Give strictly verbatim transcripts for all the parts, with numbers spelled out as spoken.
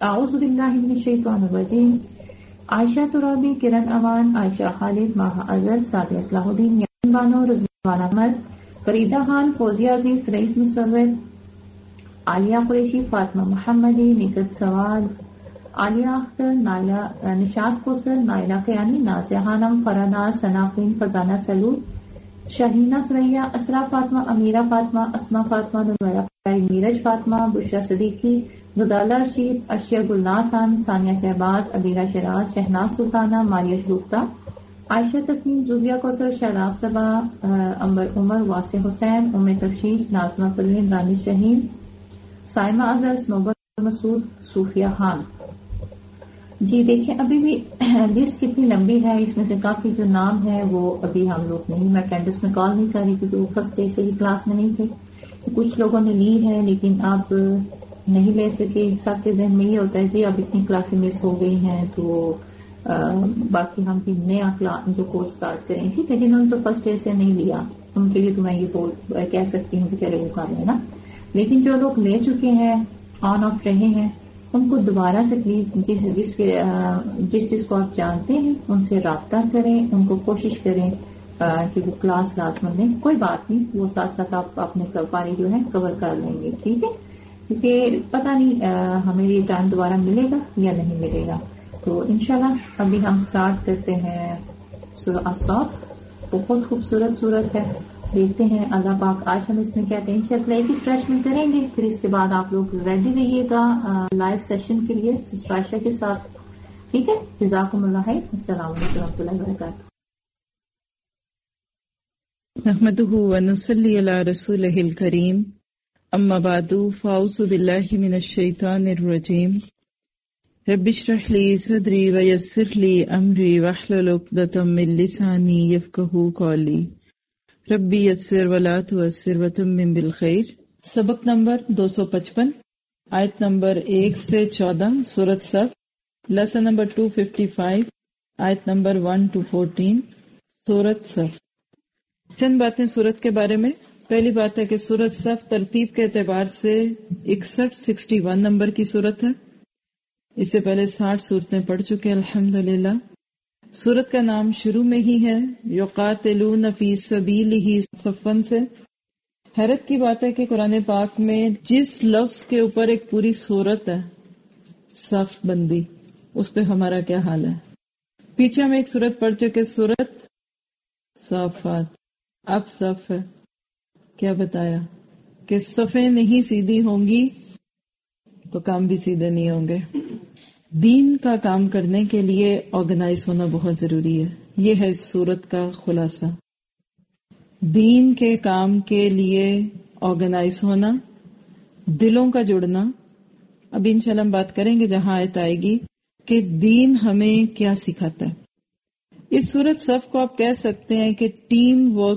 اعوذ باللہ من الشیطان الرجیم. عائشہ ترابی، کرن امان، عائشہ خالد، ماہا اظہر، سعدیہ صلاح الدین، یاسمین بانو، رضوان احمد، فریدہ خان، فوزیہ عزیز، رئیس مصور، عالیہ قریشی، فاطمہ محمدی، نکت سواد، عالیہ اختر، نائلہ، نشاط کوثر، نائلہ قیانی، نازیہ خانم، فراناز، ثناقین، فرزانہ سلول، شہینہ سریا، اسرا فاطمہ، امیرہ فاطمہ، اسما فاطمہ، نمیرہ فاطمہ، میرج فاطمہ، بشرا صدیقی، غزالہ رشید، ارشیا گلناز خان، ثانیہ شہباز، عبیرہ شراز، شہناز سلطانہ، ماریہ شگفتہ، عائشہ تسنیم، زوبیہ کوثر، شاداب صبا، امبر عمر، واسع حسین، ام تفشیش، نازمہ پروین، رانی شہین، سائمہ اظہر، صنوبر مسعود، صوفیہ خان. جی دیکھیں ابھی بھی لسٹ کتنی لمبی ہے، اس میں سے کافی جو نام ہے وہ ابھی ہم لوگ نہیں، میں اٹینڈنس میں کال نہیں کر رہی کیونکہ وہ فرسٹ ڈے سے ہی کلاس میں نہیں تھے. کچھ لوگوں نے لی ہے لیکن آپ نہیں لے سکے. سب کے ذہن میں یہ ہوتا ہے جی اب اتنی کلاسیں مس ہو گئی ہیں تو باقی ہم بھی نیا جو کورس اسٹارٹ کریں. ٹھیک ہے، جنہوں نے تو فرسٹ ڈے سے نہیں لیا ان کے لیے تو میں یہ بول کہہ سکتی ہوں کہ چلے وہ کر لیں نا، لیکن جو لوگ لے چکے ہیں آن آف رہے ہیں ان کو دوبارہ سے پلیز جس جس کے جس جس کو آپ جانتے ہیں ان سے رابطہ کریں، ان کو کوشش کریں کہ وہ کلاس لازمن دیں. کوئی بات نہیں، وہ ساتھ ساتھ آپ اپنے پاری جو ہے کور کر لیں گے. ٹھیک ہے، کیونکہ پتہ نہیں ہمیں یہ ٹائم دوبارہ ملے گا یا نہیں ملے گا. تو انشاءاللہ ابھی ہم سٹارٹ کرتے ہیں سورہ الصف. بہت خوبصورت سورت ہے، دیکھتے ہیں اللہ پاک آج ہم اس میں کہتے ہیں. انشاءاللہ ایک اسٹریچ میں کریں گے، پھر اس کے بعد آپ لوگ ریڈی رہیے گا لائیو سیشن کے لیے سسٹر عائشہ کے ساتھ. ٹھیک ہے، جزاکم اللہ خیر. السلام علیکم ورحمۃ اللہ وبرکاتہ. نحمده ونصلي على رسوله الكريم، اما بعد فاعوذ بالله من الشيطان الرجيم. رب اشرح لي صدري ويسر لي امري واحلل عقدة من لساني يفقهوا قولي. ربی یسر ولا تعسر وتمم بالخیر. سبق نمبر دو سو پچپن، آیت نمبر ایک سے چودہ، سورۃ صف. Lesson number two fifty five, آیت نمبر ون ٹو فورٹین، سورۃ صف. چند باتیں سورت کے بارے میں. پہلی بات ہے کہ سورۃ صف ترتیب کے اعتبار سے اکسٹھ سکسٹی ون نمبر کی سورت ہے. اس سے پہلے ساٹھ صورتیں پڑھ چکے الحمدللہ. سورت کا نام شروع میں ہی ہے یقاتلون فی سبیلہ صفن سے. حیرت کی بات ہے کہ قرآن پاک میں جس لفظ کے اوپر ایک پوری سورت ہے صف بندی، اس پہ ہمارا کیا حال ہے. پیچھے ہم ایک سورت پڑھ چکے سورت صافات. اب صف ہے. کیا بتایا کہ صفیں نہیں سیدھی ہوں گی تو کام بھی سیدھے نہیں ہوں گے. دین کا کام کرنے کے لیے آرگنائز ہونا بہت ضروری ہے. یہ ہے اس سورت کا خلاصہ. دین کے کام کے لیے آرگنائز ہونا، دلوں کا جڑنا. اب انشاءاللہ ہم بات کریں گے جہاں آیت آئے گی کہ دین ہمیں کیا سکھاتا ہے. اس سورت صف کو آپ کہہ سکتے ہیں کہ ٹیم ورک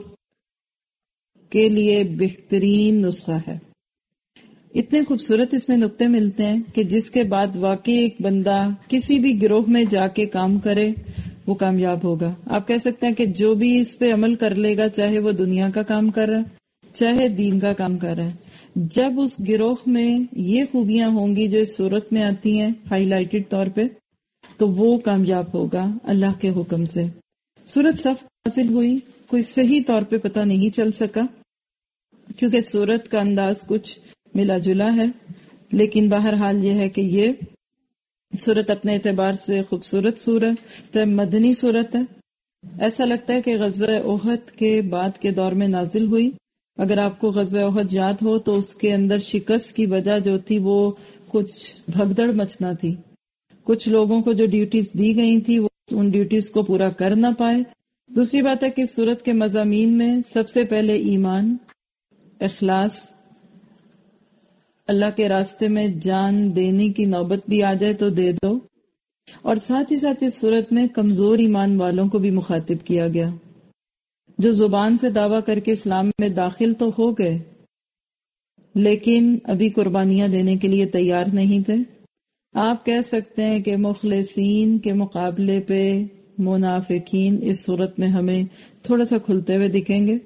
کے لیے بہترین نسخہ ہے. اتنے خوبصورت اس میں نقطے ملتے ہیں کہ جس کے بعد واقعی ایک بندہ کسی بھی گروہ میں جا کے کام کرے وہ کامیاب ہوگا. آپ کہہ سکتے ہیں کہ جو بھی اس پہ عمل کر لے گا، چاہے وہ دنیا کا کام کر رہا ہے چاہے دین کا کام کر رہا ہے، جب اس گروہ میں یہ خوبیاں ہوں گی جو اس صورت میں آتی ہیں ہائی لائٹڈ طور پہ، تو وہ کامیاب ہوگا اللہ کے حکم سے. سورت صف نازل ہوئی کوئی صحیح طور پہ پتہ نہیں چل سکا کیونکہ سورت کا انداز کچھ ملا جلا ہے، لیکن بہرحال یہ ہے کہ یہ سورت اپنے اعتبار سے خوبصورت سورت ہے، مدنی سورت ہے. ایسا لگتا ہے کہ غزوہ احد کے بعد کے دور میں نازل ہوئی. اگر آپ کو غزوہ احد یاد ہو تو اس کے اندر شکست کی وجہ جو تھی وہ کچھ بھگدڑ مچنا تھی. کچھ لوگوں کو جو ڈیوٹیز دی گئی تھی وہ ان ڈیوٹیز کو پورا کر نہ پائے. دوسری بات ہے کہ سورت کے مضامین میں سب سے پہلے ایمان، اخلاص، اللہ کے راستے میں جان دینے کی نوبت بھی آ جائے تو دے دو. اور ساتھ ہی ساتھ اس صورت میں کمزور ایمان والوں کو بھی مخاطب کیا گیا جو زبان سے دعویٰ کر کے اسلام میں داخل تو ہو گئے لیکن ابھی قربانیاں دینے کے لیے تیار نہیں تھے. آپ کہہ سکتے ہیں کہ مخلصین کے مقابلے پہ منافقین اس صورت میں ہمیں تھوڑا سا کھلتے ہوئے دکھیں گے.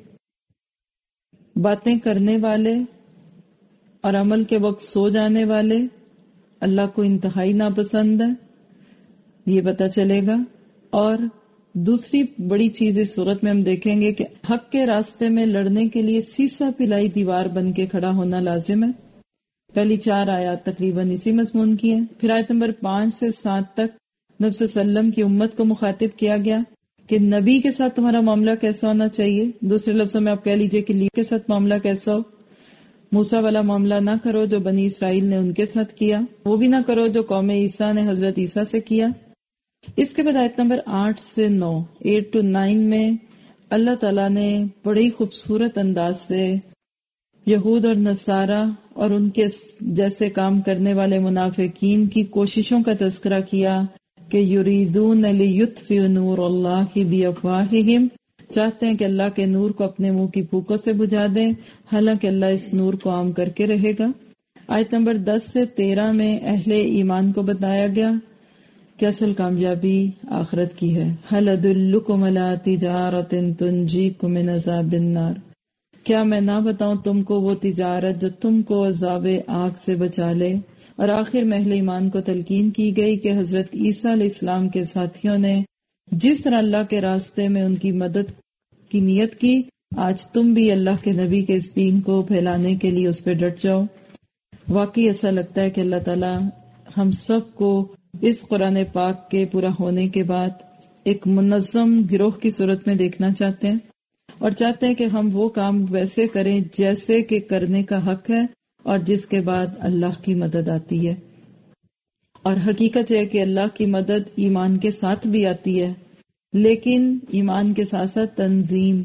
باتیں کرنے والے اور عمل کے وقت سو جانے والے اللہ کو انتہائی ناپسند ہے، یہ پتہ چلے گا. اور دوسری بڑی چیز اس صورت میں ہم دیکھیں گے کہ حق کے راستے میں لڑنے کے لیے سیسا پلائی دیوار بن کے کھڑا ہونا لازم ہے. پہلی چار آیات تقریباً اسی مضمون کی ہیں. پھر آیت نمبر پانچ سے سات تک نبی صلی اللہ علیہ وسلم کی امت کو مخاطب کیا گیا کہ نبی کے ساتھ تمہارا معاملہ کیسا ہونا چاہیے. دوسرے لفظوں میں آپ کہہ لیجئے کہ لیڈر کے ساتھ معاملہ کیسا ہو. موسیٰ والا معاملہ نہ کرو جو بنی اسرائیل نے ان کے ساتھ کیا، وہ بھی نہ کرو جو قوم عیسیٰ نے حضرت عیسیٰ سے کیا. اس کے بعد آیت نمبر آٹھ سے نو ایٹ ٹو نائن میں اللہ تعالیٰ نے بڑی خوبصورت انداز سے یہود اور نصارہ اور ان کے جیسے کام کرنے والے منافقین کی کوششوں کا تذکرہ کیا کہ یریدون لیطفئوا نور اللہ بافواہہم، چاہتے ہیں کہ اللہ کے نور کو اپنے منہ کی پھوکوں سے بجھا دیں، حالانکہ اللہ اس نور کو عام کر کے رہے گا. آیت نمبر دس سے تیرہ میں اہل ایمان کو بتایا گیا کہ اصل کامیابی آخرت کی ہے. هل ادلکم علی تجارۃ تنجیکم من عذاب النار، کیا میں نہ بتاؤں تم کو وہ تجارت جو تم کو عذاب آگ سے بچا لے. اور آخر میں اہل ایمان کو تلقین کی گئی کہ حضرت عیسیٰ علیہ السلام کے ساتھیوں نے جس طرح اللہ کے راستے میں ان کی مدد کی نیت کی، آج تم بھی اللہ کے نبی کے اس دین کو پھیلانے کے لیے اس پہ ڈٹ جاؤ. واقعی ایسا لگتا ہے کہ اللہ تعالی ہم سب کو اس قرآن پاک کے پورا ہونے کے بعد ایک منظم گروہ کی صورت میں دیکھنا چاہتے ہیں، اور چاہتے ہیں کہ ہم وہ کام ویسے کریں جیسے کہ کرنے کا حق ہے اور جس کے بعد اللہ کی مدد آتی ہے. اور حقیقت ہے کہ اللہ کی مدد ایمان کے ساتھ بھی آتی ہے، لیکن ایمان کے ساتھ ساتھ تنظیم،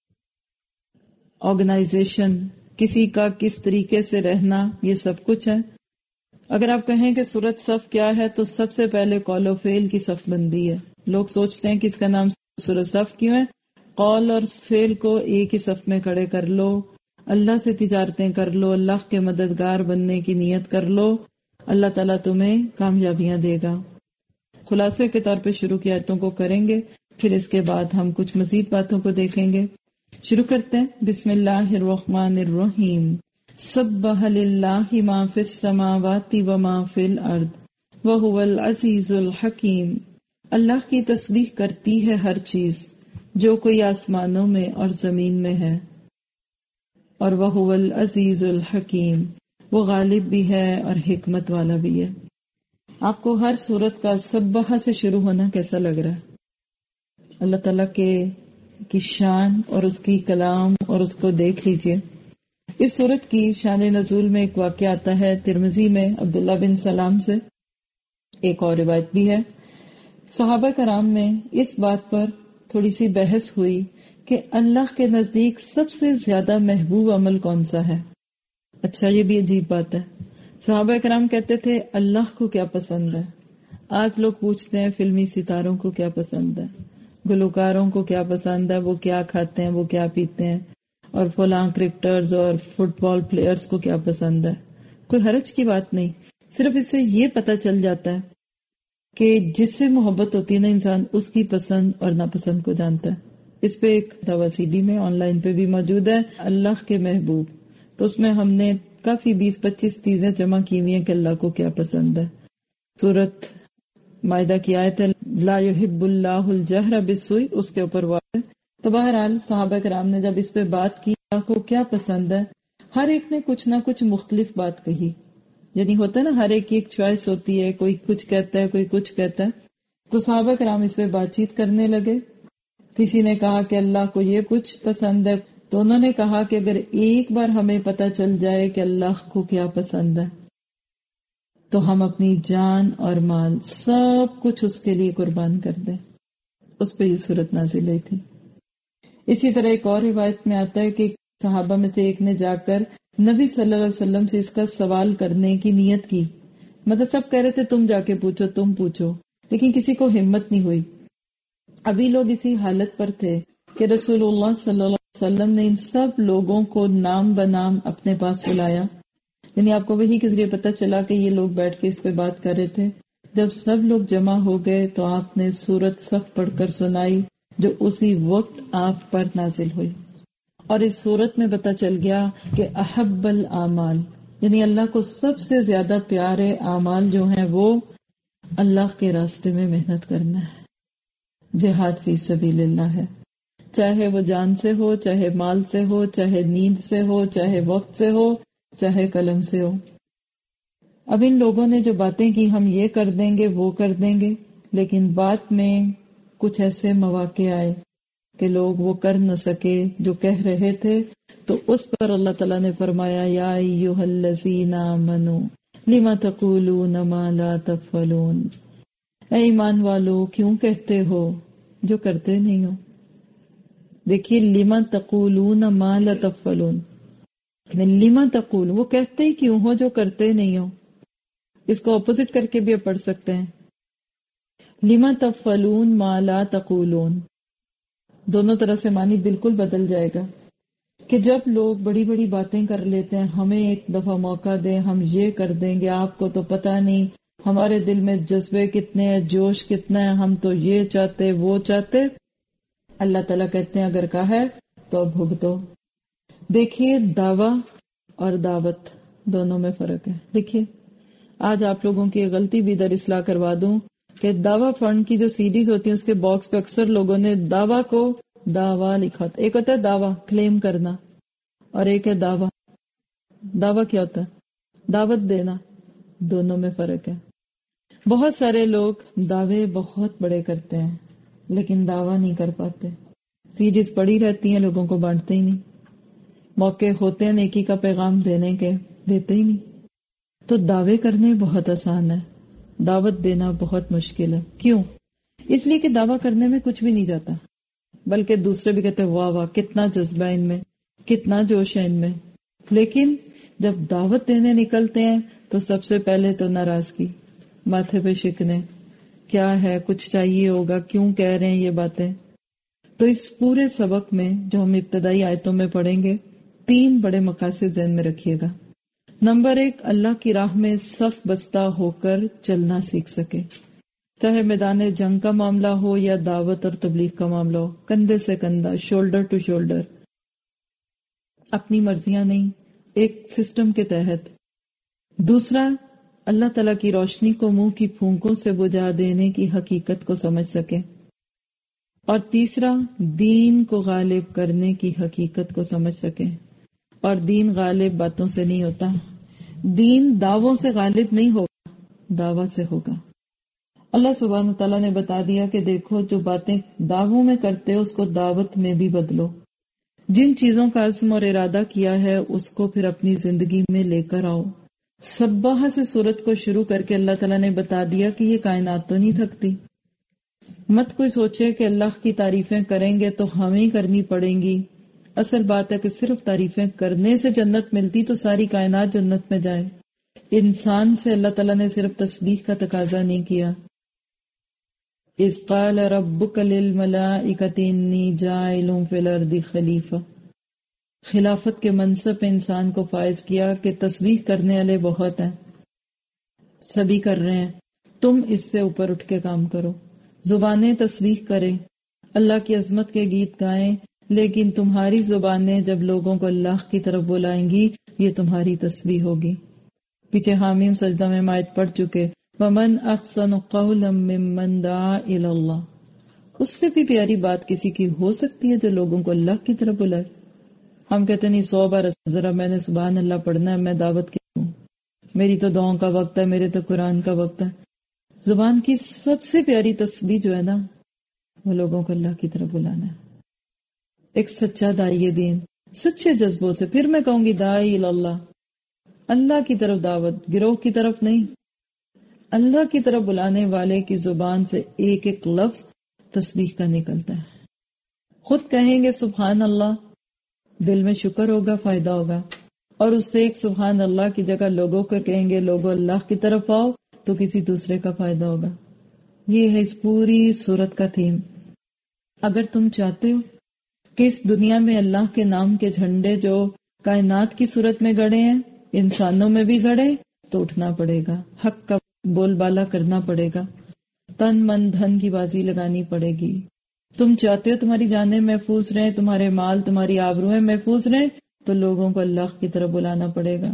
آرگنائزیشن، کسی کا کس طریقے سے رہنا، یہ سب کچھ ہے. اگر آپ کہیں کہ سورت صف کیا ہے تو سب سے پہلے قول و فعل کی صف بندی ہے. لوگ سوچتے ہیں کہ اس کا نام سورت صف کیوں ہے. قول اور فعل کو ایک ہی صف میں کھڑے کر لو، اللہ سے تجارتیں کر لو، اللہ کے مددگار بننے کی نیت کر لو، اللہ تعالیٰ تمہیں کامیابیاں دے گا. خلاصے کے طور پہ شروع کی آیتوں کو کریں گے، پھر اس کے بعد ہم کچھ مزید باتوں کو دیکھیں گے. شروع کرتے ہیں. بسم اللہ الرحمن الرحیم. سبح للہ ما فی السماوات وما فی الارض وہو العزیز الحکیم. اللہ کی تسبیح کرتی ہے ہر چیز جو کوئی آسمانوں میں اور زمین میں ہے، اور وہو العزیز الحکیم، وہ غالب بھی ہے اور حکمت والا بھی ہے. آپ کو ہر صورت کا سبحہ سے شروع ہونا کیسا لگ رہا ہے؟ اللہ تعالیٰ کے کی شان اور اس کی کلام اور اس کو دیکھ لیجئے. اس صورت کی شان نزول میں ایک واقعہ آتا ہے ترمذی میں عبداللہ بن سلام سے. ایک اور روایت بھی ہے. صحابہ کرام میں اس بات پر تھوڑی سی بحث ہوئی کہ اللہ کے نزدیک سب سے زیادہ محبوب عمل کون سا ہے. اچھا، یہ بھی عجیب بات ہے. صحابہ کرام کہتے تھے اللہ کو کیا پسند ہے. آج لوگ پوچھتے ہیں فلمی ستاروں کو کیا پسند ہے، گلوکاروں کو کیا پسند ہے، وہ کیا کھاتے ہیں، وہ کیا پیتے ہیں، اور فلاں کرکٹرز اور فٹ بال پلیئرز کو کیا پسند ہے. کوئی حرج کی بات نہیں. صرف اس سے یہ پتہ چل جاتا ہے کہ جس سے محبت ہوتی ہے نا انسان، اس کی پسند اور ناپسند کو جانتا ہے. اس پہ ایک دوا سی ڈی میں آن لائن پہ بھی موجود ہے، اللہ کے محبوب. تو اس میں ہم نے کافی بیس پچیس چیزیں جمع کی ہوئی ہیں کہ اللہ کو کیا پسند ہے. سورت مائدہ کی آیت لا یحب اللہ الجہر بالسوء، اس کے اوپر واضح. تو بہرحال صحابہ کرام نے جب اس پہ بات کی اللہ کو کیا پسند ہے، ہر ایک نے کچھ نہ کچھ مختلف بات کہی. یعنی ہوتا ہے نا، ہر ایک کی ایک چوائس ہوتی ہے، کوئی کچھ کہتا ہے، کوئی کچھ کہتا ہے. تو صحابہ کرام اس پہ بات چیت کرنے لگے. کسی نے کہا کہ اللہ کو یہ کچھ پسند ہے، تو انہوں نے کہا کہ اگر ایک بار ہمیں پتہ چل جائے کہ اللہ کو کیا پسند ہے تو ہم اپنی جان اور مال سب کچھ اس کے لیے قربان کر دیں. اس پہ یہ صورت نازل ہوئی تھی. اسی طرح ایک اور روایت میں آتا ہے کہ صحابہ میں سے ایک نے جا کر نبی صلی اللہ علیہ وسلم سے اس کا سوال کرنے کی نیت کی. مطلب سب کہہ رہے تھے تم جا کے پوچھو تم پوچھو، لیکن کسی کو ہمت نہیں ہوئی. ابھی لوگ اسی حالت پر تھے کہ رسول اللہ صلی اللہ علیہ وسلم نے ان سب لوگوں کو نام بنام اپنے پاس بلایا. یعنی آپ کو وہی کے ذریعے پتہ چلا کہ یہ لوگ بیٹھ کے اس پہ بات کر رہے تھے. جب سب لوگ جمع ہو گئے تو آپ نے سورت صف پڑھ کر سنائی جو اسی وقت آپ پر نازل ہوئی. اور اس سورت میں پتہ چل گیا کہ احب الاعمال، یعنی اللہ کو سب سے زیادہ پیارے اعمال جو ہیں وہ اللہ کے راستے میں محنت کرنا ہے، جہاد فی سبیل اللہ ہے، چاہے وہ جان سے ہو، چاہے مال سے ہو، چاہے نیند سے ہو، چاہے وقت سے ہو، چاہے قلم سے ہو۔ اب ان لوگوں نے جو باتیں کی ہم یہ کر دیں گے وہ کر دیں گے، لیکن بعد میں کچھ ایسے مواقع آئے کہ لوگ وہ کر نہ سکے جو کہہ رہے تھے، تو اس پر اللہ تعالیٰ نے فرمایا یا ایھا الذین آمنوا لم تقولون ما لا تفعلون، اے ایمان والو کیوں کہتے ہو جو کرتے نہیں ہو۔ دیکھیے لم تقولون ما لا تفعلون، لم تقول وہ کہتے ہی کیوں ہو جو کرتے نہیں ہو۔ اس کو اپوزٹ کر کے بھی پڑھ سکتے ہیں، لم تفعلون ما لا تقولون، دونوں طرح سے معنی بالکل بدل جائے گا کہ جب لوگ بڑی بڑی باتیں کر لیتے ہیں، ہمیں ایک دفعہ موقع دیں ہم یہ کر دیں گے، آپ کو تو پتہ نہیں ہمارے دل میں جذبے کتنے ہیں، جوش کتنا ہے، ہم تو یہ چاہتے وہ چاہتے۔ اللہ تعالیٰ کہتے ہیں اگر کہا ہے تو اب بھگتو۔ دیکھیے دعویٰ اور دعوت دونوں میں فرق ہے۔ دیکھیے آج آپ لوگوں کی غلطی بھی در اصلاح کروا دوں کہ دعویٰ فنڈ کی جو سیریز ہوتی ہے اس کے باکس پہ اکثر لوگوں نے دعویٰ کو دعویٰ لکھا ہوتا ہے۔ ایک ہوتا ہے دعویٰ کلیم کرنا اور ایک ہے دعویٰ۔ دعویٰ کیا ہوتا ہے؟ دعوت دینا، دونوں میں فرق ہے۔ بہت سارے لوگ دعوے بہت بڑے کرتے ہیں لیکن دعویٰ نہیں کر پاتے، سیریز پڑی رہتی ہیں لوگوں کو بانٹتے ہی نہیں، موقع ہوتے ہیں نیکی کا پیغام دینے کے دیتے ہی نہیں۔ تو دعوے کرنے بہت آسان ہے، دعوت دینا بہت مشکل ہے۔ کیوں؟ اس لیے کہ دعویٰ کرنے میں کچھ بھی نہیں جاتا، بلکہ دوسرے بھی کہتے ہیں واہ واہ کتنا جذبہ ان میں، کتنا جوش ہے ان میں۔ لیکن جب دعوت دینے نکلتے ہیں تو سب سے پہلے تو ناراضگی، ماتھے پہ شکنے، کیا ہے کچھ چاہیے ہوگا، کیوں کہہ رہے ہیں یہ باتیں۔ تو اس پورے سبق میں جو ہم ابتدائی آیتوں میں پڑھیں گے تین بڑے مقاصد ذہن میں رکھیے گا۔ نمبر ایک، اللہ کی راہ میں صف بستہ ہو کر چلنا سیکھ سکے، چاہے میدان جنگ کا معاملہ ہو یا دعوت اور تبلیغ کا معاملہ ہو، کندھے سے کندھا، شولڈر ٹو شولڈر، اپنی مرضیاں نہیں، ایک سسٹم کے تحت۔ دوسرا، اللہ تعالیٰ کی روشنی کو منہ کی پھونکوں سے بجھا دینے کی حقیقت کو سمجھ سکے۔ اور تیسرا، دین کو غالب کرنے کی حقیقت کو سمجھ سکے۔ اور دین غالب باتوں سے نہیں ہوتا، دین دعووں سے غالب نہیں ہوگا، دعویٰ سے ہوگا۔ اللہ سبحانہ تعالیٰ نے بتا دیا کہ دیکھو جو باتیں دعووں میں کرتے ہو اس کو دعوت میں بھی بدلو، جن چیزوں کا عزم اور ارادہ کیا ہے اس کو پھر اپنی زندگی میں لے کر آؤ۔ سباہ سے سورت کو شروع کر کے اللہ تعالیٰ نے بتا دیا کہ یہ کائنات تو نہیں تھکتی۔ مت کوئی سوچے کہ اللہ کی تعریفیں کریں گے تو ہمیں کرنی پڑیں گی، اصل بات ہے کہ صرف تعریفیں کرنے سے جنت ملتی تو ساری کائنات جنت میں جائے۔ انسان سے اللہ تعالیٰ نے صرف تسبیح کا تقاضا نہیں کیا۔ اذ قال ربک للملائکۃ انی جاعل فی الارض خلیفہ، خلافت کے منصب پہ انسان کو فائز کیا کہ تسبیح کرنے والے بہت ہیں، سبھی کر رہے ہیں، تم اس سے اوپر اٹھ کے کام کرو، زبانیں تسبیح کریں، اللہ کی عظمت کے گیت گائیں، لیکن تمہاری زبانیں جب لوگوں کو اللہ کی طرف بلائیں گی یہ تمہاری تسبیح ہوگی۔ پیچھے حامیم سجدہ میں آیت پڑھ چکے، وَمَنْ أَحْسَنُ قَوْلًا مِّمَّنْ دَعَا إِلَى اللَّهِ، اس سے بھی پیاری بات کسی کی ہو سکتی ہے جو لوگوں کو اللہ کی طرف بلائے۔ ہم کہتے نہیں سو بار ذرا میں نے سبحان اللہ پڑھنا ہے، میں دعوت کی ہوں، میری تو دعاؤں کا وقت ہے، میرے تو قرآن کا وقت ہے۔ زبان کی سب سے پیاری تسبیح جو ہے نا وہ لوگوں کو اللہ کی طرف بلانا ہے۔ ایک سچا داعی دین سچے جذبوں سے، پھر میں کہوں گی داعی اللہ، اللہ کی طرف دعوت، گروہ کی طرف نہیں، اللہ کی طرف بلانے والے کی زبان سے ایک ایک لفظ تسبیح کا نکلتا ہے۔ خود کہیں گے سبحان اللہ، دل میں شکر ہوگا، فائدہ ہوگا، اور اس سے ایک سبحان اللہ کی جگہ لوگوں کو کہیں گے لوگوں اللہ کی طرف آؤ تو کسی دوسرے کا فائدہ ہوگا۔ یہ ہے اس پوری سورت کا تھیم۔ اگر تم چاہتے ہو کہ اس دنیا میں اللہ کے نام کے جھنڈے جو کائنات کی صورت میں گڑے ہیں انسانوں میں بھی گڑے تو اٹھنا پڑے گا، حق کا بول بالا کرنا پڑے گا، تن من دھن کی بازی لگانی پڑے گی۔ تم چاہتے ہو تمہاری جانیں محفوظ رہیں، تمہارے مال تمہاری آبروئیں محفوظ رہیں، تو لوگوں کو اللہ کی طرف بلانا پڑے گا۔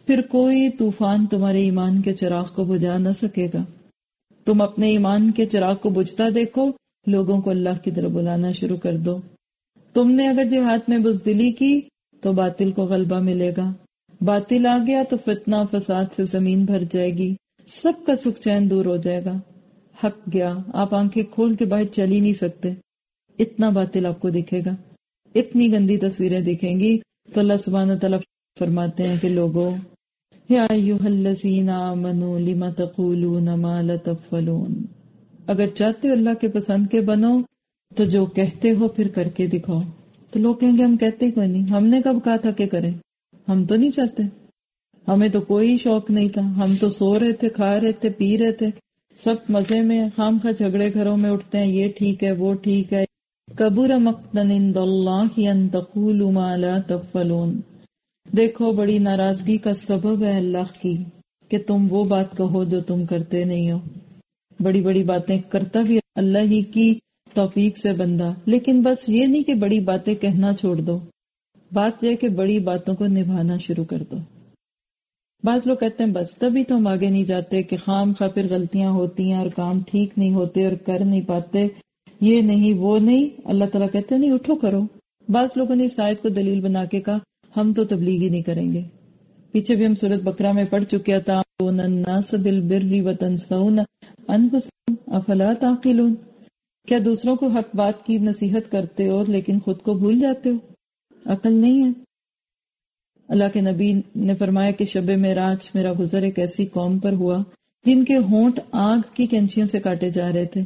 پھر کوئی طوفان تمہارے ایمان کے چراغ کو بجھا نہ سکے گا۔ تم اپنے ایمان کے چراغ کو بجھتا دیکھو، لوگوں کو اللہ کی طرف بلانا شروع کر دو۔ تم نے اگر جہاد میں بزدلی کی تو باطل کو غلبہ ملے گا، باطل آ گیا تو فتنہ فساد سے زمین بھر جائے گی، سب کا سکھ چین دور ہو جائے گا۔ حق گیا، آپ آنکھیں کھول کے باہر چل ہی نہیں سکتے، اتنا باطل آپ کو دکھے گا، اتنی گندی تصویریں دکھیں گی۔ تو اللہ سبحانہ تعالیٰ فرماتے ہیں کہ لوگوں، یا ایھا الذین آمنوا لم تقولون ما لا تفعلون، اگر چاہتے ہو اللہ کے پسند کے بنو تو جو کہتے ہو پھر کر کے دکھاؤ۔ تو لوگ کہیں گے ہم کہتے ہی کوئی نہیں، ہم نے کب کہا تھا کہ کریں، ہم تو نہیں چاہتے، ہمیں تو کوئی شوق نہیں تھا، ہم تو سو رہے تھے، کھا رہے تھے، پی رہے تھے، سب مزے میں، خام خواہ جھگڑے گھروں میں اٹھتے ہیں، یہ ٹھیک ہے وہ ٹھیک ہے۔ کبر مقتا عند اللہ ان تقولوا ما لا تفعلون، دیکھو بڑی ناراضگی کا سبب ہے اللہ کی کہ تم وہ بات کہو جو تم کرتے نہیں ہو۔ بڑی بڑی باتیں کرتا بھی اللہ ہی کی توفیق سے بندہ، لیکن بس یہ نہیں کہ بڑی باتیں کہنا چھوڑ دو، بات یہ کہ بڑی باتوں کو نبھانا شروع کر دو۔ بعض لوگ کہتے ہیں بس تبھی تو ہم آگے نہیں جاتے کہ خام خواہ پھر غلطیاں ہوتی ہیں اور کام ٹھیک نہیں ہوتے اور کر نہیں پاتے، یہ نہیں وہ نہیں۔ اللہ تعالیٰ کہتے ہیں نہیں، اٹھو کرو۔ بعض لوگوں نے اس آیت کو دلیل بنا کے کہا ہم تو تبلیغ ہی نہیں کریں گے۔ پیچھے بھی ہم سورۃ بقرہ میں پڑھ چکے تھا، الناس بالبر وتنسون انفسکم افلا تعقلون، کیا دوسروں کو حق بات کی نصیحت کرتے ہو لیکن خود کو بھول جاتے ہو، عقل نہیں ہے۔ اللہ کے نبی نے فرمایا کہ شب معراج میرا گزر ایک ایسی قوم پر ہوا جن کے ہونٹ آگ کی کینچیوں سے کاٹے جا رہے تھے،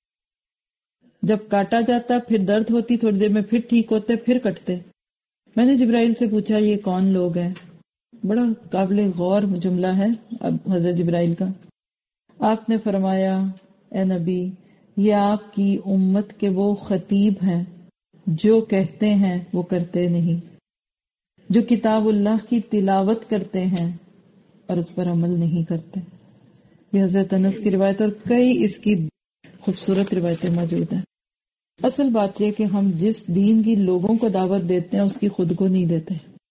جب کاٹا جاتا پھر درد ہوتی، تھوڑی دیر میں پھر ٹھیک ہوتے، پھر کٹتے۔ میں نے جبرائیل سے پوچھا یہ کون لوگ ہیں؟ بڑا قابل غور جملہ ہے اب حضرت جبرائیل کا۔ آپ نے فرمایا اے نبی، یہ آپ کی امت کے وہ خطیب ہیں جو کہتے ہیں وہ کرتے نہیں، جو کتاب اللہ کی تلاوت کرتے ہیں اور اس پر عمل نہیں کرتے۔ یہ حضرت انس کی روایت اور کئی اس کی خوبصورت روایتیں موجود ہیں۔ اصل بات یہ کہ ہم جس دین کی لوگوں کو دعوت دیتے ہیں اس کی خود کو نہیں دیتے۔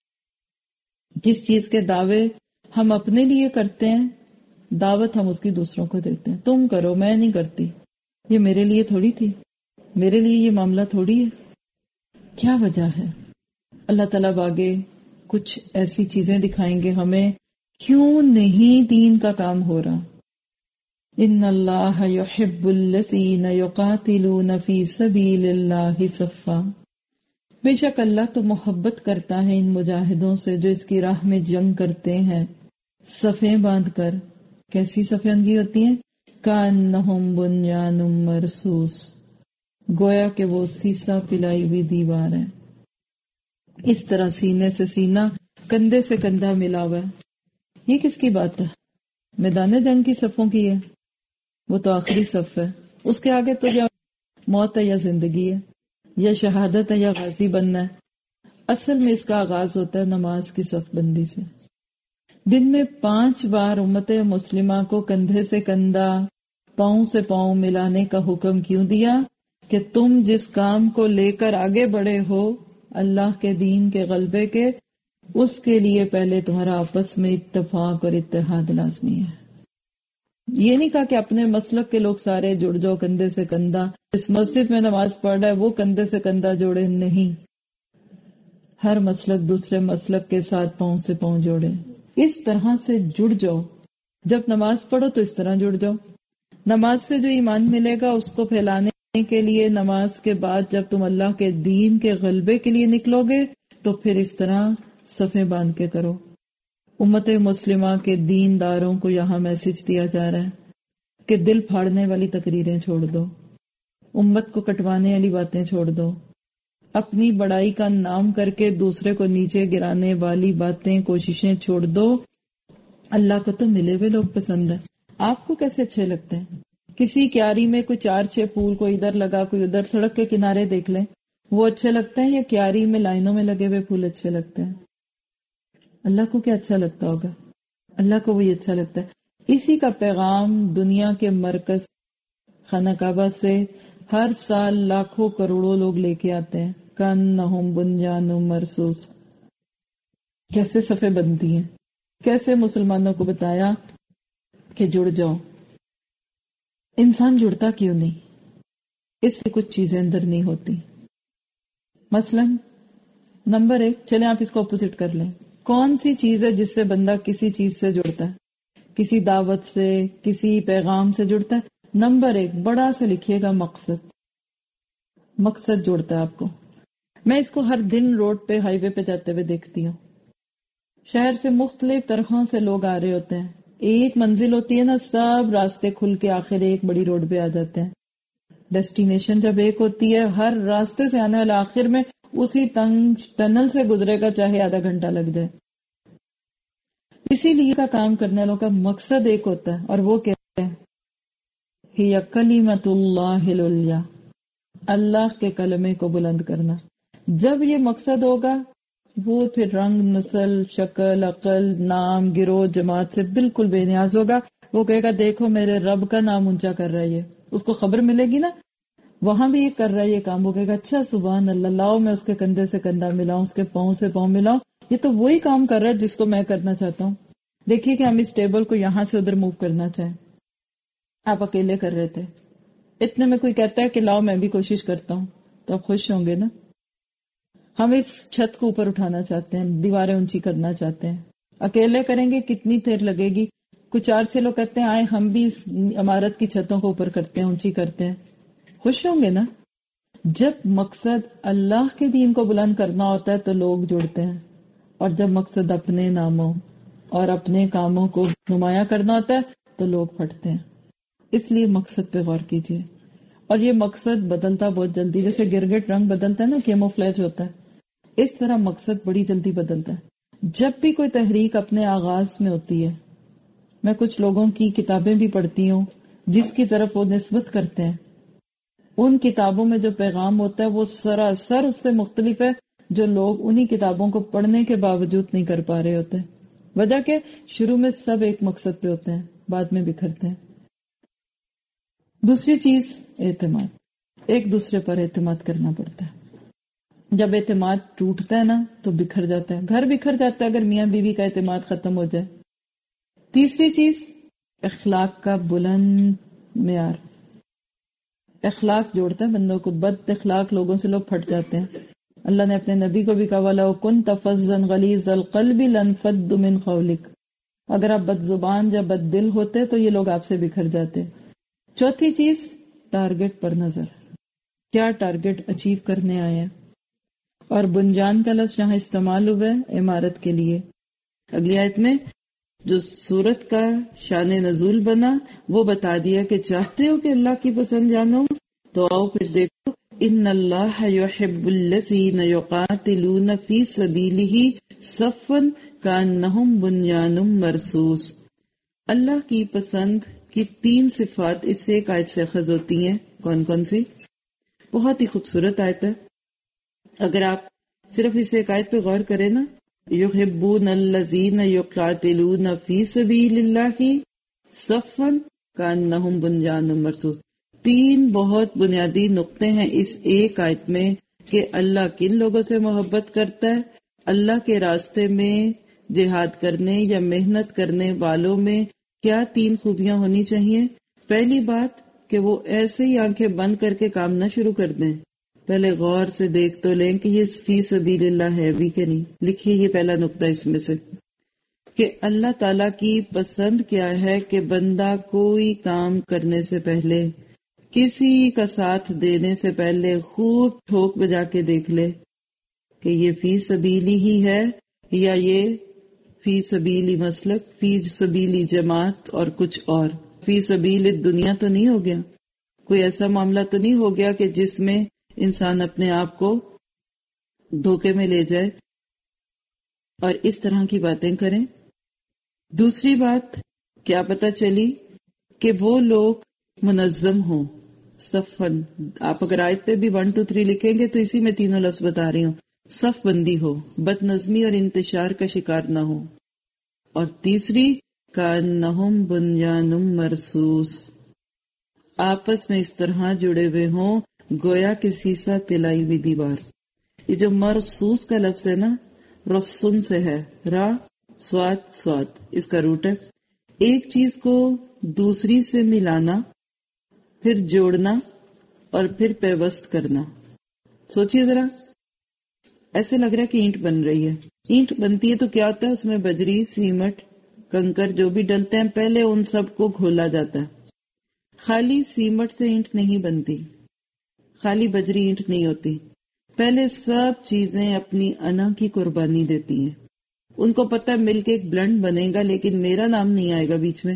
جس چیز کے دعوے ہم اپنے لیے کرتے ہیں، دعوت ہم اس کی دوسروں کو دیتے ہیں، تم کرو میں نہیں کرتی، یہ میرے لیے تھوڑی تھی، میرے لیے یہ معاملہ تھوڑی ہے۔ کیا وجہ ہے؟ اللہ تعالیٰ آگے کچھ ایسی چیزیں دکھائیں گے ہمیں کیوں نہیں دین کا کام ہو رہا۔ ان اللہ یحب الذین یقاتلون فی سبیل اللہ صفا، بے شک اللہ تو محبت کرتا ہے ان مجاہدوں سے جو اس کی راہ میں جنگ کرتے ہیں صفیں باندھ کر۔ کیسی صفیں بندھی ہوتی ہیں؟ کأنہم بنیان مرصوص، گویا کہ وہ سیسا پلائی ہوئی دیوار ہے، اس طرح سینے سے سینہ، کندھے سے کندھا ملا ہوا ہے۔ یہ کس کی بات ہے؟ میدان جنگ کی صفوں کی ہے، وہ تو آخری صف ہے، اس کے آگے تو یا موت ہے یا زندگی ہے، یا شہادت ہے یا غازی بننا ہے۔ اصل میں اس کا آغاز ہوتا ہے نماز کی صف بندی سے۔ دن میں پانچ بار امت مسلمہ کو کندھے سے کندھا، پاؤں سے پاؤں ملانے کا حکم کیوں دیا؟ کہ تم جس کام کو لے کر آگے بڑھے ہو اللہ کے دین کے غلبے کے، اس کے لیے پہلے تمہارا آپس میں اتفاق اور اتحاد لازمی ہے۔ یہ نہیں کہا کہ اپنے مسلک کے لوگ سارے جڑ جاؤ کندھے سے کندھا، اس مسجد میں نماز پڑھ رہا ہے وہ کندھے سے کندھا جوڑے، نہیں، ہر مسلک دوسرے مسلک کے ساتھ پاؤں سے پاؤں جوڑے، اس طرح سے جڑ جاؤ۔ جب نماز پڑھو تو اس طرح جڑ جاؤ۔ نماز سے جو ایمان ملے گا اس کو پھیلانے کے لیے نماز کے بعد جب تم اللہ کے دین کے غلبے کے لیے نکلو گے تو پھر اس طرح صفیں باندھ کے کرو۔ امت مسلمہ کے دین داروں کو یہاں میسج دیا جا رہا ہے کہ دل پھاڑنے والی تقریریں چھوڑ دو، امت کو کٹوانے والی باتیں چھوڑ دو، اپنی بڑائی کا نام کر کے دوسرے کو نیچے گرانے والی باتیں کوششیں چھوڑ دو۔ اللہ کو تو ملے ہوئے لوگ پسند ہیں، آپ کو کیسے اچھے لگتے ہیں؟ کسی کیاری میں کوئی چار چھ پھول، کوئی ادھر لگا کوئی ادھر، سڑک کے کنارے دیکھ لیں، وہ اچھے لگتے ہیں یا کیاری میں لائنوں میں لگے ہوئے پھول اچھے لگتے ہیں؟ اللہ کو کیا اچھا لگتا ہوگا؟ اللہ کو وہی اچھا لگتا ہے۔ اسی کا پیغام دنیا کے مرکز خانہ کعبہ سے ہر سال لاکھوں کروڑوں لوگ لے کے آتے ہیں۔ کأنہم بنیان مرصوص، کیسے صفیں بنتی ہیں، کیسے مسلمانوں کو بتایا کہ جڑ جاؤ. انسان جڑتا کیوں نہیں؟ اس لیے کچھ چیزیں اندر نہیں ہوتی. مثلا نمبر ایک، چلیں آپ اس کو اپوزٹ کر لیں. کون سی چیز ہے جس سے بندہ کسی چیز سے جڑتا ہے؟ کسی دعوت سے، کسی پیغام سے جڑتا ہے. نمبر ایک بڑا سے لکھیے گا، مقصد. مقصد جوڑتا ہے آپ کو. میں اس کو ہر دن روڈ پہ، ہائی وے پہ جاتے ہوئے دیکھتی ہوں. شہر سے مختلف طرحوں سے لوگ آ رہے ہوتے ہیں. ایک منزل ہوتی ہے نا، سب راستے کھل کے آخر ایک بڑی روڈ پہ آ جاتے ہیں. ڈیسٹینیشن جب ایک ہوتی ہے، ہر راستے سے آنے والا آخر میں اسی تنگ ٹنل سے گزرے گا، چاہے آدھا گھنٹہ لگ جائے. اسی لیے کا کام کرنے والوں کا مقصد ایک ہوتا ہے، اور وہ کہتے ہیں ہی کلمۃ اللہ العلیٰ، اللہ کے کلمے کو بلند کرنا. جب یہ مقصد ہوگا، وہ پھر رنگ، نسل، شکل، عقل، نام، گروہ، جماعت سے بالکل بے نیاز ہوگا. وہ کہے گا دیکھو میرے رب کا نام اونچا کر رہا ہے یہ. اس کو خبر ملے گی نا وہاں بھی یہ کر رہا ہے یہ کام، وہ کہے گا اچھا سبحان اللہ، لاؤ میں اس کے کندھے سے کندھا ملاؤں، اس کے پاؤں سے پاؤں ملاؤں، یہ تو وہی کام کر رہا ہے جس کو میں کرنا چاہتا ہوں. دیکھیے کہ ہم اس ٹیبل کو یہاں سے ادھر موو کرنا چاہیں، آپ اکیلے کر رہے تھے، اتنے میں کوئی کہتا ہے کہ لاؤ میں بھی کوشش کرتا ہوں، تو آپ خوش ہوں گے نا. ہم اس چھت کو اوپر اٹھانا چاہتے ہیں، دیواریں اونچی کرنا چاہتے ہیں، اکیلے کریں گے کتنی دیر لگے گی. کچھ چار چھ لوگ کہتے ہیں آئے ہم بھی اس عمارت کی چھتوں کو اوپر کرتے ہیں، اونچی کرتے ہیں، خوش ہوں گے نا. جب مقصد اللہ کے دین کو بلند کرنا ہوتا ہے تو لوگ جڑتے ہیں، اور جب مقصد اپنے ناموں اور اپنے کاموں کو نمایاں کرنا ہوتا ہے تو لوگ پھٹتے ہیں. اس لیے مقصد پہ غور کیجیے. اور یہ مقصد بدلتا بہت جلدی، جیسے گرگٹ رنگ بدلتا ہے نا، کیموفلیج ہوتا ہے، اس طرح مقصد بڑی جلدی بدلتا ہے. جب بھی کوئی تحریک اپنے آغاز میں ہوتی ہے، میں کچھ لوگوں کی کتابیں بھی پڑھتی ہوں جس کی طرف وہ نسبت کرتے ہیں، ان کتابوں میں جو پیغام ہوتا ہے وہ سراسر اس سے مختلف ہے جو لوگ انہی کتابوں کو پڑھنے کے باوجود نہیں کر پا رہے ہوتے. وجہ کہ شروع میں سب ایک مقصد پہ ہوتے ہیں، بعد میں بکھرتے ہیں. دوسری چیز اعتماد. ایک دوسرے پر اعتماد کرنا پڑتا ہے. جب اعتماد ٹوٹتا ہے نا تو بکھر جاتا ہے، گھر بکھر جاتا ہے اگر میاں بیوی کا اعتماد ختم ہو جائے. تیسری چیز اخلاق کا بلند معیار. اخلاق جوڑتا ہے بندوں کو. بد اخلاق لوگوں سے لوگ پھٹ جاتے ہیں. اللہ نے اپنے نبی کو بھی کہا وَلَوْ كُنْتَ فَظًّا غَلِيظَ الْقَلْبِ لَانفَضُّوا مِنْ حَوْلِكَ. اگر آپ بد زبان یا بد دل ہوتے تو یہ لوگ آپ سے بکھر جاتے. چوتھی چیز ٹارگٹ پر نظر. کیا ٹارگٹ اچیو کرنے آئے ہیں؟ اور بنجان کا لفظ یہاں استعمال ہوا ہے عمارت کے لیے. اگلی آیت میں جو سورت کا شان نزول بنا وہ بتا دیا کہ چاہتے ہو کہ اللہ کی پسند جانو تو آؤ پھر دیکھو ان اللہ یحب الذین یقاتلون فی سبیلہ صفا کانہم بنیان مرصوص. اللہ کی پسند کی تین صفات اس سے ایک آیت سے اخذ ہوتی ہیں. کون کون سی؟ بہت ہی خوبصورت آیت ہے. اگر آپ صرف اس ایک آیت پہ غور کریں نا، یحبون الذین یقاتلون فی سبیل اللہ صفا کانہم بنیان مرصوص. تین بہت بنیادی نقطے ہیں اس ایک آیت میں کہ اللہ کن لوگوں سے محبت کرتا ہے. اللہ کے راستے میں جہاد کرنے یا محنت کرنے والوں میں کیا تین خوبیاں ہونی چاہیے. پہلی بات کہ وہ ایسے ہی آنکھیں بند کر کے کام نہ شروع کر دیں، پہلے غور سے دیکھ تو لیں کہ یہ فی سبیل اللہ ہے بھی کہ نہیں. لکھیے یہ پہلا نقطہ اس میں سے کہ اللہ تعالیٰ کی پسند کیا ہے کہ بندہ کوئی کام کرنے سے پہلے، کسی کا ساتھ دینے سے پہلے خوب ٹھوک بجا کے دیکھ لے کہ یہ فی سبیلی ہی ہے یا یہ فی سبیلی مسلک، فی سبیلی جماعت اور کچھ اور. فی سبیل دنیا تو نہیں ہو گیا، کوئی ایسا معاملہ تو نہیں ہو گیا کہ جس میں انسان اپنے آپ کو دھوکے میں لے جائے اور اس طرح کی باتیں کریں. دوسری بات کیا پتہ چلی کہ وہ لوگ منظم ہوں. صفن، آپ اگر آیت پہ بھی ون ٹو تھری لکھیں گے تو اسی میں تینوں لفظ بتا رہی ہوں. صف بندی ہو، بد نظمی اور انتشار کا شکار نہ ہو. اور تیسری کانہم بنیان مرصوص، آپس میں اس طرح جڑے ہوئے ہوں گویا کہ سیسا پلائی ہوئی دیوار. یہ جو مرصوص کا لفظ ہے نا، رسن سے ہے، را سواد سواد اس کا روٹ ہے. ایک چیز کو دوسری سے ملانا، پھر جوڑنا اور پھر پیوست کرنا. سوچئے ذرا، ایسے لگ رہا ہے کہ اینٹ بن رہی ہے. اینٹ بنتی ہے تو کیا ہوتا ہے؟ اس میں بجری، سیمٹ، کنکر جو بھی ڈلتے ہیں پہلے ان سب کو گھولا جاتا ہے. خالی سیمٹ سے اینٹ نہیں بنتی، خالی بجری اینٹ نہیں ہوتی. پہلے سب چیزیں اپنی انا کی قربانی دیتی ہیں. ان کو پتہ ہے مل کے ایک بلنڈ بنے گا لیکن میرا نام نہیں آئے گا بیچ میں.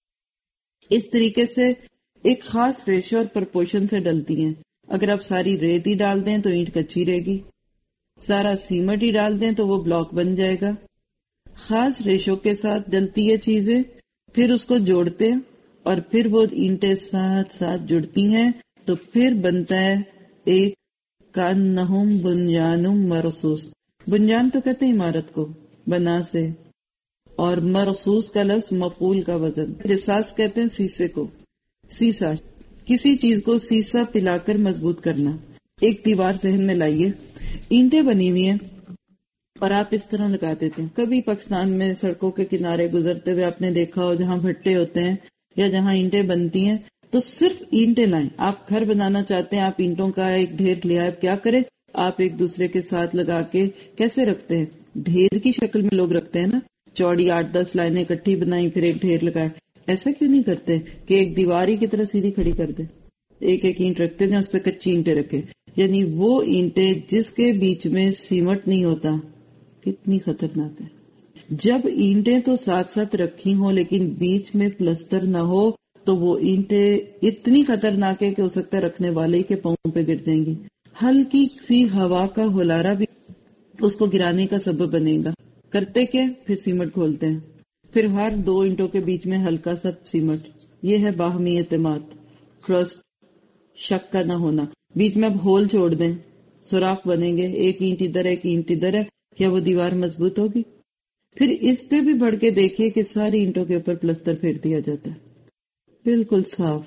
اس طریقے سے ایک خاص ریشو اور پرپورشن سے ڈلتی ہیں. اگر آپ ساری ریت ہی ڈال دیں تو اینٹ کچی رہے گی، سارا سیمٹ ہی ڈال دیں تو وہ بلاک بن جائے گا. خاص ریشو کے ساتھ ڈلتی ہے چیزیں، پھر اس کو جوڑتے ہیں اور پھر وہ اینٹیں ساتھ ساتھ جڑتی ہیں تو پھر بنتا ہے ایک کانہم بنیانم مرصوص. بنیان تو کہتے ہیں عمارت کو، بنا سے، اور مرصوص کا لفظ مفعول کا وزن. رصاص کہتے ہیں سیسے کو. سیسا، کسی چیز کو سیسا پلا کر مضبوط کرنا. ایک دیوار ذہن میں لائیے، اینٹیں بنی ہوئی ہیں اور آپ اس طرح لگا دیتے ہیں. کبھی پاکستان میں سڑکوں کے کنارے گزرتے ہوئے آپ نے دیکھا ہو جہاں بھٹے ہوتے ہیں یا جہاں اینٹیں بنتی ہیں تو صرف اینٹیں لائیں. آپ گھر بنانا چاہتے ہیں، آپ اینٹوں کا ایک ڈھیر لیا ہے، کیا کریں آپ ایک دوسرے کے ساتھ لگا کے کیسے رکھتے ہیں؟ ڈھیر کی شکل میں لوگ رکھتے ہیں نا، چوڑی آٹھ دس لائنیں اکٹھی بنائی پھر ایک ڈھیر لگائے. ایسا کیوں نہیں کرتے کہ ایک دیوار ہی کی طرح سیدھی کھڑی کر دیں؟ ایک ایک اینٹ رکھتے ہیں، اس پہ کچی اینٹیں رکھے. یعنی وہ اینٹیں جس کے بیچ میں سیمٹ نہیں ہوتا، کتنی خطرناک ہے. جب اینٹیں تو ساتھ ساتھ رکھی ہوں لیکن بیچ میں پلستر نہ ہو تو وہ اینٹیں اتنی خطرناک ہے کہ ہو سکتا ہے رکھنے والے کے پاؤں پہ گر جائیں گی. ہلکی سی ہوا کا ہلارا بھی اس کو گرانے کا سبب بنے گا. کرتے کیا؟ پھر سیمٹ کھولتے ہیں، پھر ہر دو اینٹوں کے بیچ میں ہلکا سا سیمٹ. یہ ہے باہمی اعتماد، ٹرسٹ، شک کا نہ ہونا. بیچ میں اب ہول چھوڑ دیں، سوراخ بنیں گے، ایک اینٹ ادھر ایک اینٹ ادھر ہے، کیا وہ دیوار مضبوط ہوگی؟ پھر اس پہ بھی بڑھ کے دیکھیے کہ ساری اینٹوں کے اوپر پلستر پھیر دیا جاتا ہے، بالکل صاف،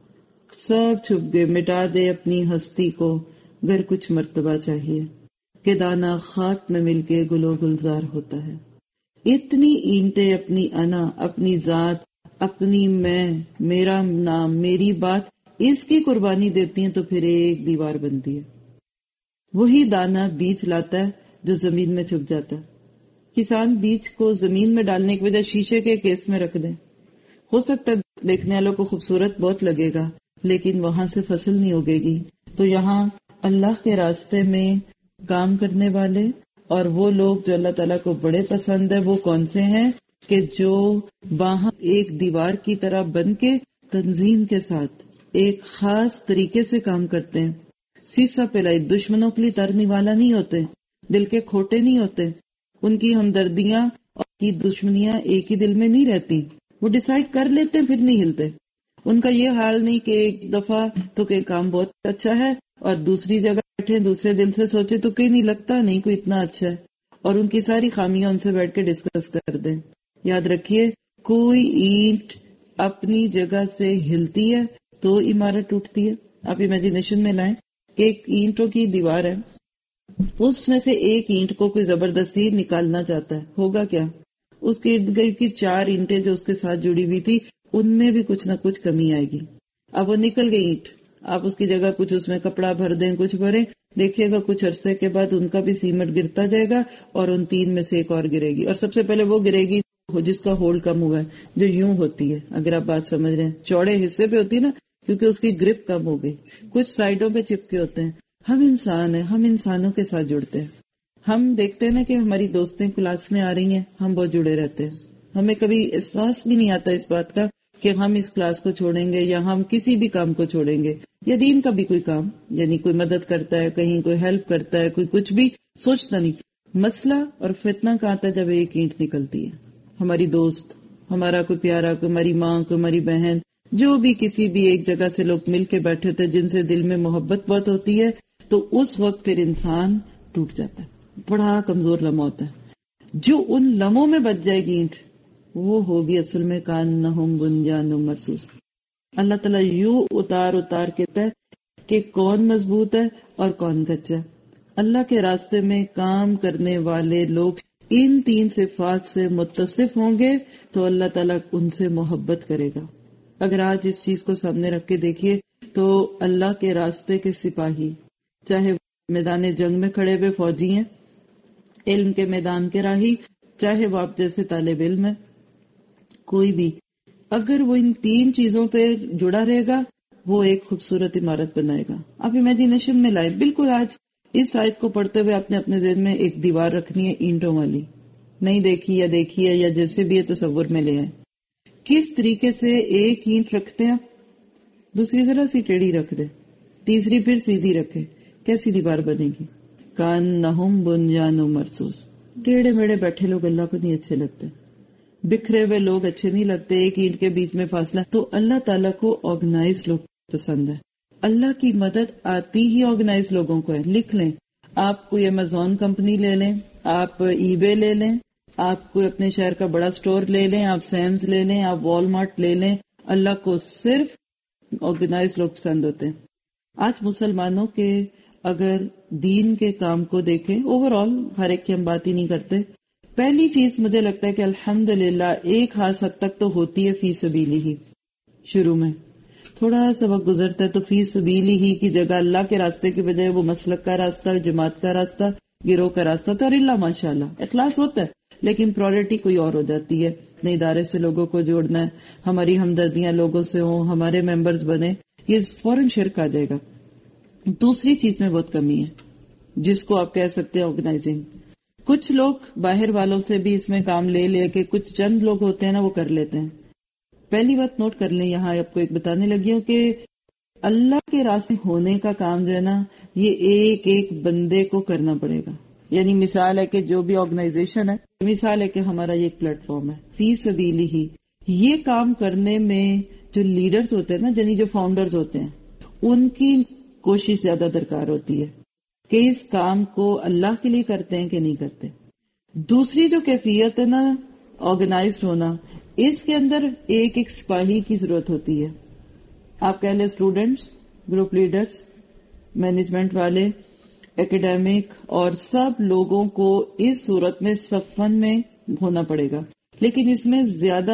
سب چھپ گئے. مٹا دے اپنی ہستی کو گر کچھ مرتبہ چاہیے کہ دانا خاک میں مل کے گلو گلزار ہوتا ہے. اتنی اینٹیں اپنی انا، اپنی ذات، اپنی میں، میرا نام، میری بات، اس کی قربانی دیتی ہیں تو پھر ایک دیوار بنتی ہے. وہی دانا بیج لاتا ہے جو زمین میں چھپ جاتا ہے. کسان بیج کو زمین میں ڈالنے کی وجہ شیشے کے کیس میں رکھ دیں، ہو سکتا ہے دیکھنے والوں کو خوبصورت بہت لگے گا لیکن وہاں سے فصل نہیں اگے گی. تو یہاں اللہ کے راستے میں کام کرنے والے اور وہ لوگ جو اللہ تعالیٰ کو بڑے پسند ہے وہ کون سے ہیں کہ جو باہم ایک دیوار کی طرح بن کے تنظیم کے ساتھ ایک خاص طریقے سے کام کرتے ہیں. سیسا پلائی دشمنوں کے لیے ترنے والا نہیں ہوتے، دل کے کھوٹے نہیں ہوتے. ان کی ہمدردیاں اور کی دشمنیاں ایک ہی دل میں نہیں رہتی. وہ ڈیسائیڈ کر لیتے ہیں پھر نہیں ہلتے. ان کا یہ حال نہیں کہ ایک دفعہ تو کہ کام بہت اچھا ہے اور دوسری جگہ بیٹھے دوسرے دل سے سوچے تو کہیں نہیں لگتا نہیں کوئی اتنا اچھا ہے، اور ان کی ساری خامیاں ان سے بیٹھ کے ڈسکس کر دیں. یاد رکھیے کوئی اینٹ اپنی جگہ سے ہلتی ہے تو عمارت ٹوٹتی ہے. آپ امیجنیشن میں لائیں کہ ایک اینٹوں کی دیوار ہے، اس میں سے ایک اینٹ کو کوئی زبردستی نکالنا چاہتا ہے، ہوگا کیا؟ اس کے ارد گرد کی چار اینٹیں جو اس کے ساتھ جڑی ہوئی تھی ان میں بھی کچھ نہ کچھ کمی آئے گی. اب وہ نکل گئی اینٹ، آپ اس کی جگہ کچھ اس میں کپڑا بھر دیں، کچھ بھریں، دیکھیے گا کچھ عرصے کے بعد ان کا بھی سیمٹ گرتا جائے گا اور ان تین میں سے ایک اور گرے گی. اور سب سے پہلے وہ گرے گی جس کا ہول کم ہوا ہے، جو یوں ہوتی ہے. اگر آپ بات سمجھ رہے ہیں چوڑے حصے پہ ہوتی ہے نا، کیونکہ اس کی گرپ کم ہو گئی. کچھ سائڈوں پہ چپکے ہوتے ہیں. ہم انسان ہیں، ہم انسانوں کے ساتھ جڑتے ہیں. ہم دیکھتے ہیں نا کہ ہماری دوستیں کلاس میں آ رہی ہیں، ہم بہت جڑے رہتے ہیں. ہمیں کبھی احساس بھی نہیں آتا اس بات کا کہ ہم اس کلاس کو چھوڑیں گے یا ہم کسی بھی کام کو چھوڑیں گے، یا دین کا بھی کوئی کام، یعنی کوئی مدد کرتا ہے، کہیں کوئی ہیلپ کرتا ہے، کوئی کچھ بھی سوچتا نہیں. مسئلہ اور فتنہ کہاں آتا ہے؟ جب ایک اینٹ نکلتی ہے. ہماری دوست، ہمارا کوئی پیارا، کوئی ہماری ماں، کوئی ہماری بہن، جو بھی کسی بھی ایک جگہ سے لوگ مل کے بیٹھے تھے جن سے دل میں محبت بہت ہوتی ہے، تو اس وقت پھر انسان ٹوٹ جاتا ہے. بڑا کمزور لمحہ ہوتا ہے. جو ان لمحوں میں بچ جائے گی اینٹ، وہ ہوگی اصل میں کانہم بنیان مرصوص. اللہ تعالیٰ یوں اتار اتار کہتا ہے کہ کون مضبوط ہے اور کون کچا ہے. اللہ کے راستے میں کام کرنے والے لوگ ان تین صفات سے متصف ہوں گے تو اللہ تعالیٰ ان سے محبت کرے گا. اگر آج اس چیز کو سامنے رکھ کے دیکھیے تو اللہ کے راستے کے سپاہی، چاہے میدان جنگ میں کھڑے ہوئے فوجی ہیں، علم کے میدان کے راہی، چاہے وہ آپ جیسے طالب علم ہے، کوئی بھی اگر وہ ان تین چیزوں پہ جڑا رہے گا وہ ایک خوبصورت عمارت بنائے گا. آپ امیجینیشن میں لائیں، بالکل آج اس آیت کو پڑھتے ہوئے آپ نے اپنے ذہن میں ایک دیوار رکھنی ہے اینٹوں والی، نہیں دیکھی یا دیکھی ہے یا جیسے بھی ہے تصور میں لے آئیں. کس طریقے سے ایک اینٹ رکھتے ہیں، دوسری ذرا سی ٹیڑھی رکھ دے، تیسری پھر سیدھی رکھے، کیسی دیوار بنے گی؟ کانہم بنیان مرصوص. ٹیڑھے میڑے بیٹھے لوگ اللہ کو نہیں اچھے لگتے، بکھرے ہوئے لوگ اچھے نہیں لگتے، ایک اینٹ کے بیچ میں فاصلہ. تو اللہ تعالیٰ کو آرگنائز لوگ پسند ہے. اللہ کی مدد آتی ہی آرگنائز لوگوں کو ہے. لکھ لیں، آپ کوئی امیزون کمپنی لے لیں، آپ ای بے لے لیں، آپ کوئی اپنے شہر کا بڑا سٹور لے لیں، آپ سیمز لے لیں، آپ وال مارٹ لے لیں، اللہ کو صرف آرگنائز لوگ پسند ہوتے ہیں. آج مسلمانوں کے اگر دین کے کام کو دیکھیں، اوور آل ہر ایک کی ہم بات ہی نہیں کرتے، پہلی چیز مجھے لگتا ہے کہ الحمدللہ ایک خاص حد تک تو ہوتی ہے فی سبیلی ہی. شروع میں تھوڑا سا وقت گزرتا ہے تو فی سبیلی ہی کی جگہ اللہ کے راستے کی بجائے وہ مسلک کا راستہ، جماعت کا راستہ، گروہ کا راستہ، تو اللہ ماشاءاللہ اخلاص ہوتا ہے، لیکن پرائرٹی کوئی اور ہو جاتی ہے. نئے ادارے سے لوگوں کو جوڑنا ہے، ہماری ہمدردیاں لوگوں سے ہوں، ہمارے ممبرز بنے، یہ فوراً شرک آ جائے گا. دوسری چیز میں بہت کمی ہے جس کو آپ کہہ سکتے ہیں آرگنائزنگ. کچھ لوگ باہر والوں سے بھی اس میں کام لے لے کے، کچھ چند لوگ ہوتے ہیں نا وہ کر لیتے ہیں. پہلی بات نوٹ کر لیں، یہاں آپ کو ایک بتانے لگی ہوں کہ اللہ کے راستے ہونے کا کام جو ہے نا یہ ایک ایک بندے کو کرنا پڑے گا. یعنی مثال ہے کہ جو بھی آرگنائزیشن ہے، مثال ہے کہ ہمارا یہ ایک پلیٹ فارم ہے فی سبیلی ہی، یہ کام کرنے میں جو لیڈرز ہوتے ہیں نا، یعنی جو فاؤنڈرز ہوتے ہیں، ان کی کوشش زیادہ درکار ہوتی ہے کہ اس کام کو اللہ کے لیے کرتے ہیں کہ نہیں کرتے. دوسری جو کیفیت ہے نا آرگنائزڈ ہونا، اس کے اندر ایک ایک سپاہی کی ضرورت ہوتی ہے. آپ کہہ لیں اسٹوڈنٹس، گروپ لیڈرز، مینجمنٹ والے، ایکیڈیمک، اور سب لوگوں کو اس صورت میں صفن میں ہونا پڑے گا. لیکن اس میں زیادہ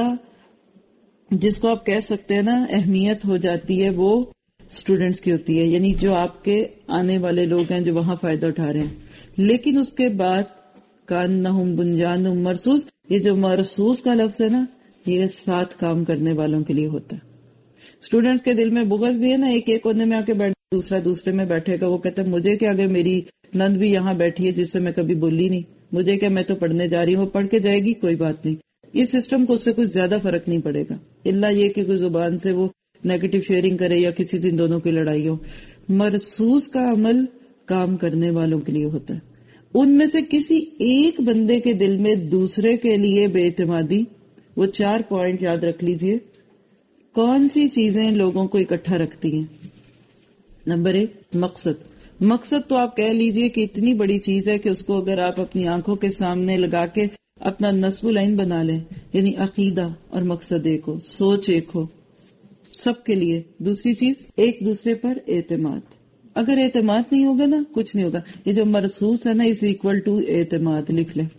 جس کو آپ کہہ سکتے ہیں نا اہمیت ہو جاتی ہے وہ اسٹوڈینٹس کی ہوتی ہے، یعنی جو آپ کے آنے والے لوگ ہیں جو وہاں فائدہ اٹھا رہے ہیں. لیکن اس کے بعد کانہم بنیان مرصوص، یہ جو مرصوص کا لفظ ہے نا یہ ساتھ کام کرنے والوں کے لیے ہوتا ہے. اسٹوڈینٹس کے دل میں بغض بھی ہے نا، ایک ایک کونے میں آ کے بیٹھ، دوسرا دوسرے میں بیٹھے گا. وہ کہتا ہے مجھے کیا، اگر میری نند بھی یہاں بیٹھی ہے جس سے میں کبھی بولی نہیں، مجھے کیا، میں تو پڑھنے جا رہی ہوں، وہ پڑھ کے جائے گی کوئی بات نہیں. اس سسٹم کو اس سے کچھ زیادہ فرق نہیں پڑے گا، الا یہ کہ کوئی زبان سے وہ نیگیٹو شیئرنگ کرے یا کسی دن دونوں کی لڑائی ہو. مرصوص کا عمل کام کرنے والوں کے لیے ہوتا ہے. ان میں سے کسی ایک بندے کے دل میں دوسرے کے لیے بے اعتمادی، وہ چار پوائنٹ یاد رکھ لیجئے. کون سی چیزیں لوگوں کو اکٹھا رکھتی ہیں؟ نمبر ایک مقصد. مقصد تو آپ کہہ لیجئے کہ اتنی بڑی چیز ہے کہ اس کو اگر آپ اپنی آنکھوں کے سامنے لگا کے اپنا نصب العین بنا لیں، یعنی عقیدہ اور مقصد ایک ہو، سوچ ایک ہو سب کے لیے. دوسری چیز ایک دوسرے پر اعتماد. اگر اعتماد نہیں ہوگا نا کچھ نہیں ہوگا. یہ جو مرصوص ہے نا اس اکول ٹو اعتماد، لکھ لیں.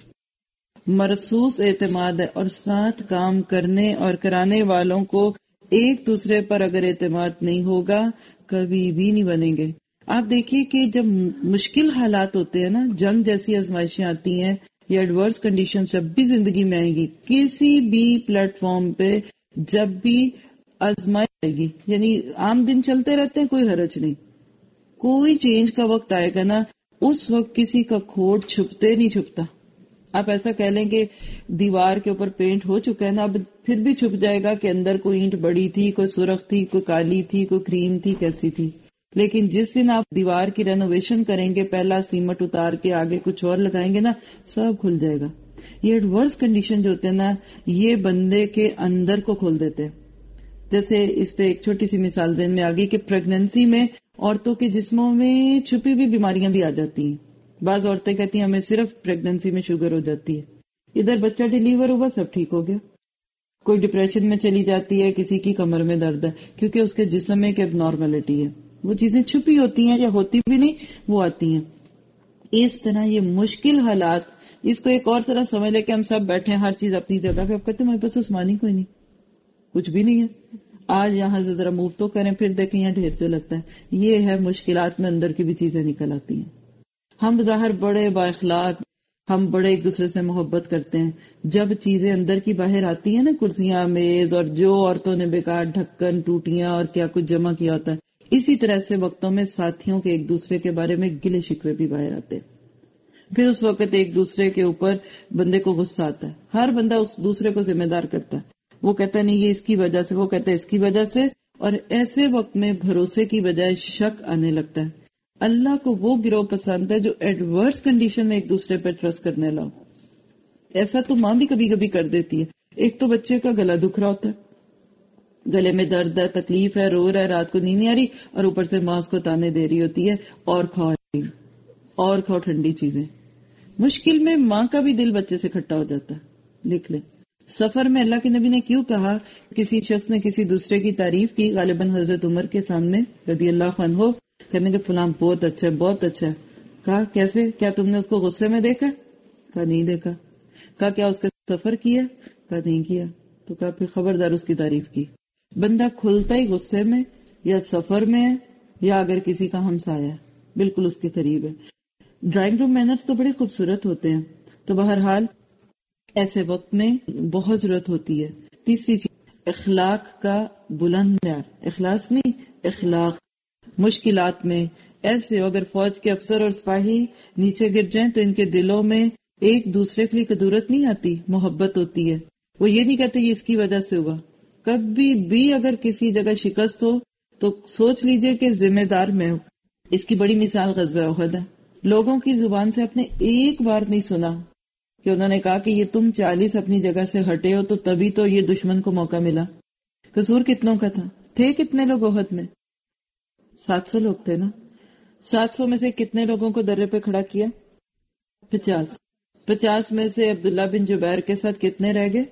مرصوص اعتماد ہے، اور ساتھ کام کرنے اور کرانے والوں کو ایک دوسرے پر اگر اعتماد نہیں ہوگا کبھی بھی نہیں بنیں گے. آپ دیکھیے کہ جب مشکل حالات ہوتے ہیں نا، جنگ جیسی آزمائشیں آتی ہیں یا ایڈورس کنڈیشن جب بھی زندگی میں آئیں گی، کسی بھی پلیٹ فارم پہ جب بھی آزمائش آئے گی، یعنی عام دن چلتے رہتے ہیں کوئی حرج نہیں، کوئی چینج کا وقت آئے گا نا اس وقت کسی کا کھوٹ چھپتے نہیں چھپتا. آپ ایسا کہہ لیں کہ دیوار کے اوپر پینٹ ہو چکا ہے نا، اب پھر بھی چھپ جائے گا کہ اندر کوئی اینٹ بڑی تھی، کوئی سرخ تھی، کوئی کالی تھی، کوئی کریم تھی، کیسی تھی. لیکن جس دن آپ دیوار کی رینوویشن کریں گے، پہلا سیمٹ اتار کے آگے کچھ اور لگائیں گے نا، سب کھل جائے گا. یہ ایڈورس کنڈیشن جو ہوتے ہیں نا یہ بندے کے اندر کو کھول دیتے ہیں. جیسے اس پہ ایک چھوٹی سی مثال ذہن میں آ گئی کہ پریگننسی میں عورتوں کے جسموں میں چھپی ہوئی بیماریاں بھی آ جاتی ہیں. بعض عورتیں کہتی ہیں ہمیں صرف پریگننسی میں شوگر ہو جاتی ہے، ادھر بچہ ڈیلیور ہوا سب ٹھیک ہو گیا. کوئی ڈپریشن میں چلی جاتی ہے، کسی کی کمر میں درد ہے، کیونکہ اس کے جسم میں ایک اب نارملٹی ہے. وہ چیزیں چھپی ہوتی ہیں یا ہوتی بھی نہیں، وہ آتی ہیں. اس طرح یہ مشکل حالات اس کو ایک اور طرح سمجھ لے کہ ہم سب بیٹھے ہیں ہر چیز اپنی جگہ پہ. آپ کہتے ہیں ہمارے پاس عثمانی کوئی نہیں, کچھ بھی نہیں ہے. آج یہاں سے ذرا موو تو کریں, پھر دیکھیں یہاں ڈھیر جو لگتا ہے. یہ ہے مشکلات میں اندر کی بھی چیزیں نکل آتی ہیں. ہم بظاہر بڑے با اخلاق, ہم بڑے ایک دوسرے سے محبت کرتے ہیں. جب چیزیں اندر کی باہر آتی ہیں نا, کرسیاں میز اور جو عورتوں نے بیکار ڈھکن ٹوٹیاں اور کیا کچھ جمع کیا ہوتا ہے, اسی طرح سے وقتوں میں ساتھیوں کے ایک دوسرے کے بارے میں گلے شکوے بھی باہر آتے ہیں. پھر اس وقت ایک دوسرے کے اوپر بندے کو غصہ آتا ہے. ہر بندہ اس دوسرے کو ذمہ دار کرتا ہے. وہ کہتا ہے نہیں یہ اس کی وجہ سے, وہ کہتا ہے اس کی وجہ سے. اور ایسے وقت میں بھروسے کی بجائے شک آنے لگتا ہے. اللہ کو وہ گروہ پسند ہے جو ایڈورس کنڈیشن میں ایک دوسرے پہ ٹرسٹ کرنے لاؤ. ایسا تو ماں بھی کبھی کبھی کر دیتی ہے. ایک تو بچے کا گلا دکھ رہا ہوتا ہے, گلے میں درد ہے, تکلیف ہے, رو رہا ہے, رات کو نیند نہیں آ رہی, اور اوپر سے ماں اس کو تانے دے رہی ہوتی ہے اور کھاؤ اور کھاؤ ٹھنڈی چیزیں. مشکل میں ماں کا بھی دل بچے سے کھٹا ہو جاتا ہے. لکھ لیں, سفر میں اللہ کے نبی نے کیوں کہا, کسی شخص نے کسی دوسرے کی تعریف کی, غالباً حضرت عمر کے سامنے رضی اللہ عنہ, کہنے کے فلاں بہت اچھا ہے بہت اچھا ہے. کہا کیسے, کیا تم نے اس کو غصے میں دیکھا؟ کہا نہیں دیکھا. کہا کیا اس کا سفر کیا؟ کہا نہیں کیا. تو کہا پھر خبردار اس کی تعریف کی. بندہ کھلتا ہی غصے میں یا سفر میں ہے, یا اگر کسی کا ہمسایہ ہے بالکل اس کے قریب ہے. ڈرائنگ روم مینرز تو بڑے خوبصورت ہوتے ہیں. تو بہرحال ایسے وقت میں بہت ضرورت ہوتی ہے. تیسری چیز, اخلاق کا بلند معیار. اخلاص نہیں, اخلاق. مشکلات میں ایسے اگر فوج کے افسر اور سپاہی نیچے گر جائیں تو ان کے دلوں میں ایک دوسرے کے لیے قدرت نہیں آتی, محبت ہوتی ہے. وہ یہ نہیں کہتے یہ اس کی وجہ سے ہوا. کبھی بھی اگر کسی جگہ شکست ہو تو سوچ لیجئے کہ ذمہ دار میں ہوں. اس کی بڑی مثال غزوہ احد ہے. لوگوں کی زبان سے اپنے ایک بار نہیں سنا کہ انہوں نے کہا کہ یہ تم چالیس اپنی جگہ سے ہٹے ہو تو تبھی تو یہ دشمن کو موقع ملا. قصور کتنوں کا تھا؟ تھے کتنے لوگ احد میں؟ سات سو لوگ تھے نا. سات سو میں سے کتنے لوگوں کو درے پہ کھڑا کیا؟ پچاس. پچاس میں سے عبداللہ بن جبیر کے ساتھ کتنے رہ گئے؟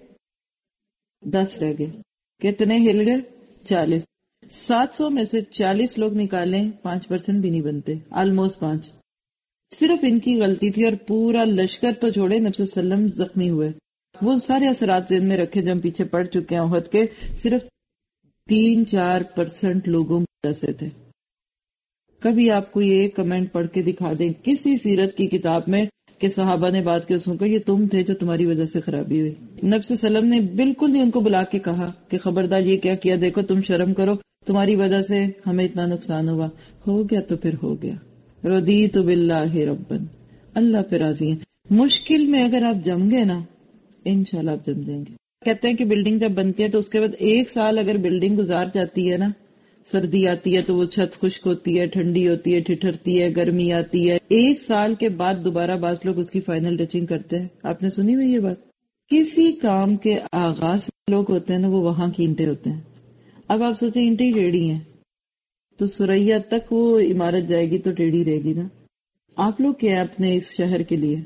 دس رہ گئے. کتنے ہل گئے؟ چالیس. سات سو میں سے چالیس لوگ نکالیں, پانچ پرسنٹ بھی نہیں بنتے, آلموسٹ پانچ. صرف ان کی غلطی تھی, اور پورا لشکر تو چھوڑے, نبی صلی اللہ علیہ وسلم زخمی ہوئے. وہ سارے اثرات ذہن میں رکھے جو ہم پیچھے پڑ چکے ہیں احد کے, صرف تین چار پرسنٹ لوگوں کی وجہ سے تھے. کبھی آپ کو یہ کمنٹ پڑھ کے دکھا دیں کسی سیرت کی کتاب میں کہ صحابہ نے بات کی سن کر یہ تم تھے جو تمہاری وجہ سے خرابی ہوئی. نبی صلی اللہ علیہ وسلم نے بالکل نہیں ان کو بلا کے کہا کہ خبردار یہ کیا کیا, دیکھو تم شرم کرو, تمہاری وجہ سے ہمیں اتنا نقصان ہوا. ہو گیا تو پھر ہو گیا. رضیت باللہ ربا, اللہ پہ راضی ہیں. مشکل میں اگر آپ جم گئے نا, انشاءاللہ آپ جم جائیں گے. کہتے ہیں کہ بلڈنگ جب بنتی ہے تو اس کے بعد ایک سال اگر بلڈنگ گزار جاتی ہے نا, سردی آتی ہے تو وہ چھت خشک ہوتی ہے, ٹھنڈی ہوتی ہے, ٹھٹھرتی ہے, گرمی آتی ہے, ایک سال کے بعد دوبارہ بعض لوگ اس کی فائنل ٹچنگ کرتے ہیں. آپ نے سنی ہوئی یہ بات؟ کسی کام کے آغاز لوگ ہوتے ہیں نا, وہ وہاں کی اینٹیں ہوتے ہیں. اب آپ سوچیں اینٹیں ٹیڑھی ہیں تو سریا تک وہ عمارت جائے گی تو ٹیڑھی رہے گی نا. آپ لوگ کیا اپنے اس شہر کے لیے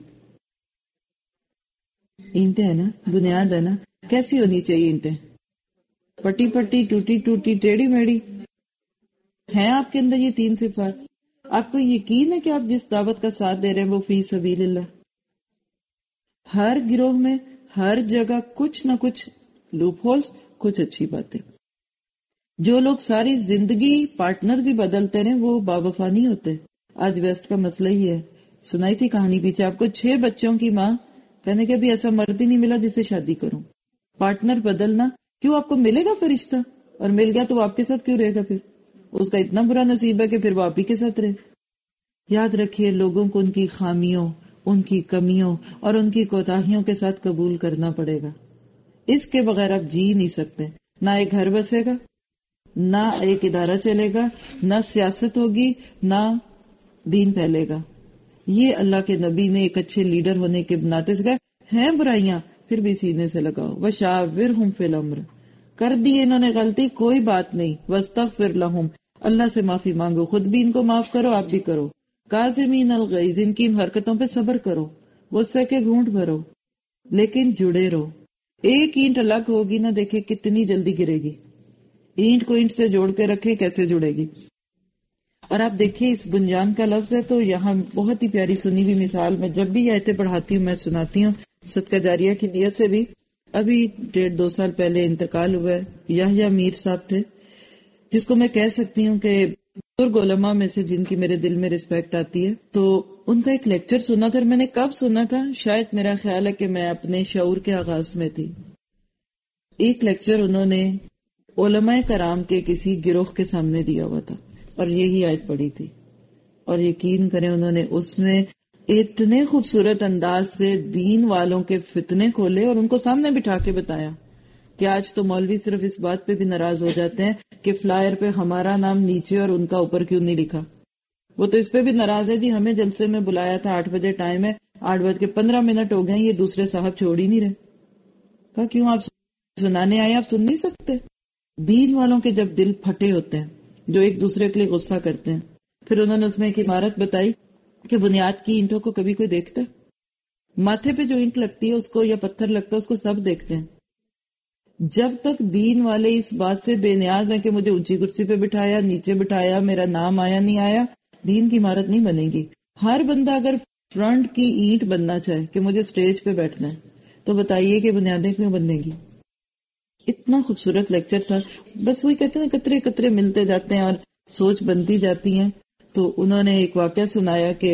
اینٹیں ہیں نا, بنیاد ہے نا. کیسی ہونی چاہیے اینٹیں؟ پٹی پٹی, ٹوٹی ٹوٹی, ٹیڑھی میڑھی. ہیں آپ کے اندر یہ تین صفات؟ آپ کو یقین ہے کہ آپ جس دعوت کا ساتھ دے رہے ہیں وہ فی سبیل اللہ؟ ہر گروہ میں ہر جگہ کچھ نہ کچھ لوپ ہولز, کچھ اچھی باتیں. جو لوگ ساری زندگی پارٹنرز ہی بدلتے رہے وہ باوفا نہیں ہوتے. آج ویسٹ کا مسئلہ ہی ہے. سنائی تھی کہانی پیچھے آپ کو, چھ بچوں کی ماں کہنے کہ ابھی ایسا مرد ہی نہیں ملا جس سے شادی کروں. پارٹنر بدلنا کیوں؟ آپ کو ملے گا فرشتہ, اور مل گیا تو وہ آپ کے ساتھ کیوں رہے گا؟ پھر اس کا اتنا برا نصیب ہے کہ پھر وہ آپ ہی کے ساتھ رہے. یاد رکھیے, لوگوں کو ان کی خامیوں, ان کی کمیوں اور ان کی کوتاہیوں کے ساتھ قبول کرنا پڑے گا. اس کے بغیر آپ جی نہیں سکتے. نہ ایک گھر بسے گا, نہ ایک ادارہ چلے گا, نہ سیاست ہوگی, نہ دین پھیلے گا. یہ اللہ کے نبی نے ایک اچھے لیڈر ہونے کے ناطے سے کہا ہیں برائیاں پھر بھی سینے سے لگاؤ. وشاورہم فی الامر, کر دی انہوں نے غلطی, کوئی بات نہیں. واستغفر لہم, اللہ سے معافی مانگو, خود بھی ان کو معاف کرو, آپ بھی کرو. کاظمین الغیظ, ان کی ان حرکتوں پہ صبر کرو, غصے کے گھونٹ بھرو, لیکن جڑے رہو. ایک اینٹ الگ ہوگی نا, دیکھیں کتنی جلدی گرے گی. اینٹ کو اینٹ سے جوڑ کے رکھے, کیسے جڑے گی. اور آپ دیکھیں اس بنیان کا لفظ ہے تو یہاں بہت ہی پیاری سنی ہوئی مثال، میں جب بھی یہ آیتیں پڑھاتی ہوں میں سناتی ہوں صدقہ جاریہ کی نیت سے بھی. ابھی ڈیڑھ دو سال پہلے انتقال ہوا ہے، یحییٰ میر صاحب تھے جس کو میں کہہ سکتی ہوں کہ بزرگ علماء میں سے جن کی میرے دل میں رسپیکٹ آتی ہے. تو ان کا ایک لیکچر سنا تھا، اور میں نے کب سنا تھا، شاید میرا خیال ہے کہ میں اپنے شعور کے آغاز میں تھی. ایک لیکچر انہوں نے علماء کرام کے کسی گروہ کے سامنے دیا ہوا تھا اور یہی آیت پڑھی تھی، اور یقین کریں انہوں نے اس میں اتنے خوبصورت انداز سے دین والوں کے فتنے کھولے اور ان کو سامنے بٹھا کے بتایا کہ آج تو مولوی صرف اس بات پہ بھی ناراض ہو جاتے ہیں کہ فلائر پہ ہمارا نام نیچے اور ان کا اوپر کیوں نہیں لکھا. وہ تو اس پہ بھی ناراض ہے جی ہمیں جلسے میں بلایا تھا، آٹھ بجے ٹائم ہے، آٹھ بج کے پندرہ منٹ ہو گئے، یہ دوسرے صاحب چھوڑ ہی نہیں رہے. کہا کیوں آپ سنانے آئے، آپ سن نہیں سکتے؟ دین والوں کے جب دل پھٹے ہوتے ہیں جو ایک دوسرے کے لیے غصہ کرتے ہیں. پھر انہوں نے اس میں ایک عمارت بتائی کہ بنیاد کی اینٹوں کو کبھی کوئی دیکھتا ہے؟ ماتھے پہ جو اینٹ لگتی ہے اس کو یا پتھر لگتا ہے اس کو سب دیکھتے ہیں. جب تک دین والے اس بات سے بے نیاز ہیں کہ مجھے اونچی کرسی پہ بٹھایا، نیچے بٹھایا، میرا نام آیا نہیں آیا، دین کی عمارت نہیں بنے گی. ہر بندہ اگر فرنٹ کی اینٹ بننا چاہے کہ مجھے سٹیج پہ بیٹھنا ہے تو بتائیے کہ بنیادیں کیوں بننے گی. اتنا خوبصورت لیکچر تھا. بس وہی کہتے ہیں قطرے قطرے ملتے جاتے ہیں اور سوچ بنتی جاتی ہیں. تو انہوں نے ایک واقعہ سنایا کہ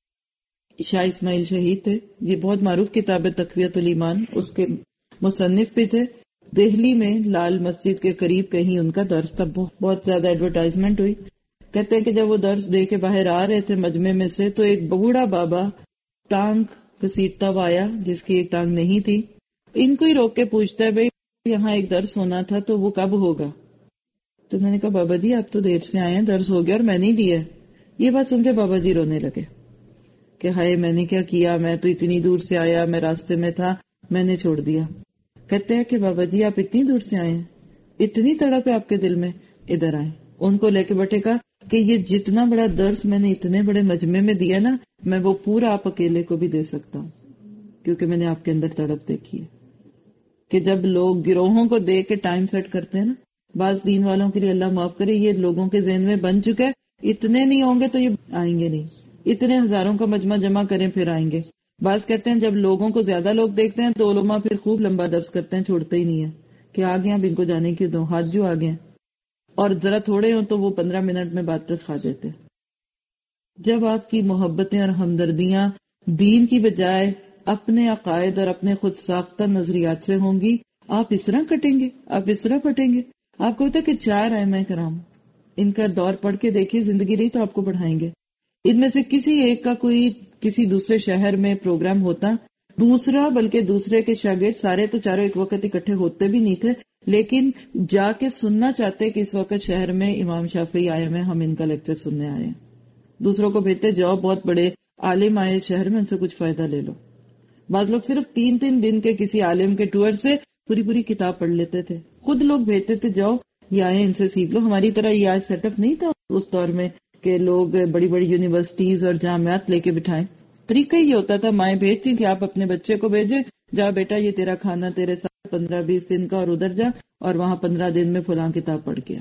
شاہ اسماعیل شہید تھے، یہ بہت معروف کتاب ہے تقویت الایمان، اس کے مصنف بھی تھے. دہلی میں لال مسجد کے قریب کہیں ان کا درس تھا، بہت زیادہ ایڈورٹائزمنٹ ہوئی. کہتے ہیں کہ جب وہ درس دے کے باہر آ رہے تھے مجمع میں سے تو ایک بوڑھا بابا ٹانگ گھسیٹتا ہوا آیا جس کی ایک ٹانگ نہیں تھی. ان کو ہی روک کے پوچھتا ہے بھائی یہاں ایک درس ہونا تھا تو وہ کب ہوگا؟ تو انہوں نے کہا بابا جی آپ تو دیر سے آئے ہیں، درس ہو گیا اور میں نہیں دیا. یہ بات سن کے بابا جی رونے لگے کہ ہائے میں نے کیا کیا، میں تو اتنی دور سے آیا، میں راستے میں تھا، میں نے چھوڑ دیا. کہتے ہیں کہ بابا جی آپ اتنی دور سے آئے ہیں، اتنی تڑپ ہے آپ کے دل میں، ادھر آئے. ان کو لے کے بیٹھے کہا کہ یہ جتنا بڑا درس میں نے اتنے بڑے مجمع میں دیا نا، میں وہ پورا آپ اکیلے کو بھی دے سکتا ہوں کیونکہ میں نے آپ کے اندر تڑپ دیکھی ہے. کہ جب لوگ گروہوں کو دے کے ٹائم سیٹ کرتے ہیں نا، بعض دین والوں کے لیے اللہ معاف کرے یہ لوگوں کے ذہن میں بن چکا ہے، اتنے نہیں ہوں گے تو یہ آئیں گے نہیں، اتنے ہزاروں کا مجمع جمع کریں پھر آئیں گے. بعض کہتے ہیں جب لوگوں کو زیادہ لوگ دیکھتے ہیں تو علماء پھر خوب لمبا درس کرتے ہیں، چھوڑتے ہی نہیں ہے کہ آگے اب ان کو جانے کیوں دو، ہاتھ جو آگے ہیں، اور ذرا تھوڑے ہوں تو وہ پندرہ منٹ میں بات رکھا دیتے. جب آپ کی محبتیں اور ہمدردیاں دین کی بجائے اپنے عقائد اور اپنے خود ساختہ نظریات سے ہوں گی، آپ اس طرح کٹیں گے، آپ اس طرح پھٹیں گے. آپ کو ہوتا ہے کہ چار ائمہ کرام، ان کا دور پڑھ کے دیکھیے، زندگی رہی تو آپ کو پڑھائیں گے. ان میں سے کسی ایک کا کوئی کسی دوسرے شہر میں پروگرام ہوتا، دوسرا بلکہ دوسرے کے شاگرد سارے تو چاروں ایک وقت اکٹھے ہوتے بھی نہیں تھے، لیکن جا کے سننا چاہتے کہ اس وقت شہر میں امام شافعی آئے ہیں، ہم ان کا لیکچر سننے آئے ہیں. دوسروں کو بھیجتے جاؤ بہت بڑے عالم آئے شہر میں، ان سے کچھ فائدہ لے لو. بعض لوگ صرف تین تین دن کے کسی عالم کے ٹور سے پوری پوری کتاب پڑھ لیتے تھے، خود لوگ بھیجتے تھے جاؤ یہ آئے ان سے سیکھ لو. ہماری طرح یہ آج سیٹ اپ نہیں تھا اس دور میں کہ لوگ بڑی بڑی یونیورسٹیز اور جامعات لے کے بٹھائیں. طریقہ یہ ہوتا تھا، مائیں بھیجتی تھی آپ اپنے بچے کو بھیجے، جا بیٹا یہ تیرا کھانا تیرے ساتھ پندرہ بیس دن کا، اور ادھر جا اور وہاں پندرہ دن میں فلاں کتاب پڑھ کے آ.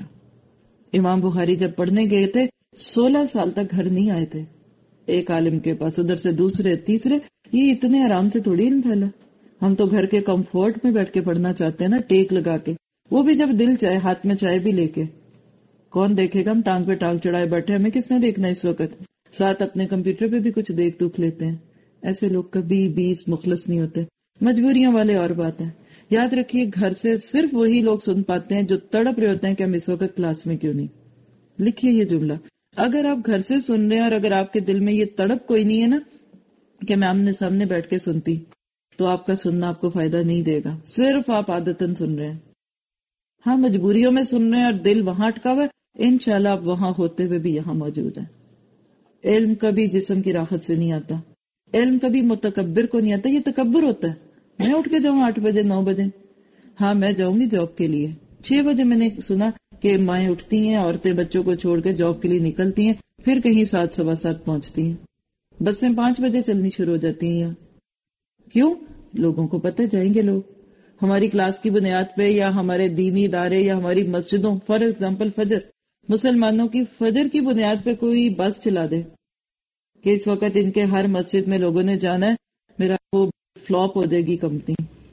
امام بخاری جب پڑھنے گئے تھے سولہ سال تک گھر نہیں آئے تھے ایک عالم کے پاس، ادھر سے دوسرے تیسرے. یہ اتنے آرام سے تھوڑی علم پھیلا. ہم تو گھر کے کمفورٹ میں بیٹھ کے پڑھنا چاہتے ہیں نا، ٹیک لگا کے، وہ بھی جب دل چاہے ہاتھ میں چائے بھی لے کے. کون دیکھے گا؟ ہم ٹانگ پہ ٹانگ چڑھائے بیٹھے، ہمیں کس نے دیکھنا اس وقت؟ ساتھ اپنے کمپیوٹر پہ بھی کچھ دیکھ دکھ لیتے ہیں. ایسے لوگ کبھی بیس مخلص نہیں ہوتے. مجبوریاں والے اور بات ہے. یاد رکھیے گھر سے صرف وہی لوگ سن پاتے ہیں جو تڑپ رہے ہوتے ہیں کہ ہم اس وقت کلاس میں کیوں نہیں. لکھیے یہ جملہ، اگر آپ گھر سے سن رہے ہیں اور اگر آپ کے دل میں یہ تڑپ کوئی نہیں ہے نا کہ میں آمنے سامنے بیٹھ کے سنتی، تو آپ کا سننا آپ کو فائدہ نہیں دے گا. صرف آپ عادتاً سن رہے ہیں. ہاں مجبوریوں میں سن رہے ہیں اور دل وہاں اٹکا ہوا ہے، انشاءاللہ آپ وہاں ہوتے ہوئے بھی یہاں موجود ہیں. علم کبھی جسم کی راحت سے نہیں آتا، علم کبھی متکبر کو نہیں آتا. یہ تکبر ہوتا ہے میں اٹھ کے جاؤں آٹھ بجے نو بجے. ہاں میں جاؤں گی جاب کے لیے چھ بجے. میں نے سنا کہ مائیں اٹھتی ہیں، عورتیں بچوں کو چھوڑ کے جاب کے لیے نکلتی ہیں، پھر کہیں سات سوا سات پہنچتی ہیں. بسیں پانچ بجے چلنی شروع ہو جاتی ہیں. کیوں؟ لوگوں کو پتہ جائیں گے لوگ. ہماری کلاس کی بنیاد پہ یا ہمارے دینی ادارے یا ہماری مسجدوں، فار ایگزامپل فجر، مسلمانوں کی فجر کی بنیاد پہ کوئی بس چلا دے کہ اس وقت ان کے ہر مسجد میں لوگوں نے جانا ہے، میرا وہ فلاپ ہو جائے گی کمپنی،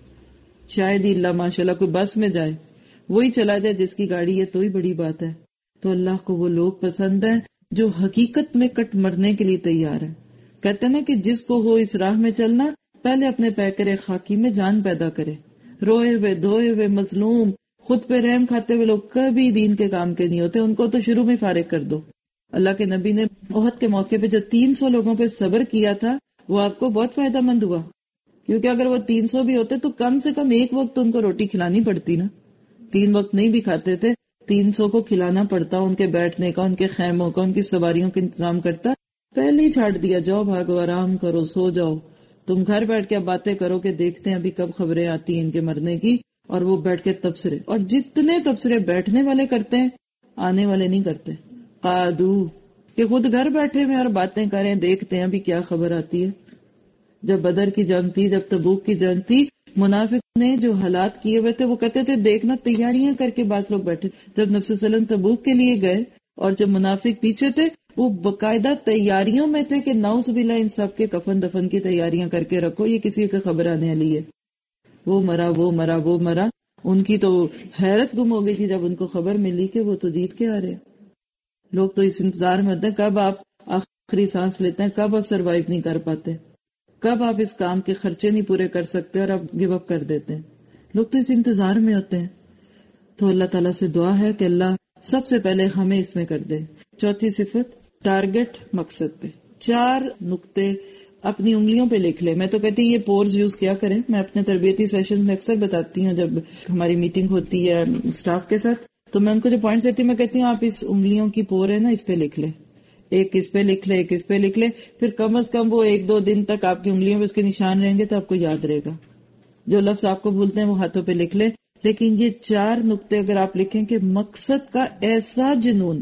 شاید ہی اللہ ماشاءاللہ کوئی بس میں جائے، وہی چلا جائے جس کی گاڑی ہے، تو ہی بڑی بات ہے۔ تو اللہ کو وہ لوگ پسند ہیں جو حقیقت میں کٹ مرنے کے لیے تیار ہے۔ کہتے ہیں نا کہ جس کو ہو اس راہ میں چلنا، پہلے اپنے پیکر خاکی میں جان پیدا کرے۔ روئے ہوئے دھوئے ہوئے مظلوم خود پہ رحم کھاتے ہوئے لوگ کبھی دین کے کام کے نہیں ہوتے، ان کو تو شروع میں فارغ کر دو۔ اللہ کے نبی نے احد کے موقع پہ جو تین سو لوگوں پہ صبر کیا تھا وہ آپ کو بہت فائدہ مند ہوا، کیونکہ اگر وہ تین سو بھی ہوتے تو کم سے کم ایک وقت ان کو روٹی کھلانی پڑتی نا، تین وقت نہیں بھی کھاتے تھے، تین سو کو کھلانا پڑتا، ان کے بیٹھنے کا، ان کے خیموں کا، ان کی سواریوں کا انتظام کرتا۔ پہلے ہی چھاٹ دیا، جاؤ بھاگو آرام کرو سو جاؤ، تم گھر بیٹھ کے اب باتیں کرو کہ دیکھتے ہیں ابھی کب خبریں آتی ہیں ان کے مرنے کی، اور وہ بیٹھ کے تبصرے، اور جتنے تبصرے بیٹھنے والے کرتے ہیں آنے والے نہیں کرتے۔ قادو کہ خود گھر بیٹھے ہوئے اور باتیں کریں، دیکھتے ہیں ابھی کیا خبر آتی ہے۔ جب بدر کی جنگ تھی، جب تبوک کی جنگ تھی، منافق نے جو حالات کیے ہوئے تھے وہ کہتے تھے دیکھنا، تیاریاں کر کے بعض لوگ بیٹھے۔ جب نبی صلی اللہ علیہ وسلم تبوک کے لیے گئے اور جب منافق پیچھے تھے، وہ باقاعدہ تیاریوں میں تھے کہ نعوذ باللہ ان سب کے کفن دفن کی تیاریاں کر کے رکھو، یہ کسی کی خبر آنے والی ہے۔ وہ مرا وہ مرا وہ مرا، ان کی تو حیرت گم ہو گئی تھی جب ان کو خبر ملی کہ وہ تو جیت کے آ رہے۔ لوگ تو اس انتظار میں ہوتے ہیں کب آپ آخری سانس لیتے ہیں، کب آپ سروائیو نہیں کر پاتے، کب آپ اس کام کے خرچے نہیں پورے کر سکتے اور آپ گیو اپ کر دیتے ہیں۔ لوگ تو اس انتظار میں ہوتے ہیں۔ تو اللہ تعالیٰ سے دعا ہے کہ اللہ سب سے پہلے ہمیں اس میں کر دے۔ چوتھی صفت، ٹارگٹ مقصد پہ۔ چار نقطے اپنی انگلیوں پہ لکھ لے۔ میں تو کہتی یہ پورز یوز کیا کریں، میں اپنے تربیتی سیشن میں اکثر بتاتی ہوں، جب ہماری میٹنگ ہوتی ہے اسٹاف کے ساتھ تو میں ان کو جو پوائنٹس دیتی ہوں میں کہتی ہوں آپ اس انگلیوں کی پور ہے نا اس پہ لکھ لے، ایک اس پہ لکھ لے، ایک اس پہ لکھ لے، پھر کم از کم وہ ایک دو دن تک آپ کی انگلیوں پہ اس کے نشان رہیں گے تو آپ کو یاد رہے گا۔ جو لفظ آپ کو بھولتے ہیں وہ ہاتھوں پہ لکھ لے۔ لیکن یہ چار نقطے اگر آپ لکھیں کہ مقصد کا ایسا جنون،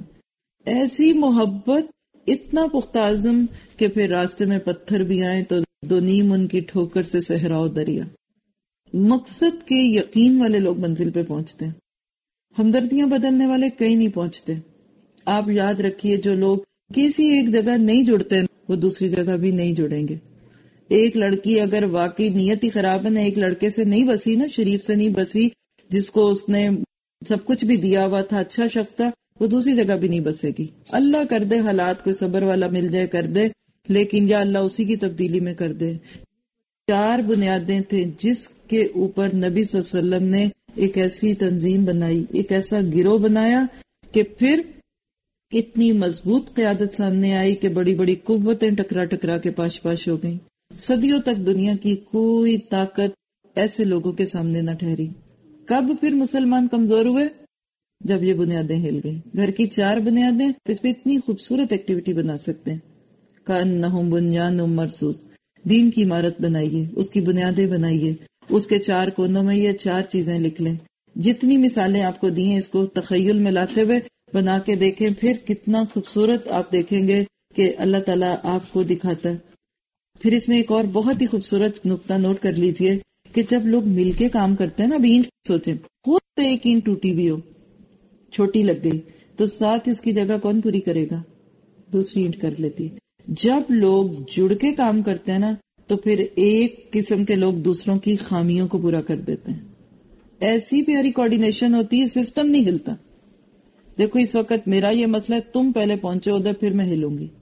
ایسی محبت، اتنا پختہ عزم کہ پھر راستے میں پتھر بھی آئیں تو دو نیم ان کی ٹھوکر سے صحراؤ دریا۔ مقصد کے یقین والے لوگ منزل پہ پہنچتے ہیں، ہمدردیاں بدلنے والے کہیں نہیں پہنچتے۔ آپ یاد رکھیے جو لوگ کسی ایک جگہ نہیں جڑتے وہ دوسری جگہ بھی نہیں جڑیں گے۔ ایک لڑکی اگر واقعی نیت ہی خراب ہے نا، ایک لڑکے سے نہیں بسی نا، شریف سے نہیں بسی، جس کو اس نے سب کچھ بھی دیا ہوا تھا، اچھا شخص تھا، وہ دوسری جگہ بھی نہیں بسے گی۔ اللہ کر دے حالات کوئی صبر والا مل جائے کر دے، لیکن یا اللہ اسی کی تبدیلی میں کر دے۔ چار بنیادیں تھے جس کے اوپر نبی صلی اللہ علیہ وسلم نے ایک ایسی تنظیم بنائی، ایک ایسا گروہ بنایا کہ پھر اتنی مضبوط قیادت سامنے آئی کہ بڑی بڑی قوتیں ٹکرا ٹکرا کے پاش پاش ہو گئیں۔ صدیوں تک دنیا کی کوئی طاقت ایسے لوگوں کے سامنے نہ ٹھہری۔ کب پھر مسلمان کمزور ہوئے؟ جب یہ بنیادیں ہل گئیں۔ گھر کی چار بنیادیں، اس پہ اتنی خوبصورت ایکٹیویٹی بنا سکتے ہیں۔ کأنہم بنیان مرصوص، دین کی عمارت بنائیے، اس کی بنیادیں بنائیے، اس کے چار کونوں میں یہ چار چیزیں لکھ لیں۔ جتنی مثالیں آپ کو دی ہیں اس کو تخیل میں لاتے ہوئے بنا کے دیکھیں، پھر کتنا خوبصورت آپ دیکھیں گے کہ اللہ تعالیٰ آپ کو دکھاتا ہے۔ پھر اس میں ایک اور بہت ہی خوبصورت نقطہ نوٹ کر لیجئے کہ جب لوگ مل کے کام کرتے ہیں نا، اب اینٹ سوچیں، خود سے ایک اینٹ ٹوٹی بھی ہو، چھوٹی لگ گئی تو ساتھ اس کی جگہ کون پوری کرے گا؟ دوسری اینٹ کر لیتی ہے۔ جب لوگ جڑ کے کام کرتے ہیں نا تو پھر ایک قسم کے لوگ دوسروں کی خامیوں کو پورا کر دیتے ہیں۔ ایسی پیاری کوارڈینیشن ہوتی ہے، سسٹم نہیں ہلتا۔ دیکھو اس وقت میرا یہ مسئلہ ہے، تم پہلے پہنچو ادھر، پھر میں ہلوں گی۔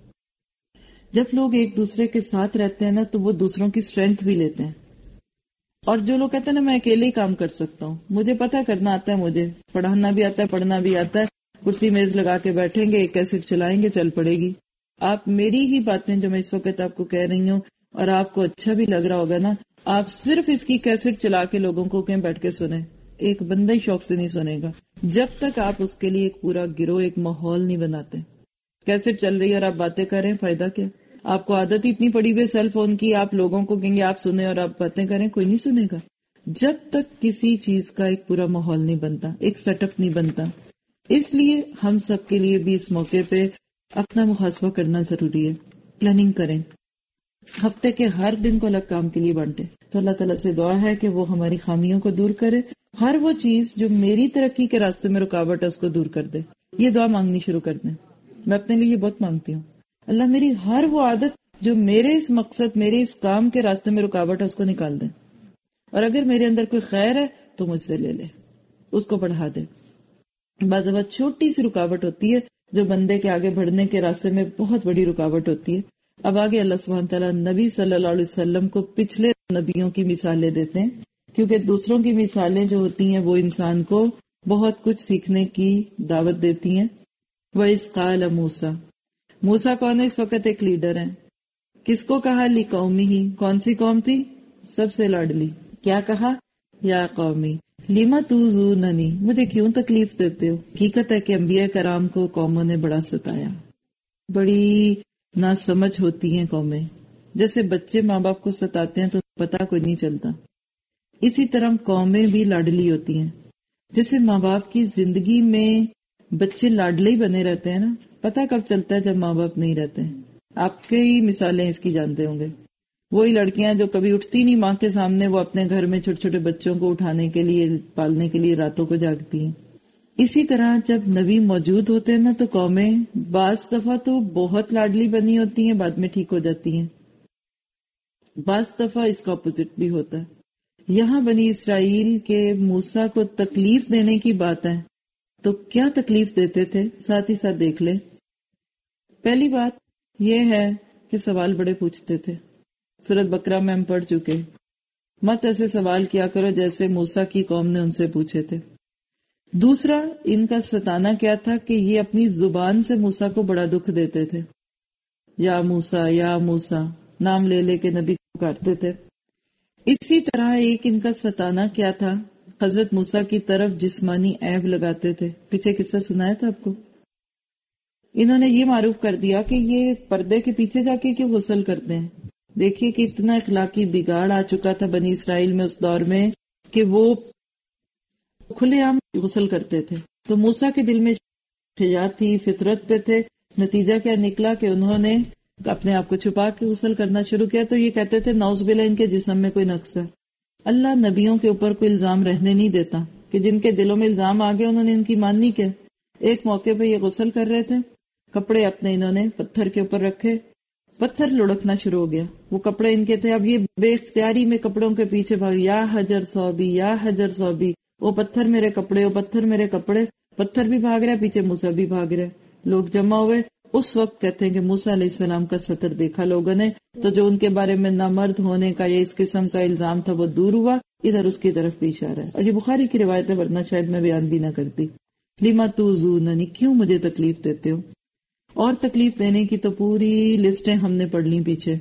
جب لوگ ایک دوسرے کے ساتھ رہتے ہیں نا تو وہ دوسروں کی اسٹرینتھ بھی لیتے ہیں۔ اور جو لوگ کہتے ہیں نا میں اکیلے ہی کام کر سکتا ہوں، مجھے پتا کرنا آتا ہے، مجھے پڑھانا بھی آتا ہے، پڑھنا بھی آتا ہے، کرسی میز لگا کے بیٹھیں گے، ایک کیسٹ چلائیں گے، چل پڑے گی۔ آپ میری ہی باتیں جو میں اس وقت آپ کو کہہ رہی ہوں اور آپ کو اچھا بھی لگ رہا ہوگا نا، آپ صرف اس کی کیسٹ چلا کے لوگوں کو کہیں بیٹھ کے سنیں، ایک بندہ ہی شوق سے نہیں سنے گا جب تک آپ اس کے لیے ایک پورا گروہ، ایک ماحول نہیں بناتے۔ کیسٹ چل رہی ہے اور آپ باتیں کر رہے ہیں، فائدہ کیا؟ آپ کو عادت اتنی پڑی ہوئی سیل فون کی، آپ لوگوں کو کہیں گے آپ سنیں اور آپ باتیں کریں، کوئی نہیں سنے گا جب تک کسی چیز کا ایک پورا ماحول نہیں بنتا، ایک سیٹ اپ نہیں بنتا۔ اس لیے ہم سب کے لیے بھی اس موقع پہ اپنا محاسبہ کرنا ضروری ہے۔ پلاننگ کریں، ہفتے کے ہر دن کو الگ کام کے لیے بانٹے۔ تو اللہ تعالیٰ سے دعا ہے کہ وہ ہماری خامیوں کو دور کرے، ہر وہ چیز جو میری ترقی کے راستے میں رکاوٹ ہے اس کو دور کر دے۔ یہ دعا مانگنی شروع کر دیں. میں اپنے لیے یہ بہت مانگتی ہوں، اللہ میری ہر وہ عادت جو میرے اس مقصد، میرے اس کام کے راستے میں رکاوٹ ہے، اس کو نکال دیں، اور اگر میرے اندر کوئی خیر ہے تو مجھ سے لے لے، اس کو بڑھا دے. بعض اوقات چھوٹی سی رکاوٹ ہوتی ہے جو بندے کے آگے بڑھنے کے راستے میں بہت بڑی رکاوٹ ہوتی ہے. اب آگے اللہ سبحانہ تعالیٰ نبی صلی اللہ علیہ وسلم کو پچھلے نبیوں کی مثالیں دیتے ہیں، کیونکہ دوسروں کی مثالیں جو ہوتی ہیں وہ انسان کو بہت کچھ سیکھنے کی دعوت دیتی ہیں. وَإِذْ قَالَ مُوسَىٰ، موسیٰ کون ہے؟ اس وقت ایک لیڈر ہیں. کس کو کہا؟ لِقَوْمِهِ، کون سی قوم تھی؟ سب سے لاڈلی. کیا کہا؟ یا قومی لِمَ تُؤْذُونَنِی، مجھے کیوں تکلیف دیتے ہو؟ حقیقت ہے کہ انبیاء کرام کو قوموں نے بڑا ستایا، بڑی ناسمجھ ہوتی ہیں قومیں. جیسے بچے ماں باپ کو ستاتے ہیں تو پتہ کوئی نہیں چلتا، اسی طرح قومیں بھی لاڈلی ہوتی ہیں. جیسے ماں باپ کی زندگی میں بچے لاڈلے ہی بنے رہتے ہیں نا، پتہ کب چلتا ہے؟ جب ماں باپ نہیں رہتے ہیں. آپ کئی مثالیں اس کی جانتے ہوں گے. وہی لڑکیاں جو کبھی اٹھتی نہیں ماں کے سامنے، وہ اپنے گھر میں چھوٹے چھوٹے بچوں کو اٹھانے کے لیے، پالنے کے لیے راتوں کو جاگتی ہیں. اسی طرح جب نبی موجود ہوتے ہیں نا تو قومیں بعض دفعہ تو بہت لاڈلی بنی ہوتی ہیں، بعد میں ٹھیک ہو جاتی ہیں. بعض دفعہ اس کا اپوزٹ بھی ہوتا ہے. یہاں بنی اسرائیل کے موسیٰ کو تکلیف دینے کی بات ہے تو کیا تکلیف دیتے تھے، ساتھ ہی ساتھ دیکھ لیں. پہلی بات یہ ہے کہ سوال بڑے پوچھتے تھے. سورۃ بقرہ میں ہم پڑھ چکے، مت ایسے سوال کیا کرو جیسے موسیٰ کی قوم نے ان سے پوچھے تھے. دوسرا، ان کا ستانا کیا تھا کہ یہ اپنی زبان سے موسیٰ کو بڑا دکھ دیتے تھے. یا موسیٰ یا موسیٰ نام لے لے کے نبی کو پکارتے تھے. اسی طرح ایک ان کا ستانا کیا تھا، حضرت موسیٰ کی طرف جسمانی عیب لگاتے تھے. پیچھے قصہ سنایا تھا آپ کو. انہوں نے یہ معروف کر دیا کہ یہ پردے کے پیچھے جا کے کیوں غسل کرتے ہیں. دیکھیے کہ اتنا اخلاقی بگاڑ آ چکا تھا بنی اسرائیل میں اس دور میں کہ وہ کھلے عام غسل کرتے تھے. تو موسیٰ کے دل میں شجاعت تھی، فطرت پہ تھے. نتیجہ کیا نکلا کہ انہوں نے اپنے آپ کو چھپا کے غسل کرنا شروع کیا. تو یہ کہتے تھے نعوذ باللہ ان کے جسم میں کوئی نقص ہے. اللہ نبیوں کے اوپر کوئی الزام رہنے نہیں دیتا کہ جن کے دلوں میں الزام آ گیا انہوں نے ان کی ماننی کیا. ایک موقع پہ یہ غسل کر رہے تھے، کپڑے اپنے انہوں نے پتھر کے اوپر رکھے، پتھر لڑکنا شروع ہو گیا. وہ کپڑے ان کے تھے. اب یہ بے اختیاری میں کپڑوں کے پیچھے بھاگ، یا حجر صوبی یا حجر صوبی، وہ پتھر میرے کپڑے، وہ پتھر میرے کپڑے. پتھر بھی بھاگ رہا ہے، پیچھے موسیٰ بھی بھاگ رہے. لوگ جمع ہوئے. اس وقت کہتے ہیں کہ موسیٰ علیہ السلام کا ستر دیکھا لوگوں نے، تو جو ان کے بارے میں نامرد ہونے کا یا اس قسم کا الزام تھا وہ دور ہوا. ادھر اس کی طرف بھی اشارہ ہے. اور یہ بخاری کی روایت ہے، ورنہ شاید میں بیان بھی نہ کرتی. لما تؤذوننی، کیوں مجھے تکلیف دیتے ہو. اور تکلیف دینے کی تو پوری لسٹیں ہم نے پڑھ لی پیچھے.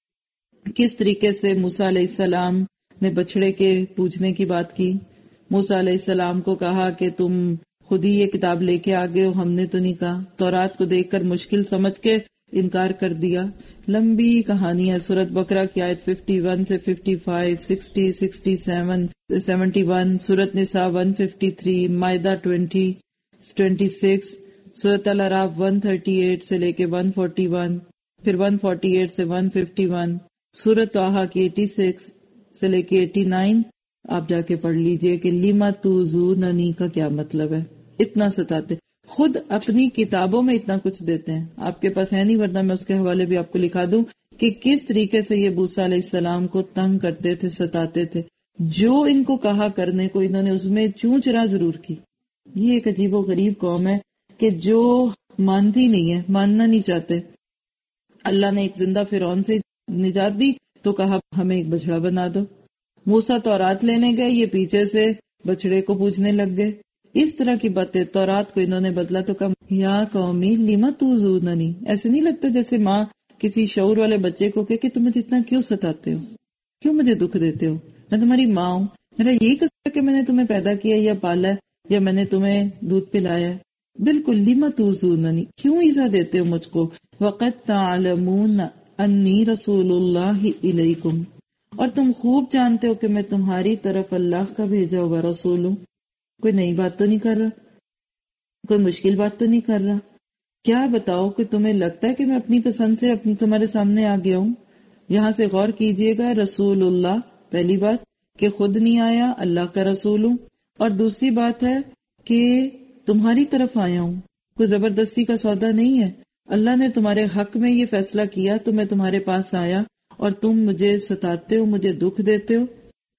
کس طریقے سے موسیٰ علیہ السلام نے بچڑے کے پوجنے کی بات کی. موسیٰ علیہ السلام کو کہا کہ تم خود ہی یہ کتاب لے کے آگے ہو، ہم نے تو نہیں کہا. تورات کو دیکھ کر مشکل سمجھ کے انکار کر دیا. لمبی کہانی ہے. سورۃ بقرہ کی آیت اکیاون سے پچپن، ساٹھ، سڑسٹھ، اکہتر، سورۃ نساء ایک سو ترپن، مائدہ بیس، چھبیس، سورۃ الاعراف ایک سو اڑتیس سے لے کے ایک سو اکتالیس، پھر ایک سو اڑتالیس سے ایک سو اکیاون، سورۃ طٰہٰ کی اٹھاسی سے لے کے ننانوے. آپ جا کے پڑھ لیجئے کہ لما تؤذوننی کا کیا مطلب ہے. اتنا ستاتے، خود اپنی کتابوں میں اتنا کچھ دیتے ہیں. آپ کے پاس ہے نہیں، ورنہ میں اس کے حوالے بھی آپ کو لکھا دوں کہ کس طریقے سے یہ موسیٰ علیہ السلام کو تنگ کرتے تھے، ستاتے تھے. جو ان کو کہا کرنے کو انہوں نے اس میں چوں چرا ضرور کی. یہ ایک عجیب و غریب قوم ہے کہ جو مانتی نہیں ہے، ماننا نہیں چاہتے. اللہ نے ایک زندہ فرعون سے نجات دی تو کہا ہمیں ایک بچڑا بنا دو. موسیٰ تورات لینے گئے، یہ پیچھے سے بچڑے کو پوجنے لگ گئے. اس طرح کی باتیں. تورات کو انہوں نے بدلا تو کہا یا قومی لما تؤذوننی. ایسے نہیں لگتا جیسے ماں کسی شعور والے بچے کو کہ کہ تم مجھے اتنا کیوں ستاتے ہو، کیوں مجھے دکھ دیتے ہو. میں تمہاری ماں ہوں، میرا یہی قصہ ہے کہ میں نے تمہیں پیدا کیا یا پالا ہے یا میں نے تمہیں دودھ پلایا ہے. بالکل. لما تؤذوننی، کیوں ایذا دیتے ہو مجھ کو. وقد تعلمون انی رسول اللہ الیکم، اور تم خوب جانتے ہو کہ میں تمہاری طرف اللہ کا بھیجا ہوا رسول ہوں. کوئی نئی بات تو نہیں کر رہا، کوئی مشکل بات تو نہیں کر رہا. کیا بتاؤ کہ تمہیں لگتا ہے کہ میں اپنی پسند سے اپنی تمہارے سامنے آ گیا ہوں. یہاں سے غور کیجئے گا. رسول اللہ، پہلی بات کہ خود نہیں آیا، اللہ کا رسول ہوں. اور دوسری بات ہے کہ تمہاری طرف آیا ہوں. کوئی زبردستی کا سودا نہیں ہے. اللہ نے تمہارے حق میں یہ فیصلہ کیا تو میں تمہارے پاس آیا اور تم مجھے ستاتے ہو، مجھے دکھ دیتے ہو.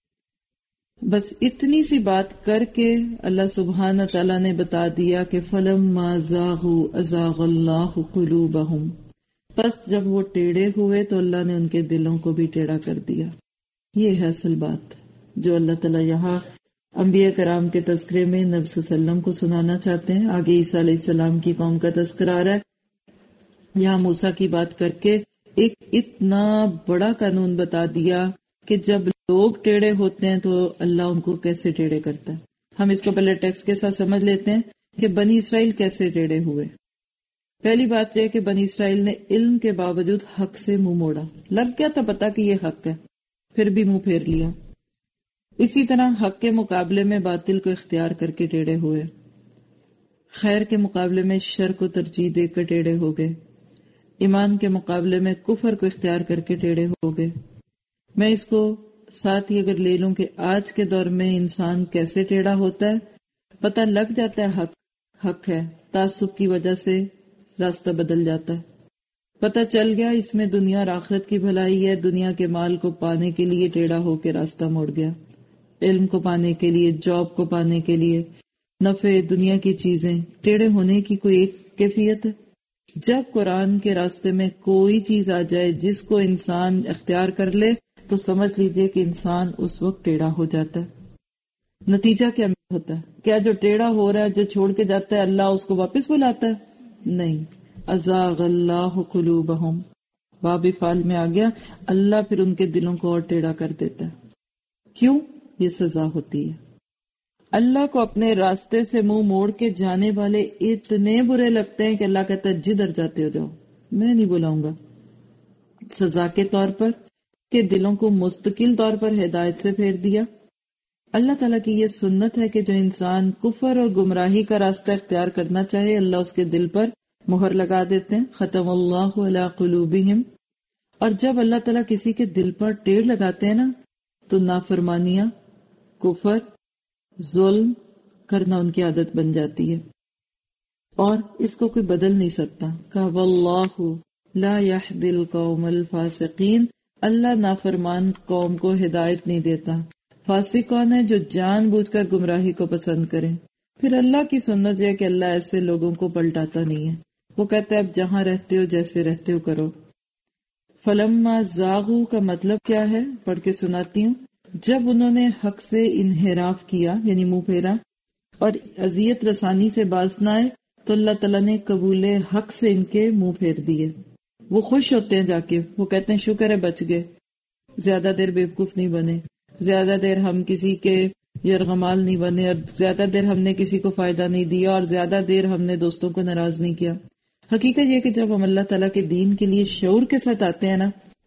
بس اتنی سی بات کر کے اللہ سبحانہ تعالیٰ نے بتا دیا کہ فَلَمَّا زَاغُوا أَزَاغَ اللَّهُ قُلُوبَهُمْ. پس جب وہ ٹیڑھے ہوئے تو اللہ نے ان کے دلوں کو بھی ٹیڑھا کر دیا. یہ ہے اصل بات جو اللہ تعالیٰ یہاں انبیاء کرام کے تذکرے میں نبی صلی اللہ علیہ وسلم کو سنانا چاہتے ہیں. آگے عیسیٰ علیہ السلام کی قوم کا تذکرہ آ رہا ہے. یہاں موسیٰ کی بات کر کے ایک اتنا بڑا قانون بتا دیا کہ جب لوگ ٹیڑھے ہوتے ہیں تو اللہ ان کو کیسے ٹیڑھے کرتا ہے. ہم اس کو پہلے ٹیکسٹ کے ساتھ سمجھ لیتے ہیں کہ بنی اسرائیل کیسے ٹیڑھے ہوئے. پہلی بات یہ کہ بنی اسرائیل نے علم کے باوجود حق سے منہ موڑا. لگ گیا تھا پتا کہ یہ حق ہے، پھر بھی منہ پھیر لیا. اسی طرح حق کے مقابلے میں باطل کو اختیار کر کے ٹیڑھے ہوئے. خیر کے مقابلے میں شر کو ترجیح دے کر ٹیڑھے ہو گئے. ایمان کے مقابلے میں کفر کو اختیار کر کے ٹیڑھے ہو گئے. میں اس کو ساتھ ہی اگر لے لوں کہ آج کے دور میں انسان کیسے ٹیڑھا ہوتا ہے، پتہ لگ جاتا ہے حق حق ہے، تعصب کی وجہ سے راستہ بدل جاتا ہے. پتہ چل گیا اس میں دنیا اور آخرت کی بھلائی ہے، دنیا کے مال کو پانے کے لیے ٹیڑھا ہو کے راستہ موڑ گیا. علم کو پانے کے لیے، جاب کو پانے کے لیے، نفع دنیا کی چیزیں، ٹیڑھے ہونے کی کوئی ایک کیفیت ہے. جب قرآن کے راستے میں کوئی چیز آ جائے جس کو انسان اختیار کر لے تو سمجھ لیجئے کہ انسان اس وقت ٹیڑھا ہو جاتا ہے. نتیجہ کیا ہوتا ہے؟ کیا جو ٹیڑھا ہو رہا ہے، جو چھوڑ کے جاتا ہے، اللہ اس کو واپس بلاتا ہے؟ نہیں. ازاغ اللہ قلوبہم، باب فعل میں آ گیا، اللہ پھر ان کے دلوں کو اور ٹیڑھا کر دیتا ہے. کیوں؟ یہ سزا ہوتی ہے. اللہ کو اپنے راستے سے منہ موڑ کے جانے والے اتنے برے لگتے ہیں کہ اللہ کہتا ہے جدھر جاتے ہو جاؤ، میں نہیں بلاؤں گا. سزا کے طور پر کہ دلوں کو مستقل طور پر ہدایت سے پھیر دیا. اللہ تعالیٰ کی یہ سنت ہے کہ جو انسان کفر اور گمراہی کا راستہ اختیار کرنا چاہے اللہ اس کے دل پر مہر لگا دیتے ہیں. ختم اللہ علی قلوبہم. اور جب اللہ تعالیٰ کسی کے دل پر ٹیڑھ لگاتے ہیں نا تو نافرمانیاں، کفر، ظلم کرنا ان کی عادت بن جاتی ہے اور اس کو کوئی بدل نہیں سکتا. کہ واللہ لا یہدی القوم الفاسقین، اللہ نافرمان قوم کو ہدایت نہیں دیتا. فاسق کون ہے؟ جو جان بوجھ کر گمراہی کو پسند کرے. پھر اللہ کی سنت ہے کہ اللہ ایسے لوگوں کو پلٹاتا نہیں ہے. وہ کہتا ہے اب جہاں رہتے ہو جیسے رہتے ہو کرو. فلما زاغوا کا مطلب کیا ہے؟ پڑھ کے سناتی ہوں. جب انہوں نے حق سے انحراف کیا یعنی منہ پھیرا اور اذیت رسانی سے باز نہ آئے تو اللہ تعالیٰ نے قبول حق سے ان کے منہ پھیر دیے. وہ خوش ہوتے ہیں جا کے، وہ کہتے ہیں شکر ہے بچ گئے، زیادہ دیر بیوقوف نہیں بنے، زیادہ دیر ہم کسی کے یرغمال نہیں بنے، اور زیادہ دیر ہم نے کسی کو فائدہ نہیں دیا، اور زیادہ دیر ہم نے دوستوں کو ناراض نہیں کیا. حقیقت یہ کہ جب ہم اللہ تعالیٰ کے دین کے لیے شعور کے ساتھ آتے ہیں نا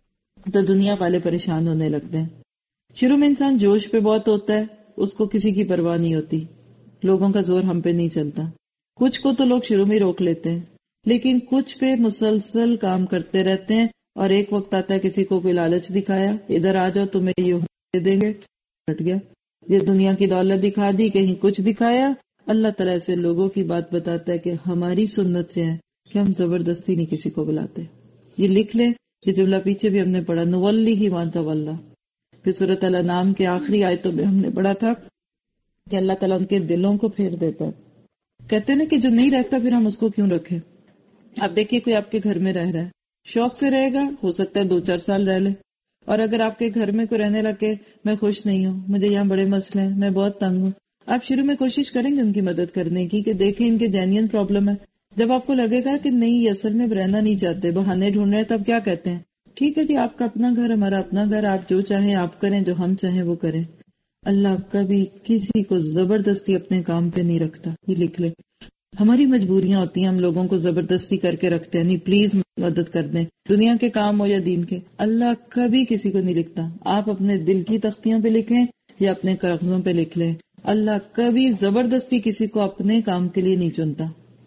تو دنیا والے پریشان ہونے لگتے ہیں. شروع میں انسان جوش پہ بہت ہوتا ہے، اس کو کسی کی پرواہ نہیں ہوتی، لوگوں کا زور ہم پہ نہیں چلتا. کچھ کو تو لوگ شروع میں روک لیتے ہیں، لیکن کچھ پہ مسلسل کام کرتے رہتے ہیں اور ایک وقت آتا ہے کسی کو کوئی لالچ دکھایا، ادھر آ جاؤ تمہیں یہ دے دیں گے، ہٹ گیا. یہ دنیا کی دولت دکھا دی، کہیں کچھ دکھایا. اللہ تعالیٰ ایسے لوگوں کی بات بتاتا ہے کہ ہماری سنت سے ہے کہ ہم زبردستی نہیں کسی کو بلاتے. یہ لکھ لیں، یہ جملہ پیچھے بھی ہم نے پڑھا، نولی ہی مانتا واللہ. پھر سورۃ الانعام کے آخری آیتوں میں ہم نے پڑھا تھا کہ اللہ تعالیٰ ان کے دلوں کو پھیر دیتا ہے. کہتے ہیں نا کہ جو نہیں رہتا پھر ہم اس کو کیوں رکھیں. آپ دیکھیے کوئی آپ کے گھر میں رہ رہا ہے، شوق سے رہے گا، ہو سکتا ہے دو چار سال رہ لے. اور اگر آپ کے گھر میں کوئی رہنے لگے میں خوش نہیں ہوں، مجھے یہاں بڑے مسئلے ہیں، میں بہت تنگ ہوں، آپ شروع میں کوشش کریں گے ان کی مدد کرنے کی کہ دیکھیں ان کے جینین پرابلم ہے. جب آپ کو لگے گا کہ نہیں یہ اصل میں رہنا نہیں چاہتے، بہانے ڈھونڈ رہے، تب کیا کہتے ہیں؟ ٹھیک ہے جی، آپ کا اپنا گھر، ہمارا اپنا گھر، آپ جو چاہیں آپ کریں، جو ہم چاہیں وہ کریں. اللہ کبھی کسی کو زبردستی اپنے کام پہ نہیں رکھتا. یہ لکھ لے. ہماری مجبوریاں ہوتی ہیں، ہم لوگوں کو زبردستی کر کے رکھتے ہیں، نہیں پلیز مدد کر دیں، دنیا کے کام ہو یا دین کے. اللہ کبھی کسی کو نہیں لکھتا. آپ اپنے دل کی تختیوں پہ لکھیں یا اپنے کاغذوں پہ لکھ لیں. اللہ کبھی زبردستی کسی کو اپنے کام کے لیے نہیں چنتا.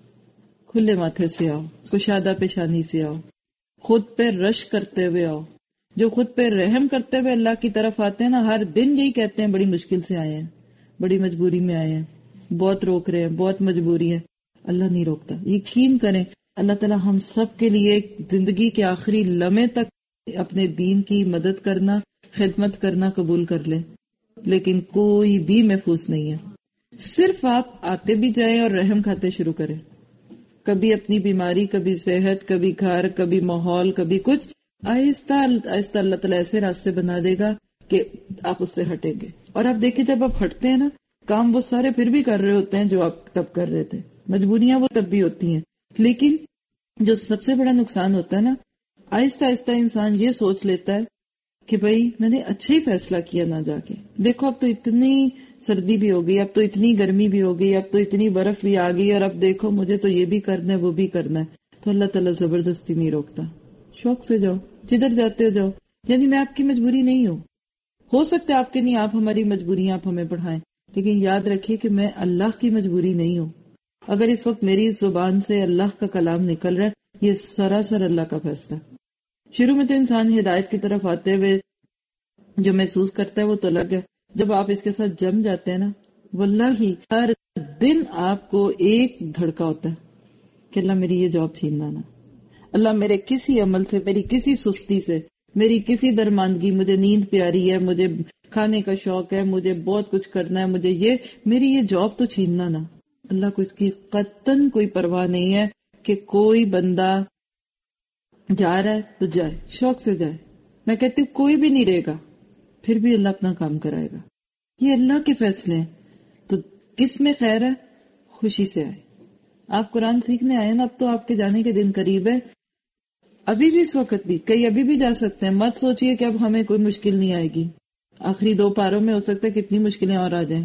کھلے ماتھے سے آؤ، کشادہ پیشانی سے آؤ، خود پہ رش کرتے ہوئے آؤ. جو خود پہ رحم کرتے ہوئے اللہ کی طرف آتے ہیں نا، ہر دن یہی کہتے ہیں بڑی مشکل سے آئے ہیں، بڑی مجبوری میں آئے ہیں، بہت روک رہے ہیں، بہت مجبوری ہے. اللہ نہیں روکتا. یقین کریں اللہ تعالیٰ ہم سب کے لیے زندگی کے آخری لمحے تک اپنے دین کی مدد کرنا، خدمت کرنا قبول کر لے، لیکن کوئی بھی محفوظ نہیں ہے. صرف آپ آتے بھی جائیں اور رحم کھاتے شروع کریں. کبھی اپنی بیماری، کبھی صحت، کبھی گھر، کبھی ماحول، کبھی کچھ، آہستہ آہستہ اللہ تعالیٰ ایسے راستے بنا دے گا کہ آپ اس سے ہٹیں گے. اور آپ دیکھیں جب آپ ہٹتے ہیں نا، کام وہ سارے پھر بھی کر رہے ہوتے ہیں جو آپ تب کر رہے تھے. مجبوریاں وہ تب بھی ہوتی ہیں، لیکن جو سب سے بڑا نقصان ہوتا ہے نا، آہستہ آہستہ انسان یہ سوچ لیتا ہے کہ بھائی میں نے اچھا ہی فیصلہ کیا نہ جا کے. دیکھو اب تو اتنی سردی بھی ہو گئی، اب تو اتنی گرمی بھی ہو گئی، اب تو اتنی برف بھی آ گئی، اور اب دیکھو مجھے تو یہ بھی کرنا ہے وہ بھی کرنا ہے. تو اللہ تعالیٰ زبردستی نہیں روکتا. شوق سے جاؤ، جدھر جاتے ہو جاؤ. یعنی میں آپ کی مجبوری نہیں ہوں، ہو سکتا ہے آپ کے نہیں، آپ ہماری مجبوریاں آپ ہمیں پڑھائیں، لیکن یاد رکھیے کہ میں اللہ کی مجبوری نہیں ہوں. اگر اس وقت میری زبان سے اللہ کا کلام نکل رہا ہے، یہ سراسر اللہ کا فیصلہ. شروع میں تو انسان ہدایت کی طرف آتے ہوئے جو محسوس کرتا ہے وہ تو الگ ہے. جب آپ اس کے ساتھ جم جاتے ہیں نا، واللہ ہر دن آپ کو ایک دھڑکا ہوتا ہے کہ اللہ میری یہ جاب چھیننا نہ، اللہ میرے کسی عمل سے، میری کسی سستی سے، میری کسی درماندگی، مجھے نیند پیاری ہے، مجھے کھانے کا شوق ہے، مجھے بہت کچھ کرنا ہے، مجھے یہ میری یہ جاب تو چھیننا نہ. اللہ کو اس کی قطعاً کوئی پرواہ نہیں ہے کہ کوئی بندہ جا رہا ہے تو جائے، شوق سے جائے. میں کہتی ہوں کوئی بھی نہیں رہے گا، پھر بھی اللہ اپنا کام کرائے گا. یہ اللہ کے فیصلے ہیں. تو کس میں خیر ہے؟ خوشی سے آئے. آپ قرآن سیکھنے آئے نا، اب تو آپ کے جانے کے دن قریب ہے. ابھی بھی اس وقت بھی کئی ابھی بھی جا سکتے ہیں. مت سوچئے کہ اب ہمیں کوئی مشکل نہیں آئے گی. آخری دو پاروں میں ہو سکتا ہے کتنی مشکلیں اور آ جائیں.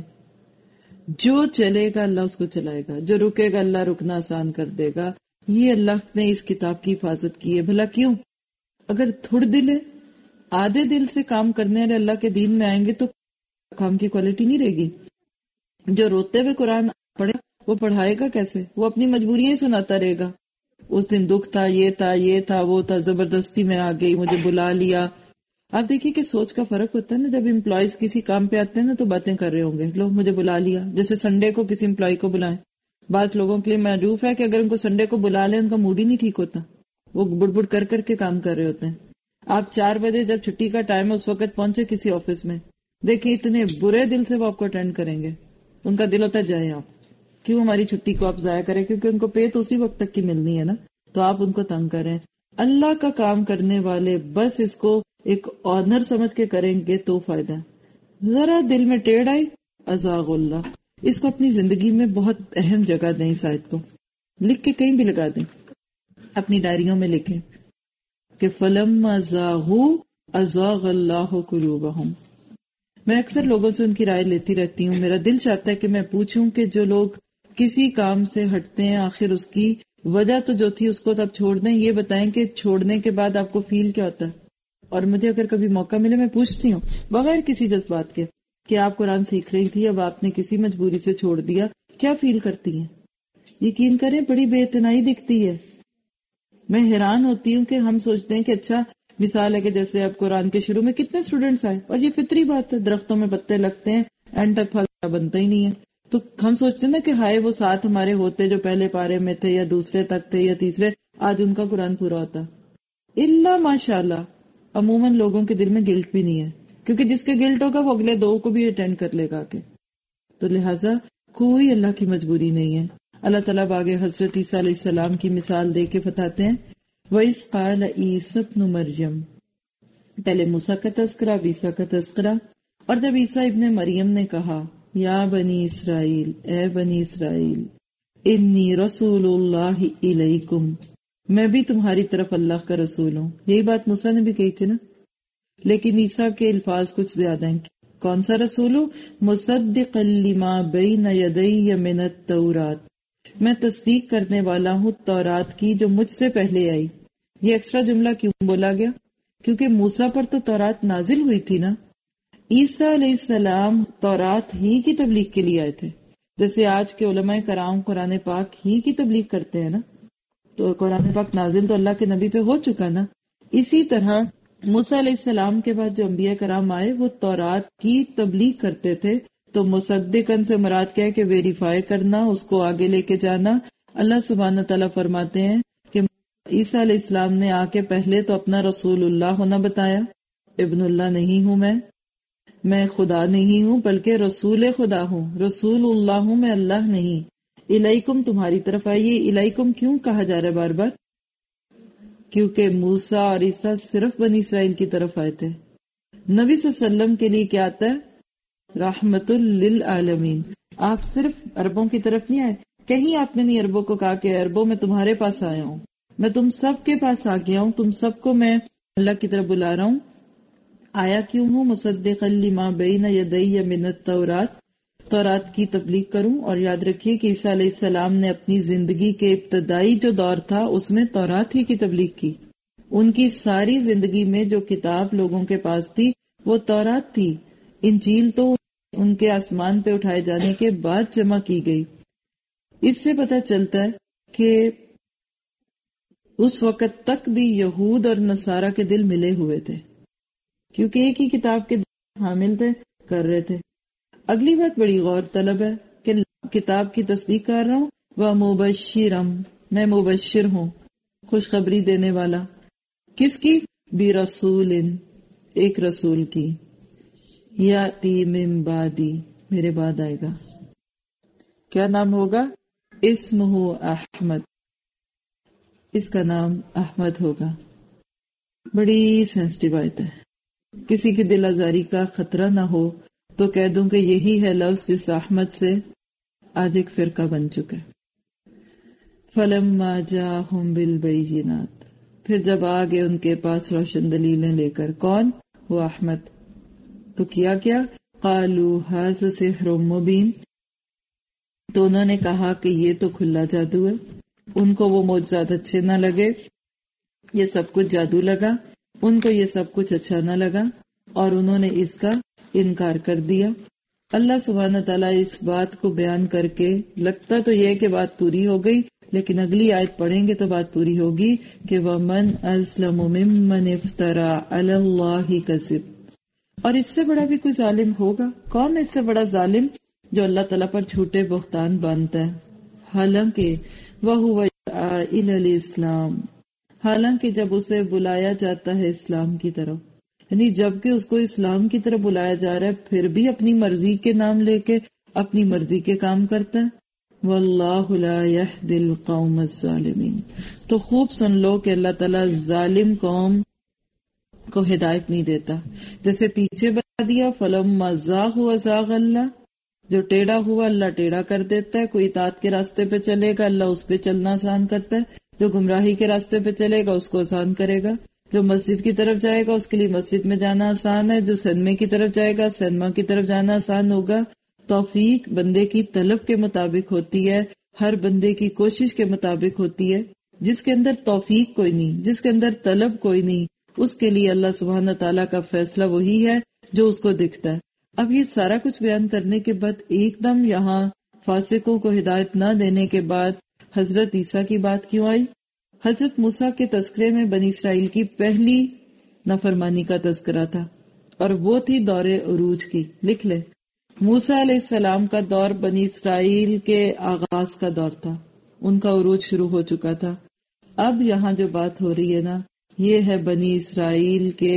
جو چلے گا اللہ اس کو چلائے گا، جو رکے گا اللہ رکنا آسان کر دے گا. یہ اللہ نے اس کتاب کی حفاظت کی ہے. بھلا کیوں؟ اگر تھوڑ دل ہے، آدھے دل سے کام کرنے والے اللہ کے دین میں آئیں گے تو کام کی کوالٹی نہیں رہے گی. جو روتے ہوئے قرآن پڑھے وہ پڑھائے گا کیسے؟ وہ اپنی مجبوریاں ہی سناتا رہے گا. اس دن دکھ تھا، یہ تھا، یہ تھا، وہ تھا، زبردستی میں آ گئی، مجھے بلا لیا. آپ دیکھیے کہ سوچ کا فرق ہوتا ہے نا. جب امپلائیز کسی کام پہ آتے ہیں نا تو باتیں کر رہے ہوں گے، لو مجھے بلا لیا. جیسے سنڈے کو کسی امپلائی کو بلائیں. بعض لوگوں کے لیے معروف ہے کہ اگر ان کو سنڈے کو بلا لیں ان کا موڈ ہی نہیں ٹھیک ہوتا، وہ بڑ بڑ کر کر کے کام کر رہے ہوتے ہیں. آپ چار بجے جب چھٹی کا ٹائم ہے اس وقت پہنچے کسی آفس میں، دیکھیں اتنے برے دل سے وہ آپ کو اٹینڈ کریں گے. ان کا دل ہوتا ہے جائیں آپ، کیوں ہماری چھٹی کو آپ ضائع کریں، کیونکہ ان کو پے تو اسی وقت تک کی ملنی ہے نا. تو آپ ان کو تنگ کریں. اللہ کا کام کرنے والے بس اس کو ایک آنر سمجھ کے کریں گے تو فائدہ ہے. ذرا دل میں ٹیڑھ آئی، ازاغ اللہ. اس کو اپنی زندگی میں بہت اہم جگہ دیں. اس آیت کو لکھ کے کہیں بھی لگا دیں، اپنی ڈائریوں میں لکھیں کہ فَلَمَّا زَاغُوا أَزَاغَ اللَّهُ قُلُوبَهُمْ. میں اکثر لوگوں سے ان کی رائے لیتی رہتی ہوں. میرا دل چاہتا ہے کہ میں پوچھوں کہ جو لوگ کسی کام سے ہٹتے ہیں آخر اس کی وجہ تو جو تھی اس کو تو اب چھوڑ دیں. یہ بتائیں کہ چھوڑنے کے بعد آپ کو فیل کیا ہوتا ہے. اور مجھے اگر کبھی موقع ملے میں پوچھتی ہوں بغیر کسی جذبات کے کہ آپ قرآن سیکھ رہی تھی، اب آپ نے کسی مجبوری سے چھوڑ دیا، کیا فیل کرتی ہیں؟ یقین کریں بڑی بے اتنائی دکھتی ہے. میں حیران ہوتی ہوں کہ ہم سوچتے ہیں کہ اچھا مثال ہے کہ جیسے اب قرآن کے شروع میں کتنے اسٹوڈنٹس آئے، اور یہ فطری بات ہے، درختوں میں پتے لگتے ہیں، اینڈ تک پھل بنتا ہی نہیں ہے. تو ہم سوچتے ہیں نا کہ ہائے وہ ساتھ ہمارے ہوتے جو پہلے پارے میں تھے یا دوسرے تک تھے یا تیسرے، آج ان کا قرآن پورا ہوتا. اللہ ماشاء اللہ عموماً لوگوں کے دل میں گلٹ بھی نہیں ہے، کیونکہ جس کے گلٹ ہوگا وہ اگلے دو کو بھی اٹینڈ کر لے گا. کے تو لہٰذا کوئی اللہ کی مجبوری نہیں ہے. اللہ تعالیٰ باغ حضرت عیسیٰ علیہ السلام کی مثال دے کے بتاتے ہیں وَإِذْ قَالَ عِيسَى ابْنُ مَرْيَمَ. پہلے موسیٰ کا تذکرہ، اب عیسیٰ کا تذکرہ. اور جب عیسیٰ ابن مریم نے کہا یا بنی اسرائیل، اے بنی اسرائیل، انی رسول اللہ الیکم، میں بھی تمہاری طرف اللہ کا رسول ہوں. یہی بات موسیٰ نے بھی کہی تھی نا، لیکن عیسیٰ کے الفاظ کچھ زیادہ ہیں. کون سا رسول ہوں؟ مصدقا لما بین یدی من التوراۃ، میں تصدیق کرنے والا ہوں تورات کی جو مجھ سے پہلے آئی. یہ ایکسٹرا جملہ کیوں بولا گیا؟ کیونکہ موسیٰ پر تو تورات نازل ہوئی تھی نا. عیسیٰ علیہ السلام تورات ہی کی تبلیغ کے لیے آئے تھے. جیسے آج کے علماء کرام قرآن پاک ہی کی تبلیغ کرتے ہیں نا، تو قرآن پاک نازل تو اللہ کے نبی پہ ہو چکا نا. اسی طرح موسیٰ علیہ السلام کے بعد جو انبیاء کرام آئے وہ تورات کی تبلیغ کرتے تھے. تو مصدقن سے مراد کیا ہے کہ ویریفائی کرنا، اس کو آگے لے کے جانا. اللہ سبحانہ تعالیٰ فرماتے ہیں کہ عیسیٰ علیہ السلام نے آ کے پہلے تو اپنا رسول اللہ ہونا بتایا، ابن اللہ نہیں ہوں میں میں خدا نہیں ہوں بلکہ رسول خدا ہوں، رسول اللہ ہوں میں اللہ نہیں، الیکم تمہاری طرف آئیے۔ الیکم کیوں کہا جا رہا ہے بار بار؟ کیونکہ موسیٰ اور عیسیٰ صرف بنی اسرائیل کی طرف آئے تھے، نبی صلی اللہ علیہ وسلم کے لیے کیا آتا ہے؟ رحمت للعالمین۔ آپ صرف عربوں کی طرف نہیں آئے، کہیں آپ نے نہیں عربوں کو کہا کہ عربوں میں تمہارے پاس آیا ہوں، میں تم سب کے پاس آ گیا ہوں، تم سب کو میں اللہ کی طرف بلا رہا ہوں۔ آیا کیوں ہوں؟ مصدقا لما بین یدی من التورات، تورات کی تبلیغ کروں۔ اور یاد رکھیے کہ عیسیٰ علیہ السلام نے اپنی زندگی کے ابتدائی جو دور تھا اس میں تورات ہی کی تبلیغ کی۔ ان کی ساری زندگی میں جو کتاب لوگوں کے پاس تھی وہ تورات تھی، انجیل تو ان کے آسمان پہ اٹھائے جانے کے بعد جمع کی گئی۔ اس سے پتہ چلتا ہے کہ اس وقت تک بھی یہود اور نصارہ کے دل ملے ہوئے تھے، کیونکہ ایک ہی کتاب کے حامل تھے، کر رہے تھے۔ اگلی بات بڑی غور طلب ہے کہ کتاب کی تصدیق کر رہا ہوں، وہ مبشرم، میں مبشر ہوں، خوشخبری دینے والا۔ کس کی؟ برسول، ایک رسول کی، یاتی من بعدی، میرے بعد آئے گا۔ کیا نام ہوگا؟ اسمہ احمد، اس کا نام احمد ہوگا۔ بڑی سینسٹیو آیت ہے، کسی کی دل آزاری کا خطرہ نہ ہو تو کہہ دوں کہ یہی ہے لفظ جس احمد سے آج ایک فرقہ بن چکا ہے۔ فَلَمَّا جَاءَهُم بِالْبَيِّنَاتِ، پھر جب آگے ان کے پاس روشن دلیلیں لے کر، کون؟ وہ احمد، تو کیا کیا؟ قَالُوا هَذَا سِحْرٌ مُبِينٌ، تو انہوں نے کہا کہ یہ تو کھلا جادو ہے۔ ان کو وہ معجزات اچھے نہ لگے، یہ سب کچھ جادو لگا، ان کو یہ سب کچھ اچھا نہ لگا اور انہوں نے اس کا انکار کر دیا۔ اللہ سبحانہ تعالیٰ اس بات کو بیان کر کے، لگتا تو یہ کہ بات پوری ہو گئی، لیکن اگلی آیت پڑھیں گے تو بات پوری ہوگی کہ وَمَنْ أَظْلَمُ مِمَّنِ افْتَرَى عَلَى اللَّهِ كَذِبًا، اور اس سے بڑا بھی کوئی ظالم ہوگا؟ کون ہے اس سے بڑا ظالم جو اللہ تعالیٰ پر جھوٹے بہتان باندھتا ہے؟ حالانکہ وَهُوَ يَدْعَىٰ إِلَى الْإِسْلَامِ، حالانکہ جب اسے بلایا جاتا ہے اسلام کی طرف، یعنی جبکہ اس کو اسلام کی طرف بلایا جا رہا ہے، پھر بھی اپنی مرضی کے نام لے کے اپنی مرضی کے کام کرتا ہے۔ وَاللَّهُ لَا يَهْدِي الْقَوْمَ الظَّالِمِينَ، تو خوب سن لو کہ اللہ تعالیٰ ظالم قوم کو ہدایت نہیں دیتا۔ جیسے پیچھے بتا دیا فَلَمَّا زَاغُوا أَزَاغَ اللَّهُ، جو ٹیڑھا ہوا اللہ ٹیڑھا کر دیتا ہے۔ کوئی اطاعت کے راستے پہ چلے گا اللہ اس پہ چلنا آسان کرتا ہے، جو گمراہی کے راستے پہ چلے گا اس کو آسان کرے گا، جو مسجد کی طرف جائے گا اس کے لیے مسجد میں جانا آسان ہے، جو سینما کی طرف جائے گا سینما کی طرف جانا آسان ہوگا۔ توفیق بندے کی طلب کے مطابق ہوتی ہے، ہر بندے کی کوشش کے مطابق ہوتی ہے۔ جس کے اندر توفیق کوئی نہیں، جس کے اندر طلب کوئی نہیں، اس کے لیے اللہ سبحانہ تعالیٰ کا فیصلہ وہی ہے جو اس کو دکھتا ہے۔ اب یہ سارا کچھ بیان کرنے کے بعد ایک دم یہاں فاسقوں کو ہدایت نہ دینے کے بعد حضرت عیسیٰ کی بات کیوں آئی؟ حضرت موسیٰ کے تذکرے میں بنی اسرائیل کی پہلی نافرمانی کا تذکرہ تھا، اور وہ تھی دور عروج کی۔ لکھ لے، موسیٰ علیہ السلام کا دور بنی اسرائیل کے آغاز کا دور تھا، ان کا عروج شروع ہو چکا تھا۔ اب یہاں جو بات ہو رہی ہے نا، یہ ہے بنی اسرائیل کے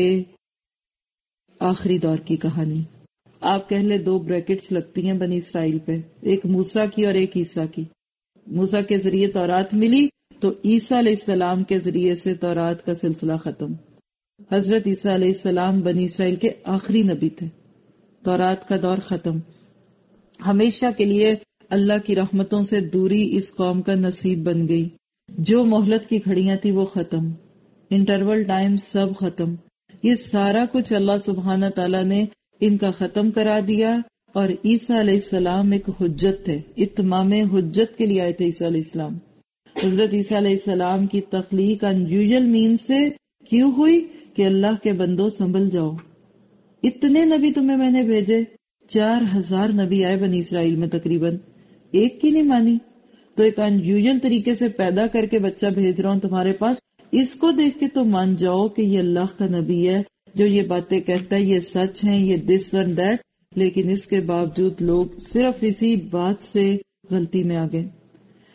آخری دور کی کہانی۔ آپ کہہ لے دو بریکٹس لگتی ہیں بنی اسرائیل پہ، ایک موسیٰ کی اور ایک عیسیٰ کی۔ موسیٰ کے ذریعے تورات ملی تو عیسیٰ علیہ السلام کے ذریعے سے تورات کا سلسلہ ختم۔ حضرت عیسیٰ علیہ السلام بنی اسرائیل کے آخری نبی تھے، تورات کا دور ختم۔ ہمیشہ کے لیے اللہ کی رحمتوں سے دوری اس قوم کا نصیب بن گئی۔ جو مہلت کی گھڑیاں تھی وہ ختم، انٹرول ٹائم سب ختم۔ یہ سارا کچھ اللہ سبحانہ تعالیٰ نے ان کا ختم کرا دیا، اور عیسیٰ علیہ السلام ایک حجت تھے، اتمام حجت کے لیے آئے تھے عیسیٰ علیہ السلام۔ حضرت عیسیٰ علیہ السلام کی تخلیق انیوژل مین سے کیوں ہوئی کہ اللہ کے بندوں سنبھل جاؤ، اتنے نبی تمہیں میں نے بھیجے، چار ہزار نبی آئے بنی اسرائیل میں، تقریباً ایک کی نہیں مانی، تو ایک انیوژل طریقے سے پیدا کر کے بچہ بھیج رہا ہوں تمہارے پاس، اس کو دیکھ کے تو مان جاؤ کہ یہ اللہ کا نبی ہے جو یہ باتیں کہتا ہے، یہ سچ ہیں، یہ دس اینڈ دیٹ۔ لیکن اس کے باوجود لوگ صرف اسی بات سے غلطی میں آ گئے۔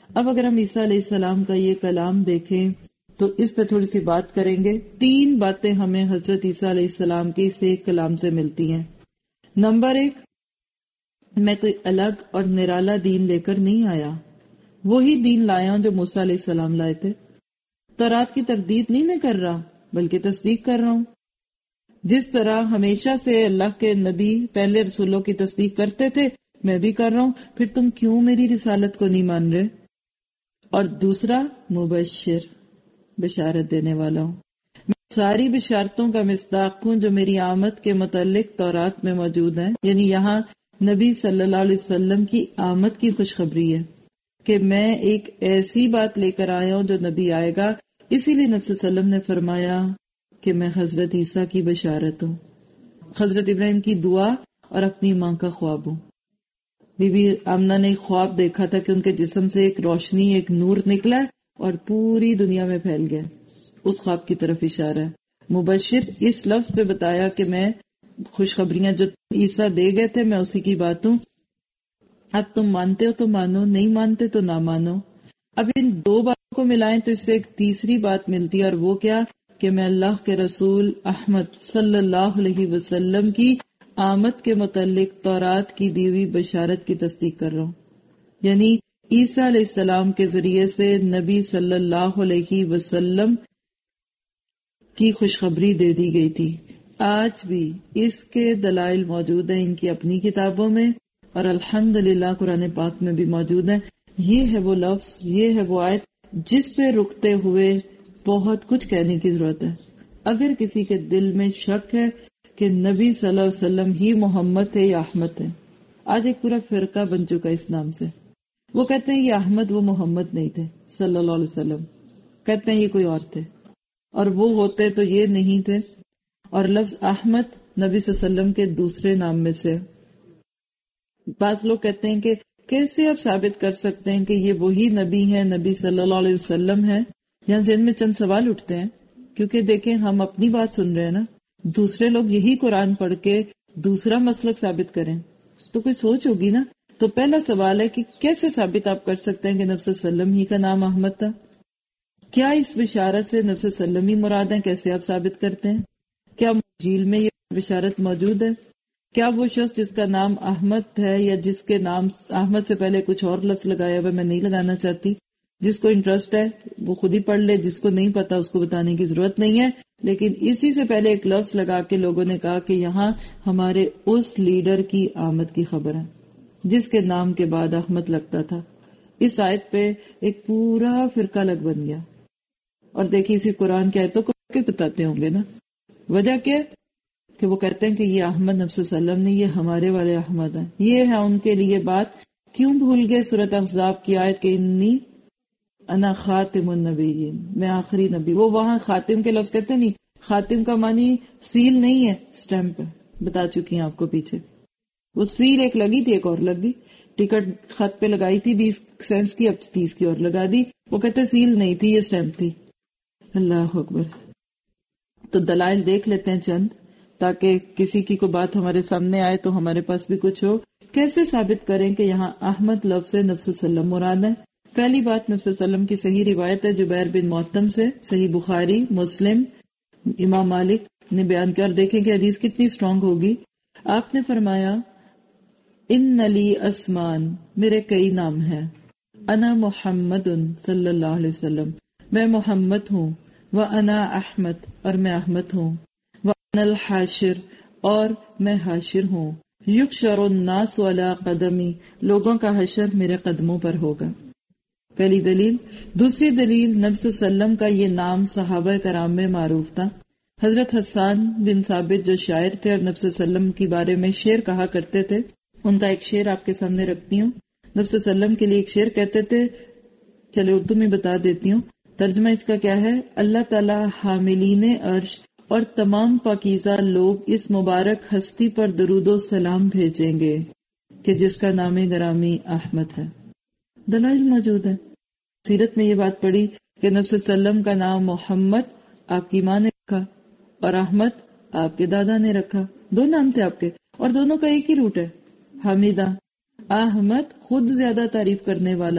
اب اگر ہم عیسیٰ علیہ السلام کا یہ کلام دیکھیں تو اس پہ تھوڑی سی بات کریں گے. تین باتیں ہمیں حضرت عیسیٰ علیہ السلام کے اس ایک کلام سے ملتی ہیں. نمبر ایک، میں کوئی الگ اور نرالا دین لے کر نہیں آیا، وہی دین لایا ہوں جو موسیٰ علیہ السلام لائے تھے. تورات کی تردید نہیں میں کر رہا بلکہ تصدیق کر رہا ہوں. جس طرح ہمیشہ سے اللہ کے نبی پہلے رسولوں کی تصدیق کرتے تھے میں بھی کر رہا ہوں، پھر تم کیوں میری رسالت کو نہیں مان رہے؟ اور دوسرا، مبشر، بشارت دینے والا ہوں. میں ساری بشارتوں کا مصداق ہوں جو میری آمد کے متعلق تورات میں موجود ہیں. یعنی یہاں نبی صلی اللہ علیہ وسلم کی آمد کی خوشخبری ہے کہ میں ایک ایسی بات لے کر آیا ہوں جو نبی آئے گا. اسی لیے نبی صلی اللہ علیہ وسلم نے فرمایا کہ میں حضرت عیسیٰ کی بشارت ہوں، حضرت ابراہیم کی دعا اور اپنی ماں کا خواب ہوں. بی بی آمنہ نے ایک خواب دیکھا تھا کہ ان کے جسم سے ایک روشنی، ایک نور نکلا اور پوری دنیا میں پھیل گیا. اس خواب کی طرف اشارہ ہے. مبشر اس لفظ پہ بتایا کہ میں خوشخبریاں جو عیسیٰ دے گئے تھے میں اسی کی بات ہوں. اب تم مانتے ہو تو مانو، نہیں مانتے تو نہ مانو. اب ان دو باتوں کو ملائیں تو اس سے ایک تیسری بات ملتی ہے، اور وہ کیا کہ میں اللہ کے رسول احمد صلی اللہ علیہ وسلم کی آمد کے متعلق تورات کی دی ہوئی بشارت کی تصدیق کر رہا ہوں. یعنی عیسیٰ علیہ السلام کے ذریعے سے نبی صلی اللہ علیہ وسلم کی خوشخبری دے دی گئی تھی. آج بھی اس کے دلائل موجود ہیں ان کی اپنی کتابوں میں، اور الحمدللہ قرآن پاک میں بھی موجود ہیں. یہ ہے وہ لفظ، یہ ہے وہ آیت جس پہ رکتے ہوئے بہت کچھ کہنے کی ضرورت ہے. اگر کسی کے دل میں شک ہے کہ نبی صلی اللہ علیہ وسلم ہی محمد ہے یا احمد ہے، آج ایک پورا فرقہ بن چکا اس نام سے. وہ کہتے ہیں یہ احمد، وہ محمد نہیں تھے صلی اللہ علیہ وسلم. کہتے ہیں یہ کوئی اور تھے، اور وہ ہوتے تو یہ نہیں تھے. اور لفظ احمد نبی صلی اللہ علیہ وسلم کے دوسرے نام میں سے. بعض لوگ کہتے ہیں کہ کیسے آپ ثابت کر سکتے ہیں کہ یہ وہی نبی ہیں، نبی صلی اللہ علیہ وسلم ہیں؟ یہاں ذہن میں چند سوال اٹھتے ہیں، کیونکہ دیکھیں ہم اپنی بات سن رہے ہیں نا، دوسرے لوگ یہی قرآن پڑھ کے دوسرا مسلک ثابت کریں تو کوئی سوچ ہوگی نا. تو پہلا سوال ہے کہ کیسے ثابت آپ کر سکتے ہیں کہ نبی صلی اللہ علیہ وسلم ہی کا نام احمد تھا؟ کیا اس بشارت سے نبی صلی اللہ علیہ وسلم ہی مراد ہیں؟ کیسے آپ ثابت کرتے ہیں؟ کیا انجیل میں یہ بشارت موجود ہے؟ کیا وہ شخص جس کا نام احمد ہے یا جس کے نام احمد سے پہلے کچھ اور لفظ لگایا ہوا میں نہیں لگانا چاہتی، جس کو انٹرسٹ ہے وہ خود ہی پڑھ لے، جس کو نہیں پتا اس کو بتانے کی ضرورت نہیں ہے. لیکن اسی سے پہلے ایک لفظ لگا کے لوگوں نے کہا کہ یہاں ہمارے اس لیڈر کی آمد کی خبر ہے جس کے نام کے بعد احمد لگتا تھا. اس آیت پہ ایک پورا فرقہ لگ بن گیا. اور دیکھیے اسی قرآن کی آیتوں کو بتاتے ہوں گے نا. وجہ کیا کہ وہ کہتے ہیں کہ یہ احمد نبی صلی اللہ علیہ وسلم نے، یہ ہمارے والے احمد ہیں. یہ ہے ان کے لیے بات. کیوں بھول گئے سورۃ احزاب کی آیت کہ انی انا خاتم النبیین، میں آخری نبی. وہ وہاں خاتم کے لفظ کہتے نہیں، خاتم کا معنی سیل نہیں ہے، سٹیمپ ہے. بتا چکی ہیں آپ کو پیچھے. وہ سیل ایک لگی تھی، ایک اور لگ دی. ٹکٹ خط پہ لگائی تھی بیس سینس کی، اب تیس کی اور لگا دی. وہ کہتے سیل نہیں تھی، یہ سٹیمپ تھی. اللہ اکبر. تو دلائل دیکھ لیتے ہیں چند، تاکہ کسی کی کوئی بات ہمارے سامنے آئے تو ہمارے پاس بھی کچھ ہو. کیسے ثابت کریں کہ یہاں احمد لفظ نبی صلی اللہ علیہ وسلم مراد ہے؟ پہلی بات، نبی صلی اللہ علیہ وسلم کی صحیح روایت ہے جبیر بن محتم سے، صحیح بخاری، مسلم، امام مالک نے بیان کیا. اور دیکھیں کہ حدیث کتنی سٹرونگ ہوگی. آپ نے فرمایا ان لی اسمان، میرے کئی نام ہیں. انا محمد صلی اللہ علیہ وسلم، میں محمد ہوں. و انا احمد، اور میں احمد ہوں. و انا الحاشر، اور میں حاشر ہوں. یحشر الناس علی قدمی، لوگوں کا حشر میرے قدموں پر ہوگا. پہلی دلیل. دوسری دلیل، نبی صلی اللہ علیہ وسلم کا یہ نام صحابہ کرام میں معروف تھا. حضرت حسان بن ثابت جو شاعر تھے اور نبی صلی اللہ علیہ وسلم کے بارے میں شعر کہا کرتے تھے، ان کا ایک شعر آپ کے سامنے رکھتی ہوں. نبی صلی اللہ علیہ وسلم کے لیے ایک شعر کہتے تھے، چلے اردو میں بتا دیتی ہوں. ترجمہ اس کا کیا ہے؟ اللہ تعالی حاملین عرش اور تمام پاکیزہ لوگ اس مبارک ہستی پر درود و سلام بھیجیں گے کہ جس کا نام گرامی احمد ہے. دلائل موجود ہے. سیرت میں یہ بات پڑھی کہ نبی صلی اللہ علیہ وسلم کا نام محمد آپ کی ماں نے رکھا اور احمد آپ کے دادا نے رکھا. دو نام تھے آپ کے اور دونوں کا ایک ہی روٹ ہے، حمیدہ. احمد خود زیادہ تعریف کرنے والا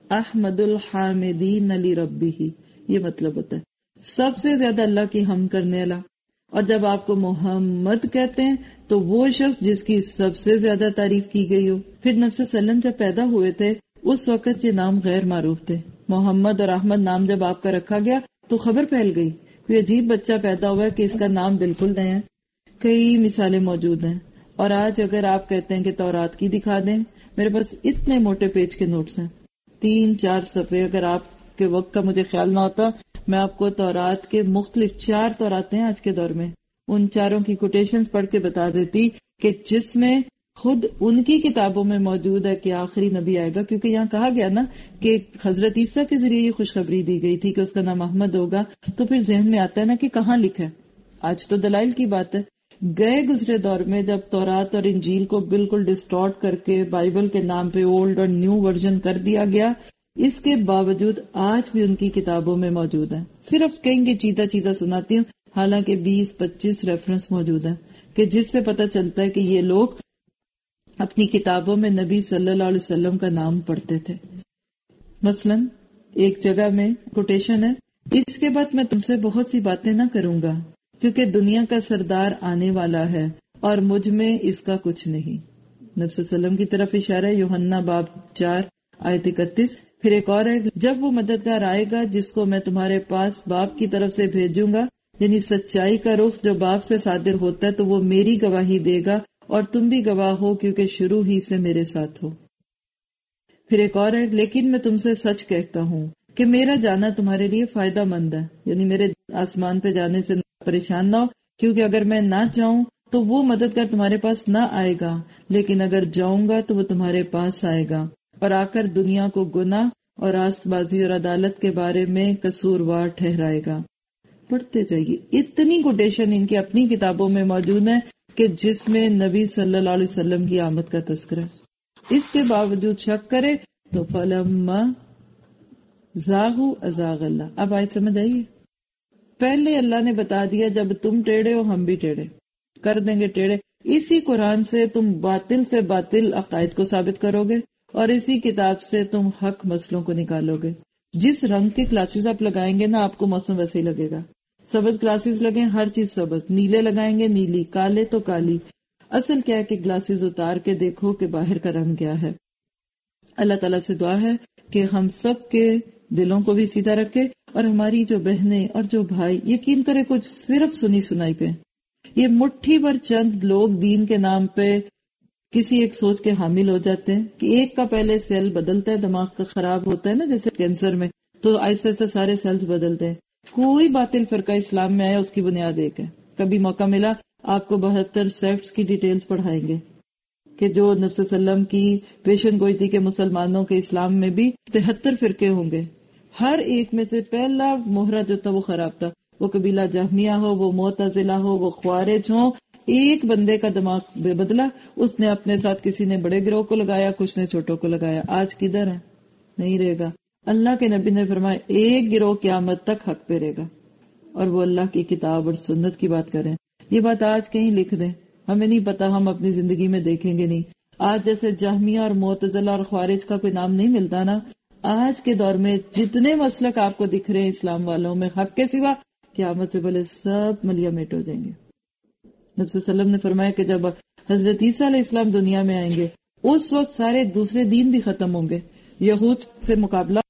احمد الحامدین لربہ، یہ مطلب ہوتا ہے سب سے زیادہ اللہ کی حمد کرنے والا. اور جب آپ کو محمد کہتے ہیں تو وہ شخص جس کی سب سے زیادہ تعریف کی گئی ہو. پھر نبی صلی اللہ علیہ وسلم جب پیدا ہوئے تھے اس وقت یہ نام غیر معروف تھے. محمد اور احمد نام جب آپ کا رکھا گیا تو خبر پھیل گئی، کوئی عجیب بچہ پیدا ہوا ہے کہ اس کا نام بالکل نیا ہے. کئی مثالیں موجود ہیں. اور آج اگر آپ کہتے ہیں کہ تورات کی دکھا دیں، میرے پاس اتنے موٹے پیج کے نوٹس ہیں، تین چار صفحے. اگر آپ کے وقت کا مجھے خیال نہ ہوتا میں آپ کو تورات کے مختلف چار تورات ہیں آج کے دور میں، ان چاروں کی کوٹیشنز پڑھ کے بتا دیتی کہ جس میں خود ان کی کتابوں میں موجود ہے کہ آخری نبی آئے گا. کیونکہ یہاں کہا گیا نا کہ حضرت عیسیٰ کے ذریعے یہ خوشخبری دی گئی تھی کہ اس کا نام احمد ہوگا، تو پھر ذہن میں آتا ہے نا کہ کہاں لکھا ہے. آج تو دلائل کی بات ہے. گئے گزرے دور میں جب تورات اور انجیل کو بالکل ڈسٹارٹ کر کے بائبل کے نام پہ اولڈ اور نیو ورژن کر دیا گیا، اس کے باوجود آج بھی ان کی کتابوں میں موجود ہیں. صرف کہیں گے چیتا چیتا سناتی ہوں، حالانکہ بیس پچیس ریفرنس موجود ہیں کہ جس سے پتہ چلتا ہے کہ یہ لوگ اپنی کتابوں میں نبی صلی اللہ علیہ وسلم کا نام پڑھتے تھے. مثلا ایک جگہ میں کوٹیشن ہے، اس کے بعد میں تم سے بہت سی باتیں نہ کروں گا کیونکہ دنیا کا سردار آنے والا ہے اور مجھ میں اس کا کچھ نہیں. نبی صلی اللہ علیہ وسلم کی طرف اشارہ ہے، یوحنا باب چار آیت اکتیس. پھر ایک اور ہے، جب وہ مددگار آئے گا جس کو میں تمہارے پاس باپ کی طرف سے بھیجوں گا، یعنی سچائی کا رخ جو باپ سے صادر ہوتا ہے، تو وہ میری گواہی دے گا اور تم بھی گواہ ہو کیونکہ شروع ہی سے میرے ساتھ ہو. پھر ایک اور ہے، لیکن میں تم سے سچ کہتا ہوں کہ میرا جانا تمہارے لیے فائدہ مند ہے، یعنی میرے آسمان پہ جانے سے پریشان نہ ہو، کیونکہ اگر میں نہ جاؤں تو وہ مددگار تمہارے پاس نہ آئے گا، لیکن اگر جاؤں گا تو وہ تمہارے پاس آئے گا اور آ کر دنیا کو گناہ اور راست بازی اور عدالت کے بارے میں قصوروار ٹھہرائے گا. پڑھتے جائیے، اتنی کوٹیشن ان کی اپنی کتابوں میں موجود ہے کہ جس میں نبی صلی اللہ علیہ وسلم کی آمد کا تذکرہ. اس کے باوجود شک کرے تو فلما زاغوا ازاغ اللہ. اب آیت سمجھ آئیے، پہلے اللہ نے بتا دیا جب تم ٹیڑھے ہو ہم بھی ٹیڑھے کر دیں گے ٹیڑھے. اسی قرآن سے تم باطل سے باطل عقائد کو ثابت کرو گے اور اسی کتاب سے تم حق مسئلوں کو نکالو گے. جس رنگ کی کلاسز آپ لگائیں گے نا آپ کو موسم ویسے ہی لگے گا. سبز گلاسز لگیں، ہر چیز سبز، نیلے لگائیں گے نیلی، کالے تو کالی. اصل کیا ہے کہ گلاسز اتار کے دیکھو کہ باہر کا رنگ کیا ہے. اللہ تعالیٰ سے دعا ہے کہ ہم سب کے دلوں کو بھی سیدھا رکھے اور ہماری جو بہنیں اور جو بھائی، یقین کرے کچھ صرف سنی سنائی پہ یہ مٹھی بھر چند لوگ دین کے نام پہ کسی ایک سوچ کے حامل ہو جاتے ہیں کہ ایک کا پہلے سیل بدلتا ہے، دماغ کا خراب ہوتا ہے نا جیسے کینسر میں، تو ایسے ایسے سارے سیلز بدلتے ہیں. کوئی باطل فرقہ اسلام میں آیا اس کی بنیاد ایک ہے. کبھی موقع ملا آپ کو بہتر سیکٹس کی ڈیٹیلز پڑھائیں گے کہ جو نبی صلی اللہ علیہ وسلم کی پیشن گوئی تھی کہ مسلمانوں کے اسلام میں بھی تہتر فرقے ہوں گے. ہر ایک میں سے پہلا مہرہ جو تھا وہ خراب تھا. وہ قبیلہ جہمیہ ہو، وہ معتزلہ ہو، وہ خوارج ہو، ایک بندے کا دماغ بے بدلا، اس نے اپنے ساتھ کسی نے بڑے گروہ کو لگایا، کچھ نے چھوٹوں کو لگایا. آج کدھر ہے؟ نہیں رہے گا. اللہ کے نبی نے فرمایا ایک گروہ قیامت تک حق پہ رہے گا اور وہ اللہ کی کتاب اور سنت کی بات کریں. یہ بات آج کہیں لکھ دیں، ہمیں نہیں پتا، ہم اپنی زندگی میں دیکھیں گے نہیں. آج جیسے جہمیہ اور معتزلہ اور خوارج کا کوئی نام نہیں ملتا نا، آج کے دور میں جتنے مسلک آپ کو دکھ رہے ہیں اسلام والوں میں حق کے سوا، قیامت سے پہلے سب ملیا میٹ ہو جائیں گے. نبی صلی اللہ علیہ وسلم نے فرمایا کہ جب حضرت عیسیٰ علیہ السلام دنیا میں آئیں گے اس وقت سارے دوسرے دین بھی ختم ہوں گے. یہود سے مقابلہ،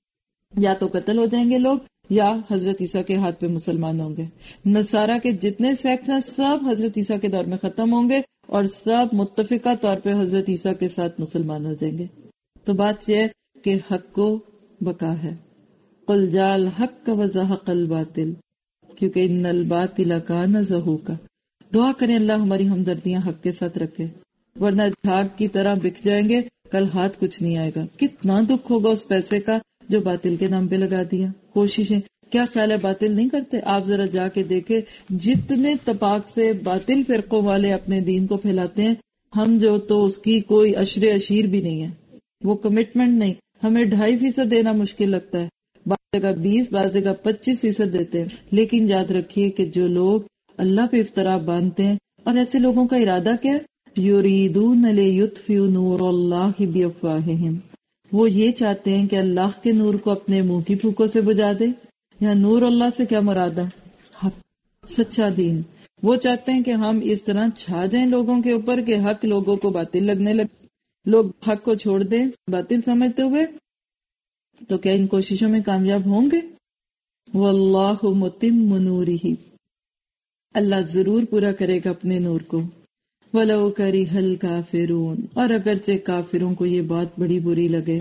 یا تو قتل ہو جائیں گے لوگ یا حضرت عیسیٰ کے ہاتھ پہ مسلمان ہوں گے. نصارہ کے جتنے سیکٹ ہیں سب حضرت عیسیٰ کے دور میں ختم ہوں گے اور سب متفقہ طور پہ حضرت عیسیٰ کے ساتھ مسلمان ہو جائیں گے. تو بات یہ ہے کہ حق کو بقا ہے. قل جاء الحق وزهق الباطل، کیونکہ ان الباطل کان زہوقا. دعا کریں اللہ ہماری ہمدردیاں حق کے ساتھ رکھے، ورنہ جھاگ کی طرح بک جائیں گے، کل ہاتھ کچھ نہیں آئے گا. کتنا دکھ ہوگا اس پیسے کا جو باطل کے نام پہ لگا دیا. کوششیں کیا خیال ہے باطل نہیں کرتے؟ آپ ذرا جا کے دیکھیں جتنے تپاک سے باطل فرقوں والے اپنے دین کو پھیلاتے ہیں، ہم جو تو اس کی کوئی اشر اشیر بھی نہیں ہے، وہ کمٹمنٹ نہیں. ہمیں ڈھائی فیصد دینا مشکل لگتا ہے، بعض جگہ بیس، بعض جگہ پچیس فیصد دیتے ہیں. لیکن یاد رکھیے کہ جو لوگ اللہ پہ افطرا باندھتے ہیں، اور ایسے لوگوں کا ارادہ کیا ہے، یریدون لیطفئوا نور اللہ بافواہہم، وہ یہ چاہتے ہیں کہ اللہ کے نور کو اپنے منہ کی پھوکوں سے بجھا دے. یہاں نور اللہ سے کیا مراد ہے؟ حق، سچا دین. وہ چاہتے ہیں کہ ہم اس طرح چھا جائیں لوگوں کے اوپر کہ حق لوگوں کو باطل لگنے لگے، لوگ حق کو چھوڑ دیں باطل سمجھتے ہوئے. تو کیا ان کوششوں میں کامیاب ہوں گے؟ واللہ متم نورہ، اللہ ضرور پورا کرے گا اپنے نور کو. وَلَوْ كَرِهَ الْكَافِرُونَ، اور اگرچہ کافروں کو یہ بات بڑی بری لگے.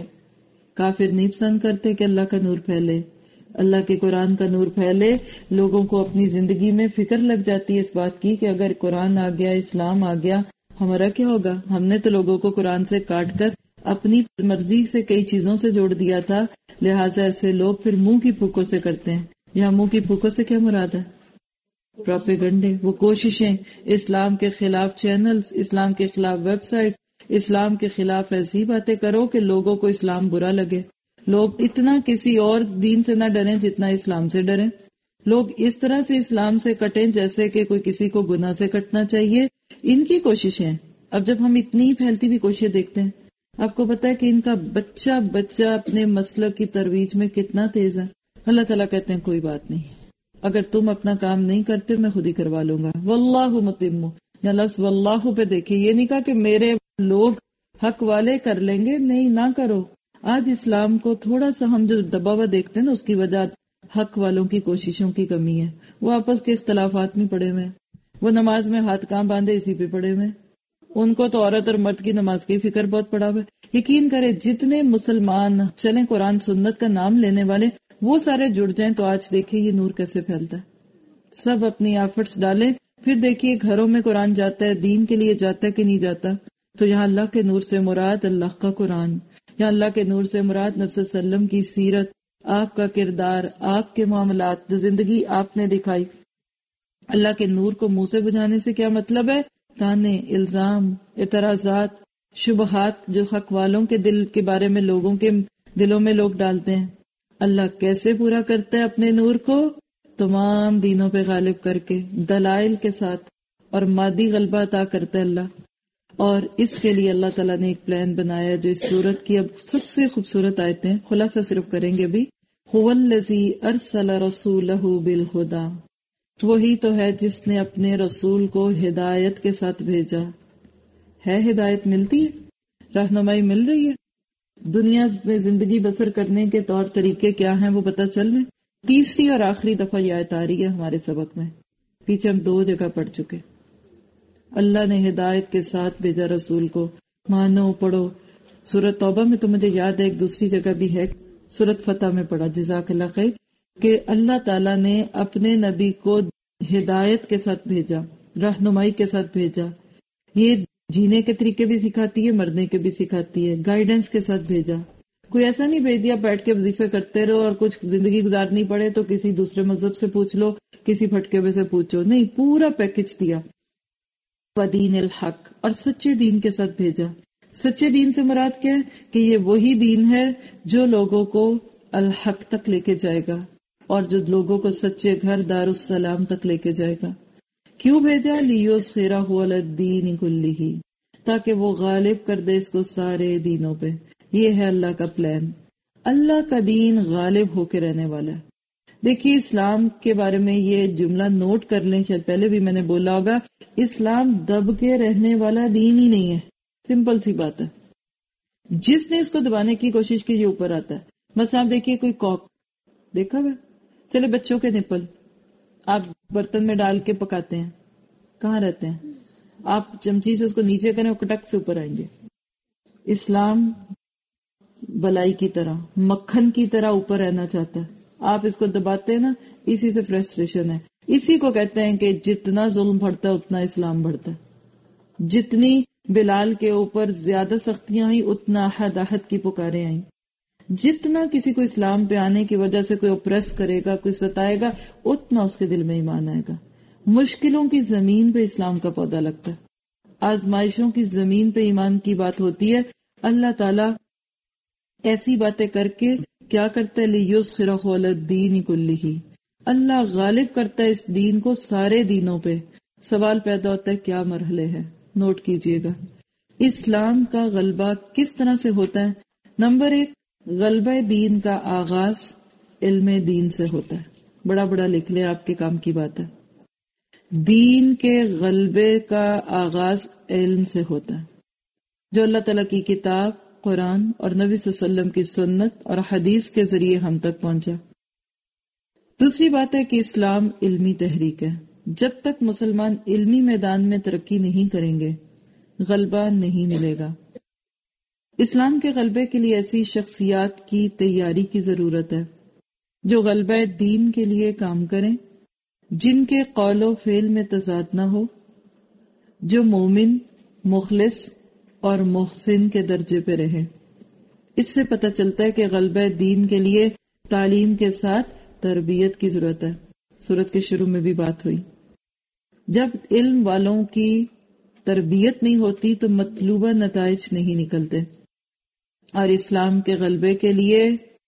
کافر نہیں پسند کرتے کہ اللہ کا نور پھیلے، اللہ کے قرآن کا نور پھیلے. لوگوں کو اپنی زندگی میں فکر لگ جاتی ہے اس بات کی کہ اگر قرآن آ گیا، اسلام آ گیا، ہمارا کیا ہوگا؟ ہم نے تو لوگوں کو قرآن سے کاٹ کر اپنی مرضی سے کئی چیزوں سے جوڑ دیا تھا، لہٰذا ایسے لوگ پھر منہ کی پھوکوں سے کرتے ہیں. یہاں منہ کی پھوکوں سے کیا مراد ہے؟ پروپیگنڈے، وہ کوششیں، اسلام کے خلاف چینلز، اسلام کے خلاف ویب سائٹ، اسلام کے خلاف ایسی باتیں کرو کہ لوگوں کو اسلام برا لگے. لوگ اتنا کسی اور دین سے نہ ڈریں جتنا اسلام سے ڈریں. لوگ اس طرح سے اسلام سے کٹیں جیسے کہ کوئی کسی کو گناہ سے کٹنا چاہیے. ان کی کوششیں. اب جب ہم اتنی پھیلتی ہوئی کوششیں دیکھتے ہیں، آپ کو پتا ہے کہ ان کا بچہ بچہ اپنے مسلک کی ترویج میں کتنا تیز ہے. اللہ تعالیٰ کہتے ہیں کوئی بات نہیں، اگر تم اپنا کام نہیں کرتے میں خود ہی کروا لوں گا. واللہ متم، یا لفظ واللہ پہ دیکھیں، یہ نہیں کہا کہ میرے لوگ حق والے کر لیں گے، نہیں، نہ کرو. آج اسلام کو تھوڑا سا ہم جو دبا ہوا دیکھتے ہیں نا، اس کی وجہ حق والوں کی کوششوں کی کمی ہے. وہ آپس کے اختلافات میں پڑے ہوئے ہیں، وہ نماز میں ہاتھ کہاں باندھے اسی پہ پڑے ہوئے ہیں. ان کو تو عورت اور مرد کی نماز کی فکر بہت پڑا ہوا ہے. یقین کرے جتنے مسلمان چلیں قرآن سنت کا نام لینے والے وہ سارے جڑ جائیں تو آج دیکھیں یہ نور کیسے پھیلتا ہے. سب اپنی ایفرٹس ڈالیں، پھر دیکھیے گھروں میں قرآن جاتا ہے، دین کے لیے جاتا ہے کہ نہیں جاتا. تو یہاں اللہ کے نور سے مراد اللہ کا قرآن، یہاں اللہ کے نور سے مراد نبی صلی اللہ علیہ وسلم کی سیرت، آپ کا کردار، آپ کے معاملات، جو زندگی آپ نے دکھائی. اللہ کے نور کو منہ سے بجھانے سے کیا مطلب ہے؟ تانے، الزام، اعتراضات، شبہات جو حق والوں کے دل کے بارے میں لوگوں کے دلوں میں لوگ ڈالتے ہیں. اللہ کیسے پورا کرتا ہے اپنے نور کو؟ تمام دینوں پہ غالب کر کے، دلائل کے ساتھ، اور مادی غلبہ عطا کرتا ہے اللہ. اور اس کے لیے اللہ تعالیٰ نے ایک پلان بنایا جو اس سورت کی اب سب سے خوبصورت آیتیں، خلاصہ صرف کریں گے بھی. هو الذی ارسل رسولہ بالہدی، وہی تو ہے جس نے اپنے رسول کو ہدایت کے ساتھ بھیجا. ہے ہدایت ملتی ہے، رہنمائی مل رہی ہے. دنیا میں زندگی بسر کرنے کے طور طریقے کیا ہیں وہ پتہ چل رہے. تیسری اور آخری دفعہ یہ آیت آ رہی ہے ہمارے سبق میں، پیچھے ہم دو جگہ پڑھ چکے. اللہ نے ہدایت کے ساتھ بھیجا رسول کو. مانو، پڑھو. سورۃ توبہ میں تو مجھے یاد ہے ایک دوسری جگہ بھی ہے، سورۃ فتح میں پڑھا، جزاک اللہ خیر، کہ اللہ تعالیٰ نے اپنے نبی کو ہدایت کے ساتھ بھیجا، رہنمائی کے ساتھ بھیجا. یہ جینے کے طریقے بھی سکھاتی ہے، مرنے کے بھی سکھاتی ہے، گائیڈنس کے ساتھ بھیجا. کوئی ایسا نہیں بھیج دیا بیٹھ کے وظیفے کرتے رہو اور کچھ زندگی گزارنی پڑے تو کسی دوسرے مذہب سے پوچھ لو، کسی پھٹکے ہوئے سے پوچھو. نہیں، پورا پیکج دیا. ودین الحق، اور سچے دین کے ساتھ بھیجا. سچے دین سے مراد کیا ہے؟ کہ یہ وہی دین ہے جو لوگوں کو الحق تک لے کے جائے گا اور جو لوگوں کو سچے گھر دار السلام تک لے کے جائے گا. کیوں بھیجا؟ لیظہرہ علی الدین کلہ، تاکہ وہ غالب کر دے اس کو سارے دینوں پہ. یہ ہے اللہ کا پلان. اللہ کا دین غالب ہو کے رہنے والا ہے. دیکھیے اسلام کے بارے میں یہ جملہ نوٹ کر لیں، شاید پہلے بھی میں نے بولا ہوگا، اسلام دب کے رہنے والا دین ہی نہیں ہے. سمپل سی بات ہے. جس نے اس کو دبانے کی کوشش کی یہ اوپر آتا ہے. بس آپ دیکھیے کوئی کوک دیکھا ہوا، چلے بچوں کے نپل آپ برتن میں ڈال کے پکاتے ہیں، کہاں رہتے ہیں؟ آپ چمچی سے اس کو نیچے کریں وہ کٹک سے اوپر آئیں گے. اسلام بلائی کی طرح، مکھن کی طرح اوپر رہنا چاہتا ہے. آپ اس کو دباتے ہیں نا، اسی سے فرسٹریشن ہے. اسی کو کہتے ہیں کہ جتنا ظلم بڑھتا ہے اتنا اسلام بڑھتا ہے. جتنی بلال کے اوپر زیادہ سختیاں آئیں اتنا احد احد کی پکاریں آئیں. جتنا کسی کو اسلام پہ آنے کی وجہ سے کوئی اوپریس کرے گا، کوئی ستائے گا، اتنا اس کے دل میں ایمان آئے گا. مشکلوں کی زمین پہ اسلام کا پودا لگتا ہے. آزمائشوں کی زمین پہ ایمان کی بات ہوتی ہے. اللہ تعالیٰ ایسی باتیں کر کے کیا کرتا ہے؟ لیظہرہ علی الدین کلہ، اللہ غالب کرتا ہے اس دین کو سارے دینوں پہ. سوال پیدا ہوتا ہے کیا مرحلے ہیں؟ نوٹ کیجئے گا. اسلام کا غلبہ کس طرح سے ہوتا ہے؟ نمبر ایک، غلبہ دین کا آغاز علم دین سے ہوتا ہے. بڑا بڑا لکھ لیں، آپ کے کام کی بات ہے. دین کے غلبے کا آغاز علم سے ہوتا ہے، جو اللہ تعالیٰ کی کتاب قرآن اور نبی صلی اللہ علیہ وسلم کی سنت اور حدیث کے ذریعے ہم تک پہنچا. دوسری بات ہے کہ اسلام علمی تحریک ہے. جب تک مسلمان علمی میدان میں ترقی نہیں کریں گے، غلبہ نہیں ملے گا. اسلام کے غلبے کے لیے ایسی شخصیات کی تیاری کی ضرورت ہے جو غلبہ دین کے لیے کام کریں، جن کے قول و فعل میں تضاد نہ ہو، جو مومن، مخلص اور محسن کے درجے پہ رہے. اس سے پتہ چلتا ہے کہ غلبہ دین کے لیے تعلیم کے ساتھ تربیت کی ضرورت ہے. سورت کے شروع میں بھی بات ہوئی. جب علم والوں کی تربیت نہیں ہوتی تو مطلوبہ نتائج نہیں نکلتے. اور اسلام کے غلبے کے لیے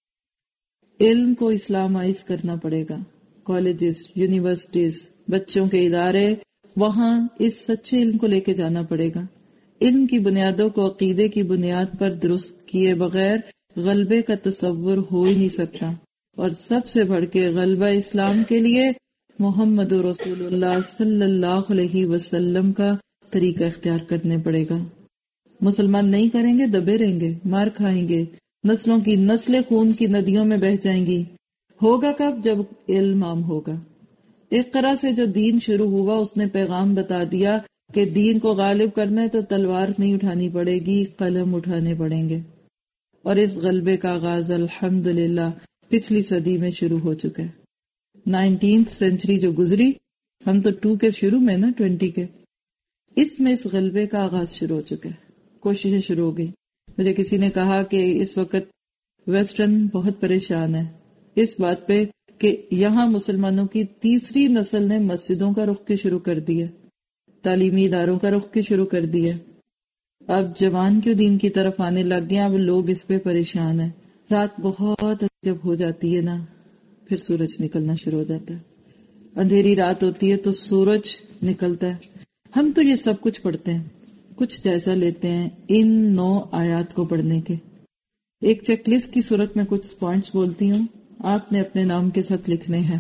علم کو اسلامائز کرنا پڑے گا. کالجز، یونیورسٹیز، بچوں کے ادارے، وہاں اس سچے علم کو لے کے جانا پڑے گا. علم کی بنیادوں کو عقیدے کی بنیاد پر درست کیے بغیر غلبے کا تصور ہو ہی نہیں سکتا. اور سب سے بڑھ کے غلبہ اسلام کے لیے محمد رسول اللہ صلی اللہ علیہ وسلم کا طریقہ اختیار کرنے پڑے گا. مسلمان نہیں کریں گے، دبے رہیں گے، مار کھائیں گے، نسلوں کی نسلیں خون کی ندیوں میں بہہ جائیں گی. ہوگا کب؟ جب علم عام ہوگا. اقرا سے جو دین شروع ہوا اس نے پیغام بتا دیا کہ دین کو غالب کرنا ہے تو تلوار نہیں اٹھانی پڑے گی، قلم اٹھانے پڑیں گے. اور اس غلبے کا آغاز الحمدللہ پچھلی صدی میں شروع ہو چکا ہے. نائنٹینتھ سینچری جو گزری، ہم تو ٹو کے شروع میں نا ٹوینٹی کے، اس میں اس غلبے کا آغاز شروع ہو چکا ہے. کوششیں شروع ہو گئی. مجھے کسی نے کہا کہ اس وقت ویسٹرن بہت پریشان ہے اس بات پہ کہ یہاں مسلمانوں کی تیسری نسل نے مسجدوں کا رخ کی شروع کر دیا، تعلیمی اداروں کا رخ کی شروع کر دیا. اب جوان کیوں دین کی طرف آنے لگ گئے، اب لوگ اس پہ پریشان ہیں. رات بہت جب ہو جاتی ہے نا، پھر سورج نکلنا شروع ہو جاتا ہے. اندھیری رات ہوتی ہے تو سورج نکلتا ہے. ہم تو یہ سب کچھ پڑھتے ہیں. کچھ جائزہ لیتے ہیں ان نو آیات کو پڑھنے کے. ایک چیک لسٹ کی صورت میں کچھ پوائنٹس بولتی ہوں، آپ نے اپنے نام کے ساتھ لکھنے ہیں.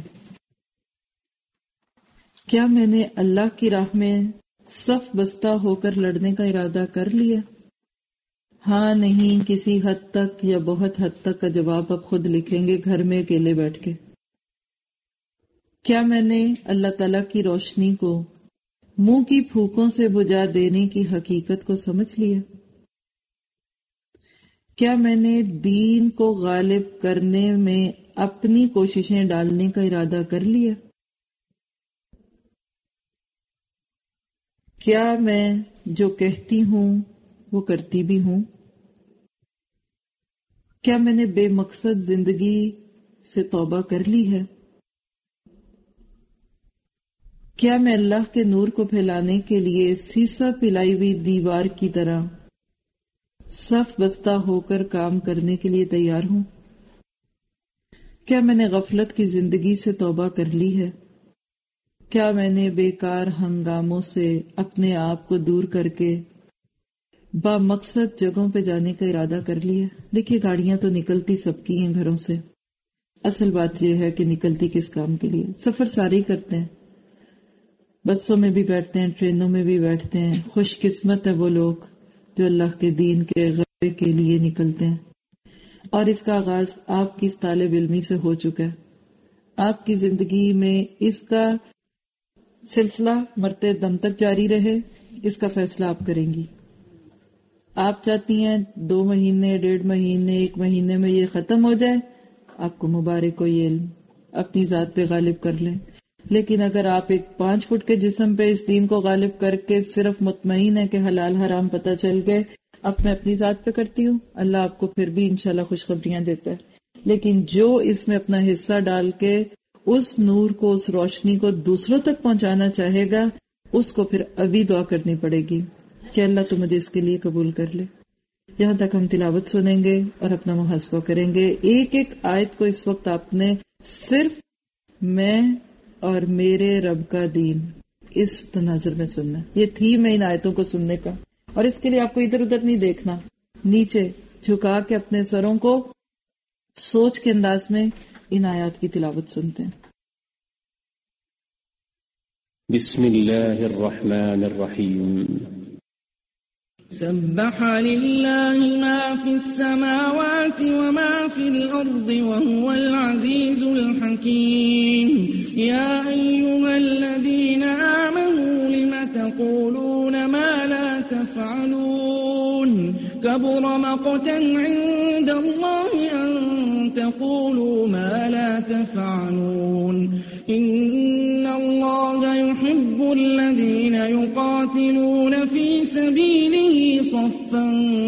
کیا میں نے اللہ کی راہ میں صف بستہ ہو کر لڑنے کا ارادہ کر لیا؟ ہاں، نہیں، کسی حد تک یا بہت حد تک کا جواب اب خود لکھیں گے گھر میں اکیلے بیٹھ کے. کیا میں نے اللہ تعالی کی روشنی کو منہ کی پھوکوں سے بجھا دینے کی حقیقت کو سمجھ لیا؟ کیا میں نے دین کو غالب کرنے میں اپنی کوششیں ڈالنے کا ارادہ کر لیا؟ کیا میں جو کہتی ہوں وہ کرتی بھی ہوں؟ کیا میں نے بے مقصد زندگی سے توبہ کر لی ہے؟ کیا میں اللہ کے نور کو پھیلانے کے لیے سیسا پلائی ہوئی دیوار کی طرح صف بستہ ہو کر کام کرنے کے لیے تیار ہوں؟ کیا میں نے غفلت کی زندگی سے توبہ کر لی ہے؟ کیا میں نے بیکار ہنگاموں سے اپنے آپ کو دور کر کے با مقصد جگہوں پہ جانے کا ارادہ کر لیا؟ دیکھیے، گاڑیاں تو نکلتی سب کی ہیں گھروں سے. اصل بات یہ ہے کہ نکلتی کس کام کے لیے. سفر سارے ہی کرتے ہیں، بسوں میں بھی بیٹھتے ہیں، ٹرینوں میں بھی بیٹھتے ہیں. خوش قسمت ہے وہ لوگ جو اللہ کے دین کے غلبے کے لیے نکلتے ہیں. اور اس کا آغاز آپ کی اس طالب علمی سے ہو چکا ہے. آپ کی زندگی میں اس کا سلسلہ مرتے دم تک جاری رہے، اس کا فیصلہ آپ کریں گی. آپ چاہتی ہیں دو مہینے، ڈیڑھ مہینے، ایک مہینے میں یہ ختم ہو جائے، آپ کو مبارک ہو، یہ علم اپنی ذات پہ غالب کر لیں. لیکن اگر آپ ایک پانچ فٹ کے جسم پہ اس دین کو غالب کر کے صرف مطمئن ہے کہ حلال حرام پتہ چل گئے، اب میں اپنی ذات پہ کرتی ہوں، اللہ آپ کو پھر بھی انشاءاللہ خوشخبریاں دیتا ہے. لیکن جو اس میں اپنا حصہ ڈال کے اس نور کو، اس روشنی کو دوسروں تک پہنچانا چاہے گا، اس کو پھر ابھی دعا کرنی پڑے گی کہ اللہ تو مجھے اس کے لیے قبول کر لے. یہاں تک ہم تلاوت سنیں گے اور اپنا محاسبہ کریں گے. ایک ایک آیت کو اس وقت آپ نے صرف میں اور میرے رب کا دین اس تناظر میں سننا. یہ تھیم ہے ان آیتوں کو سننے کا، اور اس کے لیے آپ کو ادھر ادھر نہیں دیکھنا. نیچے جھکا کے اپنے سروں کو سوچ کے انداز میں ان آیات کی تلاوت سنتے ہیں۔ بسم اللہ الرحمن الرحیم سبح للہ ما فی السماوات وما فی الارض وهو العزیز الحکیم یا ایها الذین آمنوا لم تقولون ما لا تفعلون كبر مقتا عند الله أن تقولوا ما لا تفعلون إن الله يحب الذين يقاتلون في سبيله صفا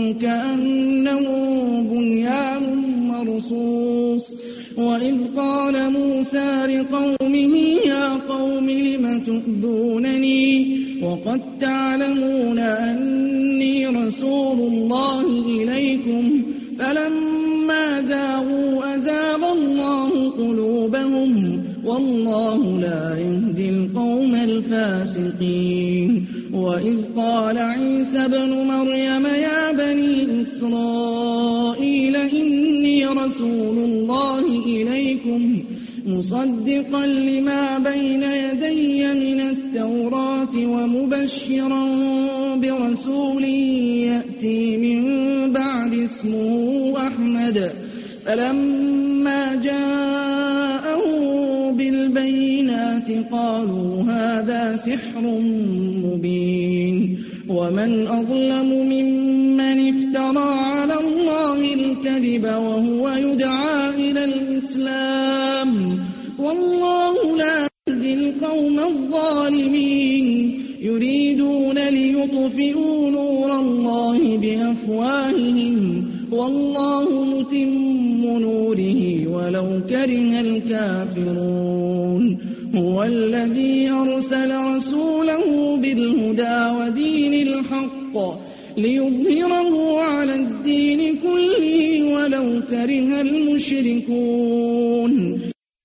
كأنهم بنيان مرصوص وإذ قال موسى لقومه يا قوم لم تؤذونني وقد تعلمون أني رسول الله إليكم فلما زاغوا أزاغ الله قلوبهم والله لا يهدي القوم الفاسقين وإذ قال عيسى ابن مريم يا بني إسرائيل إني رسول الله إليكم مصدقا لما بين يدي من التوراة ومبشرا برسول يأتي من بعد اسمه أحمد فلما جاءهم بالبينات قالوا هذا سحر مبين ومن أظلم ممن افترى على الله الكذب وهو يدعى إلى الإسلام والله لا يهدي القوم الظالمين يريدون ليطفئوا نور الله بأفواههم والله متم نوره ولو كره الكافرون هو الذي أرسل رسوله بالهدى ودين الحق ليظهره على الدين كله ولو كره المشركون۔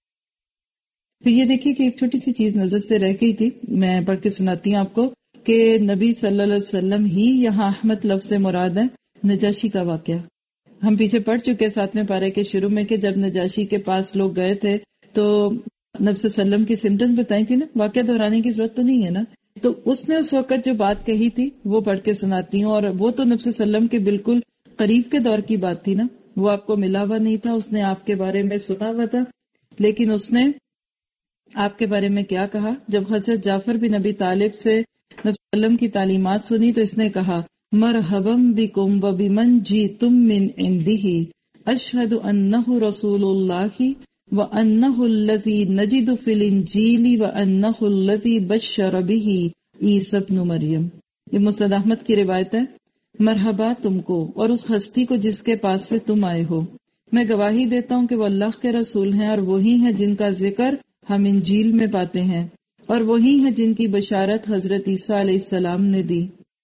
پھر یہ دیکھیے کہ ایک چھوٹی سی چیز نظر سے رہ گئی تھی، میں پڑھ کے سناتی ہوں آپ کو کہ نبی صلی اللہ علیہ وسلم ہی یہاں احمد لفظ سے مراد ہے نجاشی کا واقعہ۔ ہم پیچھے پڑھ چکے ساتویں پارے کے شروع میں کہ جب نجاشی کے پاس لوگ گئے تھے تو نبی صلی اللہ علیہ وسلم کی سمٹمز بتائی تھی نا، واقعہ دہرانے کی ضرورت تو نہیں ہے نا۔ تو اس نے اس وقت جو بات کہی تھی وہ پڑھ کے سناتی ہوں، اور وہ تو نبی صلی اللہ علیہ وسلم کے بالکل قریب کے دور کی بات تھی نا، وہ آپ کو ملا ہوا نہیں تھا، اس نے آپ کے بارے میں سنا ہوا تھا، لیکن اس نے آپ کے بارے میں کیا کہا؟ جب حضرت جعفر بن ابی طالب سے نبی صلی اللہ علیہ وسلم کی تعلیمات سنی تو اس نے کہا مرحبا بکم و بمن جیتم من عندہ اشہد انہ رسول اللہ وانہ الذی نجد فی الانجیل وانہ الذی بشر بہ عیسی ابن مریم۔ یہ مسند احمد کی روایت ہے۔ مرحبا تم کو اور اس ہستی کو جس کے پاس سے تم آئے ہو، میں گواہی دیتا ہوں کہ وہ اللہ کے رسول ہیں اور وہی ہیں جن کا ذکر ہم انجیل میں پاتے ہیں، اور وہی ہیں جن کی بشارت حضرت عیسیٰ علیہ السلام نے دی۔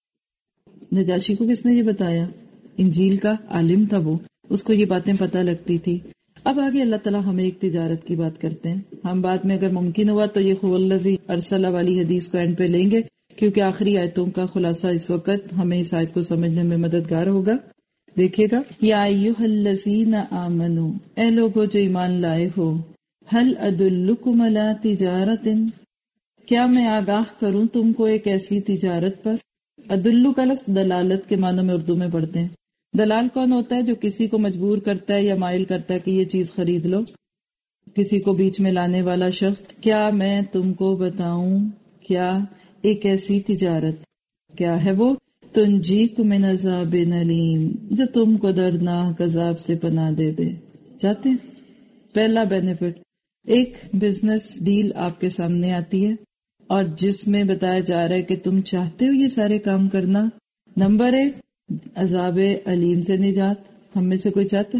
نجاشی کو کس نے یہ بتایا؟ انجیل کا عالم تھا، وہ اس کو یہ باتیں پتہ لگتی تھی۔ اب آگے اللہ تعالیٰ ہمیں ایک تجارت کی بات کرتے ہیں۔ ہم بعد میں اگر ممکن ہوا تو یہ هو الذی ارسل والی حدیث کو اینڈ پہ لیں گے، کیونکہ آخری آیتوں کا خلاصہ اس وقت ہمیں اس آیت کو سمجھنے میں مددگار ہوگا۔ دیکھیے گا، یا ایھا الذین آمنوا، اے لوگو جو ایمان لائے ہو، هل ادلکم علی تجارت، کیا میں آگاہ کروں تم کو ایک ایسی تجارت پر؟ ادلو کا لفظ دلالت کے معنوں میں اردو میں پڑھتے ہیں۔ دلال کون ہوتا ہے؟ جو کسی کو مجبور کرتا ہے یا مائل کرتا ہے کہ یہ چیز خرید لو، کسی کو بیچ میں لانے والا شخص۔ کیا میں تم کو بتاؤں کیا ایک ایسی تجارت، کیا ہے وہ؟ تنجیک من عذاب علیم، جو تم کو دردناک عذاب سے پناہ دے دے۔ چاہتے ہیں؟ پہلا بینیفٹ، ایک بزنس ڈیل آپ کے سامنے آتی ہے اور جس میں بتایا جا رہا ہے کہ تم چاہتے ہو یہ سارے کام کرنا۔ نمبر ایک، عذاب علیم سے نجات۔ ہم میں سے کوئی چاہتا ہے؟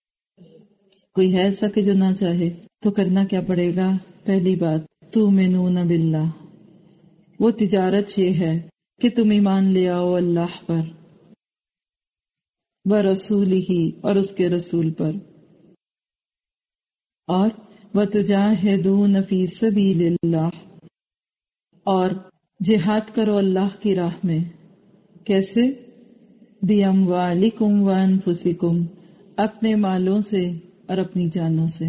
کوئی ہے ایسا کہ جو نہ چاہے؟ تو کرنا کیا پڑے گا؟ پہلی بات، تؤمنون باللہ، وہ تجارت یہ ہے کہ تم ایمان لے آؤ اللہ پر، ورسولہ، اور اس کے رسول پر، اور وتجاہدون فی سبیل اللہ، اور جہاد کرو اللہ کی راہ میں۔ کیسے؟ بِأَمْوَالِكُمْ وَأَنفُسِكُمْ، اپنے مالوں سے اور اپنی جانوں سے۔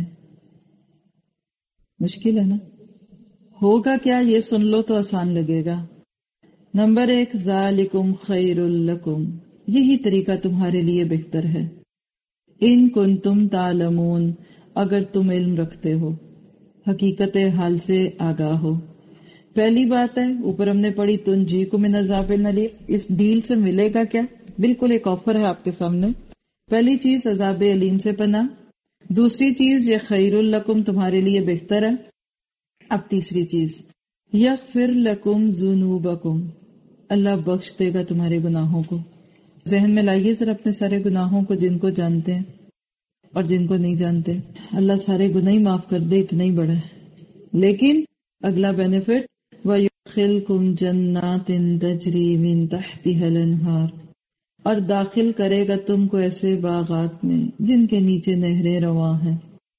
مشکل ہے نا؟ ہوگا کیا یہ سن لو تو آسان لگے گا۔ نمبر ایک، ذالکم خیر لکم، یہی طریقہ تمہارے لیے بہتر ہے۔ ان کنتم تعلمون، اگر تم علم رکھتے ہو، حقیقت حال سے آگاہ ہو۔ پہلی بات ہے، اوپر ہم نے پڑھی تنجیکم من عذاب الیم، اس ڈیل سے ملے گا کیا؟ بالکل ایک آفر ہے آپ کے سامنے۔ پہلی چیز عذاب علیم سے پناہ، دوسری چیز یہ خیر لکم تمہارے لیے بہتر ہے۔ اب تیسری چیز یغفر لکم ذنوبکم، اللہ بخش دے گا تمہارے گناہوں کو۔ ذہن میں لائیے ذرا اپنے سارے گناہوں کو، جن کو جانتے ہیں اور جن کو نہیں جانتے۔ اللہ سارے گناہ ہی معاف کر دے، اتنا ہی بڑا ہے۔ لیکن اگلا بینیفٹ وَيُدْخِلْكُمْ جَنَّاتٍ تَجْرِي مِن تَحْتِهَا الْأَنْهَارُ، اور داخل کرے گا تم کو ایسے باغات میں جن کے نیچے نہریں رواں ہیں۔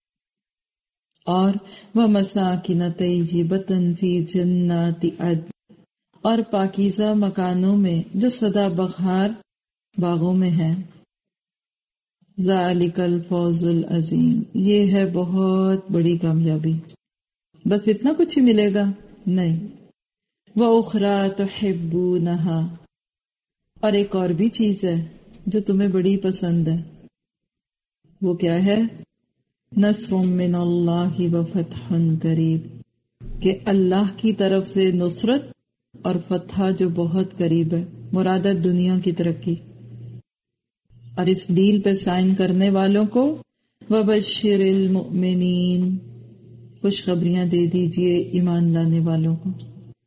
اور وَمَسَاكِنَ طَيِّبَةً فِي جَنَّاتِ عَدْنٍ، اور پاکیزہ مکانوں میں جو سدا بہار باغوں میں ہیں۔ ذَلِكَ الْفَوْزُ الْعَظِيمُ، یہ ہے بہت بڑی کامیابی۔ بس اتنا کچھ ہی ملے گا؟ نہیں۔ وَأُخْرَى تُحِبُّونَهَا، اور ایک اور بھی چیز ہے جو تمہیں بڑی پسند ہے۔ وہ کیا ہے؟ نصر من اللہ وفتح قریب، کہ اللہ کی طرف سے نصرت اور فتح جو بہت قریب ہے، مراد ہے دنیا کی ترقی۔ اور اس ڈیل پہ سائن کرنے والوں کو وبشر المؤمنین، خوشخبریاں دے دیجئے ایمان لانے والوں کو۔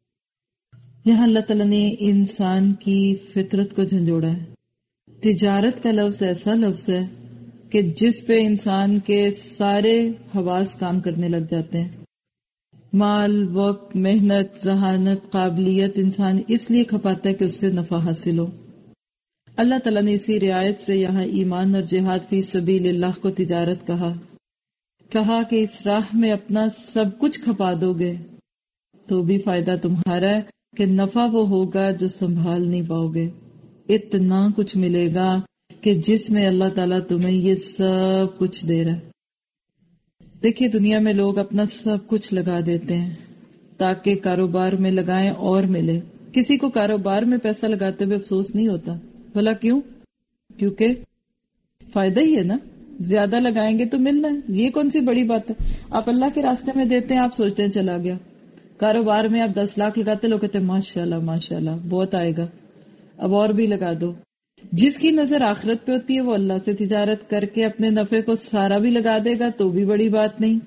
یہاں اللہ تعالیٰ نے انسان کی فطرت کو جھنجھوڑا ہے۔ تجارت کا لفظ ایسا لفظ ہے کہ جس پہ انسان کے سارے حواس کام کرنے لگ جاتے ہیں۔ مال، وقت، محنت، ذہانت، قابلیت انسان اس لیے کھپاتا ہے کہ اس سے نفع حاصل ہو۔ اللہ تعالیٰ نے اسی رعایت سے یہاں ایمان اور جہاد فی سبیل اللہ کو تجارت کہا۔ کہا کہ اس راہ میں اپنا سب کچھ کھپا دو گے تو بھی فائدہ تمہارا ہے، کہ نفع وہ ہوگا جو سنبھال نہیں پاؤ گے۔ اتنا کچھ ملے گا کہ جس میں اللہ تعالیٰ تمہیں یہ سب کچھ دے رہا ہے۔ دیکھیے دنیا میں لوگ اپنا سب کچھ لگا دیتے ہیں تاکہ کاروبار میں لگائیں اور ملے۔ کسی کو کاروبار میں پیسہ لگاتے ہوئے افسوس نہیں ہوتا، بھلا کیوں؟ کیونکہ فائدہ ہی ہے نا، زیادہ لگائیں گے تو ملنا ہے۔ یہ کون سی بڑی بات ہے؟ آپ اللہ کے راستے میں دیتے ہیں، آپ سوچتے ہیں چلا گیا۔ کاروبار میں آپ دس لاکھ لگاتے، لوگ کہتے ہیں ماشاء اللہ ماشاء اللہ بہت آئے گا، اب اور بھی لگا دو۔ جس کی نظر آخرت پہ ہوتی ہے وہ اللہ سے تجارت کر کے اپنے نفع کو سارا بھی لگا دے گا تو بھی بڑی بات نہیں،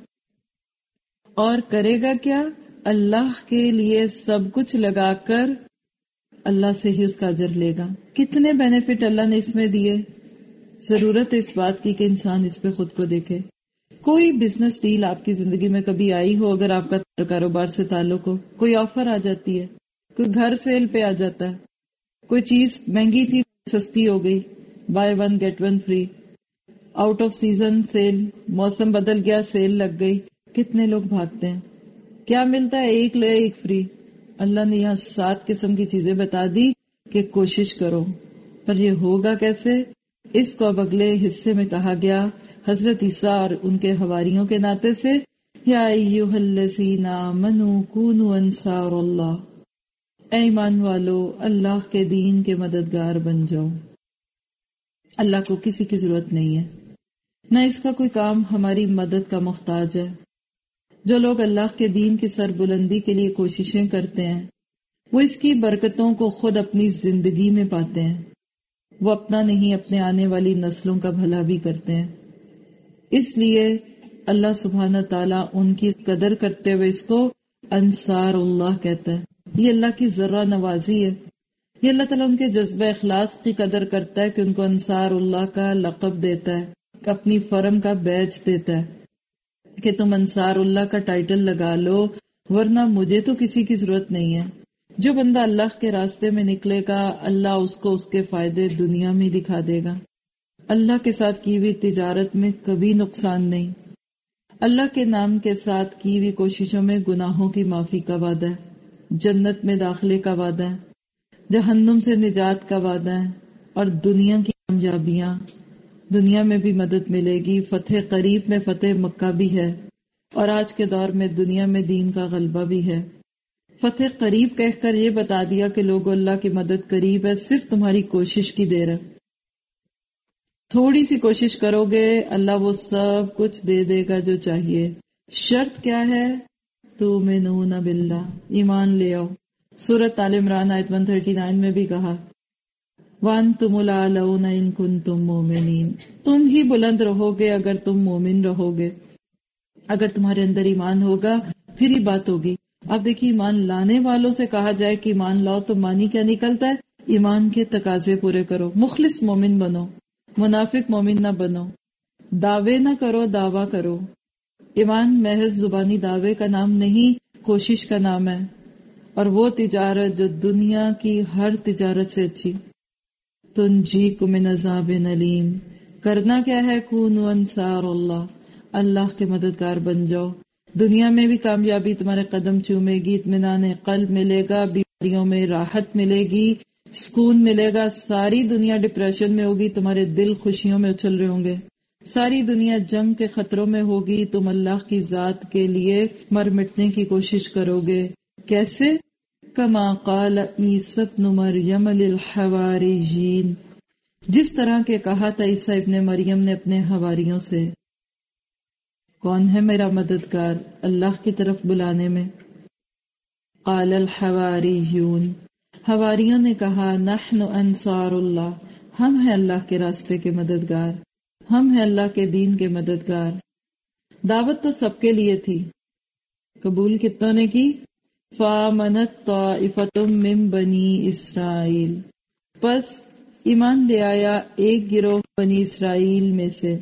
اور کرے گا کیا؟ اللہ کے لیے سب کچھ لگا کر اللہ سے ہی اس کا اجر لے گا۔ کتنے بینیفٹ اللہ نے اس میں دیے۔ ضرورت اس بات کی کہ انسان اس پہ خود کو دیکھے۔ کوئی بزنس ڈیل آپ کی زندگی میں کبھی آئی ہو، اگر آپ کا کاروبار سے تعلق ہو، کوئی آفر آ جاتی ہے، کوئی گھر سیل پہ آ جاتا ہے، کوئی چیز مہنگی تھی سستی ہو گئی، buy one get one free, out of season sale, موسم بدل گیا سیل لگ گئی، کتنے لوگ بھاگتے ہیں۔ کیا ملتا ہے؟ ایک لے ایک فری۔ اللہ نے یہاں سات قسم کی چیزیں بتا دی کہ کوشش کرو، پر یہ ہوگا کیسے؟ اس کو اب اگلے حصے میں کہا گیا حضرت عیسیٰ اور ان کے حواریوں کے ناطے سے، یا ایھا الذین آمنوا کونوا انصار اللہ، اے ایمان والو اللہ کے دین کے مددگار بن جاؤ۔ اللہ کو کسی کی ضرورت نہیں ہے، نہ اس کا کوئی کام ہماری مدد کا محتاج ہے۔ جو لوگ اللہ کے دین کی سربلندی کے لیے کوششیں کرتے ہیں وہ اس کی برکتوں کو خود اپنی زندگی میں پاتے ہیں۔ وہ اپنا نہیں اپنے آنے والی نسلوں کا بھلا بھی کرتے ہیں۔ اس لیے اللہ سبحانہ تعالیٰ ان کی قدر کرتے ہوئے اس کو انصار اللہ کہتا ہے۔ یہ اللہ کی ذرہ نوازی ہے۔ یہ اللہ تعالیٰ ان کے جذبہ اخلاص کی قدر کرتا ہے کہ ان کو انصار اللہ کا لقب دیتا ہے، اپنی فرم کا بیج دیتا ہے کہ تم انصار اللہ کا ٹائٹل لگا لو، ورنہ مجھے تو کسی کی ضرورت نہیں ہے۔ جو بندہ اللہ کے راستے میں نکلے گا اللہ اس کو اس کے فائدے دنیا میں دکھا دے گا۔ اللہ کے ساتھ کی ہوئی تجارت میں کبھی نقصان نہیں۔ اللہ کے نام کے ساتھ کی ہوئی کوششوں میں گناہوں کی معافی کا وعدہ ہے، جنت میں داخلے کا وعدہ ہے، جہنم سے نجات کا وعدہ ہے، اور دنیا کی کامیابیاں، دنیا میں بھی مدد ملے گی. فتح قریب میں فتح مکہ بھی ہے، اور آج کے دور میں دنیا میں دین کا غلبہ بھی ہے. فتح قریب کہہ کر یہ بتا دیا کہ لوگوں اللہ کی مدد قریب ہے، صرف تمہاری کوشش کی دیر ہے. تھوڑی سی کوشش کرو گے اللہ وہ سب کچھ دے دے گا جو چاہیے. شرط کیا ہے؟ تؤمنون باللہ، ایمان لے آؤ. سورۃ آل عمران آیت ایک سو انتیس میں بھی کہا وَأَنْتُمُ الْأَعْلَوْنَ إِن كُنتُم مُؤْمِنِينَ، تم ہی بلند رہو گے اگر تم مومن رہو گے. اگر تمہارے اندر ایمان ہوگا پھر ہی بات ہوگی. اب دیکھیے ایمان لانے والوں سے کہا جائے کہ ایمان لاؤ تو مانی کیا نکلتا ہے؟ ایمان کے تقاضے پورے کرو، مخلص مومن بنو، منافق مومن نہ بنو، دعوے نہ کرو، دعویٰ کرو. ایمان محض زبانی دعوے کا نام نہیں، کوشش کا نام ہے. اور وہ تجارت جو دنیا کی ہر تجارت سے اچھی. تنجیکم من عذاب علیم، کرنا کیا ہے؟ کونوا انصار اللہ، اللہ کے مددگار بن جاؤ. دنیا میں بھی کامیابی تمہارے قدم چومے گی، اطمینان قلب ملے گا، بیماریوں میں راحت ملے گی، سکون ملے گا. ساری دنیا ڈپریشن میں ہوگی، تمہارے دل خوشیوں میں اچھل رہے ہوں گے. ساری دنیا جنگ کے خطروں میں ہوگی، تم اللہ کی ذات کے لیے مر مٹنے کی کوشش کرو گے. کیسے؟ کما قال عیسی ابن مریم للحواریین، جس طرح کے کہا تھا عیسیٰ ابن مریم نے اپنے حواریوں سے. کون ہے میرا مددگار اللہ کی طرف بلانے میں؟ قال الحواریون، حواریوں نے کہا نحن انصار اللہ، ہم ہیں اللہ کے راستے کے مددگار، ہم ہیں اللہ کے دین کے مددگار. دعوت تو سب کے لیے تھی، قبول کتنوں نے کی؟ فآمنت طائفۃ من بنی اسرائیل، پس ایمان لے آیا ایک گروہ بنی اسرائیل میں سے.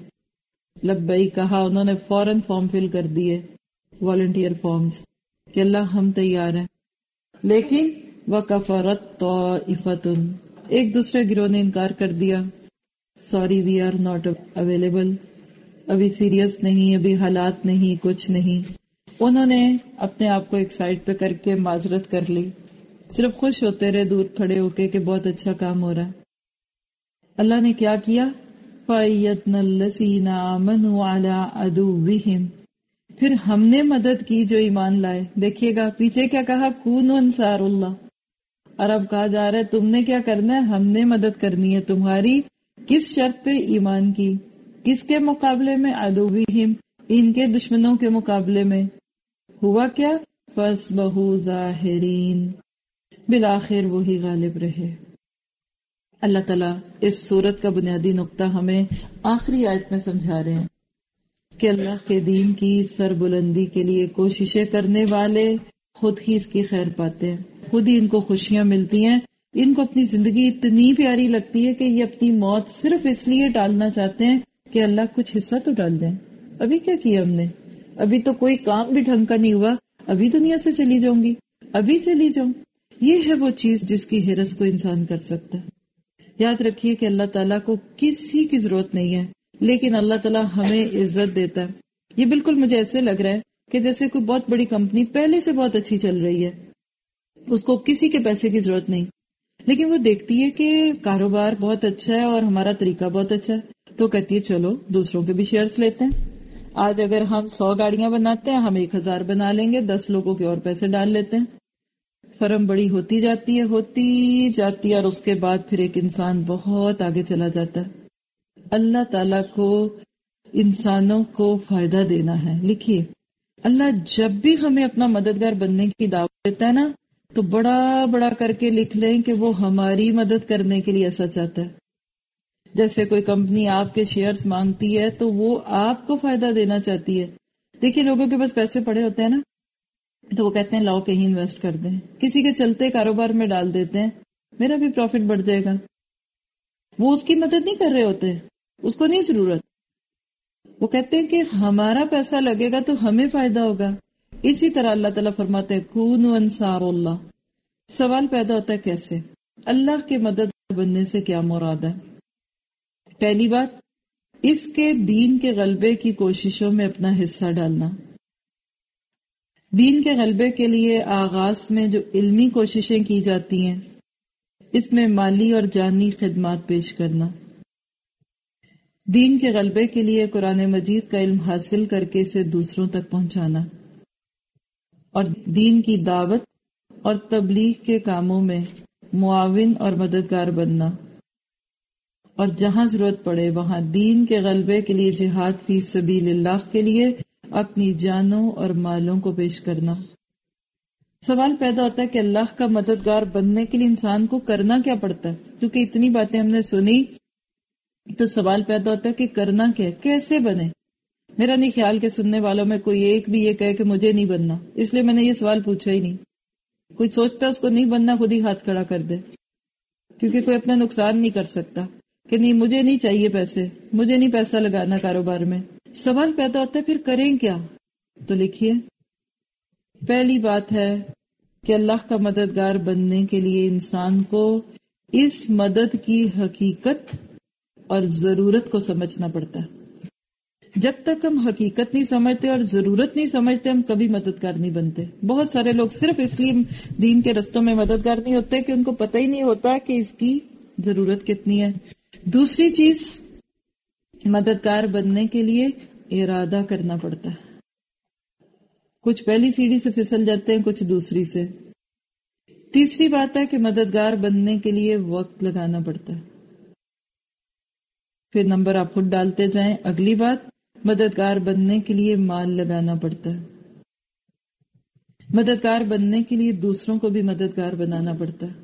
لبیک کہا، انہوں نے فوراً فارم فل کر دیے، والنٹیئر فارمز، کہ اللہ ہم تیار ہیں. لیکن وکفرت طائفۃ، ایک دوسرے گروہ نے انکار کر دیا. Sorry we are not available, ابھی سیریس نہیں، ابھی حالات نہیں، کچھ نہیں. انہوں نے اپنے آپ کو ایک سائڈ پہ کر کے معذرت کر لی، صرف خوش ہوتے رہے دور کھڑے ہو کے کہ بہت اچھا کام ہو رہا ہے. اللہ نے کیا کیا؟ فَأَيَّدْنَا الَّذِينَ آمَنُوا عَلَىٰ عَدُوِّهِمْ، پھر ہم نے مدد کی جو ایمان لائے. دیکھیے گا پیچھے کیا کہا؟ کونوا انصار اللہ، اور اب کہا جا رہا ہے تم نے کیا کرنا ہے؟ ہم نے مدد کرنی ہے تمہاری. کس شرط پہ؟ ایمان کی. کس کے مقابلے میں؟ عدوہم، ان کے دشمنوں کے مقابلے میں. ہوا کیا؟ فَأَصْبَحُوا ظَاہِرِينَ، بالآخر وہی غالب رہے. اللہ تعالیٰ اس سورت کا بنیادی نقطہ ہمیں آخری آیت میں سمجھا رہے ہیں کہ اللہ کے دین کی سربلندی کے لیے کوششیں کرنے والے خود ہی اس کی خیر پاتے ہیں، خود ہی ان کو خوشیاں ملتی ہیں. ان کو اپنی زندگی اتنی پیاری لگتی ہے کہ یہ اپنی موت صرف اس لیے ٹالنا چاہتے ہیں کہ اللہ کچھ حصہ تو ڈال دیں. ابھی کیا کیا ہم نے؟ ابھی تو کوئی کام بھی ڈھنگ کا نہیں ہوا، ابھی دنیا سے چلی جاؤں گی، ابھی چلی جاؤں. یہ ہے وہ چیز جس کی ہرس کو انسان کر سکتا ہے. یاد رکھیے کہ اللہ تعالیٰ کو کسی کی ضرورت نہیں ہے، لیکن اللہ تعالیٰ ہمیں عزت دیتا ہے. یہ بالکل مجھے ایسے لگ رہا ہے کہ جیسے کوئی بہت بڑی کمپنی پہلے سے بہت اچھی چل رہی ہے، اس کو کسی کے پیسے کی ضرورت نہیں، لیکن وہ دیکھتی ہے کہ کاروبار بہت اچھا ہے اور ہمارا طریقہ بہت اچھا ہے، تو کہتی ہے چلو دوسروں کے بھی شیئرز لیتے ہیں. آج اگر ہم سو گاڑیاں بناتے ہیں، ہم ایک ہزار بنا لیں گے، دس لوگوں کے اور پیسے ڈال لیتے ہیں. فرم بڑی ہوتی جاتی ہے ہوتی جاتی ہے اور اس کے بعد پھر ایک انسان بہت آگے چلا جاتا ہے. اللہ تعالیٰ کو انسانوں کو فائدہ دینا ہے. لکھیے اللہ جب بھی ہمیں اپنا مددگار بننے کی دعوت دیتا ہے نا تو بڑا بڑا کر کے لکھ لیں کہ وہ ہماری مدد کرنے کے لیے ایسا چاہتا ہے. جیسے کوئی کمپنی آپ کے شیئرز مانگتی ہے تو وہ آپ کو فائدہ دینا چاہتی ہے. دیکھیے لوگوں کے پاس پیسے پڑے ہوتے ہیں نا تو وہ کہتے ہیں لاؤ کہیں انویسٹ کر دیں، کسی کے چلتے کاروبار میں ڈال دیتے ہیں، میرا بھی پروفٹ بڑھ جائے گا. وہ اس کی مدد نہیں کر رہے ہوتے، اس کو نہیں ضرورت. وہ کہتے ہیں کہ ہمارا پیسہ لگے گا تو ہمیں فائدہ ہوگا. اسی طرح اللہ تعالیٰ فرماتے ہیں کونوا انصار اللہ. سوال پیدا ہوتا ہے کیسے؟ اللہ کے مدد بننے سے کیا مراد ہے؟ پہلی بات، اس کے دین کے غلبے کی کوششوں میں اپنا حصہ ڈالنا. دین کے غلبے کے لیے آغاز میں جو علمی کوششیں کی جاتی ہیں اس میں مالی اور جانی خدمات پیش کرنا، دین کے غلبے کے لیے قرآن مجید کا علم حاصل کر کے اسے دوسروں تک پہنچانا، اور دین کی دعوت اور تبلیغ کے کاموں میں معاون اور مددگار بننا، اور جہاں ضرورت پڑے وہاں دین کے غلبے کے لیے جہاد فی سبیل اللہ کے لیے اپنی جانوں اور مالوں کو پیش کرنا۔ سوال پیدا ہوتا ہے کہ اللہ کا مددگار بننے کے لیے انسان کو کرنا کیا پڑتا ہے؟ کیونکہ اتنی باتیں ہم نے سنی تو سوال پیدا ہوتا ہے کہ کرنا کیا ہے، کیسے بنے؟ میرا نہیں خیال کہ سننے والوں میں کوئی ایک بھی یہ کہے کہ مجھے نہیں بننا، اس لیے میں نے یہ سوال پوچھا ہی نہیں۔ کوئی سوچتا ہے اس کو نہیں بننا خود ہی ہاتھ کھڑا کر دے، کیونکہ کوئی اپنا نقصان نہیں کر سکتا کہ نہیں مجھے نہیں چاہیے پیسے، مجھے نہیں پیسہ لگانا کاروبار میں۔ سوال پیدا ہوتا ہے پھر کریں کیا؟ تو لکھیے، پہلی بات ہے کہ اللہ کا مددگار بننے کے لیے انسان کو اس مدد کی حقیقت اور ضرورت کو سمجھنا پڑتا ہے۔ جب تک ہم حقیقت نہیں سمجھتے اور ضرورت نہیں سمجھتے ہم کبھی مددگار نہیں بنتے۔ بہت سارے لوگ صرف اس لیے دین کے رستوں میں مددگار نہیں ہوتے کہ ان کو پتہ ہی نہیں ہوتا کہ اس کی ضرورت کتنی ہے۔ دوسری چیز، مددگار بننے کے لیے ارادہ کرنا پڑتا ہے۔ کچھ پہلی سیڑھی سے پھسل جاتے ہیں، کچھ دوسری سے۔ تیسری بات ہے کہ مددگار بننے کے لیے وقت لگانا پڑتا ہے۔ پھر نمبر آپ خود ڈالتے جائیں۔ اگلی بات، مددگار بننے کے لیے مال لگانا پڑتا ہے۔ مددگار بننے کے لیے دوسروں کو بھی مددگار بنانا پڑتا ہے۔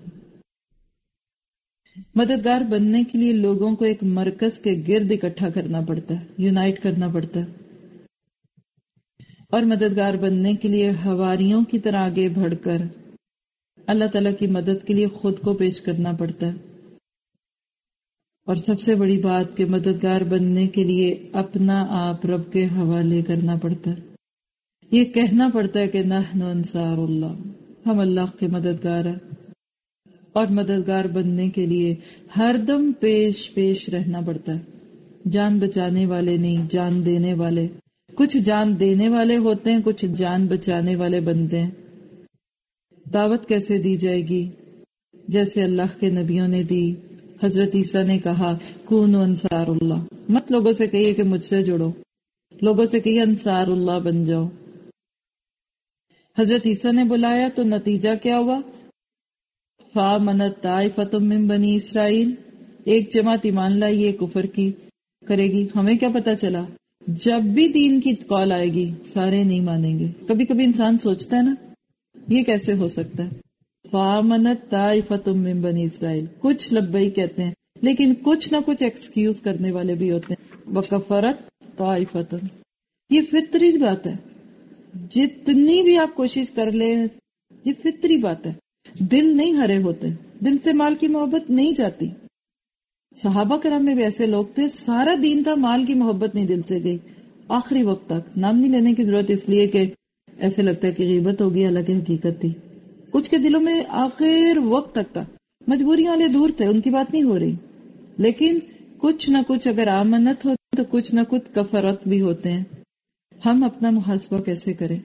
مددگار بننے کے لیے لوگوں کو ایک مرکز کے گرد اکٹھا کرنا پڑتا ہے، یونائٹ کرنا پڑتا ہے، اور مددگار بننے کے لیے حواریوں کی طرح آگے بڑھ کر اللہ تعالیٰ کی مدد کے لیے خود کو پیش کرنا پڑتا ہے۔ اور سب سے بڑی بات کہ مددگار بننے کے لیے اپنا آپ رب کے حوالے کرنا پڑتا ہے۔ یہ کہنا پڑتا ہے کہ نحن انصار اللہ، ہم اللہ کے مددگار ہیں۔ اور مددگار بننے کے لیے ہر دم پیش پیش رہنا پڑتا ہے، جان بچانے والے نہیں، جان دینے والے۔ کچھ جان دینے والے ہوتے ہیں، کچھ جان بچانے والے بنتے ہیں۔ دعوت کیسے دی جائے گی؟ جیسے اللہ کے نبیوں نے دی۔ حضرت عیسیٰ نے کہا کونوا انصار اللہ، مت لوگوں سے کہیے کہ مجھ سے جڑو، لوگوں سے کہیے انصار اللہ بن جاؤ۔ حضرت عیسیٰ نے بلایا تو نتیجہ کیا ہوا؟ فآمنت طائفۃ من بنی اسرائیل، ایک جماعت ایمان لائی، یہ کفر کی کرے گی۔ ہمیں کیا پتا چلا؟ جب بھی دین کی کال آئے گی سارے نہیں مانیں گے۔ کبھی کبھی انسان سوچتا ہے نا یہ کیسے ہو سکتا ہے؟ فآمنت طائفۃ من بنی اسرائیل، کچھ لبیک کہتے ہیں لیکن کچھ نہ کچھ ایکسکیوز کرنے والے بھی ہوتے ہیں۔ وکفرت طائفۃ، یہ فطری بات ہے، جتنی بھی آپ کوشش کر لیں یہ فطری بات ہے۔ دل نہیں ہرے ہوتے، دل سے مال کی محبت نہیں جاتی۔ صحابہ کرام میں بھی ایسے لوگ تھے، سارا دین تھا، مال کی محبت نہیں دل سے گئی آخری وقت تک۔ نام نہیں لینے کی ضرورت اس لیے کہ ایسے لگتا ہے کہ غیبت ہوگی، حالانکہ حقیقت تھی۔ کچھ کے دلوں میں آخر وقت تک تھا، مجبوریاں والے دور تھے، ان کی بات نہیں ہو رہی، لیکن کچھ نہ کچھ اگر آمنت ہو تو کچھ نہ کچھ کفرت بھی ہوتے ہیں۔ ہم اپنا محاسبہ کیسے کریں؟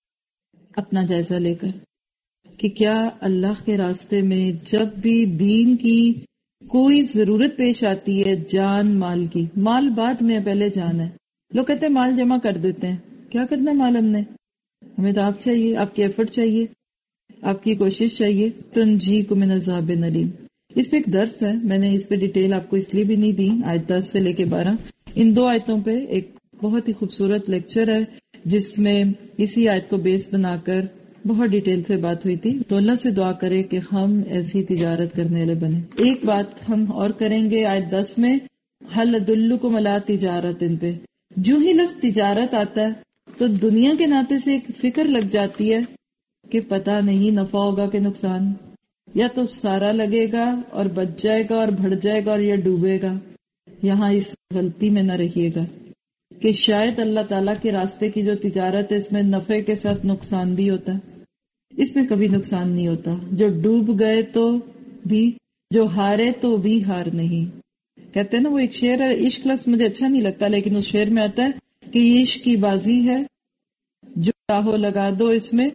اپنا جائزہ لے کر کہ کیا اللہ کے راستے میں جب بھی دین کی کوئی ضرورت پیش آتی ہے، جان مال کی، مال بعد میں پہلے جان ہے۔ لوگ کہتے ہیں مال جمع کر دیتے ہیں، کیا کرنا مال ہم نے؟ ہمیں تو آپ چاہیے، آپ کی ایفرٹ چاہیے، آپ کی کوشش چاہیے۔ تنجیکم من عذاب علیم، اس پہ ایک درس ہے، میں نے اس پہ ڈیٹیل آپ کو اس لیے بھی نہیں دی، آیت دس سے لے کے بارہ، ان دو آیتوں پہ ایک بہت ہی خوبصورت لیکچر ہے جس میں اسی آیت کو بیس بنا کر بہت ڈیٹیل سے بات ہوئی تھی۔ تو اللہ سے دعا کرے کہ ہم ایسی تجارت کرنے والے بنے۔ ایک بات ہم اور کریں گے آیت دس میں، حل ادلکم علی تجارت، ان پہ جو ہی لفظ تجارت آتا ہے تو دنیا کے ناطے سے ایک فکر لگ جاتی ہے کہ پتہ نہیں نفع ہوگا کہ نقصان، یا تو سارا لگے گا اور بچ جائے گا اور بڑھ جائے گا اور یا ڈوبے گا۔ یہاں اس غلطی میں نہ رہیے گا کہ شاید اللہ تعالیٰ کے راستے کی جو تجارت ہے اس میں نفع کے ساتھ نقصان بھی ہوتا ہے، اس میں کبھی نقصان نہیں ہوتا۔ جو ڈوب گئے تو بھی، جو ہارے تو بھی ہار نہیں۔ کہتے ہیں نا وہ ایک شعر ہے، عشق لفظ مجھے اچھا نہیں لگتا لیکن اس شعر میں آتا ہے کہ یہ عشق کی بازی ہے، جو چاہو لگا دو اس میں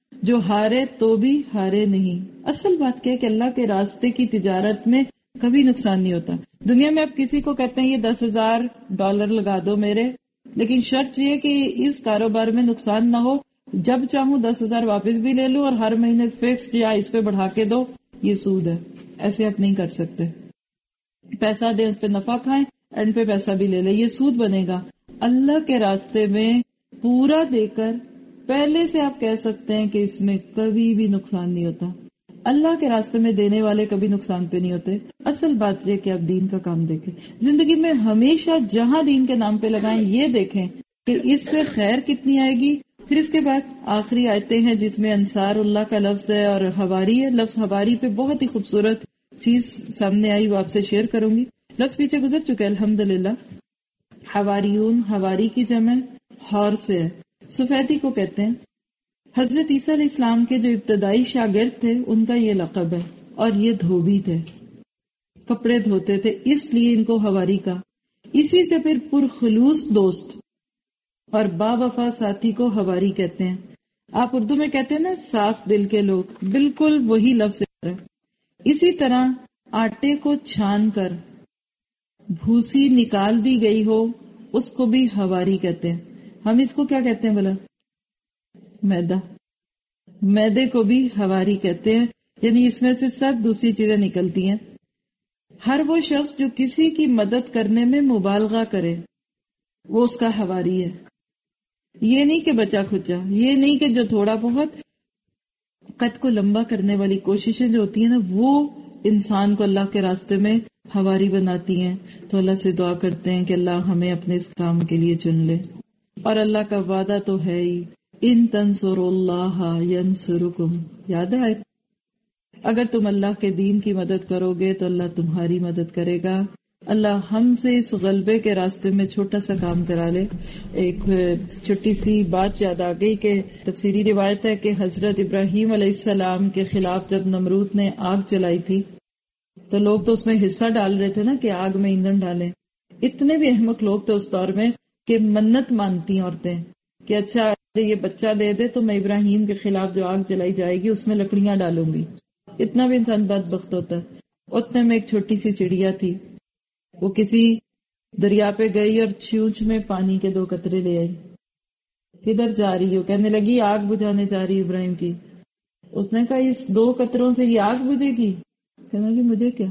جو ہارے تو بھی ہارے نہیں. اصل بات کیا ہے کہ اللہ کے راستے کی تجارت میں کبھی نقصان نہیں ہوتا. دنیا میں آپ کسی کو کہتے ہیں یہ دس ہزار ڈالر لگا دو میرے، لیکن شرط یہ کہ اس کاروبار میں نقصان نہ ہو، جب چاہوں دس ہزار واپس بھی لے لوں اور ہر مہینے فکس یا اس پہ بڑھا کے دو، یہ سود ہے. ایسے آپ نہیں کر سکتے. پیسہ دیں اس پہ نفع کھائیں، اینڈ پہ پیسہ بھی لے لیں، یہ سود بنے گا. اللہ کے راستے میں پورا دے کر پہلے سے آپ کہہ سکتے ہیں کہ اس میں کبھی بھی نقصان نہیں ہوتا. اللہ کے راستے میں دینے والے کبھی نقصان پہ نہیں ہوتے. اصل بات یہ کہ آپ دین کا کام دیکھیں. زندگی میں ہمیشہ جہاں دین کے نام پہ لگائیں یہ دیکھیں کہ اس سے خیر کتنی آئے گی. پھر اس کے بعد آخری آیتیں ہیں جس میں انصار اللہ کا لفظ ہے اور حواری ہے. لفظ حواری پہ بہت ہی خوبصورت چیز سامنے آئی، وہ آپ سے شیئر کروں گی. لفظ پیچھے گزر چکا ہے الحمدللہ. حواریون، حواری کی جمع حور سے ہے، سفیدی کو کہتے ہیں. حضرت عیسیٰ علیہ السلام کے جو ابتدائی شاگرد تھے ان کا یہ لقب ہے، اور یہ دھوبی تھے، کپڑے دھوتے تھے، اس لیے ان کو حواری کہا. اسی سے پھر پرخلوص دوست اور با وفا ساتھی کو حواری کہتے ہیں. آپ اردو میں کہتے ہیں نا صاف دل کے لوگ، بالکل وہی لفظ ہے. اسی طرح آٹے کو چھان کر بھوسی نکال دی گئی ہو اس کو بھی حواری کہتے ہیں. ہم اس کو کیا کہتے ہیں بلا؟ میدا. میدے کو بھی حواری کہتے ہیں، یعنی اس میں سے سب دوسری چیزیں نکلتی ہیں. ہر وہ شخص جو کسی کی مدد کرنے میں مبالغہ کرے وہ اس کا حواری ہے. یہ نہیں کہ بچا کھچا، یہ نہیں کہ جو تھوڑا بہت قد کو لمبا کرنے والی کوششیں جو ہوتی ہیں نا وہ انسان کو اللہ کے راستے میں حواری بناتی ہیں. تو اللہ سے دعا کرتے ہیں کہ اللہ ہمیں اپنے اس کام کے لیے چن لے. اور اللہ کا وعدہ تو ہے ہی، ان تنصروا اللہ ینصرکم. یاد ہے اگر تم اللہ کے دین کی مدد کرو گے تو اللہ تمہاری مدد کرے گا. اللہ ہم سے اس غلبے کے راستے میں چھوٹا سا کام کرا لے. ایک چھوٹی سی بات یاد آ گئی کہ تفسیری روایت ہے کہ حضرت ابراہیم علیہ السلام کے خلاف جب نمرود نے آگ جلائی تھی تو لوگ تو اس میں حصہ ڈال رہے تھے نا کہ آگ میں ایندھن ڈالیں. اتنے بھی احمق لوگ تھے اس دور میں کہ منت مانتی عورتیں کہ اچھا یہ بچہ دے دے تو میں ابراہیم کے خلاف جو آگ جلائی جائے گی اس میں لکڑیاں ڈالوں گی. اتنا بھی انسان بدبخت ہوتا ہے. اتنے میں ایک چھوٹی سی چڑیا تھی، وہ کسی دریا پہ گئی اور چھوچ میں پانی کے دو قطرے لے آئی. کدھر جا رہی ہو؟ کہنے لگی آگ بجھانے جا رہی ابراہیم کی. اس نے کہا اس دو قطروں سے یہ آگ بجھے گی؟ کہنے لگی مجھے کیا،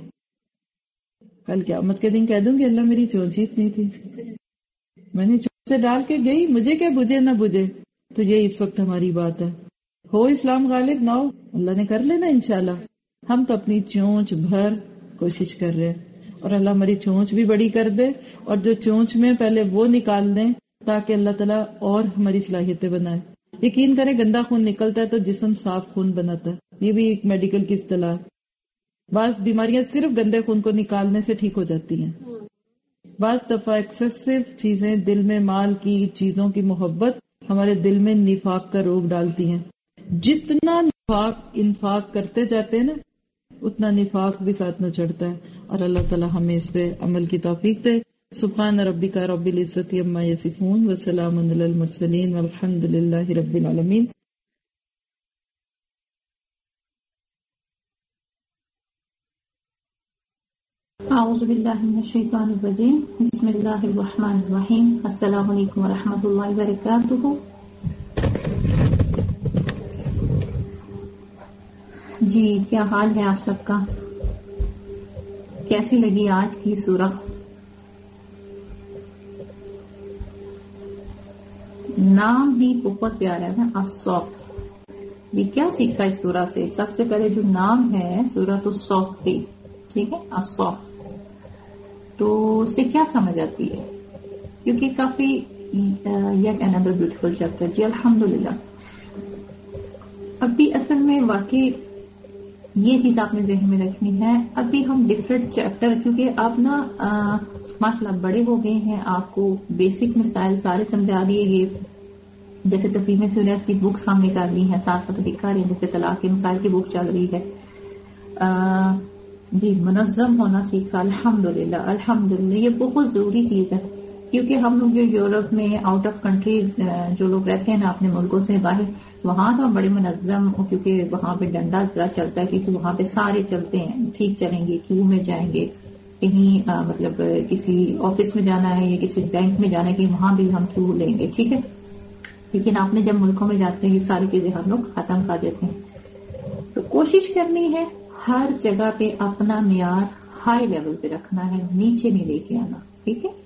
کل قیامت کے دن کہہ دوں گی اللہ میری چونچ ہی اتنی تھی، میں نے چونچ سے ڈال کے گئی، مجھے کیا بجھے نہ بجھے. تو یہ اس وقت ہماری بات ہے. ہو اسلام غالب نہ ہو اللہ نے کر لینا انشاءاللہ. ہم تو اپنی چونچ بھر کوشش کر رہے ہیں اور اللہ ہماری چونچ بھی بڑی کر دے، اور جو چونچ میں پہلے وہ نکال دیں تاکہ اللہ تعالیٰ اور ہماری صلاحیتیں بنائے. یقین کریں گندا خون نکلتا ہے تو جسم صاف خون بناتا ہے. یہ بھی ایک میڈیکل کی اصطلاح ہے. بعض بیماریاں صرف گندے خون کو نکالنے سے ٹھیک ہو جاتی ہیں. بعض دفعہ ایکسیسو چیزیں، دل میں مال کی چیزوں کی محبت ہمارے دل میں نفاق کا روگ ڈالتی ہیں. جتنا نفاق انفاق کرتے جاتے ہیں نا اتنا نفاق بھی ساتھ میں چڑھتا ہے. اور اللہ تعالی ہمیں اس پہ عمل کی توفیق دے. سبحان ربک رب العزت عما یصفون وسلام علی المرسلین والحمد للہ رب العالمین. اعوذ باللہ من الشیطان الرجیم. بسم اللہ الرحمن الرحیم. السلام علیکم ورحمۃ اللہ وبرکاتہ. جی کیا حال ہے آپ سب کا؟ کیسی لگی آج کی سورہ؟ نام بھی بہت پیارا ہے، الصف. یہ کیا سیکھا اس سورہ سے؟ سب سے پہلے جو نام ہے سورۃ الصف پہ، ٹھیک ہے، الصف. تو اس سے کیا سمجھ آتی ہے؟ کیونکہ کافی یٹ انادر بیوٹیفل چیپٹر. جی الحمدللہ. ابھی اصل میں واقعی یہ چیز آپ نے ذہن میں رکھنی ہے. ابھی ہم ڈفرینٹ چیپٹر، کیونکہ آپ نا ماشاء اللہ بڑے ہو گئے ہیں، آپ کو بیسک مسائل سارے سمجھا دیے گئے. جیسے تفہیم سورہ کی بکس ہم نکال لی ہیں، ساتھ ساتھ دکھا رہے ہیں، جیسے طلاق کے مسائل کی بک چل رہی ہے. جی منظم ہونا سیکھا، الحمدللہ الحمدللہ. یہ بہت ضروری چیز ہے. کیونکہ ہم لوگ جو یورپ میں آؤٹ آف کنٹری جو لوگ رہتے ہیں نا اپنے ملکوں سے باہر، وہاں تو ہم بڑے منظم، کیونکہ وہاں پہ ڈنڈا ذرا چلتا ہے، کیونکہ وہاں پہ سارے چلتے ہیں، ٹھیک چلیں گے، کیوں میں جائیں گے، کہیں آ, مطلب کسی آفس میں جانا ہے یا کسی بینک میں جانا ہے کہ وہاں بھی ہم کیوں لیں گے، ٹھیک ہے. لیکن اپنے جب ملکوں میں جاتے ہیں یہ ساری چیزیں ہم لوگ ختم کر دیتے ہیں. تو کوشش کرنی ہے ہر جگہ پہ اپنا معیار ہائی لیول پہ رکھنا ہے، نیچے نہیں لے کے آنا، ٹھیک ہے.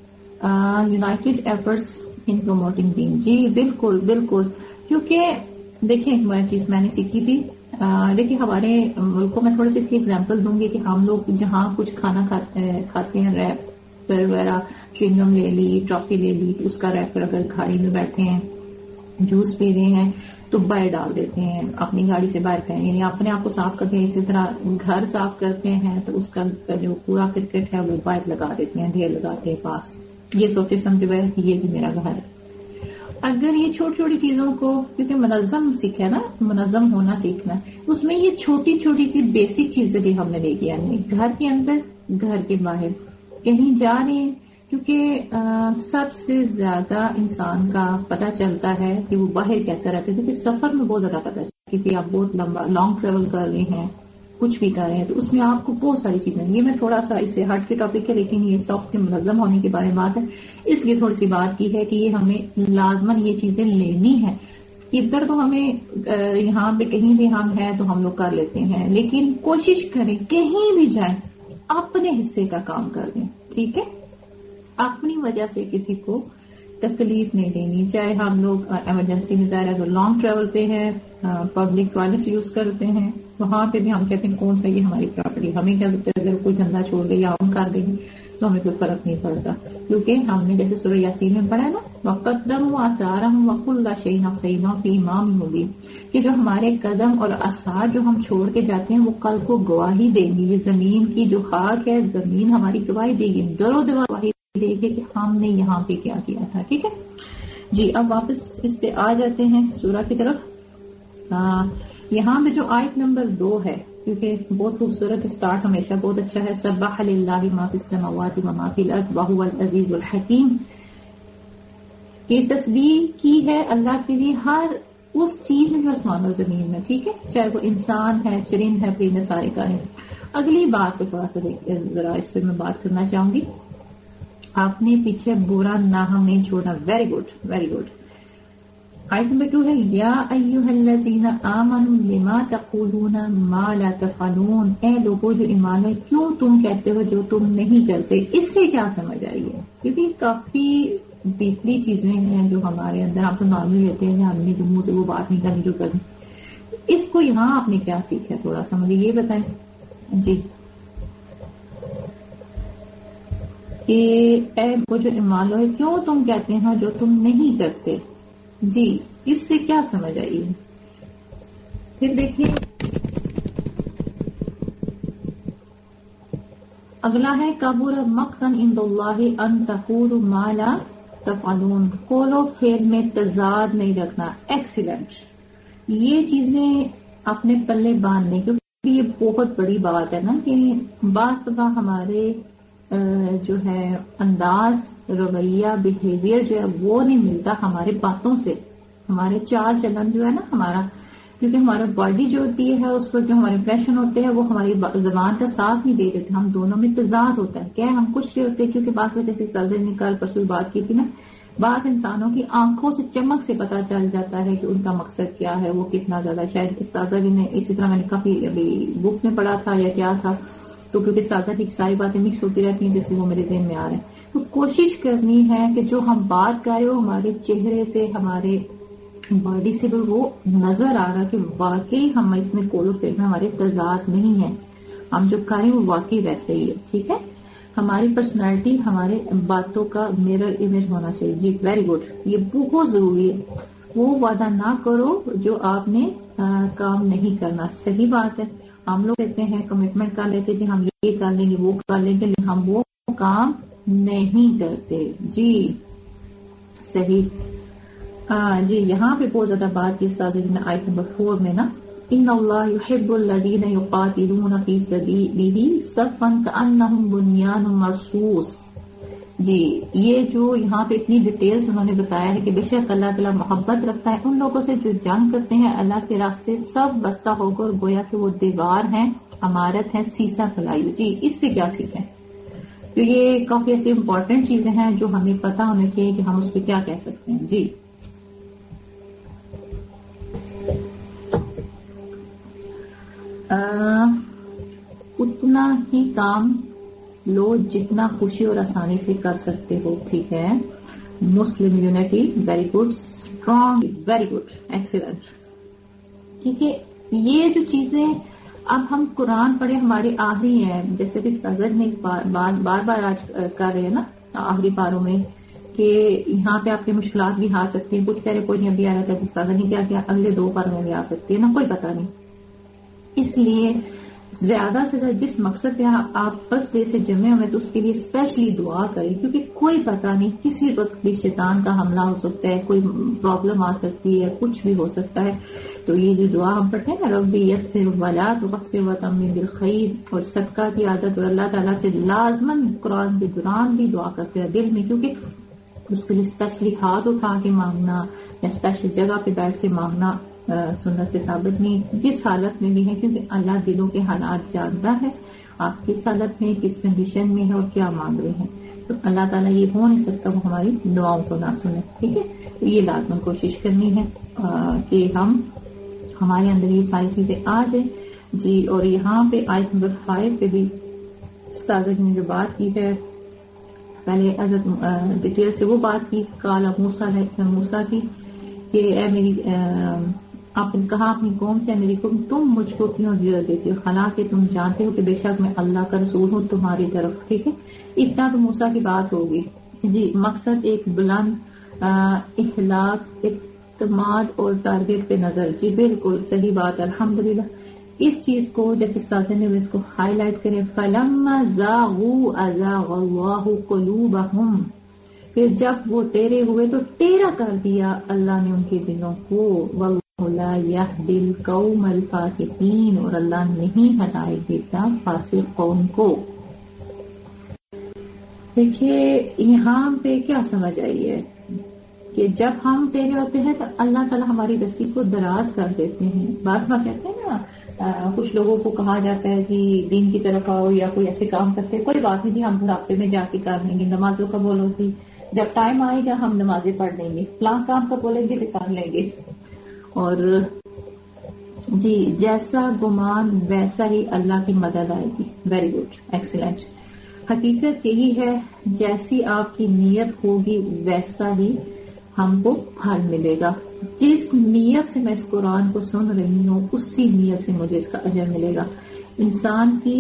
یونائٹیڈ ایفرٹس ان پروموٹنگ دین، جی بالکل بالکل. کیونکہ دیکھیں ایک بڑی چیز میں نے سیکھی تھی، دیکھیں ہمارے ملکوں میں تھوڑی سی اس کی ایگزامپل دوں گی کہ ہم لوگ جہاں کچھ کھانا کھاتے ہیں، ریپر وغیرہ چوئنگم لے لی، ٹافی لے لی، تو اس کا ریپر اگر گاڑی میں بیٹھے ہیں جوس پی رہے ہیں تو باہر ڈال دیتے ہیں، اپنی گاڑی سے باہر پھینک، یعنی اپنے آپ کو صاف کرتے ہیں. اسی طرح گھر صاف کرتے ہیں تو اس کا جو کوڑا کرکٹ ہے وہ باہر لگا دیتے ہیں، ڈھیر لگاتے ہیں پاس، یہ سوچے سمجھے بھائی کہ یہ بھی میرا گھر ہے. اگر یہ چھوٹی چھوٹی چیزوں کو، کیونکہ منظم سیکھا نا، منظم ہونا سیکھنا، اس میں یہ چھوٹی چھوٹی سی بیسک چیزیں بھی ہم نے لے کے آنی، گھر کے اندر، گھر کے باہر، کہیں جا رہے ہیں. کیونکہ سب سے زیادہ انسان کا پتہ چلتا ہے کہ وہ باہر کیسا رہتا ہے، کیونکہ سفر میں بہت زیادہ پتہ چلتا ہے. کیونکہ آپ بہت لمبا لانگ ٹریول کر رہے ہیں، کچھ بھی کر رہے ہیں، تو اس میں آپ کو بہت ساری چیزیں، یہ میں تھوڑا سا اس سے ہٹ کے ٹاپک ہے لیکن یہ سب کے منظم ہونے کے بارے میں بات ہے، اس لیے تھوڑی سی بات کی ہے کہ یہ ہمیں لازماً یہ چیزیں لینی ہے. ادھر تو ہمیں یہاں پہ کہیں بھی ہم ہیں تو ہم لوگ کر لیتے ہیں، لیکن کوشش کریں کہیں بھی جائیں اپنے حصے کا کام کر دیں، ٹھیک ہے. اپنی وجہ سے کسی کو تکلیف نہیں دینی، چاہے ہم لوگ ایمرجنسی میں ظاہر ہے تو لانگ ٹریول پہ ہیں، پبلک ٹوائلٹس یوز کرتے ہیں، وہاں پہ بھی ہم کہتے ہیں کون سا یہ ہماری پراپرٹی، ہمیں کیا ضرورت ہے، اگر کوئی گندا چھوڑ دے یا ہم کر دیں گے تو ہمیں کوئی فرق نہیں پڑتا. کیونکہ ہم نے جیسے سورہ یاسین میں پڑھا ہے نا، وقدم وآثارہم وکل شیء احصیناہ فی امام مبین، کہ جو ہمارے قدم اور آثار جو ہم چھوڑ کے جاتے ہیں وہ کل کو گواہی دیں گی. یہ زمین کی جو خاک ہے، زمین ہماری گواہی دے گی، در و دیوار گواہی دے گی کہ ہم نے یہاں پہ کیا کیا تھا، ٹھیک ہے جی. اب واپس اس پہ آ جاتے ہیں سورہ کی طرف. آ, یہاں پہ جو آیت نمبر دو ہے، کیونکہ بہت خوبصورت اسٹارٹ ہمیشہ بہت اچھا ہے. سبح للہ ما فی السماوات وما فی الارض وہو العزیز الحکیم. یہ تسبیح کی ہے اللہ کے لیے ہر اس چیز میں جو آسمان و زمین میں، ٹھیک ہے، چاہے وہ انسان ہے، چرند ہے، پرندے سارے کا ہے. اگلی بات پہ تھوڑا سا ذرا اس پہ میں بات کرنا چاہوں گی. آپ نے پیچھے برا ناہم نہیں چھوڑنا، ویری گڈ ویری گڈ. آیت نمبر ٹو ہے یا ایھا الذین آمنوا لما تقولون ما لا تفعلون، اے لوگوں جو ایمان ہے کیوں تم کہتے ہو جو تم نہیں کرتے. اس سے کیا سمجھ آئی ہے؟ کیونکہ کافی ڈیپلی چیزیں ہیں جو ہمارے اندر ہم تو نارملی لیتے ہیں، ہم نے جو منہ سے وہ بات نہیں کرنی جو کرنی. اس کو یہاں آپ نے کیا سیکھا تھوڑا سا مجھے یہ بتائیں جی. کہ اے وہ جو ایمان لو ہے کیوں تم کہتے ہیں جو تم نہیں کرتے. جی اس سے کیا سمجھ آئی ہے؟ پھر دیکھیے اگلا ہے کبر مقتا عند اللہ ان تقولوا ما لا تفعلون. قول و فعل میں تضاد نہیں رکھنا. ایکسیلنٹ. یہ چیزیں اپنے پلے باندھنے، کیونکہ یہ بہت بڑی بات ہے نا کہ بعض دفعہ ہمارے جو ہے انداز، رویہ، بیہیویئر جو ہے وہ نہیں ملتا ہمارے باتوں سے، ہمارے چال چلن جو ہے نا ہمارا، کیونکہ ہمارا باڈی جو ہوتی ہے اس پر جو ہمارے امپریشن ہوتے ہیں وہ ہماری زبان کا ساتھ نہیں دے دیتے. ہم دونوں میں تضاد ہوتا ہے. کیا ہم کچھ نہیں ہوتے، کیونکہ بعض وجہ سے سازر نے کل پرسوں بات کی تھی نا، بعض انسانوں کی آنکھوں سے چمک سے پتا چل جاتا ہے کہ ان کا مقصد کیا ہے، وہ کتنا زیادہ شاید اس سازر نے، اسی طرح میں نے کافی ابھی بک میں پڑھا تھا یا کیا تھا، تو کیونکہ سازر کی ساری باتیں مکس ہوتی رہتی ہیں جس لیے وہ میرے ذہن میں آ رہے ہیں. تو کوشش کرنی ہے کہ جو ہم بات کر رہے ہو ہمارے چہرے سے، ہمارے باڈی سے بھی وہ نظر آ رہا کہ واقعی ہم اس میں کولو فیل میں ہمارے تضاد نہیں ہے، ہم جو کریں وہ واقعی ویسے ہی ہے، ٹھیک ہے. ہماری پرسنالٹی ہمارے باتوں کا میرر امیج ہونا چاہیے. جی ویری گڈ. یہ بہت ضروری ہے. وہ وعدہ نہ کرو جو آپ نے آ, کام نہیں کرنا. صحیح بات ہے. ہم لوگ کہتے ہیں کمٹمنٹ کر لیتے کہ ہم یہ کر لیں گے وہ کر لیں گے، لیکن ہم وہ کام نہیں کرتے. جی صحیح. ہاں جی یہاں پہ بہت زیادہ بات کی استاد نے آیت نمبر فور میں نا، ان اللہ یحب الذین یقاتلون فی سبیلہ صفا کأنہم بنیان مرصوص. جی یہ جو یہاں پہ اتنی ڈیٹیلز انہوں نے بتایا ہے کہ بے شک اللہ تعالیٰ محبت رکھتا ہے ان لوگوں سے جو جنگ کرتے ہیں اللہ کے راستے، سب بستہ ہوگا اور گویا کہ وہ دیوار ہیں، عمارت ہے، سیسا پھیلائی. جی اس سے کیا سیکھیں؟ تو یہ کافی ایسی امپورٹنٹ چیزیں ہیں جو ہمیں پتہ ہونا چاہیے کہ ہم اس پہ کیا کہہ سکتے ہیں. جی آ, اتنا ہی کام لو جتنا خوشی اور آسانی سے کر سکتے ہو. ٹھیک ہے، مسلم unity, very good, strong, very good, excellent. ٹھیک ہے، یہ جو چیزیں اب ہم قرآن پڑھے ہماری آخری ہیں، جیسے کہ سازر نے بار بار بار آج کر رہے ہیں نا آخری پاروں میں کہ یہاں پہ آپ کی مشکلات بھی آ سکتی ہیں. کچھ کہہ رہے کوئی نہیں ابھی آ رہا تھا، سازر نے کیا کیا اگلے دو پاروں میں بھی آ سکتی ہے نا، کوئی پتہ نہیں. اس لیے زیادہ سے زیادہ جس مقصد پہ آپ فرسٹ ڈے سے جمع ہوئے تو اس کے لیے اسپیشلی دعا کریں، کیونکہ کوئی پتہ نہیں کسی وقت بھی شیطان کا حملہ ہو سکتا ہے، کوئی پرابلم آ سکتی ہے، کچھ بھی ہو سکتا ہے. تو یہ جو دعا ہم پڑھتے ہیں نا ربی یسر ولا تعسر وتمم بالخیر، اور صدقہ کی عادت اور اللہ تعالیٰ سے لازماً قرآن کے دوران بھی دعا کرتے ہیں دل میں، کیونکہ اس کے لیے اسپیشلی ہاتھ اٹھا کے مانگنا یا اسپیشل جگہ پہ بیٹھ کے مانگنا سنت سے ثابت نہیں، جس حالت میں بھی ہے، کیونکہ اللہ دلوں کے حالات جانتا ہے آپ کس حالت میں کس کنڈیشن میں ہے اور کیا مانگ رہے ہیں. تو اللہ تعالیٰ یہ ہو نہیں سکتا وہ ہماری دعاؤں کو نہ سنے. ٹھیک ہے، یہ لازم کوشش کرنی ہے کہ ہم ہمارے اندر یہ ساری چیزیں آ جائیں. جی اور یہاں پہ آیت نمبر فائیو پہ بھی استاذ نے جو بات کی ہے، پہلے حضرت ڈیٹیل سے وہ بات کی کالا موسیٰ ہے موسیٰ کی کہ اے میری آپ نے کہا اپنی قوم سے میری قوم تم مجھ کو کیوں زیادہ دیتی ہو، حالانکہ تم جانتے ہو کہ بے شک میں اللہ کا رسول ہوں تمہاری طرف. ٹھیک ہے، اتنا تو موسیٰ کی بات ہوگی. جی مقصد ایک بلند اخلاق، اعتماد اور ٹارگیٹ پہ نظر. جی بالکل صحیح بات، الحمدللہ. اس چیز کو جیسے استاد نے اس کو ہائی لائٹ کرے، فَلَمَّا زَاغُوا أَزَاغَ اللَّهُ قُلُوبَهُمْ، پھر جب وہ ٹیرے ہوئے تو ٹیرا کر دیا اللہ نے ان کے دلوں کو. وَاللَّهُ لَا يَهْدِي الْقَوْمَ الْفَاسِقِينَ، اور اللہ نہیں ہدایت دیتا فاسق قوم کو. دیکھیے یہاں پہ کیا سمجھ آئی ہے کہ جب ہم ٹیرے ہوتے ہیں تو اللہ تعالیٰ ہماری رسی کو دراز کر دیتے ہیں. بعض بار کہتے ہیں نا کچھ لوگوں کو کہا جاتا ہے کہ دین کی طرف آؤ یا کوئی ایسے کام کرتے ہیں، کوئی بات نہیں جی ہم بڑھاپے میں جا کے کر لیں گے، نمازوں کا بولو گی جب ٹائم آئے گا ہم نمازیں پڑھ لیں گے، فلاں کام کا بولیں گے تو کر لیں گے. اور جی جیسا گمان ویسا ہی اللہ کی مدد آئے گی. Very good, excellent. حقیقت یہی ہے جیسی آپ کی نیت ہوگی ویسا ہی ہم کو پھل ملے گا. جس نیت سے میں اس قرآن کو سن رہی ہوں اسی نیت سے مجھے اس کا اجر ملے گا. انسان کی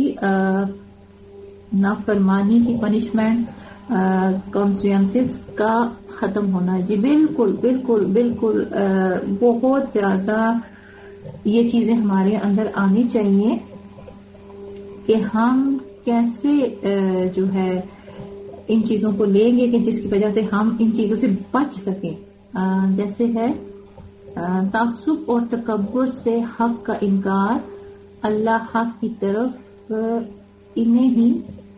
نافرمانی کی پنشمنٹ کانسیکوینسز کا ختم ہونا. جی بالکل بالکل بالکل بہت زیادہ یہ چیزیں ہمارے اندر آنی چاہیے کہ ہم کیسے جو ہے ان چیزوں کو لیں گے کہ جس کی وجہ سے ہم ان چیزوں سے بچ سکیں. جیسے ہے تعصب اور تکبر سے حق کا انکار، اللہ حق کی طرف انہیں ہی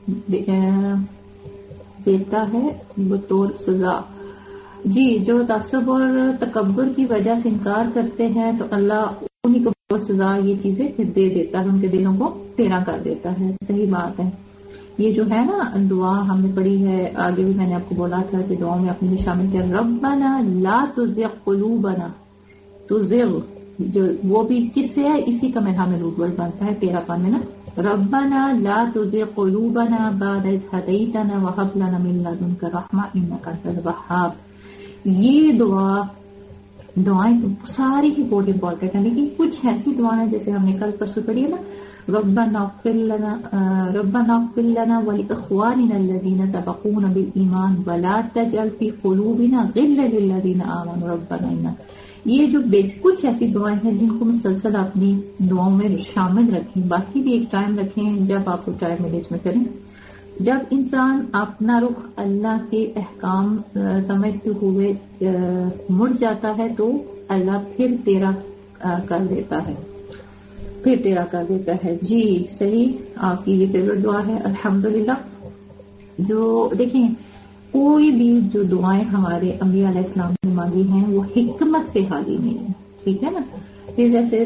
دیتا ہے بطور سزا. جی جو تعصب اور تکبر کی وجہ سے انکار کرتے ہیں تو اللہ انہیں کو سزا یہ چیزیں دے دیتا ہے، ان کے دلوں کو ٹیڑھا کر دیتا ہے. صحیح بات ہے. یہ جو ہے نا دعا ہم نے پڑھی ہے، آگے بھی میں نے آپ کو بولا تھا کہ دعاؤں میں اپنے بھی شامل کیا، ربنا لا تزغ قلوبنا. تزغ جو وہ بھی کس سے ہے، اسی کا میں ہمیں روٹ ورڈ بنتا ہے تیرہ پان میں نا، ربنا لا تزغ قلوبنا بعد اذ ہدیتنا وہب لنا من لدنک رحمہ انک انت الوہاب. یہ دعا دعائیں ساری ہی بہت امپورٹنٹ ہیں، لیکن کچھ ایسی دعائیں جیسے ہم نے کل پرسوں پڑھی ہے نا، ربنا اغفر لنا ربنا اغفر لنا ولاخواننا الذين سبقونا بالایمان ولا تجعل في قلوبنا غلا للذين آمنوا ربنا انك. یہ جو کچھ ایسی دعائیں ہیں جن کو مسلسل اپنی دعاؤں میں شامل رکھیں. باقی بھی ایک ٹائم رکھیں جب آپ کو ٹائم ملے اس میں کریں. جب انسان اپنا رخ اللہ کے احکام سمجھتے ہوئے مڑ جاتا ہے تو اللہ پھر تیرا کر دیتا ہے پھر تیرا کر دیتا ہے. جی صحیح، آپ کی یہ فیوریٹ دعا ہے الحمدللہ. جو دیکھیں کوئی بھی جو دعائیں ہمارے انبیاء علیہ السلام نے مانگی ہیں وہ حکمت سے خالی نہیں ہے. ٹھیک ہے نا. پھر جیسے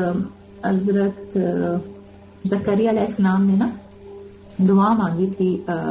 حضرت زکریا علیہ السلام نے نا دعا مانگی تھی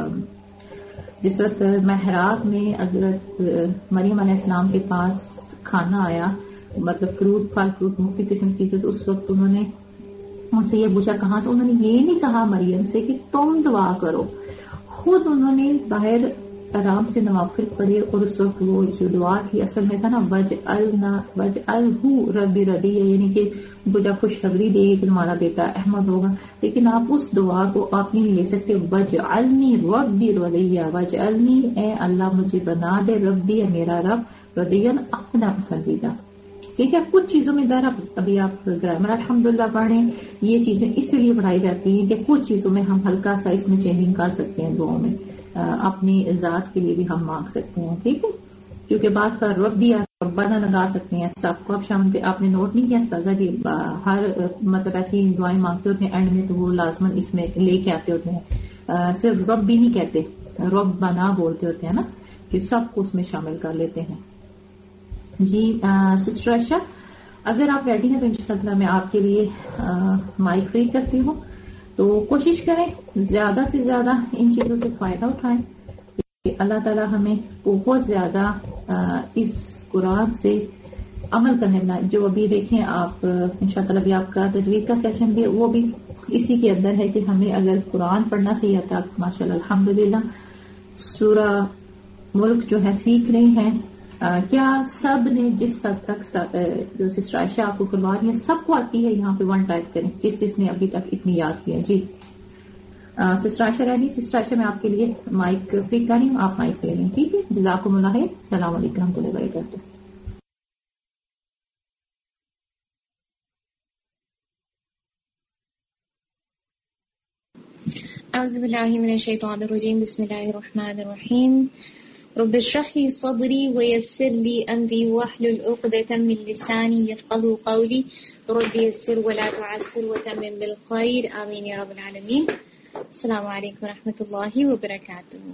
جس وقت محراب میں حضرت مریم علیہ السلام کے پاس کھانا آیا, مطلب فروٹ پھل فروٹ مختلف قسم کی چیزیں, تو اس وقت انہوں نے ان سے یہ پوچھا کہاں, تو انہوں نے یہ نہیں کہا مریم سے کہ تم دعا کرو, خود انہوں نے باہر آرام سے نوافل پڑھے, اور اس وقت وہ جو دعا تھی اصل میں تھا نا وجعلنا وجعلہ ربی ردیہ, یعنی کہ ان کو جب خوشخبری دے گی کہ تمہارا بیٹا احمد ہوگا, لیکن آپ اس دعا کو آپ نہیں لے سکتے وجعلنی ربی ردیہ, وجعلنی اے اللہ مجھے بنا دے ربی میرا رب ردیہ اپنا پسندیدہ. ٹھیک ہے. کچھ چیزوں میں ذرا ابھی آپ گرامر الحمدللہ پڑھیں, یہ چیزیں اس لیے پڑھائی جاتی ہیں کہ کچھ چیزوں میں ہم ہلکا سا اس میں چینجنگ کر سکتے ہیں دعاؤں میں, اپنی ذات کے لیے بھی ہم مانگ سکتے ہیں. ٹھیک ہے. کیونکہ بعض کا رب بھی ربنا لگا سکتے ہیں. سب کو شام پہ آپ نے نوٹ نہیں کیا استاذہ جی, ہر مطلب ایسی دعائیں مانگتے ہوتے ہیں اینڈ میں تو وہ لازمن اس میں لے کے آتے ہوتے ہیں, صرف رب بھی نہیں کہتے, رب بنا بولتے ہوتے ہیں نا, کہ سب کو اس میں شامل کر لیتے ہیں. جی سسٹر عائشہ, اگر آپ ریڈی ہیں تو انشاءاللہ میں آپ کے لیے مائک فری کرتی ہوں, تو کوشش کریں زیادہ سے زیادہ ان چیزوں سے فائدہ اٹھائیں کہ اللہ تعالیٰ ہمیں بہت زیادہ اس قرآن سے عمل کرنے بنا. جو ابھی دیکھیں آپ انشاءاللہ بھی آپ کا تجوید کا سیشن بھی وہ بھی اسی کے اندر ہے کہ ہمیں اگر قرآن پڑھنا صحیح آتا ہے ماشاءاللہ الحمدللہ. سورہ ملک جو ہے سیکھ رہے ہیں, کیا سب نے جس حد تک جو سسٹر عائشہ آپ کو کروا رہی ہے سب کو آتی ہے؟ یہاں پہ ون ٹائپ کریں جس جس نے ابھی تک اتنی یاد کی ہے. جی sister Ayesha ready? Sister Ayesha میں آپ کے لیے مائک فری کر رہی ہوں, آپ مائک لے لیں. ٹھیک ہے. جزاکم اللہ خیر. السلام علیکم ورحمۃ اللہ وبرکاتہ. اعوذ باللہ من الشیطان الرجیم. بسم اللہ الرحمن الرحیم. رب اشرح لي صدري ويسر لي امري واحلل عقدة من لساني يفقهوا قولي. رب يسر ولا تعسر وتمم بالخير. آمين يا رب العالمين. السلام علیکم ورحمۃ اللہ وبرکاتہ.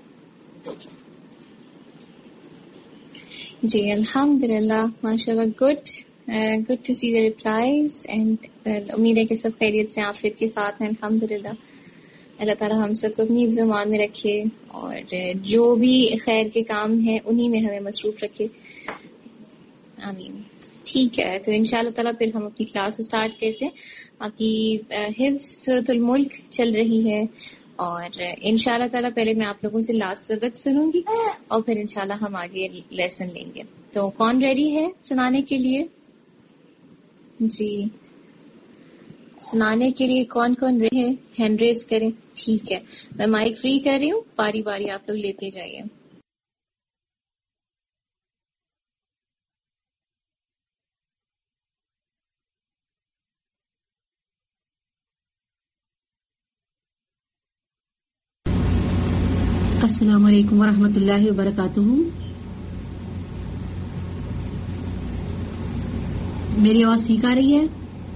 جی الحمدللہ ماشاءاللہ good good to see the replies and امید ہے کہ سب خیریت سے عافیت کے ساتھ ہیں الحمدللہ. اللہ تعالیٰ ہم سب کو اپنی حفظ و امان میں رکھے اور جو بھی خیر کے کام ہیں انہی میں ہمیں مصروف رکھے. آمین. ٹھیک ہے, تو انشاءاللہ تعالیٰ پھر ہم اپنی کلاس اسٹارٹ کرتے ہیں. آپ کی حفظ سورۃ الملک چل رہی ہے اور انشاءاللہ تعالیٰ پہلے میں آپ لوگوں سے لاسٹ سبق سنوں گی اور پھر انشاءاللہ ہم آگے لیسن لیں گے. تو کون ریڈی ہے سنانے کے لیے؟ جی سنانے کے لیے کون کون رہے ہیں؟ ہینڈ ریز کریں. ٹھیک ہے, میں مائک فری کر رہی ہوں, باری باری آپ لوگ لیتے جائیے. السلام علیکم ورحمۃ اللہ وبرکاتہ. میری آواز ٹھیک آ رہی ہے؟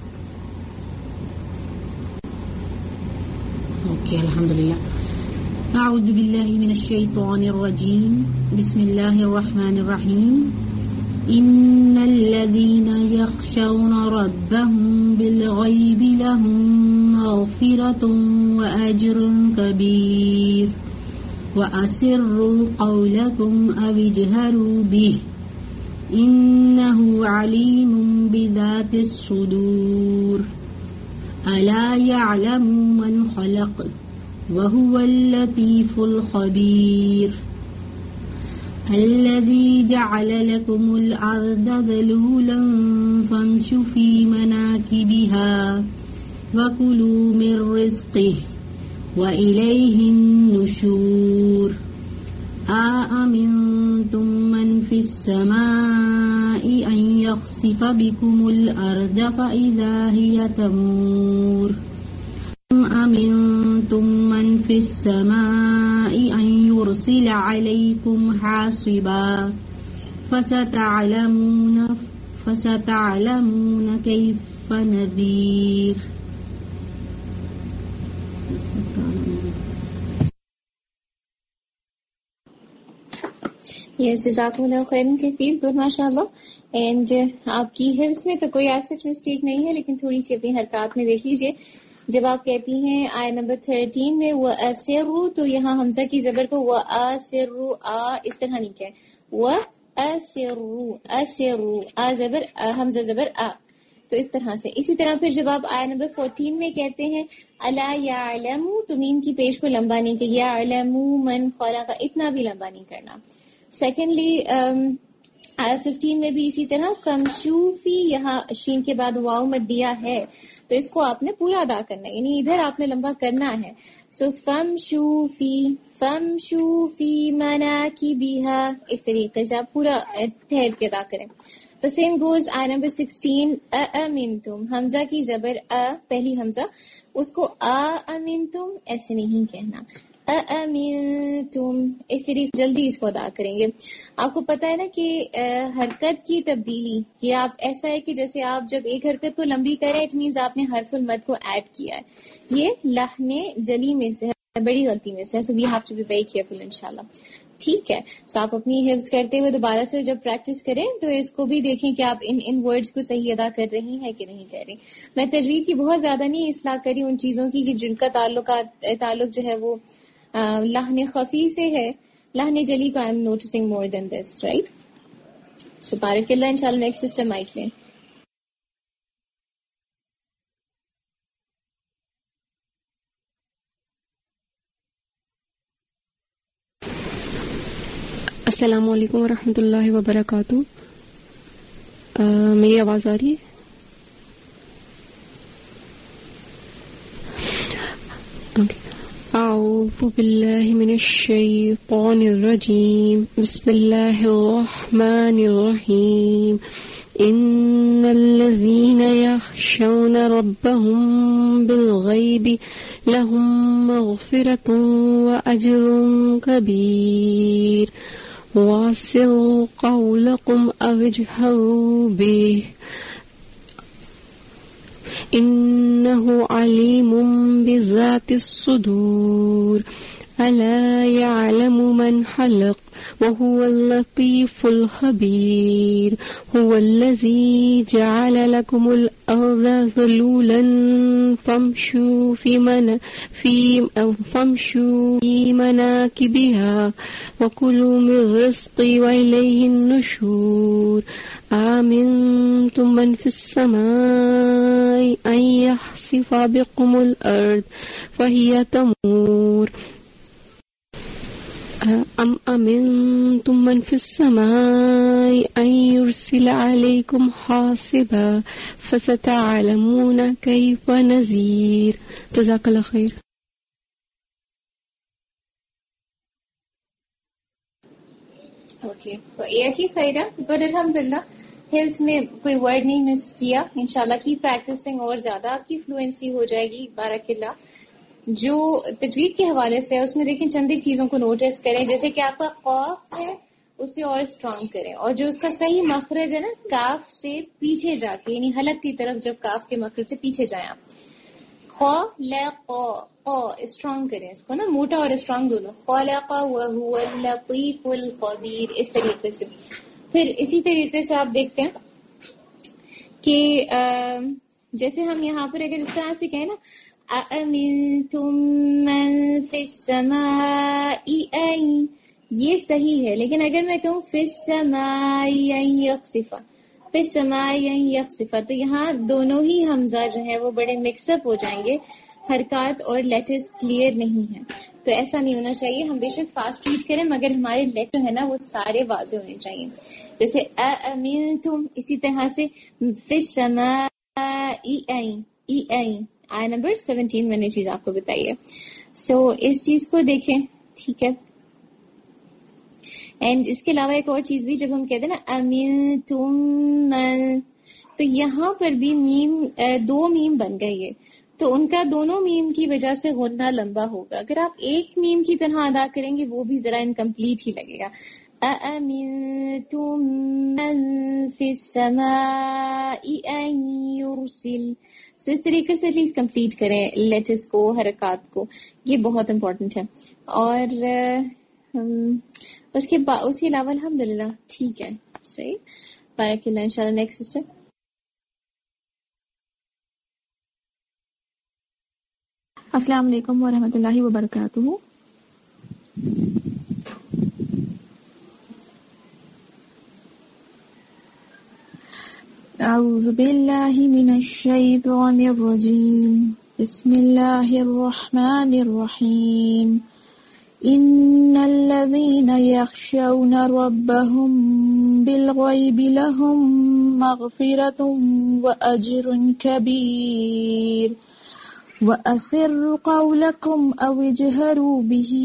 اوکے الحمدللہ. اعوذ باللہ من الشیطان الرجیم. بسم اللہ الرحمن الرحیم. ان الذین یخشون ربهم بالغیب لهم مغفرۃ واجر کبیر. وَأَسِرُّوا قَوْلَكُمْ أَوِ اجْهَرُوا بِهِ إِنَّهُ عَلِيمٌ بِذَاتِ الصُّدُورِ. أَلَا يَعْلَمُ مَنْ خَلَقَ وَهُوَ اللَّطِيفُ الْخَبِيرُ. الَّذِي جَعَلَ لَكُمُ الْأَرْضَ ذَلُولًا فَامْشُوا فِي مَنَاكِبِهَا وَكُلُوا مِنْ رِزْقِهِ وَإِلَيْهِ النُّشُورُ. أَأَمِنْتُمْ مَنْ فِي السَّمَاءِ أَنْ يَخْسِفَ بِكُمُ الْأَرْضَ فَإِذَا هِيَ تَمُورُ. أَمْ أَمِنْتُمْ مَنْ فِي السَّمَاءِ أَنْ يُرْسِلَ عَلَيْكُمْ حَاصِبًا فَسَتَعْلَمُونَ فَسَتَعْلَمُونَ كَيْفَ نَذِيرِ. یس جزاکم اللہ خیرن کثیر، گڈ ماشاء اللہ. اینڈ آپ کی حفظ میں تو کوئی ایسا مسٹیک نہیں ہے، لیکن تھوڑی سی اپنی حرکات میں دیکھ لیجیے. جب آپ کہتی ہیں آئے نمبر تھرٹین میں وہ اسرو، تو یہاں حمزہ کی زبر کو وہ اسرو آ اس طرح نہیں کہے، وہ اسرو اسرو آ زبر حمزہ زبر آ، تو اس طرح سے. اسی طرح پھر جب آپ آئے نمبر فورٹین میں کہتے ہیں الا یعلم، تو میم کی پیش کو لمبا نہیں کہ یعلم من خلق، اتنا بھی لمبا نہیں کرنا. سیکنڈلی آیا ففٹین میں بھی اسی طرح فمشوفی، یہاں شین کے بعد واو مدیہ ہے تو اس کو آپ نے پورا ادا کرنا ہے، یعنی ادھر آپ نے لمبا کرنا ہے. سو فمشوفی فمشوفی مناکبہا، اس طریقے سے آپ پورا ٹھہر کے ادا کریں. تو سیم گوز آئی نمبر سکسٹین اامنتم، حمزہ کی زبر ا، پہلی حمزہ، اس کو اامنتم ایسے نہیں کہنا، اامنتم اس طریقے جلدی اس کو ادا کریں گے. آپ کو پتا ہے نا کہ حرکت کی تبدیلی، کہ آپ ایسا ہے کہ جیسے آپ جب ایک حرکت کو لمبی کریں اٹ مینز آپ نے حرف المد کو ایڈ کیا ہے، یہ لحن جلی میں سے ہے، بڑی غلطی میں سے. So we have to be very careful انشاءاللہ. ٹھیک ہے، سو آپ اپنی حفظ کرتے ہوئے دوبارہ سے جب پریکٹس کریں تو اس کو بھی دیکھیں کہ آپ ان ان ورڈز کو صحیح ادا کر رہی ہیں کہ نہیں کر رہی. میں تجوید کی بہت زیادہ نہیں اصلاح کری ان چیزوں کی کہ جن کا تعلق تعلق جو ہے وہ لحن خفی سے ہے، لحن جلی کو I am noticing more than this, right. So بارک اللہ، انشاءاللہ نیکسٹ سسٹم مائک لیں. السلام علیکم ورحمۃ اللہ وبرکاتہ. میری آواز آ رہی ہے؟ اعوذ باللہ من الشیطان الرجیم، بسم اللہ الرحمن الرحیم. ان الذین یخشون ربهم بالغیب لهم مغفرۃ واجر کبیر. وَأَسِرُّوا قَوْلَكُمْ أَوِ اجْهَرُوا بِهِ إِنَّهُ عَلِيمٌ بِذَاتِ الصُّدُورِ. أَلَا يَعْلَمُ مَنْ خَلَقَ وَهُوَ اللَّطِيفُ الْخَبِيرُ. هُوَ الَّذِي جَعَلَ لَكُمُ الْأَرْضَ ذَلُولًا فَامْشُوا فِي مَنَاكِبِهَا وَكُلُوا مِن رِّزْقِهِ وَإِلَيْهِ النُّشُورُ. آمنتم من في السماء أن يخسف بكم الأرض فهي تمور. أم أمنتم من في السماء أن يرسل عليكم حاصبا فستعلمون كيف نذير. جزاك الله خير. اوکے، تو ایک ہی خیرہ، بٹ الحمدللہ حفظ میں کوئی ورڈ نہیں مس کیا. انشاءاللہ کی پریکٹسنگ اور زیادہ آپ کی فلوئنسی ہو جائے گی، بارک اللہ. جو تجوید کے حوالے سے ہے اس میں دیکھیں چند ایک چیزوں کو نوٹس کریں، جیسے کہ آپ کا قاف ہے اسے اور اسٹرانگ کریں، اور جو اس کا صحیح مخرج ہے نا کاف سے پیچھے جا کے، یعنی حلق کی طرف جب کاف کے مخرج سے پیچھے جائیں آپ، خلق اسٹرانگ کریں اس کو نا، موٹا اور اسٹرانگ دونوں، خلق وهو اللطیف الخبیر، اس طریقے سے. پھر اسی طریقے سے آپ دیکھتے ہیں کہ جیسے ہم یہاں پر اگر اس طرح سے کہیں نا أَأَمِنْتُمْ مَنْ فِي السَّمَاءِ أَن، یہ صحیح ہے. لیکن اگر میں کہوں فِي السَّمَاءِ أَن يَخْسِفَ، فِي السَّمَاءِ أَن يَخْسِفَ، تو یہاں دونوں ہی حمزہ جو ہے وہ بڑے مکس اپ ہو جائیں گے، حرکات اور لیٹرز کلیئر نہیں ہیں. تو ایسا نہیں ہونا چاہیے. ہم بے شک فاسٹ ریڈ کریں مگر ہمارے لیٹر ہے نا وہ سارے واضح ہونے چاہیے. جیسے أَأَمِنْتُمْ، اسی طرح سے فِي السَّمَاءِ أَن، ای این آئی نمبر سیونٹین میں نے چیز آپ کو بتائی ہے. سو so, اس چیز کو دیکھیں، ٹھیک ہے. اینڈ اس کے علاوہ ایک اور چیز بھی، جب ہم کہتے ہیں نا امین تم من، تو یہاں پر بھی میم دو میم بن گئی ہے، تو ان کا دونوں میم کی وجہ سے غنہ لمبا ہوگا. اگر آپ ایک میم کی طرح ادا کریں گے وہ بھی ذرا انکمپلیٹ ہی لگے گا. أَأَمِنْتُمْ مَنْ فِي السَّمَاءِ أَنْ يُرْسِلْ. سو اس طریقے سے پلیز کمپلیٹ کریں لیٹرز کو، حرکات کو، یہ بہت امپورٹنٹ ہے. اور اس کے با... اس کے علاوہ الحمدللہ ٹھیک ہے. صحیح. بارک اللہ. انشاءاللہ نیکسٹ سسٹر. السلام علیکم ورحمۃ اللہ وبرکاتہ. اعوذ باللہ من الشیطان الرجیم. بسم اللہ الرحمن الرحیم. ان الذين يخشون ربهم بالغيب لهم مغفرة واجر كبير. وأسروا قولكم أو اجهروا به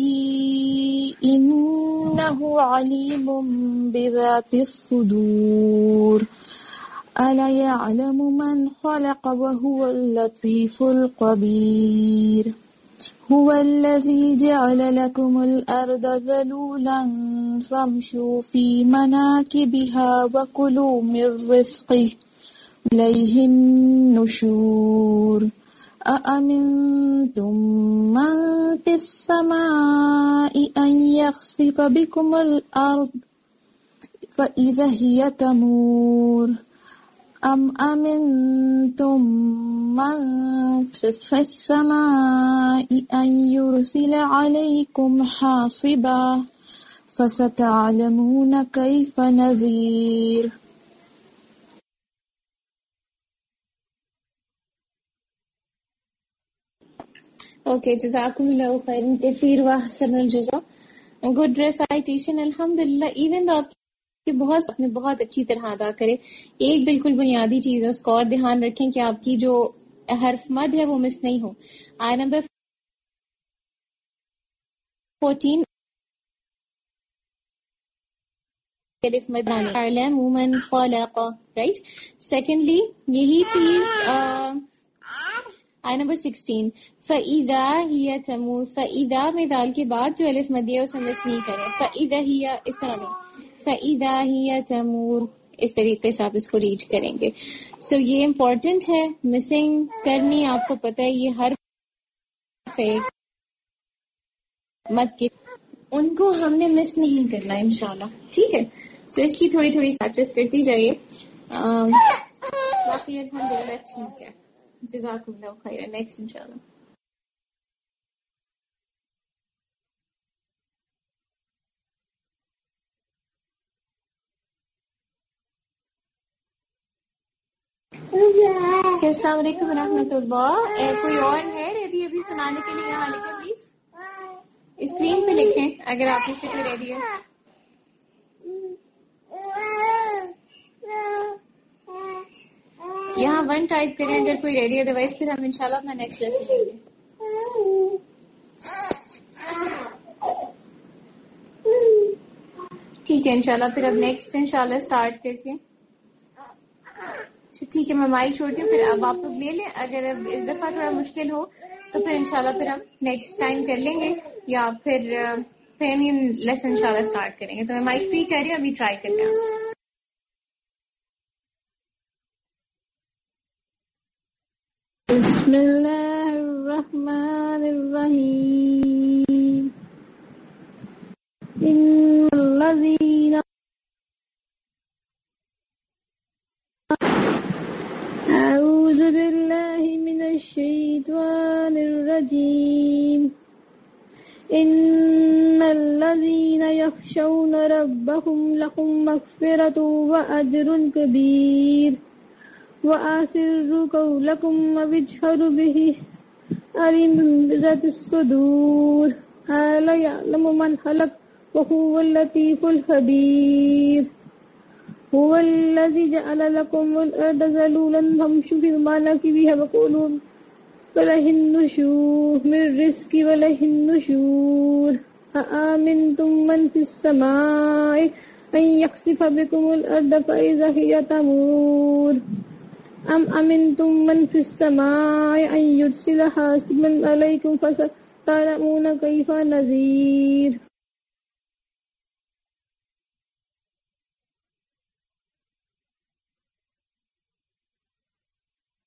إنه عليم بذات الصدور. ألا يعلم من خلق وهو اللطيف الخبير. هو الذي جعل لكم الأرض ذلولا فامشوا في مناكبها وكلوا من رزقه إليه النشور. أأمنتم من في السماء أن يخسف بكم الأرض فإذا هي تمور. أم أمنتم من في السماء أن يرسل عليكم حاصبا فستعلمون كيف نذير. اوکے. جزاکم اللہ خیرا کثیر واحسن الجزا. گڈ ریسائٹیشن الحمدللہ. ایون آپ کہ بہت نے بہت اچھی طرح ادا کرے. ایک بالکل بنیادی چیز ہے اس کا اور دھیان رکھیں کہ آپ کی جو حرف مد ہے وہ مس نہیں ہو. آیت نمبر فورٹین الف مد اعلم من خلق. رائٹ. سیکنڈلی یہی چیز آیت نمبر سکسٹین فَإِذَا هِيَ تَمُورُ. فَإِذَا میں دال کے بعد جو الف مد ہے اسے مس نہیں کریں. فَإِذَا هِيَ اس طرح نہیں. فَإِذَا هِيَ تَمُورُ اس طریقے سے آپ اس کو ریڈ کریں گے. سو so, یہ امپورٹنٹ ہے. مسنگ کرنی آپ کو پتہ ہے یہ ہر مت کے ان کو ہم نے مس نہیں کرنا انشاءاللہ. ٹھیک ہے. سو so, اس کی تھوڑی تھوڑی پریکٹس کرتی جائیے. باقی الحمدللہ ٹھیک ہے. جزاکم اللہ خیر. نیکسٹ انشاءاللہ. السلام علیکم ورحمۃ اللہ. کوئی اور ہے ریڈی ابھی سنانے کے لیے؟ یہاں لکھیں پلیز. اسکرین پہ لکھیں اگر آپ میں سے کوئی ریڈی ہے. یہاں ون ٹائپ کریں اگر کوئی ریڈی ہے. ادروائز پھر ہم انشاءاللہ اپنا نیکسٹ لیسن لیں گے. ٹھیک ہے انشاءاللہ. پھر اب نیکسٹ انشاءاللہ اسٹارٹ کرتے ہیں. ٹھیک ہے میں مائک چھوڑتی ہوں. پھر اب آپ لوگ لے لیں. اگر اب اس دفعہ تھوڑا مشکل ہو تو پھر انشاءاللہ پھر ہم نیکسٹ ٹائم کر لیں گے یا پھر پھر ہم یہ لیسن انشاءاللہ اسٹارٹ کریں گے. تو میں مائک فری کر رہی ہوں. ابھی ٹرائی کر لیں. بسم اللہ الرحمن الرحیم. ان الذین اعوذ باللہ من الشیطان الرجیم. ان الذین یخشون ربهم لهم مغفرة واجر کبیر. وَأَسِرُّوا قَوْلَكُمْ أَوِ اجْهَرُوا بِهِ عَلِيمٌ بِذَاتِ الصُّدُورِ. أَلَا يَعْلَمُ مَنْ خَلَقَ وَهُوَ اللَّطِيفُ الْخَبِيرُ. هُوَ الَّذِي جَعَلَ لَكُمُ الْأَرْضَ ذَلُولًا فَامْشُوا فِي مَنَاكِبِهَا وَكُلُوا وَإِلَيْهِ النُّشُورُ. مِنْ رِزْقِهِ وَإِلَيْهِ النُّشُورُ. أَأَمِنْتُمْ مَنْ فِي السَّمَاءِ أَنْ يَخْسِفَ بِكُمُ الْأَرْضَ فَإِذَا هِيَ تَمُورُ. أَمْ أَمِنْتُمْ مَنْ فِي السَّمَاءِ أَنْ يُرْسِلَ حَاصِبًا عَلَيْكُمْ فَسَتَعْلَمُونَ كَيْفَ نَذِيرِ.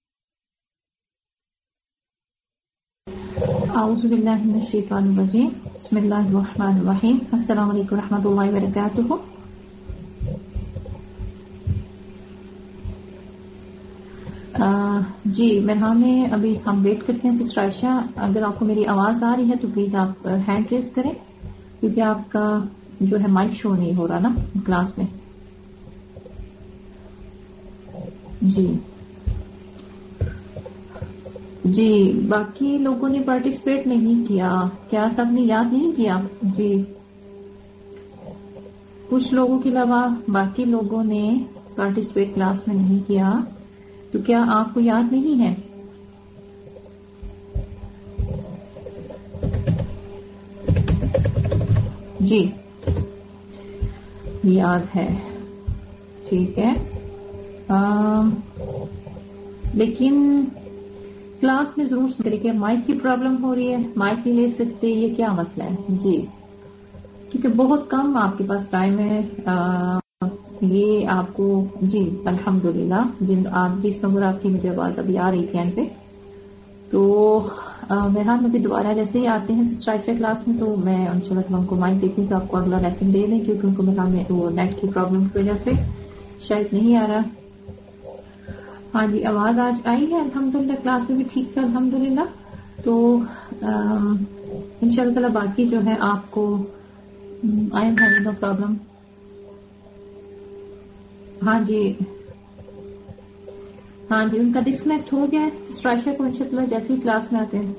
اعوذ باللہ من الشیطان الرجیم. بسم اللہ الرحمن الرحیم. السلام علیکم ورحمۃ اللہ وبرکاتہ. جی میرا میں ابھی ہم ویٹ کرتے ہیں سسٹر عائشہ. اگر آپ کو میری آواز آ رہی ہے تو پلیز آپ ہینڈ ریز کریں, کیونکہ آپ کا جو ہے مائک شو نہیں ہو رہا نا کلاس میں. جی جی باقی لوگوں نے پارٹیسپیٹ نہیں کیا کیا؟ سب نے یاد نہیں کیا؟ جی کچھ لوگوں کے علاوہ باقی لوگوں نے پارٹیسپیٹ کلاس میں نہیں کیا, تو کیا آپ کو یاد نہیں ہے؟ جی یاد ہے, ٹھیک ہے. آ, لیکن کلاس میں ضرور کرے کہ مائک کی پرابلم ہو رہی ہے, مائک نہیں لے سکتے, یہ کیا مسئلہ ہے؟ جی کیونکہ بہت کم آپ کے پاس ٹائم ہے. آ, یہ آپ کو جی الحمدللہ جن آپ جس نمبر آپ کی مجھے آواز ابھی آ رہی تھی اینڈ پہ, تو بہرحال میں بھی دوبارہ جیسے ہی آتے ہیں سسٹر عائشہ کلاس میں تو میں ان شاء اللہ ان کو مائک دیتی ہوں تو آپ کو اگلا لیسن دے دیں, کیونکہ ان کو بہرحال میں وہ نیٹ کی پرابلم کی وجہ سے شاید نہیں آ رہا. ہاں جی آواز آج آئی ہے الحمدللہ, کلاس میں بھی ٹھیک ہے الحمدللہ. تو ان شاء اللہ تعالیٰ باقی جو ہے آپ کو I am having no problem. ہاں جی ہاں جی ان کا ڈسکنیکٹ ہو گیا ہے سسٹر عائشہ کو. ان شاء اللہ جیسے ہی کلاس میں آتے ہیں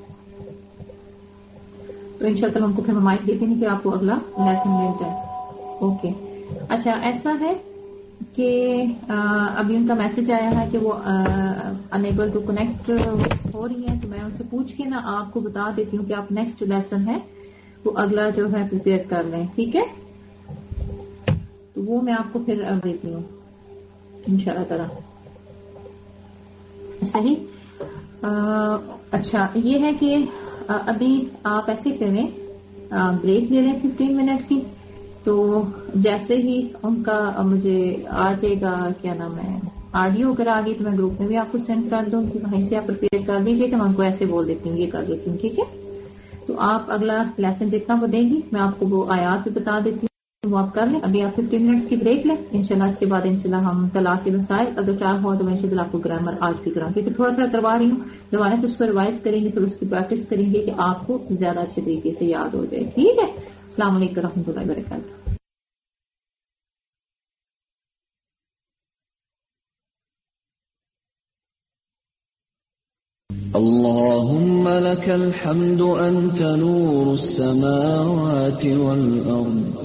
تو ان شاء اللہ ان کو پھر مائک دیتے ہیں کہ آپ کو اگلا لیسن مل جائے. اوکے اچھا ایسا ہے کہ ابھی ان کا میسج آیا ہے کہ وہ انیبل ٹو کنیکٹ ہو رہی ہیں, تو میں ان سے پوچھ کے نا آپ کو بتا دیتی ہوں کہ آپ نیکسٹ لیسن ہے وہ اگلا جو ہے پریپیئر کر لیں, ٹھیک ہے. تو وہ میں آپ کو پھر دیتی ہوں ان شاء اللہ تعالیٰ. صحیح. اچھا یہ ہے کہ ابھی آپ ایسے کریں بریک لے لیں ففٹین منٹ کی, تو جیسے ہی ان کا مجھے آ جائے گا کیا نام ہے آڈیو اگر آ گئی تو میں گروپ میں بھی آپ کو سینڈ کر دوں کہ وہیں سے آپ پریپیئر کر لیجیے کہ میں ان کو ایسے بول دیتی ہوں یہ کر دیتی ہوں, ٹھیک ہے. تو آپ اگلا لیسن جتنا وہ دیں گی میں آپ کو وہ آیات بھی بتا دیتی ہوں, وہ آپ کر لیں. ابھی آپ ففٹین منٹس کی بریک لیں انشاءاللہ. اس کے بعد انشاءاللہ ہم طلاق کے مسائل اگر چار ہو تو میں انشاءاللہ آپ کو گرامر آج بھی کراؤں, کیونکہ تھوڑا تھوڑا کروا رہی ہوں. دوبارہ سے اس کو ریوائز کریں گے, پھر اس کی پریکٹس کریں گے کہ آپ کو زیادہ اچھے طریقے سے یاد ہو جائے, ٹھیک ہے. السلام علیکم ورحمۃ اللہ وبرکاتہ. اللهم لك الحمد أنت نور السماوات والأرض.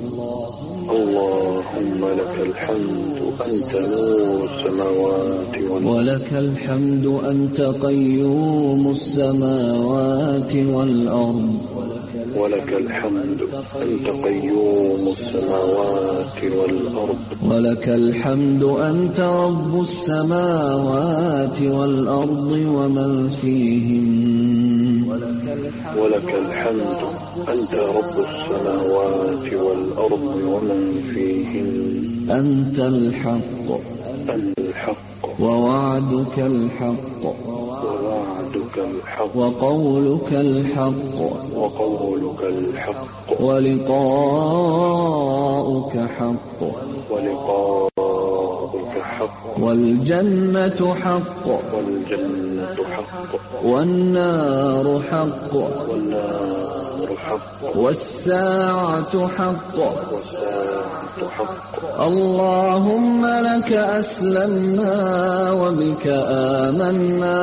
اللهم لك الحمد أنت نور السماوات والأرض. ولك الحمد أنت قيوم السماوات والأرض. ولك الحمد أنت قيوم السماوات والأرض. ولك الحمد أنت رب السماوات والأرض ومن فيهن. ولك الحمد أنت رب السماوات والأرض ومن فيهن. أنت الحق أنت الحق ووعدك الحق ووعدك الحق وقولك الحق وقولك الحق ولقاؤك حق ولقاؤك حق والجنة حق والجنة حق والنار حق والنار حق والساعة حق والساعة حق. اللهم لك أسلمنا وبك آمنا.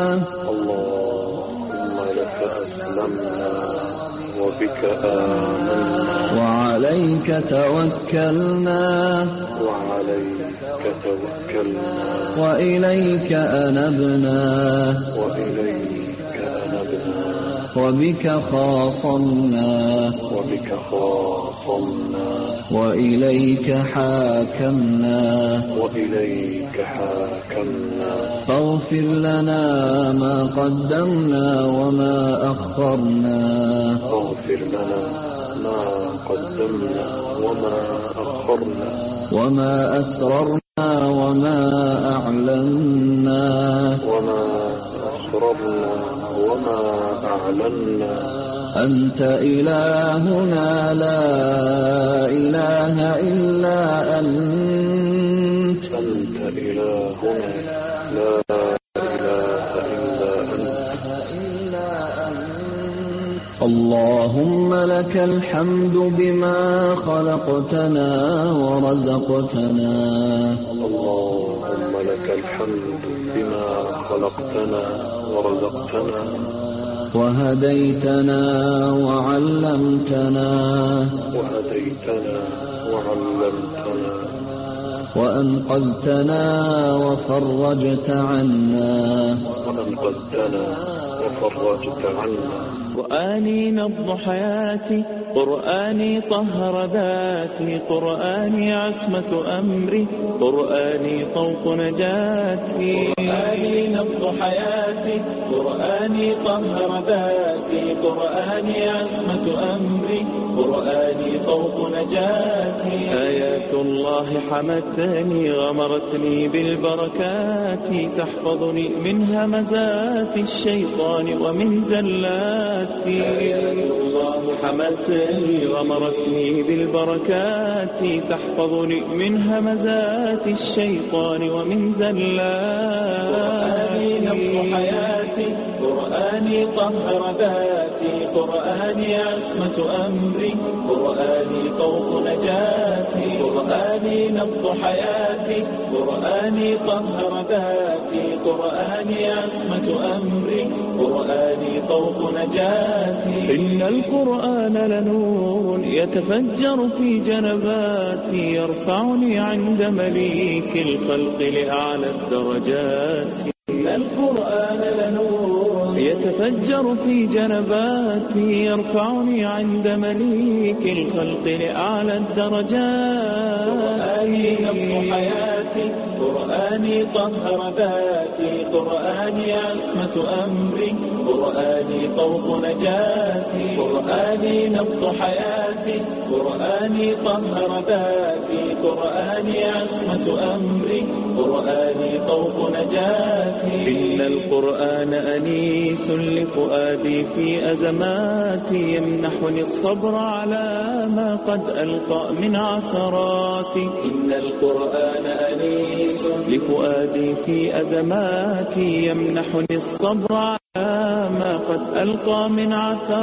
اللهم لك أسلمنا وبك آمنا. وعليك توكلنا وعليك توكلنا. وإليك أنبنا وإليك أنبنا. وبك خاصمنا وبك خاصمنا. وإليك حاكمنا وإليك حاكمنا. فاغفر لنا ما قدمنا وما أخرنا. فاغفر لنا ما قدمنا وما أخرنا. وما أسررنا وما أعلنا. وما أسررنا وما أعلنا. أنت إلهنا لا إله إلا أنت أنت إلهنا لا إله إلا أنت اللهم لك الحمد بما خلقتنا ورزقتنا اللهم لك الحمد بما خلقتنا ورزقتنا وهديتنا وعلمتنا وهديتنا وعلمتنا وأنقذتنا وفرجت عنا وأنقذتنا وفرجت عنا قرآني نبض حياتي قرآني طهر ذاتي قرآني عصمة أمري قرآني طوق نجاتي قرآني نبض حياتي قرآني طهر ذاتي قرآني عصمة أمري قرآني طوق نجاتي آيات الله حمتني غمرتني بالبركات تحفظني من همزات الشيطان ومن زلاتي آيات الله حمتني غمرتني بالبركات تحفظني من همزات الشيطان ومن زلاتي قرآني نبض حياتي قرآني طهر ذاتي قرآني عصمة أمري قرآني طوق نجاتي قرآني نبض حياتي قرآني طهر ذاتي قرآني عصمة أمري قرآني طوق نجاتي إن القرآن لنور يتفجر في جنباتي يرفعني عند مليك الخلق لأعلى الدرجات إن القرآن لنور يتفجر في جنباتي يرفعني عند مليك الخلق لأعلى الدرجات قرآني نبض حياتي قرآني طهر ذاتي قرآني عصمة أمري قرآني طوق نجاتي قرآني نبض حياتي قرآني طهر ذاتي قرآني عصمة أمري قرآني طوق نجاتي إن القرآن أنيس لفؤادي في أزماتي يمنحني الصبر على ما قد ألقى من عثراتي إن القرآن أنيس لفؤادي في أزماتي يمنحني الصبر على ما قد ألقى من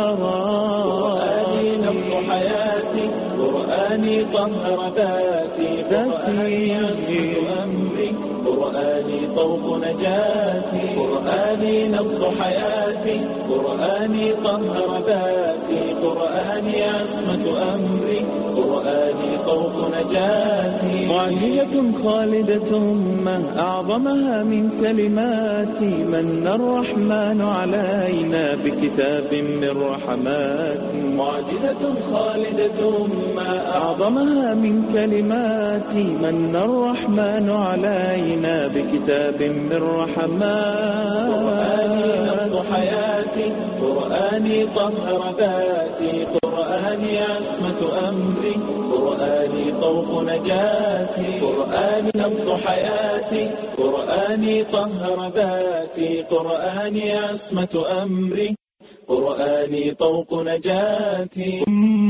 عثراتي قرآني نبض حياتي قرآني طهر ذاتي ذاتي عصمة أمري قرآني طوق نجاتي قرآني نبض حياتي قرآني طهر ذاتي قرآني عصمة أمري قرآني طوق نجاتي معجزة خالدة ما أعظمها من كلماتي من الرحمن علينا بكتاب من رحماتي معجزة خالدة ما أعظمها من كلماتي من الرحمن علينا بكتاب من رحماتي قرآني نبض حياتي قرآني طهر ذاتي قرآني عصمة أمري قرآني طوق نجاتي قرآني نبض حياتي قرآني طهر ذاتي قرآني عصمة أمري قرآني طوق نجاتي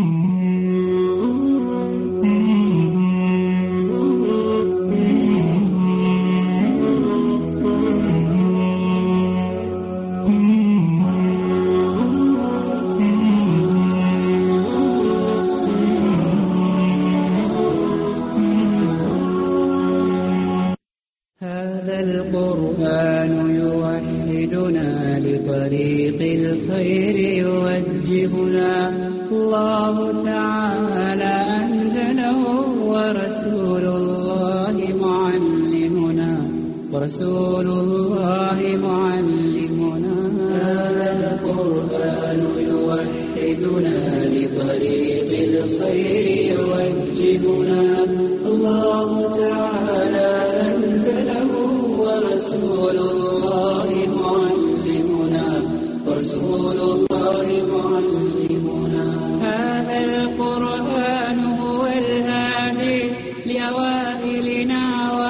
القرآن يوحدنا لطريق الخير يوجهنا الله تعالى أنزله ورسول الله معلمنا ورسول الله معلمنا هذا القرآن يوحدنا لطريق الخير يوجهنا الله تعالى أنزله ورسول الله معلمنا ورسول الله معلمنا هذا القرآن هو الهادي لأوائلنا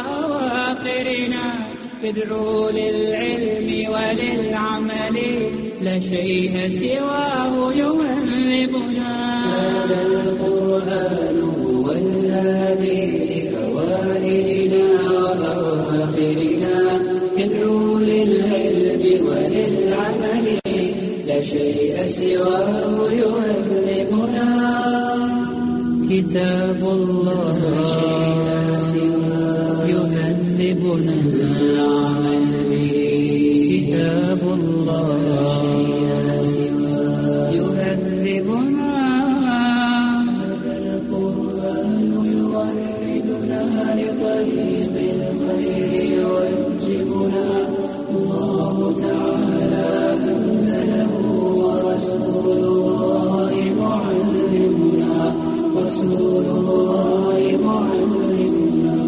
وأواخرنا يدعو للعلم وللعمل لا شيء سواه يهذبنا. هذا القرآن هو الهادي لأوائلنا وأواخرنا، يدعو للعلم وللعمل، لا شيء سواه يهذبنا. كتاب الله يهذبنا العمل به، كتاب الله يهذبنا. القرآن يوحدنا لطريق الخير يوجهنا، الله تعالى أنزله ورسول الله معلمنا، رسول الله معلمنا.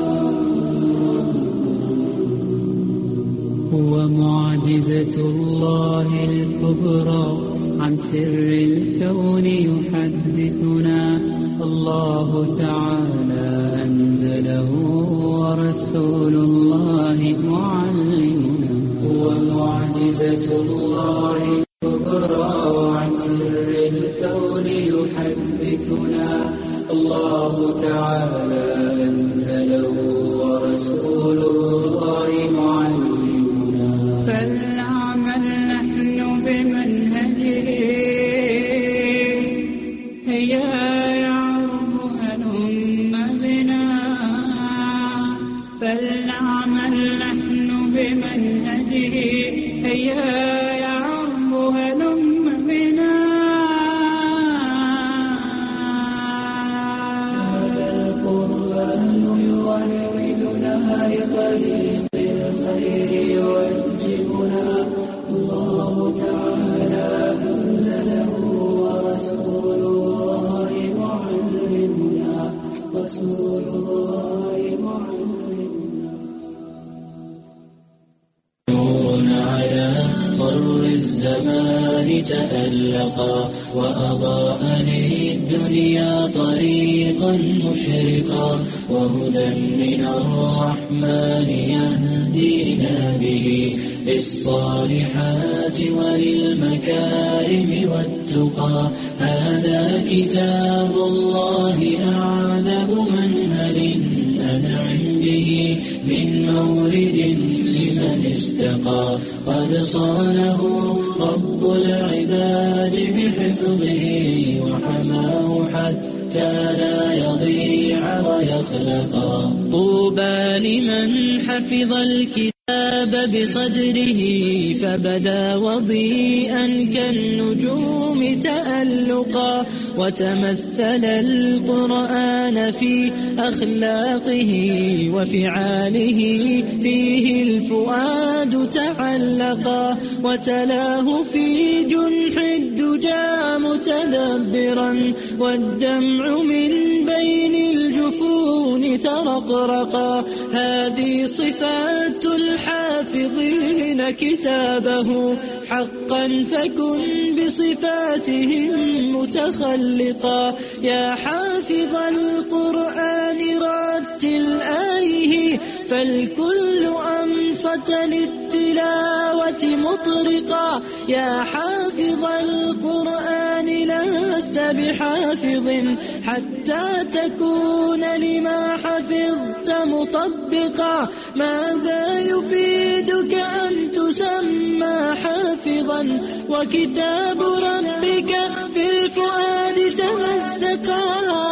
هو معجزة الله الكبرى، عن سر الكون يحدثنا، الله تعالى أنزله ورسول الله معلمنا. هو معجزة الله الكبرى، عن سر الكون يحدثنا، الله تعالى أنزله ورسول الله معلمنا. فلنعمل نحن بمنهجه، هيا يعرب هلم بنا. فلنعمل نحن بمنهجه، هيا يعرب هلم بنا. هذا القرآن يوحدنا لطريق الخير يوجهنا، الله تعالى أنزله ورسول الله معلمنا، رسول الله معلمنا. نور على مر الزمان تألقا، وأضاء للدنيا طريقا مشرقا، وهدى من الرحمن يهدينا به، للصالحات وللمكارم والتقى. هذا كتاب الله أعذب منهل، أنعم به من مورد لمن استقى. قد صانه رب العباد بحفظه، وحماه حتى لا يضيع ويخلقا. طوبى لمن حفظ الكتاب بصدره، فبدا وضيئا كالنجوم تألقا، وتمثل القرآن في أخلاقه وفعاله، فيه الفؤاد تعلقا، وتلاه في جنح الدجى متدبرا، والدمع من بين الجفون ترقرقا. هذه صفات الحافظين كتابه، حقا فكن بصفاتهم متخلقا. يا حافظ القرآن رتل آيه، فالكل أنصت للتلاوة مطرقا. يا حافظ القرآن لست بحافظ، حتى تكون لما حفظت مطبقا. ماذا يفيدك أن تسمى حافظا، وكتاب ربك في الفؤاد تمزقا.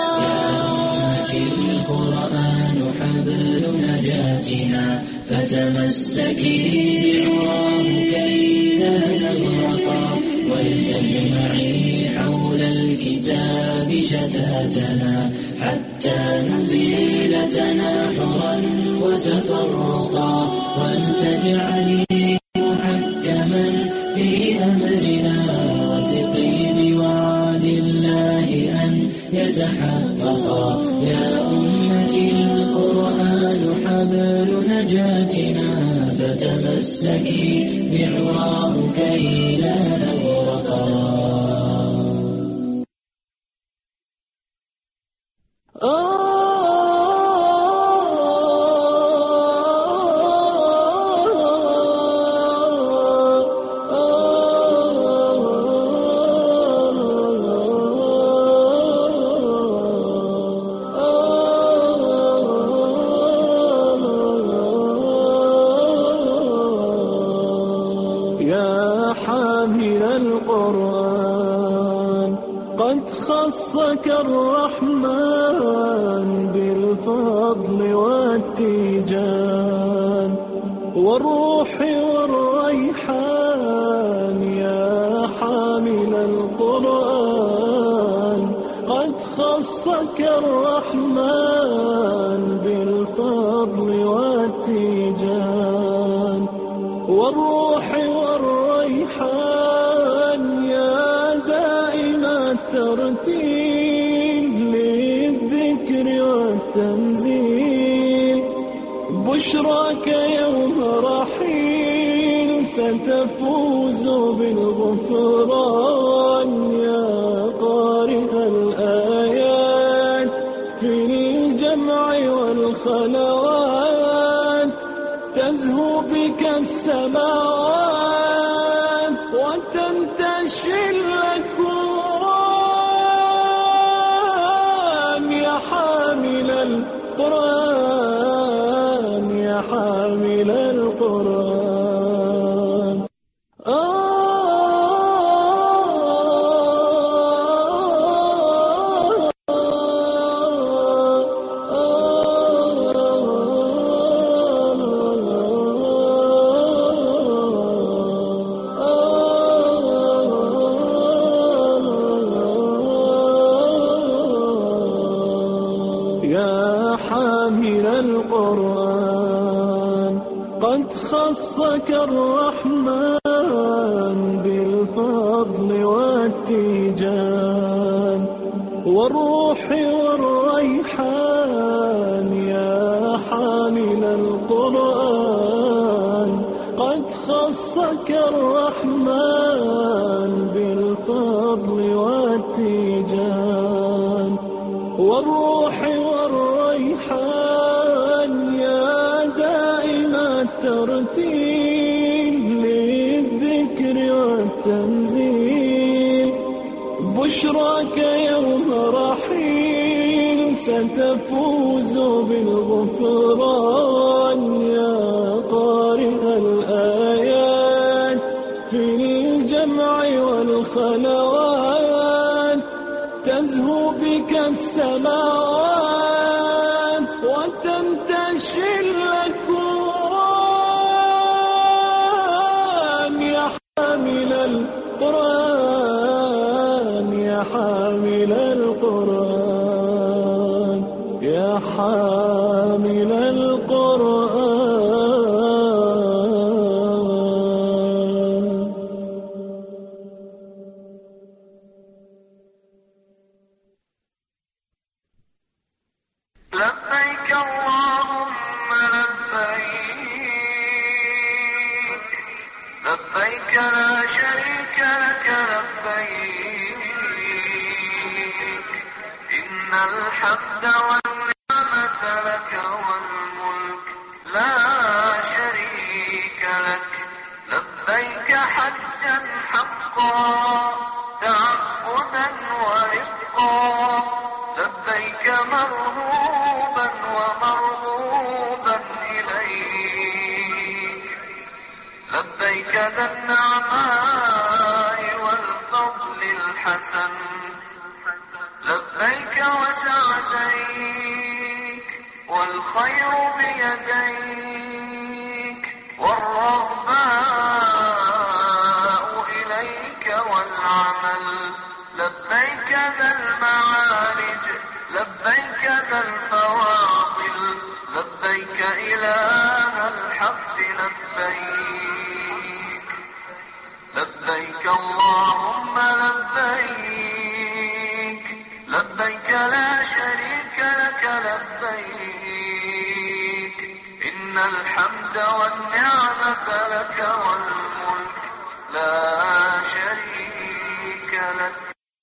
يا القرآن حبل نجاتنا، فتمسكي بعراه كي لا نغرقا. ولتجمعي حول الكتاب شتاتنا، حتى نزيل تناحرا وتفرقا. ولتجعلي محكما في أمرنا، وثقي بوعد الله أن يتحققا. يا أمتي القرآن حبل نجاتنا، فتمسكي بعراه كي لا نغرقا. يا حامل القرآن قد خصك الرحمن بالفضل والتيجان والروح والريحان. يا حامل القرآن قد خصك الرحمن بالفضل والتيجان والروح والريحان. يا دائم الترتيل للذكر والتنزيل بشراك يوم رحيل ستفوز بالغفران. يا قارئ الآيات في الجمع والخلوات تزهو بك السماوات وتنتشي الأكوان. يا حامل القرآن يا حامل القرآن. آه قد خصك الرحمن بالفضل والتيجان والروح والريحان. يا حامل القرآن قد خصك الرحمن بالفضل والتيجان والروح والريحان. يا دائم الترتيل للذكر والتنزيل بشراك يوم رحيل ستفوز بالغفران. يا قارئ الآيات في الجمع والخلوات تزهو بك السماوات وتنتشي الأكوان. يا حامل القرآن يا حامل القرآن يا حامل القرآن. لبيك اللهم لبيك لبيك لا شريك لك لبيك إن الحمد والنعمة لك والملك لا شريك لك. لبيك حجا حقا تعبدا ورقا لبيك مرهوبا ومرغوبا إليك. لبيك ذا النعماء والفضل الحسن لبيك وسعديك والخير بيديك والرغباء إليك والعمل. لبيك ذا المعارج لبيك ذا الفواضل لبيك إله الحق لبيك. لبيك اللهم لبيك لبيك لا شريك لك لبيك إن الحمد والنعمة لك والملك لا شريك لك.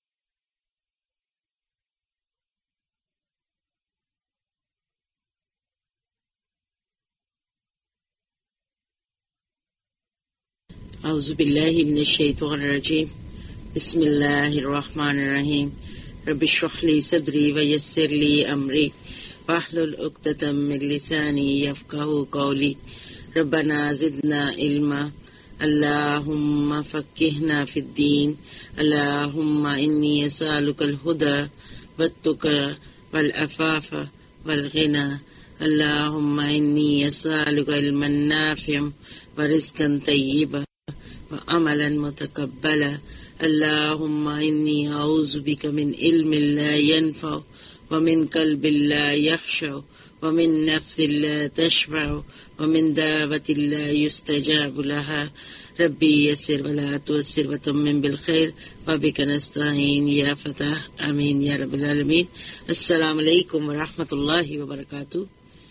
أعوذ بالله من الشيطان الرجيم. بسم الله الرحمن الرحيم. رب اشرح لي صدري ويسر لي أمري واحلل عقدة من لساني يفقهوا قولي. ربنا زدنا علما اللهم فقهنا في الدين اللهم إني أسألك الهدى والتقى والعفاف والغنى اللهم إني أسألك علما نافعا ورزقا طيبا وعملا متقبلا اللهم إني أعوذ بك من علم لا ينفع ومن قلب لا يخشع ومن نفس لا تشبع ومن دابة لا يستجاب لها ربي يسر ولا تعسر وتمم بالخير وبك نستعين يا فتاح آمين يا رب العالمين. السلام علیکم ورحمۃ اللہ وبرکاتہ.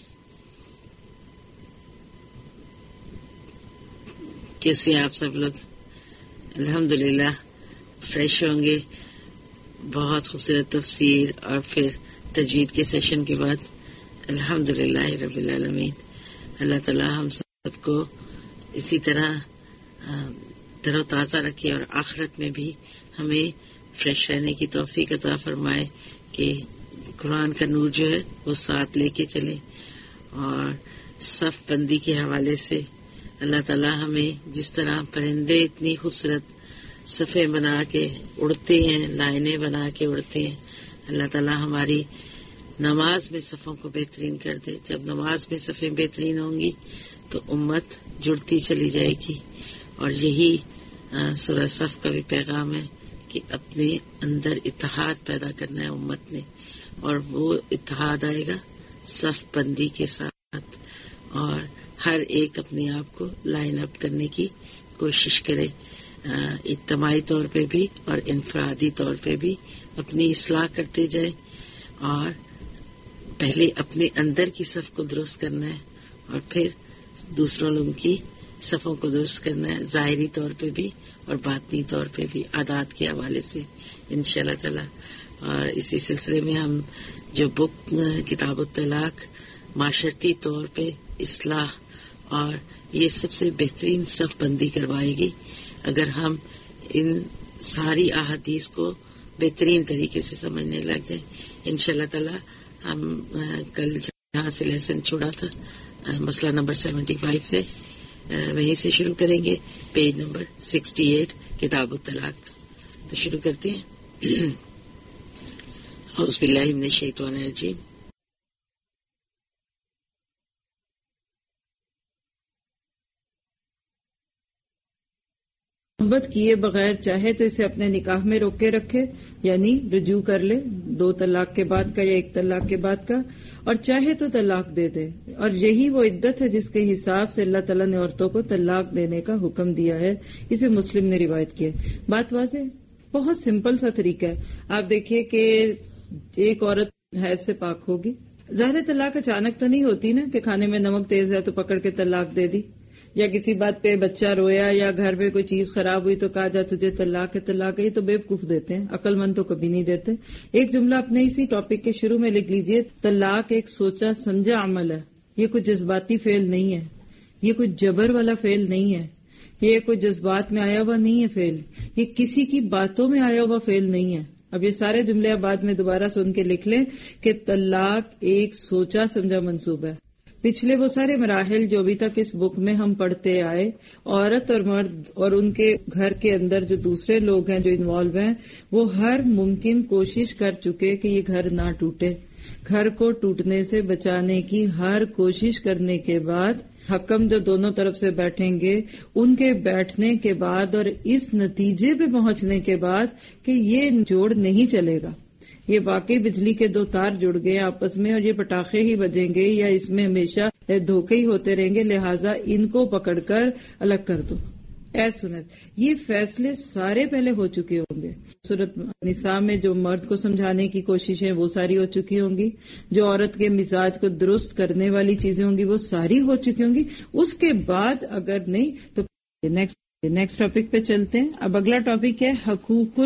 کیسے ہیں آپ سب لوگ؟ الحمدللہ فریش ہوں گے. بہت خوبصورت تفسیر اور پھر تجوید کے سیشن کے بعد الحمدللہ رب العالمین. اللہ تعالی ہم سب کو اسی طرح تر و تازہ رکھے اور آخرت میں بھی ہمیں فریش رہنے کی توفیق عطا فرمائے کہ قرآن کا نور جو ہے وہ ساتھ لے کے چلے. اور صف بندی کے حوالے سے اللہ تعالی ہمیں جس طرح پرندے اتنی خوبصورت صفیں بنا کے اڑتے ہیں، لائنیں بنا کے اڑتے ہیں، اللہ تعالی ہماری نماز میں صفوں کو بہترین کر دے. جب نماز میں صفیں بہترین ہوں گی تو امت جڑتی چلی جائے گی. اور یہی سورہ صف کا بھی پیغام ہے کہ اپنے اندر اتحاد پیدا کرنا ہے امت نے، اور وہ اتحاد آئے گا صف بندی کے ساتھ، اور ہر ایک اپنے آپ کو لائن اپ کرنے کی کوشش کرے، اجتماعی طور پہ بھی اور انفرادی طور پہ بھی اپنی اصلاح کرتے جائیں. اور پہلے اپنے اندر کی صف کو درست کرنا ہے اور پھر دوسروں لوگوں کی صفوں کو درست کرنا ہے، ظاہری طور پہ بھی اور باطنی طور پہ بھی، عادات کے حوالے سے انشاءاللہ تعالی. اور اسی سلسلے میں ہم جو بک کتاب الطلاق معاشرتی طور پہ اصلاح اور یہ سب سے بہترین صف بندی کروائے گی اگر ہم ان ساری احادیث کو بہترین طریقے سے سمجھنے لگ جائیں. انشاءاللہ تعالی ہم کل جہاں سے لیسن چھوڑا تھا مسئلہ نمبر سیونٹی فائیو سے وہیں سے شروع کریں گے، پیج نمبر سکسٹی ایٹ کتاب الطلاق. تو شروع کرتے ہیں. اعوذ باللہ من الشیطان الرجیم. محبت کیے بغیر چاہے تو اسے اپنے نکاح میں روک کے رکھے، یعنی رجوع کر لے دو طلاق کے بعد کا یا ایک طلاق کے بعد کا، اور چاہے تو طلاق دے دے. اور یہی وہ عدت ہے جس کے حساب سے اللہ تعالیٰ نے عورتوں کو طلاق دینے کا حکم دیا ہے. اسے مسلم نے روایت کیا. بات واضح، بہت سمپل سا طریقہ ہے. آپ دیکھیے کہ ایک عورت حیض سے پاک ہوگی، ظاہر طلاق اچانک تو نہیں ہوتی نا کہ کھانے میں نمک تیز ہے تو پکڑ کے طلاق دے دی، یا کسی بات پہ بچہ رویا یا گھر میں کوئی چیز خراب ہوئی تو کہا جا تجھے طلاق ہے طلاق ہے. یہ تو بیوقوف دیتے ہیں، عقل مند تو کبھی نہیں دیتے. ایک جملہ اپنے اسی ٹاپک کے شروع میں لکھ لیجئے، طلاق ایک سوچا سمجھا عمل ہے. یہ کوئی جذباتی فعل نہیں ہے، یہ کوئی جبر والا فعل نہیں ہے، یہ کوئی جذبات میں آیا ہوا نہیں ہے فعل، یہ کسی کی باتوں میں آیا ہوا فعل نہیں ہے. اب یہ سارے جملے آپ بعد میں دوبارہ سن کے لکھ لیں کہ طلاق ایک سوچا سمجھا منصوبہ ہے. پچھلے وہ سارے مراحل جو ابھی تک اس بک میں ہم پڑھتے آئے، عورت اور مرد اور ان کے گھر کے اندر جو دوسرے لوگ ہیں جو انوالو ہیں، وہ ہر ممکن کوشش کر چکے کہ یہ گھر نہ ٹوٹے. گھر کو ٹوٹنے سے بچانے کی ہر کوشش کرنے کے بعد حکم جو دونوں طرف سے بیٹھیں گے، ان کے بیٹھنے کے بعد اور اس نتیجے پہ پہنچنے کے بعد کہ یہ جوڑ نہیں چلے گا، یہ واقعی بجلی کے دو تار جڑ گئے آپس میں اور یہ پٹاخے ہی بجیں گے یا اس میں ہمیشہ دھوکے ہی ہوتے رہیں گے، لہٰذا ان کو پکڑ کر الگ کر دو. اے سنت، یہ فیصلے سارے پہلے ہو چکے ہوں گے. سورۃ نساء میں جو مرد کو سمجھانے کی کوششیں وہ ساری ہو چکی ہوں گی، جو عورت کے مزاج کو درست کرنے والی چیزیں ہوں گی وہ ساری ہو چکی ہوں گی. اس کے بعد اگر نہیں تو نیکسٹ نیکسٹ ٹاپک پہ چلتے ہیں. اب اگلا ٹاپک ہے حقوق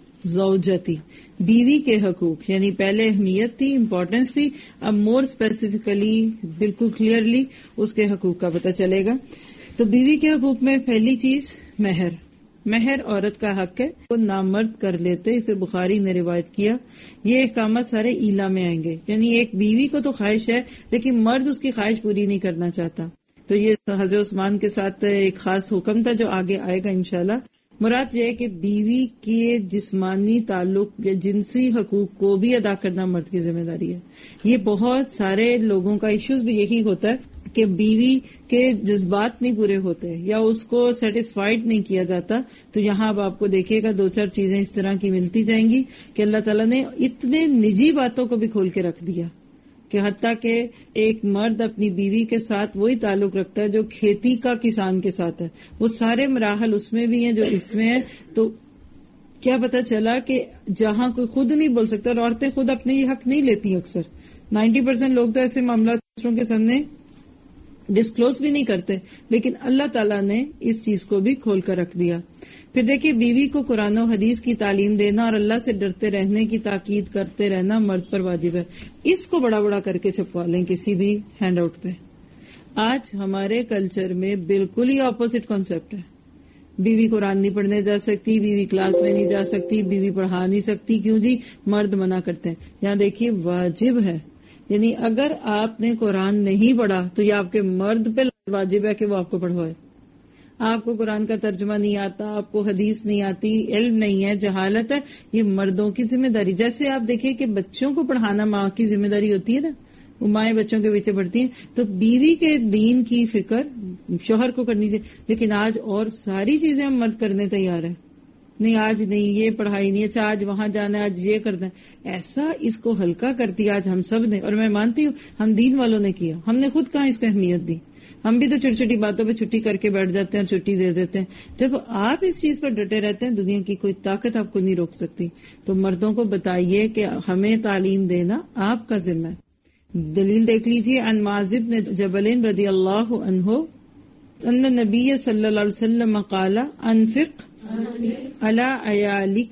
زوجتی، بیوی کے حقوق. یعنی پہلے اہمیت تھی، امپورٹنس تھی، اب مور اسپیسیفکلی بالکل کلیئرلی اس کے حقوق کا پتہ چلے گا. تو بیوی کے حقوق میں پہلی چیز مہر. مہر عورت کا حق ہے، وہ نامرد کر لیتے، اسے بخاری نے روایت کیا. یہ احکامات سارے ایلا میں آئیں گے. یعنی ایک بیوی کو تو خواہش ہے لیکن مرد اس کی خواہش پوری نہیں کرنا چاہتا. تو یہ حضرت عثمان کے ساتھ ایک خاص حکم تھا جو آگے آئے گا انشاءاللہ. مراد یہ ہے کہ بیوی کے جسمانی تعلق یا جنسی حقوق کو بھی ادا کرنا مرد کی ذمہ داری ہے. یہ بہت سارے لوگوں کا ایشوز بھی یہی ہوتا ہے کہ بیوی کے جذبات نہیں پورے ہوتے یا اس کو سیٹسفائیڈ نہیں کیا جاتا. تو یہاں اب آپ کو دیکھیے گا دو چار چیزیں اس طرح کی ملتی جائیں گی کہ اللہ تعالیٰ نے اتنے نجی باتوں کو بھی کھول کے رکھ دیا کہ حتیٰ کہ ایک مرد اپنی بیوی کے ساتھ وہی تعلق رکھتا ہے جو کھیتی کا کسان کے ساتھ ہے. وہ سارے مراحل اس میں بھی ہیں جو اس میں ہیں. تو کیا پتا چلا کہ جہاں کوئی خود نہیں بول سکتا، اور عورتیں خود اپنے یہ حق نہیں لیتی. اکثر نائنٹی پرسینٹ لوگ تو ایسے معاملات دوسروں کے سامنے ڈسکلوز بھی نہیں کرتے، لیکن اللہ تعالیٰ نے اس چیز کو بھی کھول کر رکھ دیا. پھر دیکھیے بیوی کو قرآن و حدیث کی تعلیم دینا اور اللہ سے ڈرتے رہنے کی تاکید کرتے رہنا مرد پر واجب ہے. اس کو بڑا بڑا کر کے چھپوا لیں کسی بھی ہینڈ آؤٹ پہ. آج ہمارے کلچر میں بالکل ہی اپوزٹ کانسیپٹ ہے. بیوی قرآن نہیں پڑھنے جا سکتی، بیوی کلاس میں نہیں جا سکتی، بیوی پڑھا نہیں سکتی. کیوں جی؟ مرد منع کرتے ہیں. یہاں دیکھیے واجب ہے، یعنی اگر آپ نے قرآن نہیں پڑھا تو یہ آپ کے مرد پہ واجب ہے کہ وہ آپ کو پڑھوائے. آپ کو قرآن کا ترجمہ نہیں آتا، آپ کو حدیث نہیں آتی، علم نہیں ہے، جہالت ہے، یہ مردوں کی ذمہ داری. جیسے آپ دیکھیں کہ بچوں کو پڑھانا ماں کی ذمہ داری ہوتی ہے نا، وہ مائیں بچوں کے پیچھے پڑھتی ہیں، تو بیوی کے دین کی فکر شوہر کو کرنی چاہیے. لیکن آج اور ساری چیزیں ہم مرد کرنے تیار ہیں. نہیں آج نہیں، یہ پڑھائی نہیں، اچھا آج وہاں جانا ہے، آج یہ کرنا ہے. ایسا اس کو ہلکا کر دیا آج ہم سب نے. اور میں مانتی ہوں ہم دین والوں نے کیا، ہم نے خود کہاں اس کو اہمیت دی. ہم بھی تو چھوٹی چھوٹی باتوں پہ چھٹی کر کے بیٹھ جاتے ہیں اور چھٹی دے دیتے ہیں. جب آپ اس چیز پر ڈٹے رہتے ہیں دنیا کی کوئی طاقت آپ کو نہیں روک سکتی. تو مردوں کو بتائیے کہ ہمیں تعلیم دینا آپ کا ذمہ ہے. دلیل دیکھ لیجیے. عن معاذ بن جبل رضی اللہ عنہ ان نبی صلی اللہ علیہ وسلم قال انفق علی عیالک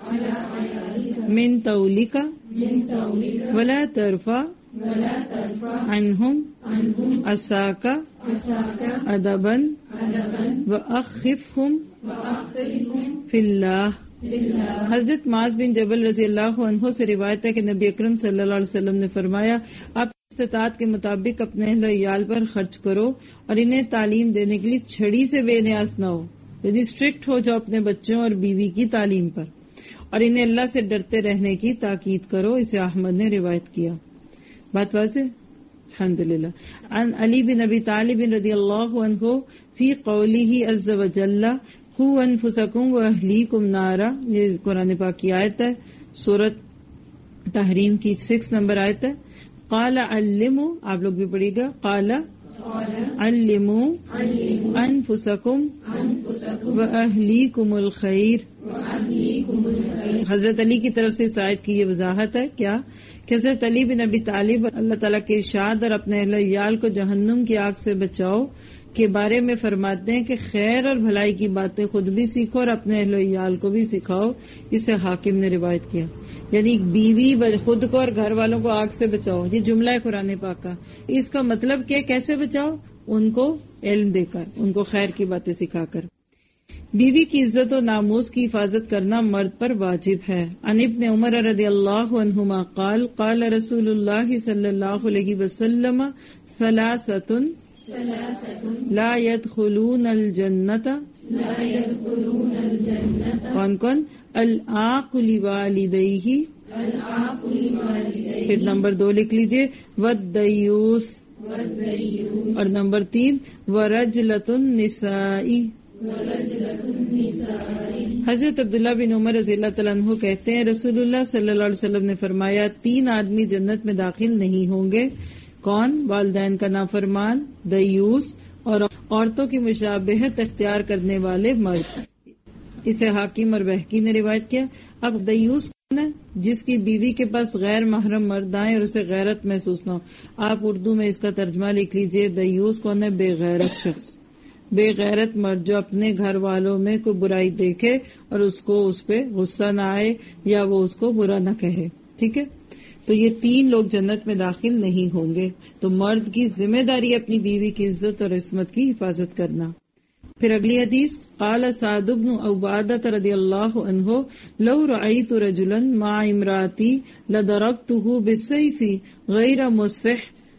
من طولک ولا ترفع عنہم عصاک ادبا واخفہم فی اللہ. حضرت معاذ بن جبل رضی اللہ عنہ سے روایت ہے کہ نبی اکرم صلی اللہ علیہ وسلم نے فرمایا آپ استطاعت کے مطابق اپنے اہل عیال پر خرچ کرو اور انہیں تعلیم دینے کے لیے چھڑی سے بے نیاز نہ ہو. یعنی اسٹرکٹ ہو جاؤ اپنے بچوں اور بیوی کی تعلیم پر، اور انہیں اللہ سے ڈرتے رہنے کی تاکید کرو. اسے احمد نے روایت کیا. بات واضح الحمدللہ. عن علی بن ابی طالب رضی اللہ عنہ فی قولہ عز وجل قوا انفسکم واہلیکم نارا. یہ قرآن پاک کی آیت ہے، سورۃ تحریم کی سکس نمبر آیت ہے. قال علموا، آپ لوگ بھی پڑھیے گا، قال علموا انفسکم واہلیکم الخیر. حضرت علی کی طرف سے اس آیت کی یہ وضاحت ہے کیا کہ حضرت علی بن ابی طالب اللہ تعالیٰ کے ارشاد اور اپنے اہل عیال کو جہنم کی آگ سے بچاؤ کے بارے میں فرماتے ہیں کہ خیر اور بھلائی کی باتیں خود بھی سیکھو اور اپنے اہل عیال کو بھی سکھاؤ. اسے حاکم نے روایت کیا. یعنی بیوی خود کو اور گھر والوں کو آگ سے بچاؤ، یہ جملہ ہے قرآن پاک کا. اس کا مطلب کیا؟ کیسے بچاؤ؟ ان کو علم دے کر، ان کو خیر کی باتیں سکھا کر. بیوی کی عزت و ناموس کی حفاظت کرنا مرد پر واجب ہے. عن ابن عمر رضی اللہ عنہما قال قال رسول اللہ صلی اللہ علیہ وسلم ثلاثۃ لا يدخلون الجنت. کون کون؟ العاق لوالدیہ. پھر نمبر دو لکھ لیجئے والدیوس. اور نمبر تین ورجلۃ النساء. حضرت عبداللہ بن عمر رضی اللہ تعالیٰ عنہ کہتے ہیں رسول اللہ صلی اللہ علیہ وسلم نے فرمایا تین آدمی جنت میں داخل نہیں ہوں گے. کون؟ والدین کا نافرمان، دیوس، اور عورتوں کی مشابہت اختیار کرنے والے مرد. اسے حاکم اور بہقی نے روایت کیا. اب دیوس کون ہے؟ جس کی بیوی کے پاس غیر محرم مرد آئیں اور اسے غیرت محسوس نہ ہو. آپ اردو میں اس کا ترجمہ لکھ لیجئے. دیوس کون ہے؟ بے غیرت شخص، بے غیرت مرد جو اپنے گھر والوں میں کوئی برائی دیکھے اور اس کو اس پہ غصہ نہ آئے یا وہ اس کو برا نہ کہے. ٹھیک ہے، تو یہ تین لوگ جنت میں داخل نہیں ہوں گے. تو مرد کی ذمہ داری اپنی بیوی کی عزت اور عصمت کی حفاظت کرنا. پھر اگلی حدیث قال سعد بن عبادہ رضی اللہ عنہ لو رأیت رجلا مع امراتی لضربته بالسیف غیر مصفح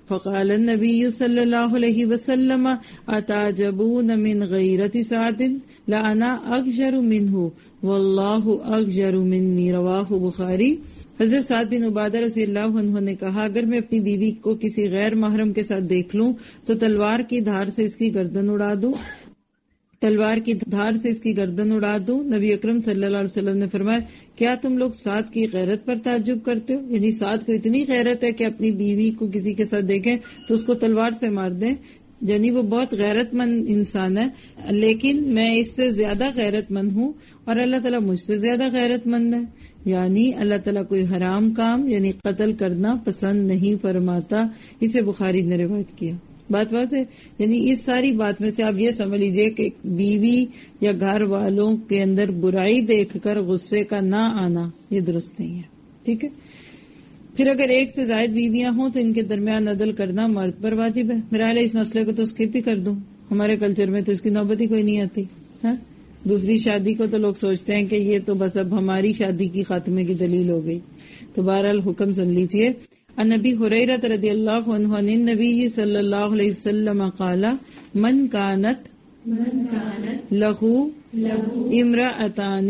فقال النبی صلی اللہ علیہ وسلم اتعجبون من غیرت سعد لأنا اغجر منہ واللہ اغجر منی، رواہ بخاری۔ حضرت سعد بن عبادہ رضی اللہ عنہ نے کہا اگر میں اپنی بیوی کو کسی غیر محرم کے ساتھ دیکھ لوں تو تلوار کی دھار سے اس کی گردن اڑا دوں تلوار کی دھار سے اس کی گردن اڑا دوں نبی اکرم صلی اللہ علیہ وسلم نے فرمایا کیا تم لوگ سعد کی غیرت پر تعجب کرتے ہو؟ یعنی سعد کو اتنی غیرت ہے کہ اپنی بیوی کو کسی کے ساتھ دیکھیں تو اس کو تلوار سے مار دیں، یعنی وہ بہت غیرت مند انسان ہے، لیکن میں اس سے زیادہ غیرت مند ہوں اور اللہ تعالیٰ مجھ سے زیادہ غیرت مند ہے۔ یعنی اللہ تعالیٰ کوئی حرام کام یعنی قتل کرنا پسند نہیں فرماتا، اسے بخاری نے روایت کیا۔ بات بات ہے، یعنی اس ساری بات میں سے آپ یہ سمجھ لیجئے کہ بیوی یا گھر والوں کے اندر برائی دیکھ کر غصے کا نہ آنا یہ درست نہیں ہے، ٹھیک ہے۔ پھر اگر ایک سے زائد بیویاں ہوں تو ان کے درمیان عدل کرنا مرد پر واجب ہے۔ میرا خیال ہے اس مسئلے کو تو اسکپ ہی کر دوں، ہمارے کلچر میں تو اس کی نوبت ہی کوئی نہیں آتی ہے۔ دوسری شادی کو تو لوگ سوچتے ہیں کہ یہ تو بس اب ہماری شادی کی خاتمے کی دلیل ہو گئی، تو بہرحال حکم سن لیجئے۔ عن ابی ہریرہ رضی اللہ عنہ عن النبی صلی اللہ علیہ وسلم قال من کانت لہ امرأتان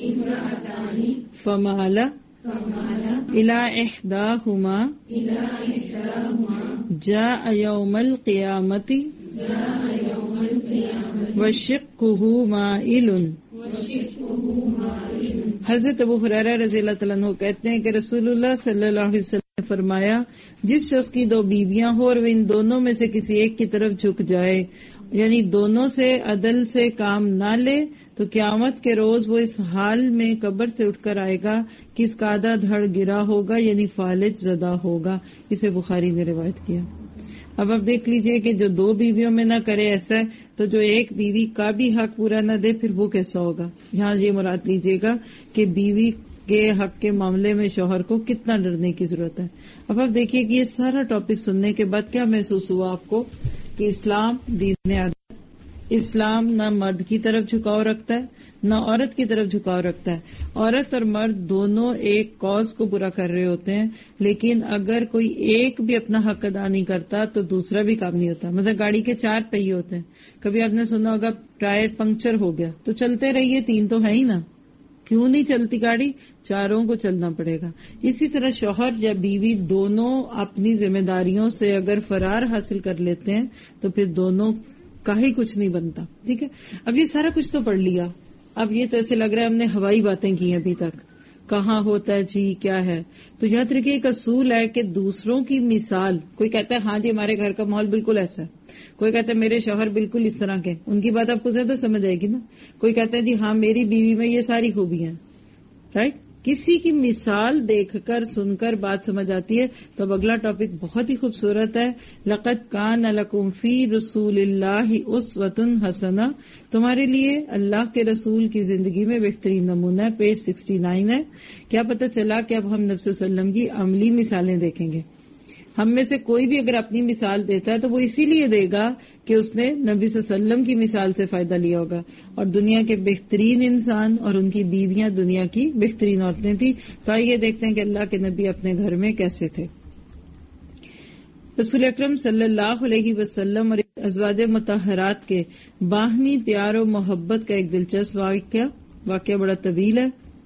فمال الى احداہما جاء یوم القیامت وشقہ مائل۔ حضرت ابو ہریرہ رضی اللہ تعالیٰ عنہ کہتے ہیں کہ رسول اللہ صلی اللہ علیہ وسلم نے فرمایا جس شخص کی دو بیویاں ہو اور وہ ان دونوں میں سے کسی ایک کی طرف جھک جائے، یعنی دونوں سے عدل سے کام نہ لے، تو قیامت کے روز وہ اس حال میں قبر سے اٹھ کر آئے گا کہ اس کا آدھا دھڑ گرا ہوگا، یعنی فالج زدہ ہوگا۔ اسے بخاری نے روایت کیا۔ اب آپ دیکھ لیجئے کہ جو دو بیویوں میں نہ کرے ایسا ہے تو جو ایک بیوی کا بھی حق پورا نہ دے پھر وہ کیسا ہوگا۔ یہاں یہ مراد لیجئے گا کہ بیوی کے حق کے معاملے میں شوہر کو کتنا ڈرنے کی ضرورت ہے۔ اب آپ دیکھیے کہ یہ سارا ٹاپک سننے کے بعد کیا محسوس ہوا آپ کو کہ اسلام دین عدل، اسلام نہ مرد کی طرف جھکاؤ رکھتا ہے نہ عورت کی طرف جھکاؤ رکھتا ہے۔ عورت اور مرد دونوں ایک کاز کو پورا کر رہے ہوتے ہیں، لیکن اگر کوئی ایک بھی اپنا حق ادا نہیں کرتا تو دوسرا بھی کام نہیں ہوتا۔ مثلا گاڑی کے چار پہیے ہوتے ہیں، کبھی آپ نے سنا ہوگا ٹائر پنکچر ہو گیا تو چلتے رہیے، تین تو ہے ہی نا، کیوں نہیں چلتی گاڑی، چاروں کو چلنا پڑے گا۔ اسی طرح شوہر یا بیوی دونوں اپنی ذمہ داریوں سے اگر فرار حاصل کر لیتے ہیں تو پھر دونوں کا ہی کچھ نہیں بنتا، ٹھیک ہے۔ اب یہ سارا کچھ تو پڑھ لیا، اب یہ تو ایسے لگ رہا ہے ہم نے ہوائی باتیں کی ابھی تک، کہاں ہوتا ہے جی کیا ہے۔ تو یاد رکھیے ایک اصول ہے کہ دوسروں کی مثال، کوئی کہتا ہے ہاں جی ہمارے گھر کا ماحول بالکل ایسا ہے، کوئی کہتا ہے میرے شوہر بالکل اس طرح کے، ان کی بات آپ کو زیادہ سمجھ آئے گی نا۔ کوئی کہتا ہے جی ہاں میری بیوی میں یہ ساری خوبیاں، رائٹ۔ کسی کی مثال دیکھ کر سن کر بات سمجھ آتی ہے۔ تو اب اگلا ٹاپک بہت ہی خوبصورت ہے، لقد کان لکم فی رسول اللہ اسوۃ حسنہ، تمہارے لیے اللہ کے رسول کی زندگی میں بہترین نمونہ ہے۔ پیج سکسٹی نائن ہے۔ کیا پتہ چلا کہ اب ہم نبی صلی اللہ علیہ وسلم کی عملی مثالیں دیکھیں گے۔ ہم میں سے کوئی بھی اگر اپنی مثال دیتا ہے تو وہ اسی لیے دے گا کہ اس نے نبی صلی اللہ علیہ وسلم کی مثال سے فائدہ لیا ہوگا، اور دنیا کے بہترین انسان اور ان کی بیویاں دنیا کی بہترین عورتیں تھیں۔ تو آئیے دیکھتے ہیں کہ اللہ کے نبی اپنے گھر میں کیسے تھے۔ رسول اکرم صلی اللہ علیہ وسلم اور ازواج مطہرات کے باہمی پیار و محبت کا ایک دلچسپ واقعہ واقعہ بڑا طویل ہے،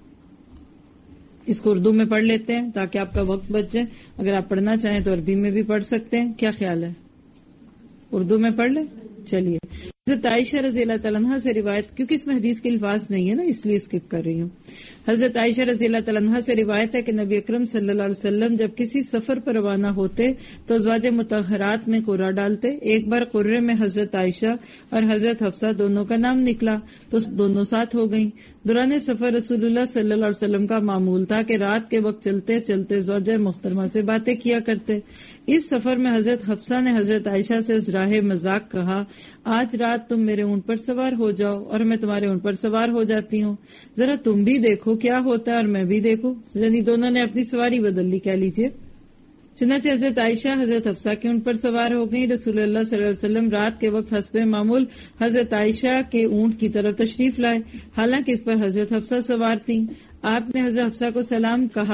اس کو اردو میں پڑھ لیتے ہیں تاکہ آپ کا وقت بچ جائے۔ اگر آپ پڑھنا چاہیں تو عربی میں بھی پڑھ سکتے ہیں، کیا خیال ہے؟ اردو میں پڑھ لیں، چلیے۔ حضرت عائشہ رضی اللہ تعالیٰ عنہ سے روایت، کیونکہ اس میں حدیث کے الفاظ نہیں ہے نا اس لیے اسکپ کر رہی ہوں۔ حضرت عائشہ رضی اللہ تعالیٰ عنہ سے روایت ہے کہ نبی اکرم صلی اللہ علیہ وسلم جب کسی سفر پر روانہ ہوتے تو ازواج مطہرات میں قرہ ڈالتے۔ ایک بار قرے میں حضرت عائشہ اور حضرت حفصہ دونوں کا نام نکلا تو دونوں ساتھ ہو گئیں۔ دوران سفر رسول اللہ صلی اللہ علیہ وسلم کا معمول تھا کہ رات کے وقت چلتے چلتے زوجہ محترمہ سے باتیں کیا کرتے۔ اس سفر میں حضرت حفصہ نے حضرت عائشہ سے ذراہ مذاق کہا، آج رات تم میرے اونٹ پر سوار ہو جاؤ اور میں تمہارے اونٹ پر سوار ہو جاتی ہوں، ذرا تم بھی دیکھو کیا ہوتا ہے اور میں بھی دیکھوں۔ یعنی دونوں نے اپنی سواری بدل لی، کہہ لیجیے۔ چنانچہ حضرت عائشہ حضرت حفصہ کے اونٹ پر سوار ہو گئی۔ رسول اللہ صلی اللہ علیہ وسلم رات کے وقت حسب معمول حضرت عائشہ کے اونٹ کی طرف تشریف لائے، حالانکہ اس پر حضرت حفصہ سوار تھیں۔ آپ نے حضرت حفصہ کو سلام کہا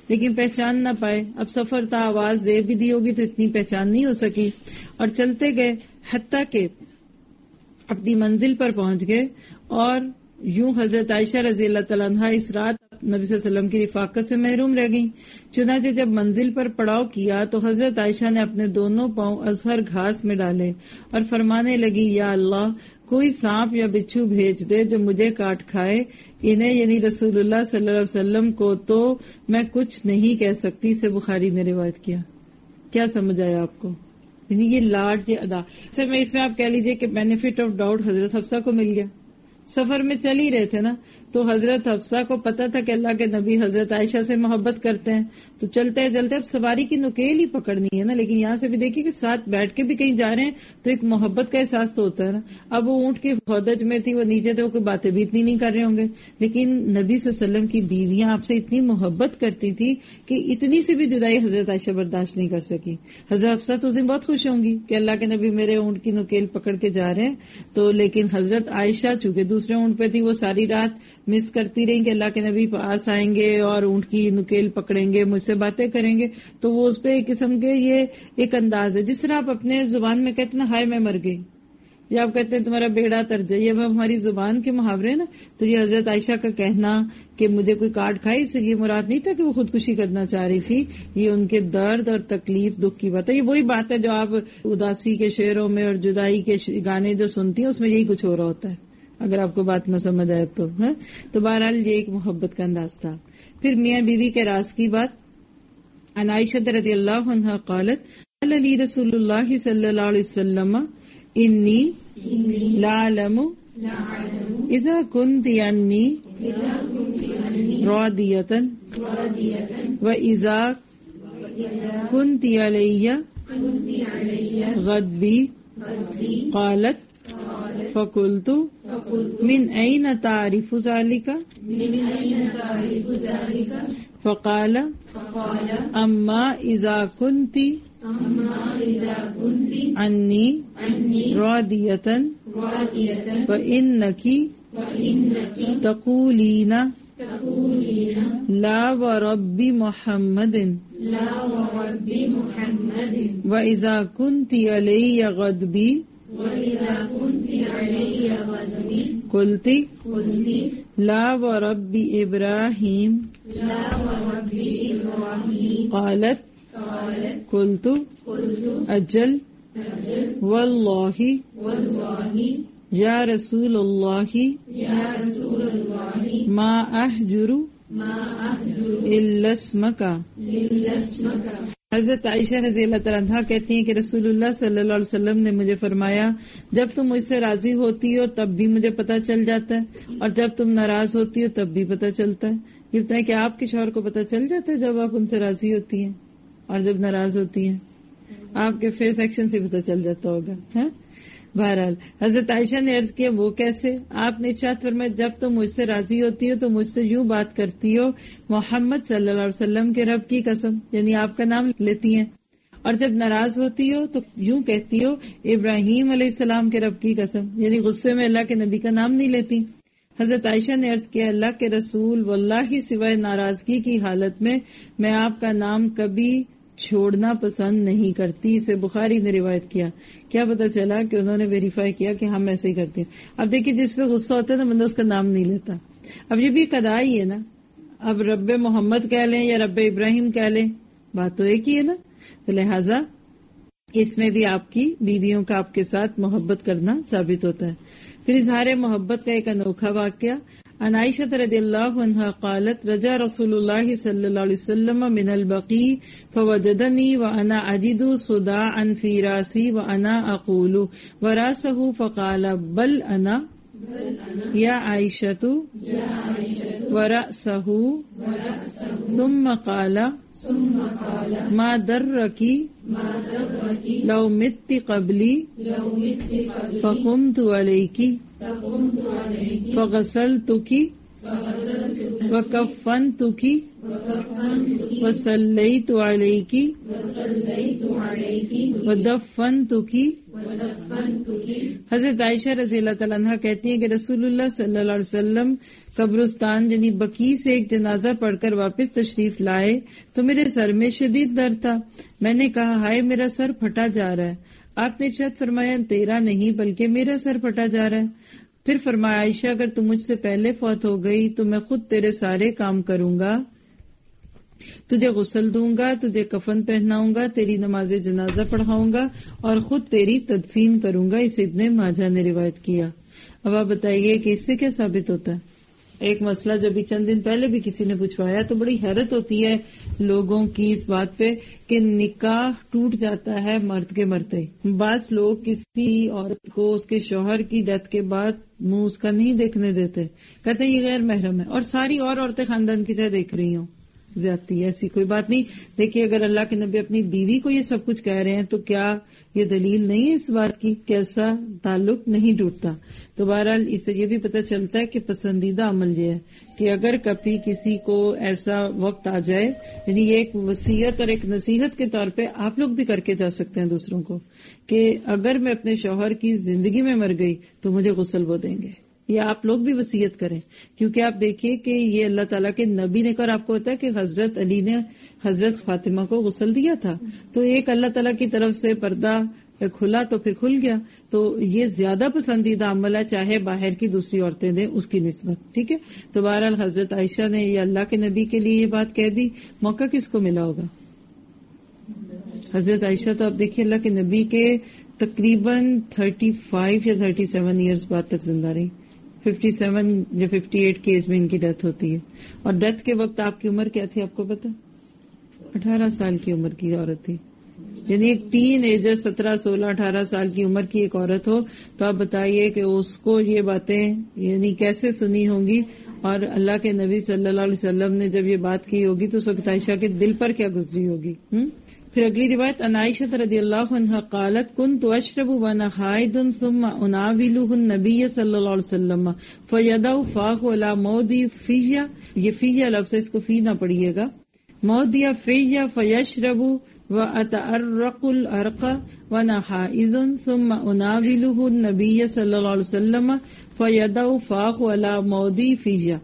لیکن پہچان نہ پائے. اب سفر تھا, آواز دے بھی دی ہوگی تو اتنی پہچان نہیں ہو سکی, اور چلتے گئے حتیٰ کہ اپنی منزل پر پہنچ گئے. اور یوں حضرت عائشہ رضی اللہ تعالیٰ عنہا اس رات نبی صلی اللہ علیہ وسلم کی رفاقت سے محروم رہ گئیں. چنانچہ جب منزل پر پڑاؤ کیا تو حضرت عائشہ نے اپنے دونوں پاؤں ازہر گھاس میں ڈالے اور فرمانے لگی, یا اللہ کوئی سانپ یا بچھو بھیج دے جو مجھے کاٹ کھائے. انہیں یعنی رسول اللہ صلی اللہ علیہ وسلم کو تو میں کچھ نہیں کہہ سکتی, سے بخاری نے روایت کیا. کیا سمجھ آیا آپ کو؟ یعنی یہ لاڈ, یہ ادا. سر میں اس میں آپ کہہ لیجئے کہ بینیفٹ آف ڈاؤٹ حضرت حفصہ کو مل گیا. سفر میں چل ہی رہے تھے نا, تو حضرت حفصہ کو پتا تھا کہ اللہ کے نبی حضرت عائشہ سے محبت کرتے ہیں, تو چلتے چلتے اب سواری کی نکیل ہی پکڑنی ہے نا. لیکن یہاں سے بھی دیکھیے کہ ساتھ بیٹھ کے بھی کہیں جا رہے ہیں تو ایک محبت کا احساس تو ہوتا ہے نا. اب وہ اونٹ کی ہودج میں تھی, وہ نیچے تھے, وہ کوئی باتیں بھی اتنی نہیں کر رہے ہوں گے, لیکن نبی صلی اللہ علیہ وسلم کی بیویاں آپ سے اتنی محبت کرتی تھی کہ اتنی سی بھی جدائی حضرت عائشہ برداشت نہیں کر سکی. حضرت حفصہ تو اس دن بہت خوش ہوں گی کہ اللہ کے نبی میرے اونٹ کی نکیل پکڑ کے جا رہے ہیں. تو لیکن حضرت عائشہ چونکہ دوسرے اونٹ پہ تھی, وہ ساری رات مس کرتی رہی کہ اللہ کے نبی پاس آئیں گے اور اونٹ کی نکیل پکڑیں گے, مجھ سے باتیں کریں گے. تو وہ اس پہ ایک قسم کے یہ ایک انداز ہے, جس طرح آپ اپنے زبان میں کہتے ہیں ہائے میں مر گئی, یا آپ کہتے ہیں تمہارا بیڑا تر جائے, یہ ہماری زبان کے محاورے نا. تو یہ حضرت عائشہ کا کہنا کہ مجھے کوئی کاٹ کھائے, اس سے یہ مراد نہیں تھا کہ وہ خودکشی کرنا چاہ رہی تھی, یہ ان کے درد اور تکلیف دکھ کی بات ہے. یہ وہی بات ہے جو آپ اداسی کے شعروں میں اور جدائی کے گانے جو سنتی ہیں اس میں یہی کچھ ہو رہا ہوتا ہے, اگر آپ کو بات نہ سمجھ آئے تو. ہے تو بہرحال یہ ایک محبت کا انداز تھا. پھر میاں بیوی کے راز کی بات. عن عائشہ رضی اللہ عنہا قالت قال لی رسول اللہ صلی اللہ علیہ وسلم انی لعلم اذا کنت عنی راضیۃ واذا کنت علی غضبی. قالت فقلت من أين تعرف ذلك؟ فقال أما إذا كنت عني راضية فإنك تقولين لا ورب محمد وإذا كنت علي غضبي قلت لا ورب إبراهيم قالت قلت أجل والله يا رسول الله ما أهجر إلا اسمك. حضرت عائشہ رضی اللہ تعالیٰ عنہا کہتی ہیں کہ رسول اللہ صلی اللہ علیہ وسلم نے مجھے فرمایا, جب تم مجھ سے راضی ہوتی ہو تب بھی مجھے پتہ چل جاتا ہے, اور جب تم ناراض ہوتی ہو تب بھی پتہ چلتا ہے. یہ بتائیں کہ آپ کے شوہر کو پتہ چل جاتا ہے جب آپ ان سے راضی ہوتی ہیں اور جب ناراض ہوتی ہیں؟ آپ کے فیس ایکشن سے پتہ چل جاتا ہوگا. ہے بہرحال حضرت عائشہ نے عرض کیا وہ کیسے؟ آپ نے ارشاد فرمایا جب تم مجھ سے راضی ہوتی ہو تو مجھ سے یوں بات کرتی ہو محمد صلی اللہ علیہ وسلم کے رب کی قسم, یعنی آپ کا نام لیتی ہیں, اور جب ناراض ہوتی ہو تو یوں کہتی ہو ابراہیم علیہ السلام کے رب کی قسم, یعنی غصے میں اللہ کے نبی کا نام نہیں لیتی. حضرت عائشہ نے عرض کیا اللہ کے رسول واللہ سوائے ناراضگی کی حالت میں میں آپ کا نام کبھی چھوڑنا پسند نہیں کرتی. اسے بخاری نے روایت کیا. کیا پتا چلا کہ انہوں نے ویریفائی کیا کہ ہم ایسے ہی کرتے ہیں. اب دیکھیے جس پہ غصہ ہوتا ہے نا بندہ اس کا نام نہیں لیتا. اب یہ بھی قضا ہی ہے نا, اب رب محمد کہہ لیں یا رب ابراہیم کہہ لیں, بات تو ایک ہی ہے نا. تو لہٰذا اس میں بھی آپ کی بیویوں کا آپ کے ساتھ محبت کرنا ثابت ہوتا ہے. پھر اظہار محبت کا ایک انوکھا واقعہ. عن عائشة رضی اللہ عنہا قالت رجع رسول اللہ صلی اللہ علیہ وسلم من البقیع فوجدنی وانا اجد صداعا فی راسی وانا اقول وراسه فقال بل انا یا عائشۃ وراسه ثم قال ما درکی لو مت قبلی فقمت علیکی فغسلتکی وَكَفَّنْتُكِ وَصَلَّيْتُ عَلَيْكِ وَدَفَّنْتُكِ. حضرت عائشہ رضی اللہ تعالیٰ عنہ کہتی ہیں کہ رسول اللہ صلی اللہ علیہ وسلم قبرستان یعنی بقیع سے ایک جنازہ پڑھ کر واپس تشریف لائے تو میرے سر میں شدید درد تھا. میں نے کہا ہائے میرا سر پھٹا جا رہا ہے. آپ نے ارشاد فرمایا تیرا نہیں بلکہ میرا سر پھٹا جا رہا ہے. پھر فرمایا عائشہ اگر تم مجھ سے پہلے فوت ہو گئی تو میں خود تیرے سارے کام کروں گا، تجھے غسل دوں گا، تجھے کفن پہناؤں گا، تیری نماز جنازہ پڑھاؤں گا اور خود تیری تدفین کروں گا. اس ابن ماجہ نے روایت کیا. اب آپ بتائیے کہ اس سے کیا ثابت ہوتا ہے؟ ایک مسئلہ جو بھی چند دن پہلے بھی کسی نے پوچھوایا تو بڑی حیرت ہوتی ہے لوگوں کی اس بات پہ کہ نکاح ٹوٹ جاتا ہے مرد کے مرتے. بعض لوگ کسی عورت کو اس کے شوہر کی ڈیتھ کے بعد منہ اس کا نہیں دیکھنے دیتے، کہتے ہیں یہ غیر محرم ہے، اور ساری اور عورتیں خاندان کی چاہے دیکھ رہی ہوں. زیادتی ایسی کوئی بات نہیں. دیکھیے اگر اللہ کے نبی اپنی بیوی کو یہ سب کچھ کہہ رہے ہیں تو کیا یہ دلیل نہیں ہے اس بات کی کہ ایسا تعلق نہیں ٹوٹتا؟ تو بہرحال اس سے یہ بھی پتہ چلتا ہے کہ پسندیدہ عمل یہ ہے کہ اگر کبھی کسی کو ایسا وقت آ جائے، یعنی یہ ایک وصیت اور ایک نصیحت کے طور پہ آپ لوگ بھی کر کے جا سکتے ہیں دوسروں کو کہ اگر میں اپنے شوہر کی زندگی میں مر گئی تو مجھے غسل وہ دیں گے. یہ آپ لوگ بھی وصیت کریں، کیونکہ آپ دیکھیے کہ یہ اللہ تعالیٰ کے نبی نے کہا. آپ کو ہوتا ہے کہ حضرت علی نے حضرت فاطمہ کو غسل دیا تھا تو ایک اللہ تعالیٰ کی طرف سے پردہ کھلا تو پھر کھل گیا. تو یہ زیادہ پسندیدہ عمل ہے چاہے باہر کی دوسری عورتیں دیں اس کی نسبت. ٹھیک ہے، تو بہرحال حضرت عائشہ نے یہ اللہ کے نبی کے لیے یہ بات کہہ دی. موقع کس کو ملا ہوگا؟ حضرت عائشہ تو آپ دیکھیے اللہ کے نبی کے تقریباً تھرٹی فائیو یا تھرٹی سیون ایئرز بعد تک زندہ رہی. ففٹی سیون یا ففٹی ایٹ کی ایج میں ان کی ڈیتھ ہوتی ہے. اور ڈیتھ کے وقت آپ کی عمر کیا تھی آپ کو پتا؟ اٹھارہ سال کی عمر کی عورت تھی. یعنی ایک ٹین ایجر سترہ سولہ اٹھارہ سال کی عمر کی ایک عورت ہو تو آپ بتائیے کہ اس کو یہ باتیں یعنی کیسے سنی ہوں گی. اور اللہ کے نبی صلی اللہ علیہ وسلم نے جب یہ بات کی ہوگی تو اس وقت عائشہ کے دل پر کیا گزری ہوگی. پھر اگلی روایت ان عائشہ رضی اللہ عنہا قالت كنت اشرب وانا حائض ثم اناوله النبي صلی اللہ علیہ وسلم فيدعو فاه على موضع فيا. یہ فيا لفظ اس کو فی نہ پڑھیے گا، موضع فيا فيشرب واتعرق العرق وانا حائض ثم اناوله النبي صلی اللہ علیہ وسلم فيدعو فاه على موضع فيا.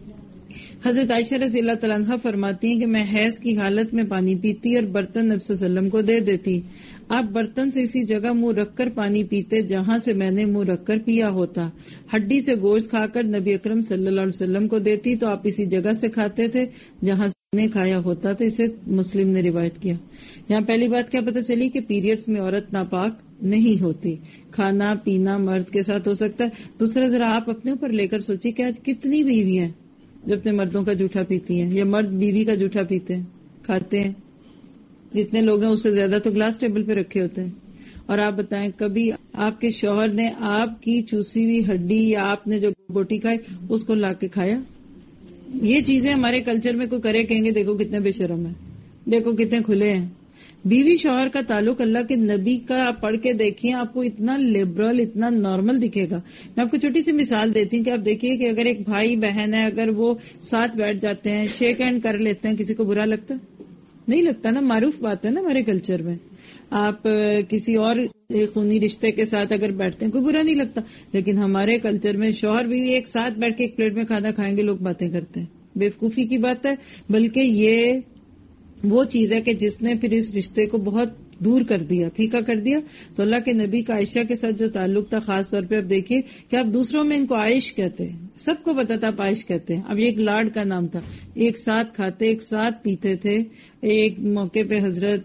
حضرت عائشہ رضی اللہ تعالیٰ عنہ فرماتی ہیں کہ میں حیض کی حالت میں پانی پیتی اور برتن نبی صلی اللہ علیہ وسلم کو دے دیتی. آپ برتن سے اسی جگہ منہ رکھ کر پانی پیتے جہاں سے میں نے منہ رکھ کر پیا ہوتا. ہڈی سے گوشت کھا کر نبی اکرم صلی اللہ علیہ وسلم کو دیتی تو آپ اسی جگہ سے کھاتے تھے جہاں سے نے کھایا ہوتا تھا. اسے مسلم نے روایت کیا. یہاں پہلی بات کیا پتہ چلی کہ پیریڈز میں عورت ناپاک نہیں ہوتی، کھانا پینا مرد کے ساتھ ہو سکتا ہے. دوسرا ذرا آپ اپنے اوپر لے کر سوچیے کہ آج کتنی بیویاں ہیں جو اپنے مردوں کا جھوٹا پیتی ہیں یا مرد بیوی کا جھوٹا پیتے ہیں کھاتے ہیں. جتنے لوگ ہیں اس سے زیادہ تو گلاس ٹیبل پہ رکھے ہوتے ہیں. اور آپ بتائیں کبھی آپ کے شوہر نے آپ کی چوسی ہوئی ہڈی یا آپ نے جو بوٹی کھائی اس کو لا کے کھایا؟ یہ چیزیں ہمارے کلچر میں کوئی کرے کہیں گے دیکھو کتنے بے شرم ہیں، دیکھو کتنے کھلے ہیں. بیوی شوہر کا تعلق اللہ کے نبی کا آپ پڑھ کے دیکھیں، آپ کو اتنا لبرل اتنا نارمل دکھے گا. میں آپ کو چھوٹی سی مثال دیتی ہوں کہ آپ دیکھیے کہ اگر ایک بھائی بہن ہے اگر وہ ساتھ بیٹھ جاتے ہیں شیک ہینڈ کر لیتے ہیں کسی کو برا لگتا؟ نہیں لگتا نا. معروف بات ہے نا ہمارے کلچر میں. آپ کسی اور خونی رشتے کے ساتھ اگر بیٹھتے ہیں کوئی برا نہیں لگتا، لیکن ہمارے کلچر میں شوہر بیوی ایک ساتھ بیٹھ کے ایک پلیٹ میں کھانا کھائیں گے لوگ باتیں کرتے ہیں. بیوقوفی کی بات ہے، بلکہ یہ وہ چیز ہے کہ جس نے پھر اس رشتے کو بہت دور کر دیا، پھیکا کر دیا. تو اللہ کے نبی کا عائشہ کے ساتھ جو تعلق تھا خاص طور پہ اب دیکھیے کہ آپ دوسروں میں ان کو عائش کہتے ہیں، سب کو پتا تھا آپ عائش کہتے ہیں. اب یہ ایک لاڈ کا نام تھا، ایک ساتھ کھاتے ایک ساتھ پیتے تھے. ایک موقع پہ حضرت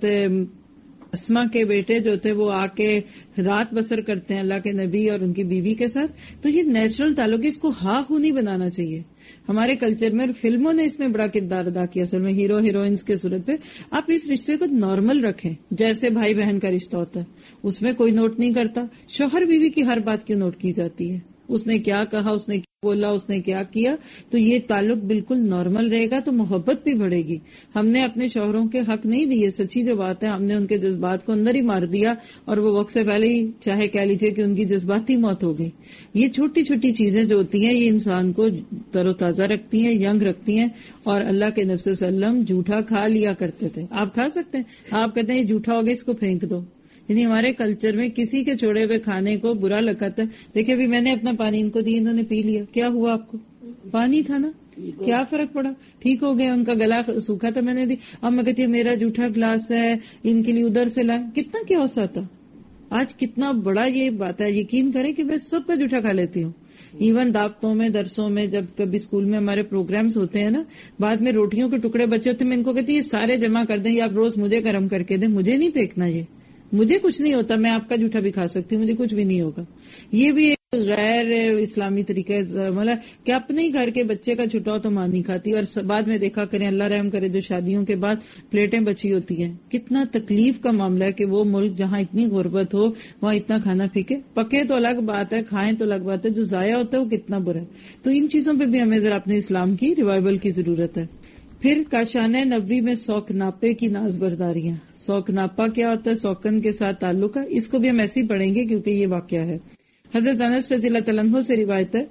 اسما کے بیٹے جو تھے وہ آ کے رات بسر کرتے ہیں اللہ کے نبی اور ان کی بیوی کے ساتھ. تو یہ نیچرل تعلق ہے، اس کو ہا ہو نہیں بنانا چاہیے. ہمارے کلچر میں فلموں نے اس میں بڑا کردار ادا کیا اصل میں ہیرو ہیروئنس کے صورت پہ. آپ اس رشتے کو نارمل رکھیں جیسے بھائی بہن کا رشتہ ہوتا ہے، اس میں کوئی نوٹ نہیں کرتا. شوہر بیوی کی ہر بات کیوں نوٹ کی جاتی ہے؟ اس نے کیا کہا، اس نے بولا اس نے کیا کیا، تو یہ تعلق بالکل نارمل رہے گا، تو محبت بھی بڑھے گی. ہم نے اپنے شوہروں کے حق نہیں دیے، سچی جو بات ہے، ہم نے ان کے جذبات کو اندر ہی مار دیا اور وہ وقت سے پہلے ہی چاہے کہہ لیجیے کہ ان کی جذباتی موت ہو گئی. یہ چھوٹی چھوٹی چیزیں جو ہوتی ہیں یہ انسان کو تر و تازہ رکھتی ہیں، ینگ رکھتی ہیں. اور اللہ کے نبی صلی اللہ علیہ وسلم جھوٹا کھا لیا کرتے تھے. آپ کھا سکتے ہیں؟ آپ کہتے ہیں یہ جھوٹا ہو گیا، اس کو پھینک دو. یعنی ہمارے کلچر میں کسی کے چھوڑے ہوئے کھانے کو برا لگتا ہے. دیکھیں ابھی میں نے اپنا پانی ان کو دی، انہوں نے پی لیا، کیا ہوا آپ کو؟ پانی تھا نا، کیا فرق پڑا؟ ٹھیک ہو گیا، ان کا گلا سوکھا تھا، میں نے دی. اب میں کہتی ہوں میرا جھوٹا گلاس ہے، ان کے لیے ادھر سے لائیں. کتنا کیا ہو سکتا؟ آج کتنا بڑا یہ بات ہے. یقین کریں کہ میں سب کا جھوٹا کھا لیتی ہوں. ایون دعوتوں میں، درسوں میں، جب کبھی اسکول میں ہمارے پروگرامز ہوتے ہیں نا، بعد میں روٹیوں کے ٹکڑے بچے ہوتے ہیں، میں ان کو کہتی ہوں یہ سارے جمع کر دیں، یہ آپ روز مجھے گرم کر کے دیں، مجھے نہیں پھینکنا، یہ مجھے کچھ نہیں ہوتا، میں آپ کا جھوٹا بھی کھا سکتی ہوں، مجھے کچھ بھی نہیں ہوگا. یہ بھی ایک غیر اسلامی طریقہ ہے کہ اپنے ہی گھر کے بچے کا چھٹا ہو تو ماں نہیں کھاتی. اور بعد میں دیکھا کریں، اللہ رحم کرے، جو شادیوں کے بعد پلیٹیں بچی ہوتی ہیں، کتنا تکلیف کا معاملہ ہے کہ وہ ملک جہاں اتنی غربت ہو وہاں اتنا کھانا پھینکے. پکے تو الگ بات ہے، کھائیں تو الگ بات ہے، جو ضائع ہوتا ہے وہ کتنا برا ہے. تو ان چیزوں پہ بھی ہمیں ذرا اپنے اسلام کی ریوائول کی ضرورت ہے. پھر کاشانہ نبوی میں سوک ناپے کی ناز برداریاں. سوک ناپا کیا ہوتا ہے؟ سوکن کے ساتھ تعلق ہے. اس کو بھی ہم ایسے ہی پڑھیں گے کیونکہ یہ واقعہ ہے. حضرت انس رضی اللہ تعالیٰ عنہ سے روایت ہے،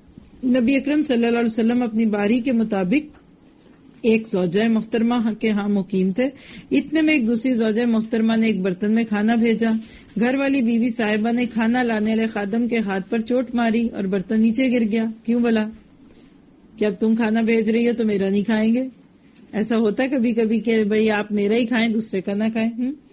نبی اکرم صلی اللہ علیہ وسلم اپنی باری کے مطابق ایک زوجہ محترمہ کے ہاں مقیم تھے. اتنے میں ایک دوسری زوجہ محترمہ نے ایک برتن میں کھانا بھیجا. گھر والی بیوی صاحبہ نے کھانا لانے والے خادم کے ہاتھ پر چوٹ ماری اور برتن نیچے گر گیا. کیوں بلا؟ کہ اب تم کھانا بھیج رہی ہو تو میرا نہیں کھائیں گے. ایسا ہوتا ہے کبھی کبھی کہ بھئی آپ میرا ہی کھائیں، دوسرے کا نہ کھائیں.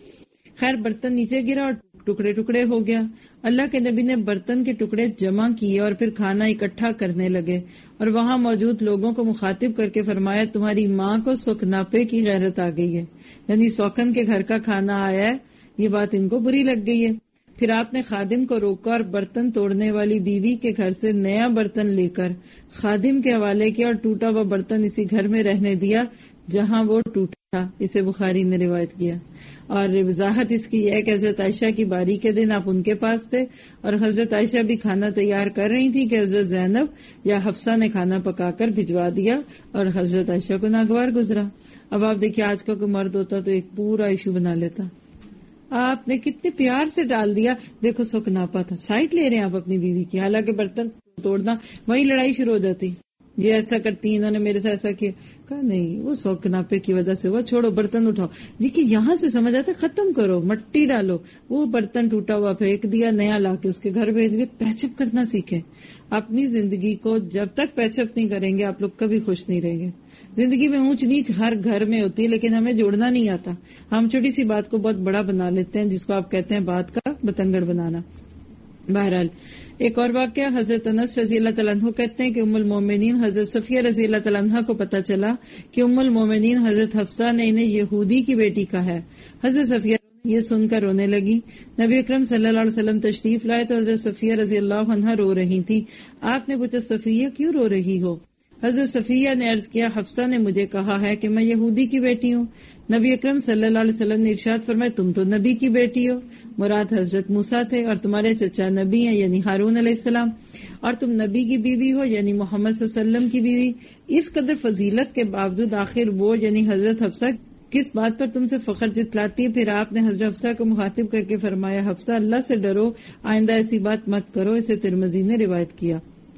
خیر برتن نیچے گرا اور ٹکڑے ٹکڑے ہو گیا. اللہ کے نبی نے برتن کے ٹکڑے جمع کیے اور پھر کھانا اکٹھا کرنے لگے اور وہاں موجود لوگوں کو مخاطب کر کے فرمایا، تمہاری ماں کو سوکناپے کی غیرت آ گئی ہے. یعنی سوکن کے گھر کا کھانا آیا ہے، یہ بات ان کو بری لگ گئی ہے. پھر آپ نے خادم کو روکا اور برتن توڑنے والی بیوی کے گھر سے نیا برتن لے کر خادم کے حوالے کیا اور ٹوٹا ہوا برتن اسی گھر میں رہنے دیا جہاں وہ ٹوٹا تھا. اسے بخاری نے روایت کیا. اور وضاحت اس کی ہے کہ حضرت عائشہ کی باری کے دن آپ ان کے پاس تھے اور حضرت عائشہ بھی کھانا تیار کر رہی تھی کہ حضرت زینب یا حفصہ نے کھانا پکا کر بھجوا دیا اور حضرت عائشہ کو ناگوار گزرا. اب آپ دیکھیے آج کا کوئی مرد ہوتا تو ایک پورا ایشو بنا لیتا. آپ نے کتنے پیار سے ڈال دیا، دیکھو سوکناپا تھا، سائٹ لے رہے ہیں آپ اپنی بیوی کی، حالانکہ برتن توڑنا وہی لڑائی شروع ہو جاتی. یہ ایسا کرتی، انہوں نے میرے سے ایسا کیا. کہا نہیں، وہ سوکناپے کی وجہ سے ہوا، چھوڑو برتن اٹھاؤ. دیکھیے یہاں سے سمجھ آتا ختم کرو، مٹی ڈالو. وہ برتن ٹوٹا ہوا پھینک دیا، نیا لا کے اس کے گھر بھیج دیا. پیچ اپ کرنا سیکھیں. اپنی زندگی کو جب تک پیچ اپ نہیں کریں گے آپ لوگ کبھی خوش نہیں رہیں گے. زندگی میں اونچ نیچ ہر گھر میں ہوتی ہے لیکن ہمیں جوڑنا نہیں آتا. ہم چھوٹی سی بات کو بہت بڑا بنا لیتے ہیں، جس کو آپ کہتے ہیں بات کا بتنگڑ بنانا. بہرحال ایک اور واقعہ، حضرت انس رضی اللہ تعالیٰ عنہ کہتے ہیں کہ ام المومنین حضرت صفیہ رضی اللہ تعالیٰ عنہ کو پتہ چلا کہ ام المومنین حضرت حفصہ نے انہیں یہودی کی بیٹی کا ہے. حضرت صفیہ یہ سن کر رونے لگی. نبی اکرم صلی اللہ علیہ وسلم تشریف لائے تو حضرت صفیہ رضی اللہ عنہ رو رہی تھی. آپ نے پوچھا صفیہ کیوں رو رہی ہو؟ حضرت صفیہ نے عرض کیا حفصہ نے مجھے کہا ہے کہ میں یہودی کی بیٹی ہوں. نبی اکرم صلی اللہ علیہ وسلم نے ارشاد فرمایا تم تو نبی کی بیٹی ہو، مراد حضرت موسیٰ تھے اور تمہارے چچا نبی ہیں یعنی ہارون علیہ السلام، اور تم نبی کی بیوی ہو یعنی محمد صلی اللہ علیہ وسلم کی بیوی. اس قدر فضیلت کے باوجود آخر وہ یعنی حضرت حفصہ کس بات پر تم سے فخر جتلاتی ہے؟ پھر آپ نے حضرت حفصہ کو مخاطب کر کے فرمایا حفصہ اللہ سے ڈرو، آئندہ ایسی بات مت کرو. اسے ترمذی نے روایت کیا.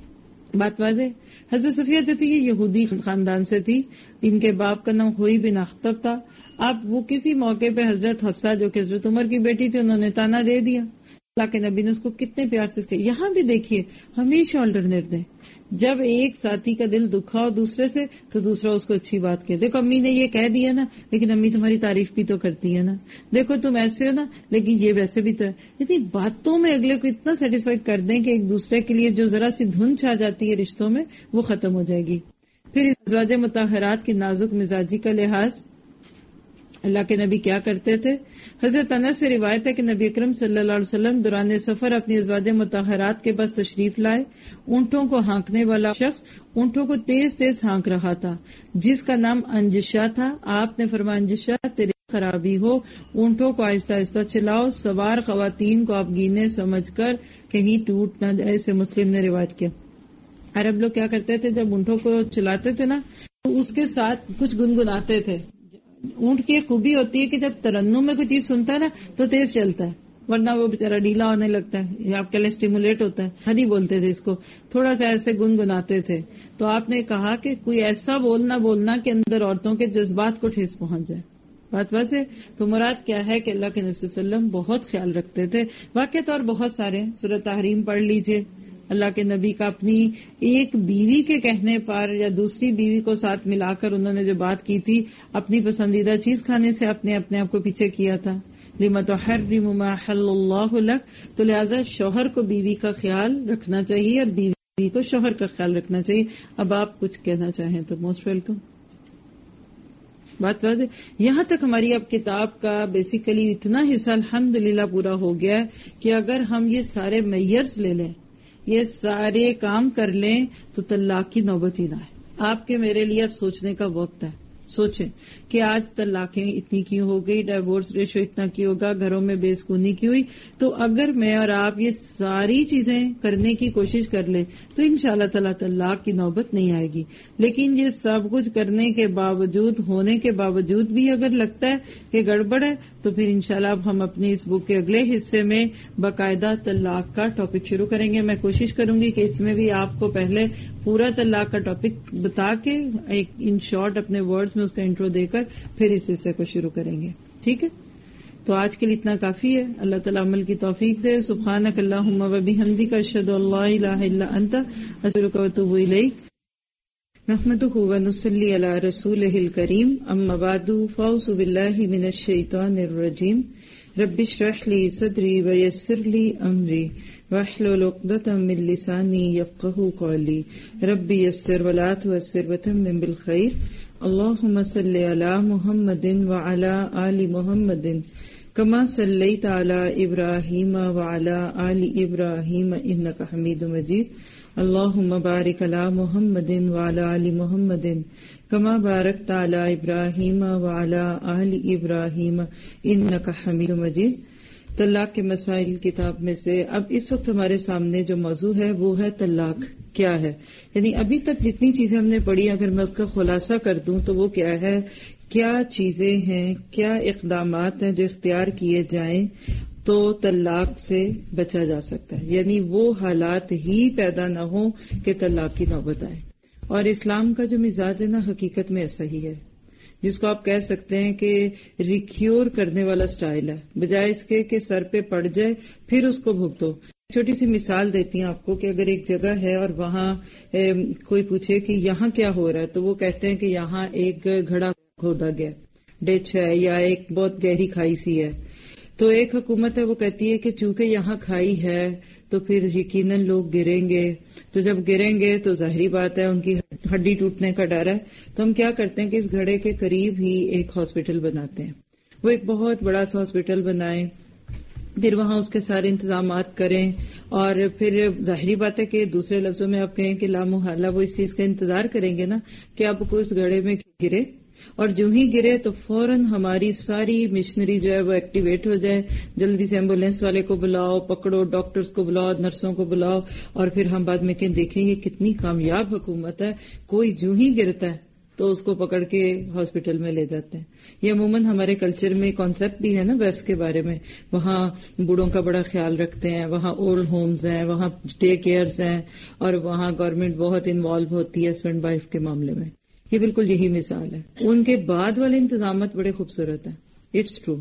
بات واضح. حضرت صفیہ جو تھی یہ یہودی خاندان سے تھی، ان کے باپ کا نام ہوئی بن اخطب تھا. اب وہ کسی موقع پہ حضرت حفصہ جو کہ حضرت عمر کی بیٹی تھی انہوں نے تانا دے دیا. اللہ کے نبی نے اس کو کتنے پیار سے کہا. یہاں بھی دیکھیے ہمیشہ آلٹرنیٹ دیں. جب ایک ساتھی کا دل دکھا ہو دوسرے سے تو دوسرا اس کو اچھی بات کہے. دیکھو امی نے یہ کہہ دیا نا لیکن امی تمہاری تعریف بھی تو کرتی ہے نا. دیکھو تم ایسے ہو نا لیکن یہ ویسے بھی تو ہے. اتنی باتوں میں اگلے کو اتنا سیٹسفائڈ کر دیں کہ ایک دوسرے کے لیے جو ذرا سی دھن چھا جاتی ہے رشتوں میں وہ ختم ہو جائے گی. پھر اس ازواج مطہرات کی نازک مزاجی کا لحاظ اللہ کے نبی کیا کرتے تھے؟ حضرت انس سے روایت ہے کہ نبی اکرم صلی اللہ علیہ وسلم دوران سفر اپنی ازواج مطہرات کے پاس تشریف لائے. اونٹوں کو ہانکنے والا شخص اونٹوں کو تیز تیز ہانک رہا تھا جس کا نام انجشا تھا. آپ نے فرمایا انجشا تیری خرابی ہو، اونٹوں کو آہستہ آہستہ چلاؤ، سوار خواتین کو آپ گینے سمجھ کر کہیں ٹوٹ نہ جائے. اسے مسلم نے روایت کیا. عرب لوگ کیا کرتے تھے جب اونٹوں کو چلاتے تھے نا تو اس کے ساتھ کچھ گنگناتے تھے. اونٹ کی خوبی ہوتی ہے کہ جب ترنم میں کوئی چیز سنتا ہے نا تو تیز چلتا ہے, ورنہ وہ بےچارا ڈھیلا ہونے لگتا ہے یا آپ کے لیے اسٹیمولیٹ ہوتا ہے. ہنی بولتے تھے اس کو, تھوڑا سا ایسے گنگناتے تھے. تو آپ نے کہا کہ کوئی ایسا بولنا بولنا کہ اندر عورتوں کے جذبات کو ٹھیس پہنچ جائے. بات ویسے تو مراد کیا ہے کہ اللہ کے نبی صلی اللہ علیہ وسلم بہت خیال رکھتے تھے. واقع طور بہت سارے ہیں, سورۃ تحریم پڑھ لیجئے. اللہ کے نبی کا اپنی ایک بیوی کے کہنے پر یا دوسری بیوی کو ساتھ ملا کر انہوں نے جو بات کی تھی, اپنی پسندیدہ چیز کھانے سے اپنے اپنے آپ کو پیچھے کیا تھا. لِمَ تُحَرِّمُ مَا أَحَلَّ اللَّهُ لَكَ, تو لہذا شوہر کو بیوی کا خیال رکھنا چاہیے اور بیوی کو شوہر کا خیال رکھنا چاہیے. اب آپ کچھ کہنا چاہیں تو موسٹ ویلکم. بات واضح. یہاں تک ہماری اب کتاب کا بیسیکلی اتنا حصہ الحمدللہ پورا ہو گیا ہے کہ اگر ہم یہ سارے میئرز لے لیں, یہ سارے کام کر لیں, تو طلاق کی نوبت ہی نہ ہے. آپ کے میرے لیے اب سوچنے کا وقت ہے. سوچیں کہ آج طلاقیں اتنی کیوں ہو گئی, ڈائیورس ریشو اتنا کیوں ہوگا, گھروں میں بے سکونی کیوں ہوئی. تو اگر میں اور آپ یہ ساری چیزیں کرنے کی کوشش کر لیں تو انشاءاللہ تعالی طلاق کی نوبت نہیں آئے گی. لیکن یہ سب کچھ کرنے کے باوجود, ہونے کے باوجود بھی اگر لگتا ہے کہ گڑبڑ ہے, تو پھر انشاءاللہ اب ہم اپنی اس بک کے اگلے حصے میں باقاعدہ طلاق کا ٹاپک شروع کریں گے. میں کوشش کروں گی کہ اس میں بھی آپ کو پہلے پورا طلاق کا ٹاپک بتا کے ایک ان شارٹ اپنے ورڈز میں اس کا انٹرو دے کر پھر اس حصے کو شروع کریں گے. ٹھیک ہے, تو آج کے لیے اتنا کافی ہے. اللہ تعالیٰ عمل کی توفیق دے. سبحانک اللہم و بحمدک اشہد ان لا الہ الا انت استغفرک و اتوب الیک. نحمدہ و نصلی علی رسولہ الکریم. اما بعد فاعوذ باللہ من الشیطان الرجیم. رب اشرح لی صدری ویسر لی امری واحلل عقدۃ من لسانی یفقہوا قولی. رب یسر ولا تعسر وتمم بالخیر. اللهم صل على محمد وعلى آل محمد كما صليت على إبراهيم وعلى آل إبراهيم إنك حميد مجيد. اللهم بارك على محمد وعلى آل محمد كما باركت على إبراهيم وعلى آل إبراهيم إنك حميد مجيد. طلاق کے مسائل کتاب میں سے اب اس وقت ہمارے سامنے جو موضوع ہے وہ ہے طلاق کیا ہے. یعنی ابھی تک جتنی چیزیں ہم نے پڑھی, اگر میں اس کا خلاصہ کر دوں تو وہ کیا ہے, کیا چیزیں ہیں, کیا اقدامات ہیں جو اختیار کیے جائیں تو طلاق سے بچا جا سکتا ہے. یعنی وہ حالات ہی پیدا نہ ہوں کہ طلاق کی نوبت آئے. اور اسلام کا جو مزاج ہے نا, حقیقت میں ایسا ہی ہے, جس کو آپ کہہ سکتے ہیں کہ ریکیور کرنے والا سٹائل ہے, بجائے اس کے کہ سر پہ پڑ جائے پھر اس کو بھگتو. چھوٹی سی مثال دیتی ہوں آپ کو کہ اگر ایک جگہ ہے اور وہاں کوئی پوچھے کہ یہاں کیا ہو رہا ہے, تو وہ کہتے ہیں کہ یہاں ایک گھڑا کھودا گیا, ڈچ ہے یا ایک بہت گہری کھائی سی ہے. تو ایک حکومت ہے وہ کہتی ہے کہ چونکہ یہاں کھائی ہے تو پھر یقیناً لوگ گریں گے, تو جب گریں گے تو ظاہری بات ہے ان کی ہڈی ٹوٹنے کا ڈر ہے. تو ہم کیا کرتے ہیں کہ اس گھڑے کے قریب ہی ایک ہاسپٹل بناتے ہیں. وہ ایک بہت بڑا سا ہاسپٹل بنائیں, پھر وہاں اس کے سارے انتظامات کریں, اور پھر ظاہری بات ہے کہ دوسرے لفظوں میں آپ کہیں کہ لامحالہ وہ اس چیز کا انتظار کریں گے نا کہ آپ کو اس گھڑے میں گرے, اور جو ہی گرے تو فوراً ہماری ساری مشنری جو ہے وہ ایکٹیویٹ ہو جائے. جلدی سے ایمبولینس والے کو بلاؤ, پکڑو, ڈاکٹرز کو بلاؤ, نرسوں کو بلاؤ, اور پھر ہم بعد میں کہ دیکھیں یہ کتنی کامیاب حکومت ہے, کوئی جو ہی گرتا ہے تو اس کو پکڑ کے ہاسپٹل میں لے جاتے ہیں. یہ عموماً ہمارے کلچر میں کانسیپٹ بھی ہے نا ویسٹ کے بارے میں. وہاں بوڑھوں کا بڑا خیال رکھتے ہیں, وہاں اولڈ ہومز ہیں, وہاں ڈے کیئرز ہیں, اور وہاں گورنمنٹ بہت انوالو ہوتی ہے ہسبینڈ وائف کے معاملے میں. یہ بالکل یہی مثال ہے. ان کے بعد والے انتظامات بڑے خوبصورت ہیں, اٹس ٹرو,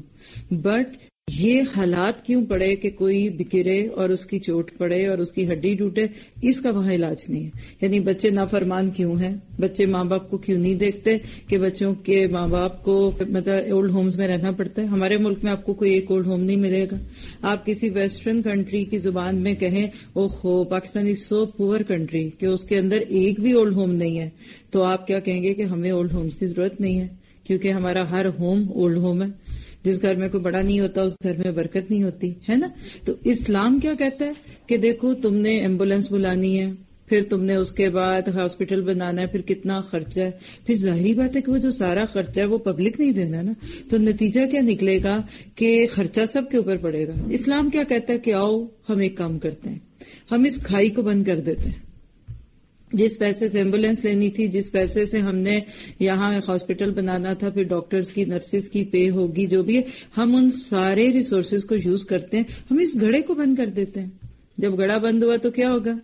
بٹ یہ حالات کیوں پڑے کہ کوئی گرے اور اس کی چوٹ پڑے اور اس کی ہڈی ٹوٹے, اس کا وہاں علاج نہیں ہے. یعنی بچے نافرمان کیوں ہیں, بچے ماں باپ کو کیوں نہیں دیکھتے کہ بچوں کے ماں باپ کو مطلب اولڈ ہومز میں رہنا پڑتا ہے. ہمارے ملک میں آپ کو کوئی ایک اولڈ ہوم نہیں ملے گا. آپ کسی ویسٹرن کنٹری کی زبان میں کہیں او ہو پاکستان از سو پور کنٹری کہ اس کے اندر ایک بھی اولڈ ہوم نہیں ہے, تو آپ کیا کہیں گے کہ ہمیں اولڈ ہومز کی ضرورت نہیں ہے, کیونکہ ہمارا ہر ہوم اولڈ ہوم ہے. جس گھر میں کوئی بڑا نہیں ہوتا اس گھر میں برکت نہیں ہوتی ہے نا. تو اسلام کیا کہتا ہے کہ دیکھو تم نے ایمبولینس بلانی ہے, پھر تم نے اس کے بعد ہاسپٹل بنانا ہے, پھر کتنا خرچہ ہے, پھر ظاہری بات ہے کہ وہ جو سارا خرچہ ہے وہ پبلک نہیں دینا نا. تو نتیجہ کیا نکلے گا کہ خرچہ سب کے اوپر پڑے گا. اسلام کیا کہتا ہے کہ آؤ ہم ایک کام کرتے ہیں, ہم اس کھائی کو بند کر دیتے ہیں, جس پیسے سے ایمبولینس لینی تھی، جس پیسے سے ہم نے یہاں ہاسپٹل بنانا تھا، پھر ڈاکٹرز کی نرسز کی پے ہوگی، جو بھی ہے، ہم ان سارے ریسورسز کو یوز کرتے ہیں، ہم اس گھڑے کو بند کر دیتے ہیں. جب گھڑا بند ہوا تو کیا ہوگا؟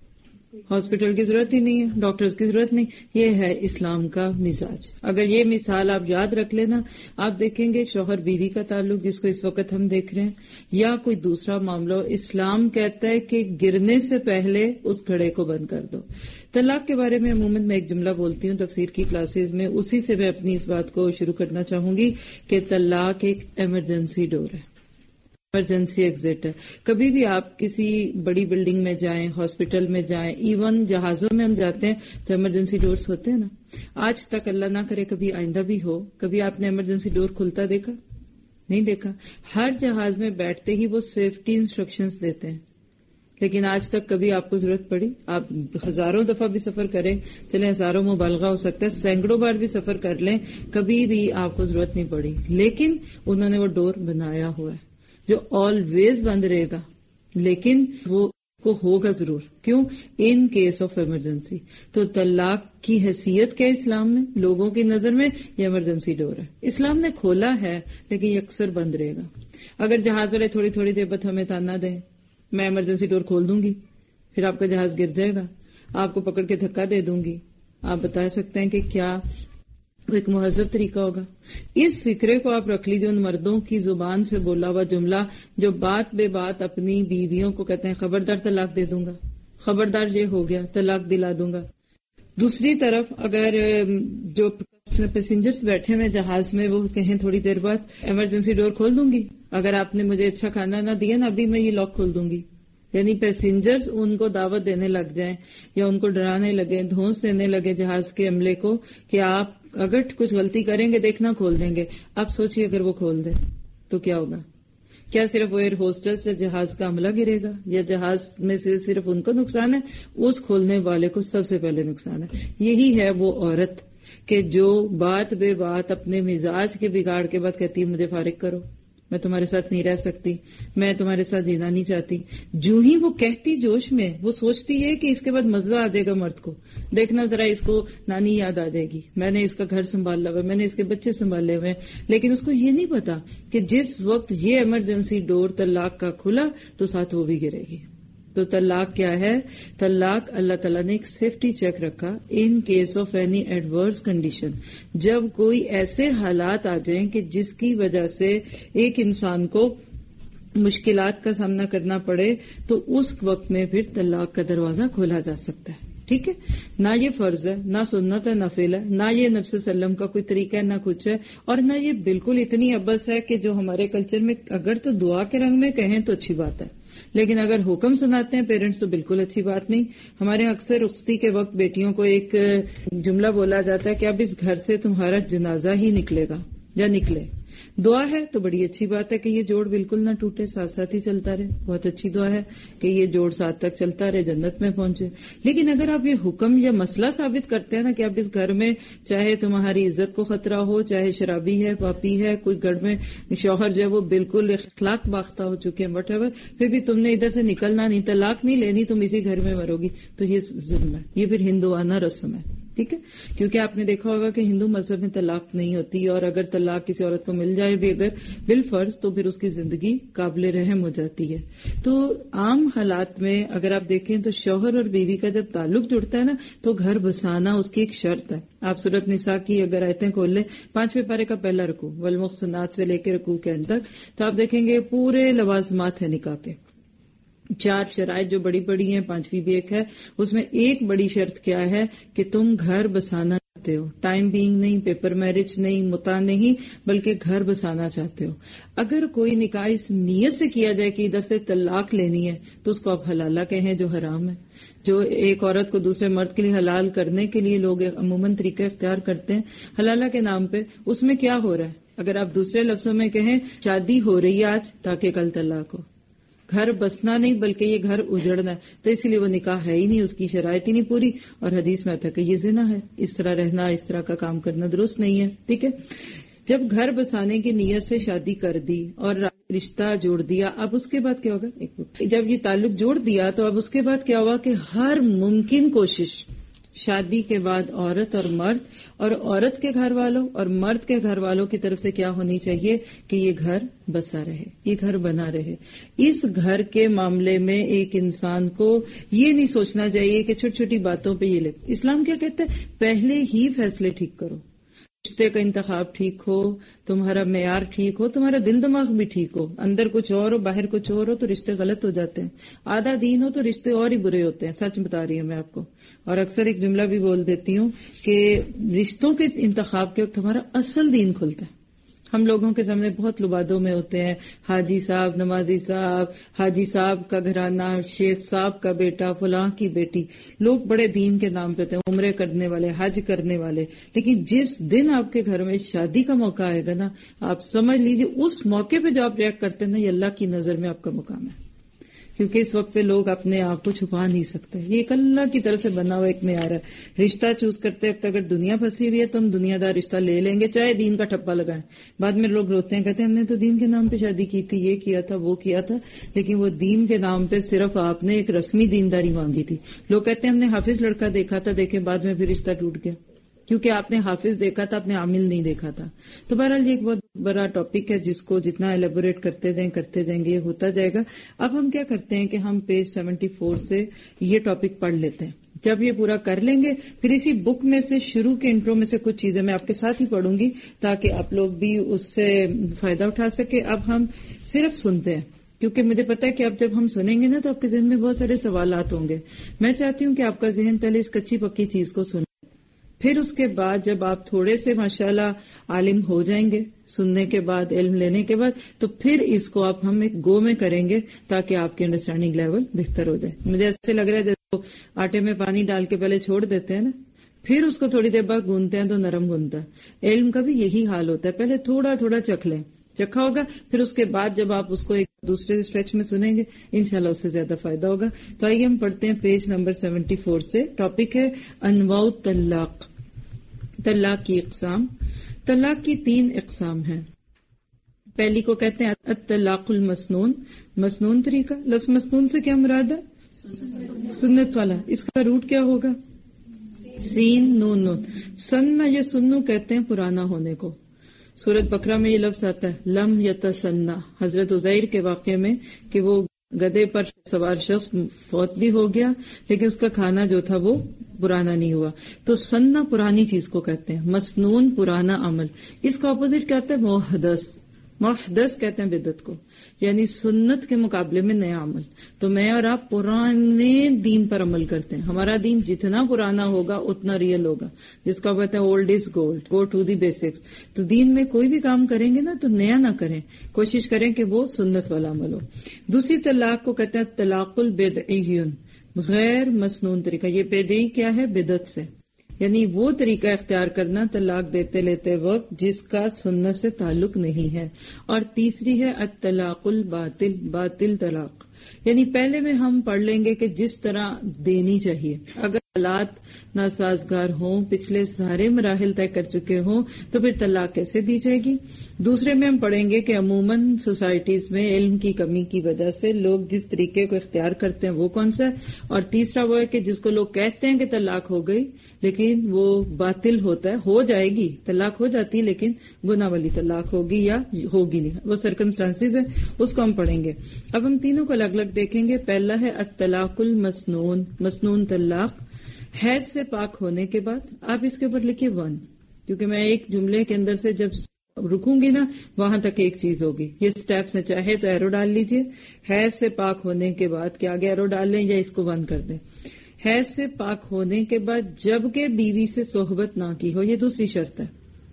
ہاسپٹل کی ضرورت ہی نہیں ہے، ڈاکٹرز کی ضرورت نہیں. یہ ہے اسلام کا مزاج. اگر یہ مثال آپ یاد رکھ لینا، آپ دیکھیں گے شوہر بیوی کا تعلق جس کو اس وقت ہم دیکھ رہے ہیں، یا کوئی دوسرا معاملہ، اسلام کہتا ہے کہ گرنے سے پہلے اس گھڑے کو بند کر دو. طلاق کے بارے میں عموماً میں ایک جملہ بولتی ہوں تفسیر کی کلاسز میں، اسی سے میں اپنی اس بات کو شروع کرنا چاہوں گی کہ طلاق ایک ایمرجنسی ڈور ہے، ایمرجنسی ایگزٹ ہے. کبھی بھی آپ کسی بڑی بلڈنگ میں جائیں، ہاسپٹل میں جائیں، ایون جہازوں میں ہم جاتے ہیں تو ایمرجنسی ڈورز ہوتے ہیں نا. آج تک اللہ نہ کرے کبھی آئندہ بھی ہو، کبھی آپ نے ایمرجنسی ڈور کھلتا دیکھا؟ نہیں دیکھا. ہر جہاز میں بیٹھتے ہی وہ سیفٹی انسٹرکشنز دیتے ہیں، لیکن آج تک کبھی آپ کو ضرورت پڑی؟ آپ ہزاروں دفعہ بھی سفر کریں، چلیں ہزاروں مبالغہ ہو سکتا ہے، سینکڑوں بار بھی سفر کر لیں، کبھی بھی آپ کو ضرورت نہیں پڑی. لیکن انہوں نے وہ ڈور بنایا ہوا ہے جو آلویز بند رہے گا، لیکن وہ کو ہوگا ضرور. کیوں؟ In case of emergency. تو طلاق کی حیثیت کیا اسلام میں؟ لوگوں کی نظر میں یہ ایمرجنسی ڈور ہے. اسلام نے کھولا ہے لیکن یہ اکثر بند رہے گا. اگر جہاز والے تھوڑی تھوڑی دیر بعد ہمیں تانا دیں، میں ایمرجنسی ڈور کھول دوں گی، پھر آپ کا جہاز گر جائے گا، آپ کو پکڑ کے دھکا دے دوں گی، آپ بتا سکتے ہیں کہ کیا ایک مہذب طریقہ ہوگا؟ اس فکرے کو آپ رکھ لیجیے. ان مردوں کی زبان سے بولا ہوا جملہ جو بات بے بات اپنی بیویوں کو کہتے ہیں خبردار طلاق دے دوں گا، خبردار یہ ہو گیا طلاق دلا دوں گا. دوسری طرف اگر جو پیسنجرز بیٹھے ہوئے جہاز میں وہ کہیں تھوڑی دیر بعد ایمرجنسی ڈور کھول دوں گی، اگر آپ نے مجھے اچھا کھانا نہ دیا نا ابھی میں یہ لاک کھول دوں گی. یعنی پیسنجرز ان کو دعوت دینے لگ جائیں یا ان کو ڈرانے لگے، دھونس دینے لگے جہاز کے عملے کو کہ آپ اگر کچھ غلطی کریں گے دیکھنا کھول دیں گے. آپ سوچئے اگر وہ کھول دیں تو کیا ہوگا؟ کیا صرف وہ ایئر ہوسٹس یا جہاز کا عملہ گرے گا، یا جہاز میں سے صرف ان کو نقصان ہے؟ اس کھولنے والے کو سب سے پہلے نقصان ہے. یہی ہے وہ عورت کہ جو بات بے بات اپنے مزاج کے بگاڑ کے بعد کہتی ہے مجھے فارغ کرو، میں تمہارے ساتھ نہیں رہ سکتی، میں تمہارے ساتھ جینا نہیں چاہتی. جو ہی وہ کہتی جوش میں، وہ سوچتی ہے کہ اس کے بعد مزہ آ جائے گا مرد کو، دیکھنا ذرا اس کو نانی یاد آ جائے گی، میں نے اس کا گھر سنبھالا ہوا ہے، میں نے اس کے بچے سنبھالے ہوئے ہیں. لیکن اس کو یہ نہیں پتا کہ جس وقت یہ ایمرجنسی ڈور طلاق کا کھلا تو ساتھ وہ بھی گرے گی. تو طلاق کیا ہے؟ طلاق اللہ تعالیٰ نے ایک سیفٹی چیک رکھا in case of any adverse condition. جب کوئی ایسے حالات آ جائیں کہ جس کی وجہ سے ایک انسان کو مشکلات کا سامنا کرنا پڑے تو اس وقت میں پھر طلاق کا دروازہ کھولا جا سکتا ہے. ٹھیک ہے؟ نہ یہ فرض ہے، نہ سنت ہے، نہ فعل ہے، نہ یہ نبی صلی اللہ علیہ وسلم کا کوئی طریقہ ہے، نہ کچھ ہے، اور نہ یہ بالکل اتنی ابس ہے کہ جو ہمارے کلچر میں اگر تو دعا کے رنگ میں کہیں تو اچھی بات ہے، لیکن اگر حکم سناتے ہیں پیرنٹس تو بالکل اچھی بات نہیں. ہمارے اکثر رخصتی کے وقت بیٹیوں کو ایک جملہ بولا جاتا ہے کہ اب اس گھر سے تمہارا جنازہ ہی نکلے گا یا نکلے. دعا ہے تو بڑی اچھی بات ہے کہ یہ جوڑ بالکل نہ ٹوٹے، ساتھ ساتھ ہی چلتا رہے، بہت اچھی دعا ہے کہ یہ جوڑ ساتھ تک چلتا رہے، جنت میں پہنچے. لیکن اگر آپ یہ حکم یا مسئلہ ثابت کرتے ہیں نا کہ اب اس گھر میں چاہے تمہاری عزت کو خطرہ ہو، چاہے شرابی ہے، پاپی ہے، کوئی گھر میں شوہر جو ہے وہ بالکل اخلاق باختہ ہو چکے ہیں، وٹ ایور، پھر بھی تم نے ادھر سے نکلنا نہیں، طلاق نہیں لینی، تم اسی گھر میں مرو گی، تو یہ ظلم ہے، یہ پھر ہندوانہ رسم ہے. ٹھیک ہے؟ کیونکہ آپ نے دیکھا ہوگا کہ ہندو مذہب میں طلاق نہیں ہوتی، اور اگر طلاق کسی عورت کو مل جائے بھی اگر بالفرض تو پھر اس کی زندگی قابل رحم ہو جاتی ہے. تو عام حالات میں اگر آپ دیکھیں تو شوہر اور بیوی کا جب تعلق جڑتا ہے نا تو گھر بسانا اس کی ایک شرط ہے. آپ سورۃ نساء کی اگر آیتیں کھول لیں، پانچویں پارے کا پہلا رکوع والمحصنات سے لے کے رکوع کے اینڈ تک، تو آپ دیکھیں گے پورے لوازمات ہیں نکاح کے. چار شرائط جو بڑی بڑی ہیں، پانچویں بھی ایک ہے، اس میں ایک بڑی شرط کیا ہے کہ تم گھر بسانا چاہتے ہو، ٹائم بینگ نہیں، پیپر میرج نہیں، متا نہیں، بلکہ گھر بسانا چاہتے ہو. اگر کوئی نکاح اس نیت سے کیا جائے کہ ادھر سے طلاق لینی ہے تو اس کو آپ حلالہ کہیں، جو حرام ہے. جو ایک عورت کو دوسرے مرد کے لیے حلال کرنے کے لیے لوگ عموماً طریقہ اختیار کرتے ہیں حلالہ کے نام پہ، اس میں کیا ہو رہا ہے؟ اگر آپ دوسرے لفظوں میں کہیں شادی ہو رہی ہے آج تاکہ کل طلاق ہو، گھر بسنا نہیں بلکہ یہ گھر اجڑنا ہے، تو اس لیے وہ نکاح ہے ہی نہیں، اس کی شرائط ہی نہیں پوری، اور حدیث میں آتا ہے کہ یہ زنا ہے، اس طرح رہنا، اس طرح کا کام کرنا درست نہیں ہے. ٹھیک ہے؟ جب گھر بسانے کی نیت سے شادی کر دی اور رشتہ جوڑ دیا، اب اس کے بعد کیا ہوگا؟ ایک جب یہ تعلق جوڑ دیا تو اب اس کے بعد کیا ہوا کہ ہر ممکن کوشش شادی کے بعد عورت اور مرد، اور عورت کے گھر والوں اور مرد کے گھر والوں کی طرف سے کیا ہونی چاہیے کہ یہ گھر بسا رہے، یہ گھر بنا رہے. اس گھر کے معاملے میں ایک انسان کو یہ نہیں سوچنا چاہیے کہ چھوٹی چھوٹی باتوں پہ یہ لے. اسلام کیا کہتا ہے؟ پہلے ہی فیصلے ٹھیک کرو، رشتے کا انتخاب ٹھیک ہو، تمہارا معیار ٹھیک ہو، تمہارا دل دماغ بھی ٹھیک ہو. اندر کچھ اور ہو باہر کچھ اور ہو تو رشتے غلط ہو جاتے ہیں. آدھا دین ہو تو رشتے اور ہی برے ہوتے ہیں. سچ بتا رہی ہوں میں آپ کو. اور اکثر ایک جملہ بھی بول دیتی ہوں کہ رشتوں کے انتخاب کے وقت ہمارا اصل دین کھلتا ہے. ہم لوگوں کے سامنے بہت لبادوں میں ہوتے ہیں، حاجی صاحب، نمازی صاحب، حاجی صاحب کا گھرانہ، شیخ صاحب کا بیٹا، فلاں کی بیٹی. لوگ بڑے دین کے نام پہ ہوتے ہیں، عمرے کرنے والے، حج کرنے والے. لیکن جس دن آپ کے گھر میں شادی کا موقع آئے گا نا، آپ سمجھ لیجیے اس موقع پہ جو آپ ریئیکٹ کرتے ہیں نا، یہ اللہ کی نظر میں آپ کا مقام ہے. کیونکہ اس وقت پہ لوگ اپنے آپ کو چھپا نہیں سکتے. یہ ایک اللہ کی طرف سے بنا ہوا ایک معیار ہے. رشتہ چوز کرتے وقت اگر دنیا پھنسی ہوئی ہے تو ہم دنیا دار رشتہ لے لیں گے، چاہے دین کا ٹھپا لگائیں. بعد میں لوگ روتے ہیں، کہتے ہیں ہم نے تو دین کے نام پہ شادی کی تھی، یہ کیا تھا، وہ کیا تھا. لیکن وہ دین کے نام پہ صرف آپ نے ایک رسمی دینداری مانگی تھی. لوگ کہتے ہیں ہم نے حافظ لڑکا دیکھا تھا، دیکھے بعد میں پھر رشتہ ٹوٹ گیا کیونکہ آپ نے حافظ دیکھا تھا، آپ نے عامل نہیں دیکھا تھا. تو بہرحال یہ ایک بہت بڑا ٹاپک ہے جس کو جتنا ایلیبوریٹ کرتے جائیں کرتے جائیں گے یہ ہوتا جائے گا. اب ہم کیا کرتے ہیں کہ ہم پیج سیونٹی فور سے یہ ٹاپک پڑھ لیتے ہیں. جب یہ پورا کر لیں گے پھر اسی بک میں سے شروع کے انٹرو میں سے کچھ چیزیں میں آپ کے ساتھ ہی پڑھوں گی تاکہ آپ لوگ بھی اس سے فائدہ اٹھا سکے. اب ہم صرف سنتے ہیں کیونکہ مجھے پتا ہے کہ اب جب ہم سنیں گے نا تو آپ کے ذہن میں بہت سارے سوالات ہوں گے. میں چاہتی ہوں کہ آپ کا ذہن پہلے اس کچی پکی چیز کو سنے، پھر اس کے بعد جب آپ تھوڑے سے ماشاءاللہ عالم ہو جائیں گے سننے کے بعد، علم لینے کے بعد، تو پھر اس کو آپ ہم ایک گو میں کریں گے تاکہ آپ کی انڈرسٹینڈنگ لیول بہتر ہو جائے. مجھے ایسے لگ رہا ہے جیسے آٹے میں پانی ڈال کے پہلے چھوڑ دیتے ہیں نا، پھر اس کو تھوڑی دیر بعد گوندتے ہیں تو نرم گوندتا ہے. علم کا بھی یہی حال ہوتا ہے، پہلے تھوڑا تھوڑا چکھ لیں، چکھا ہوگا، پھر اس کے بعد جب آپ اس کو ایک دوسرے اسٹریچ میں سنیں گے انشاءاللہ اس سے زیادہ فائدہ ہوگا. تو آئیے ہم پڑھتے ہیں پیج نمبر سیونٹی فور سے. ٹاپک ہے انواع الطلاق، طلاق کی اقسام. طلاق کی تین اقسام ہیں. پہلی کو کہتے ہیں الطلاق المسنون، مسنون طریقہ. لفظ مسنون سے کیا مراد ہے؟ سنت والا. اس کا روٹ کیا ہوگا؟ سین نون نون. سننا یا سنو کہتے ہیں پرانا ہونے کو. سورۃ بقرہ میں یہ لفظ آتا ہے لم یتسنہ، حضرت عزیر کے واقعے میں کہ وہ گدے پر سوار شخص فوت بھی ہو گیا لیکن اس کا کھانا جو تھا وہ پرانا نہیں ہوا. تو سننا پرانی چیز کو کہتے ہیں، مسنون پرانا عمل. اس کا اپوزٹ کیا ہوتا ہے؟ محدث. محدث کہتے ہیں بدعت کو، یعنی سنت کے مقابلے میں نیا عمل. تو میں اور آپ پرانے دین پر عمل کرتے ہیں. ہمارا دین جتنا پرانا ہوگا اتنا ریئل ہوگا، جس کا کہتے ہیں old is gold, go to the basics. تو دین میں کوئی بھی کام کریں گے نا تو نیا نہ کریں، کوشش کریں کہ وہ سنت والا عمل ہو. دوسری طلاق کو کہتے ہیں طلاق البدعی، غیر مسنون طریقہ. یہ بدعی کیا ہے؟ بدعت سے، یعنی وہ طریقہ اختیار کرنا طلاق دیتے لیتے وقت جس کا سنت سے تعلق نہیں ہے. اور تیسری ہے الطلاق الباطل، باطل طلاق. یعنی پہلے میں ہم پڑھ لیں گے کہ جس طرح دینی چاہیے. اگر حالات ناسازگار ہوں، پچھلے سارے مراحل طے کر چکے ہوں تو پھر طلاق کیسے دی جائے گی. دوسرے میں ہم پڑھیں گے کہ عموماً سوسائٹیز میں علم کی کمی کی وجہ سے لوگ جس طریقے کو اختیار کرتے ہیں وہ کون سا ہے. اور تیسرا وہ ہے کہ جس کو لوگ کہتے ہیں کہ طلاق ہو گئی لیکن وہ باطل ہوتا ہے. ہو جائے گی، طلاق ہو جاتی لیکن گناہ والی طلاق ہوگی یا ہوگی نہیں، وہ سرکمسٹانسز ہیں، اس کو ہم پڑھیں گے. اب ہم تینوں کو الگ الگ دیکھیں گے. پہلا ہے الطلاق المسنون، مسنون طلاق. حیض سے پاک ہونے کے بعد آپ اس کے اوپر لکھیے ون، کیونکہ میں ایک جملے کے اندر سے جب رکوں گی نا وہاں تک ایک چیز ہوگی. یہ سٹیپس ہیں، چاہے تو ایرو ڈال لیجئے. حیض سے پاک ہونے کے بعد کیا آگے ایرو ڈال لیں یا اس کو ون کر دیں. حیض سے پاک ہونے کے بعد جبکہ بیوی سے صحبت نہ کی ہو، یہ دوسری شرط ہے.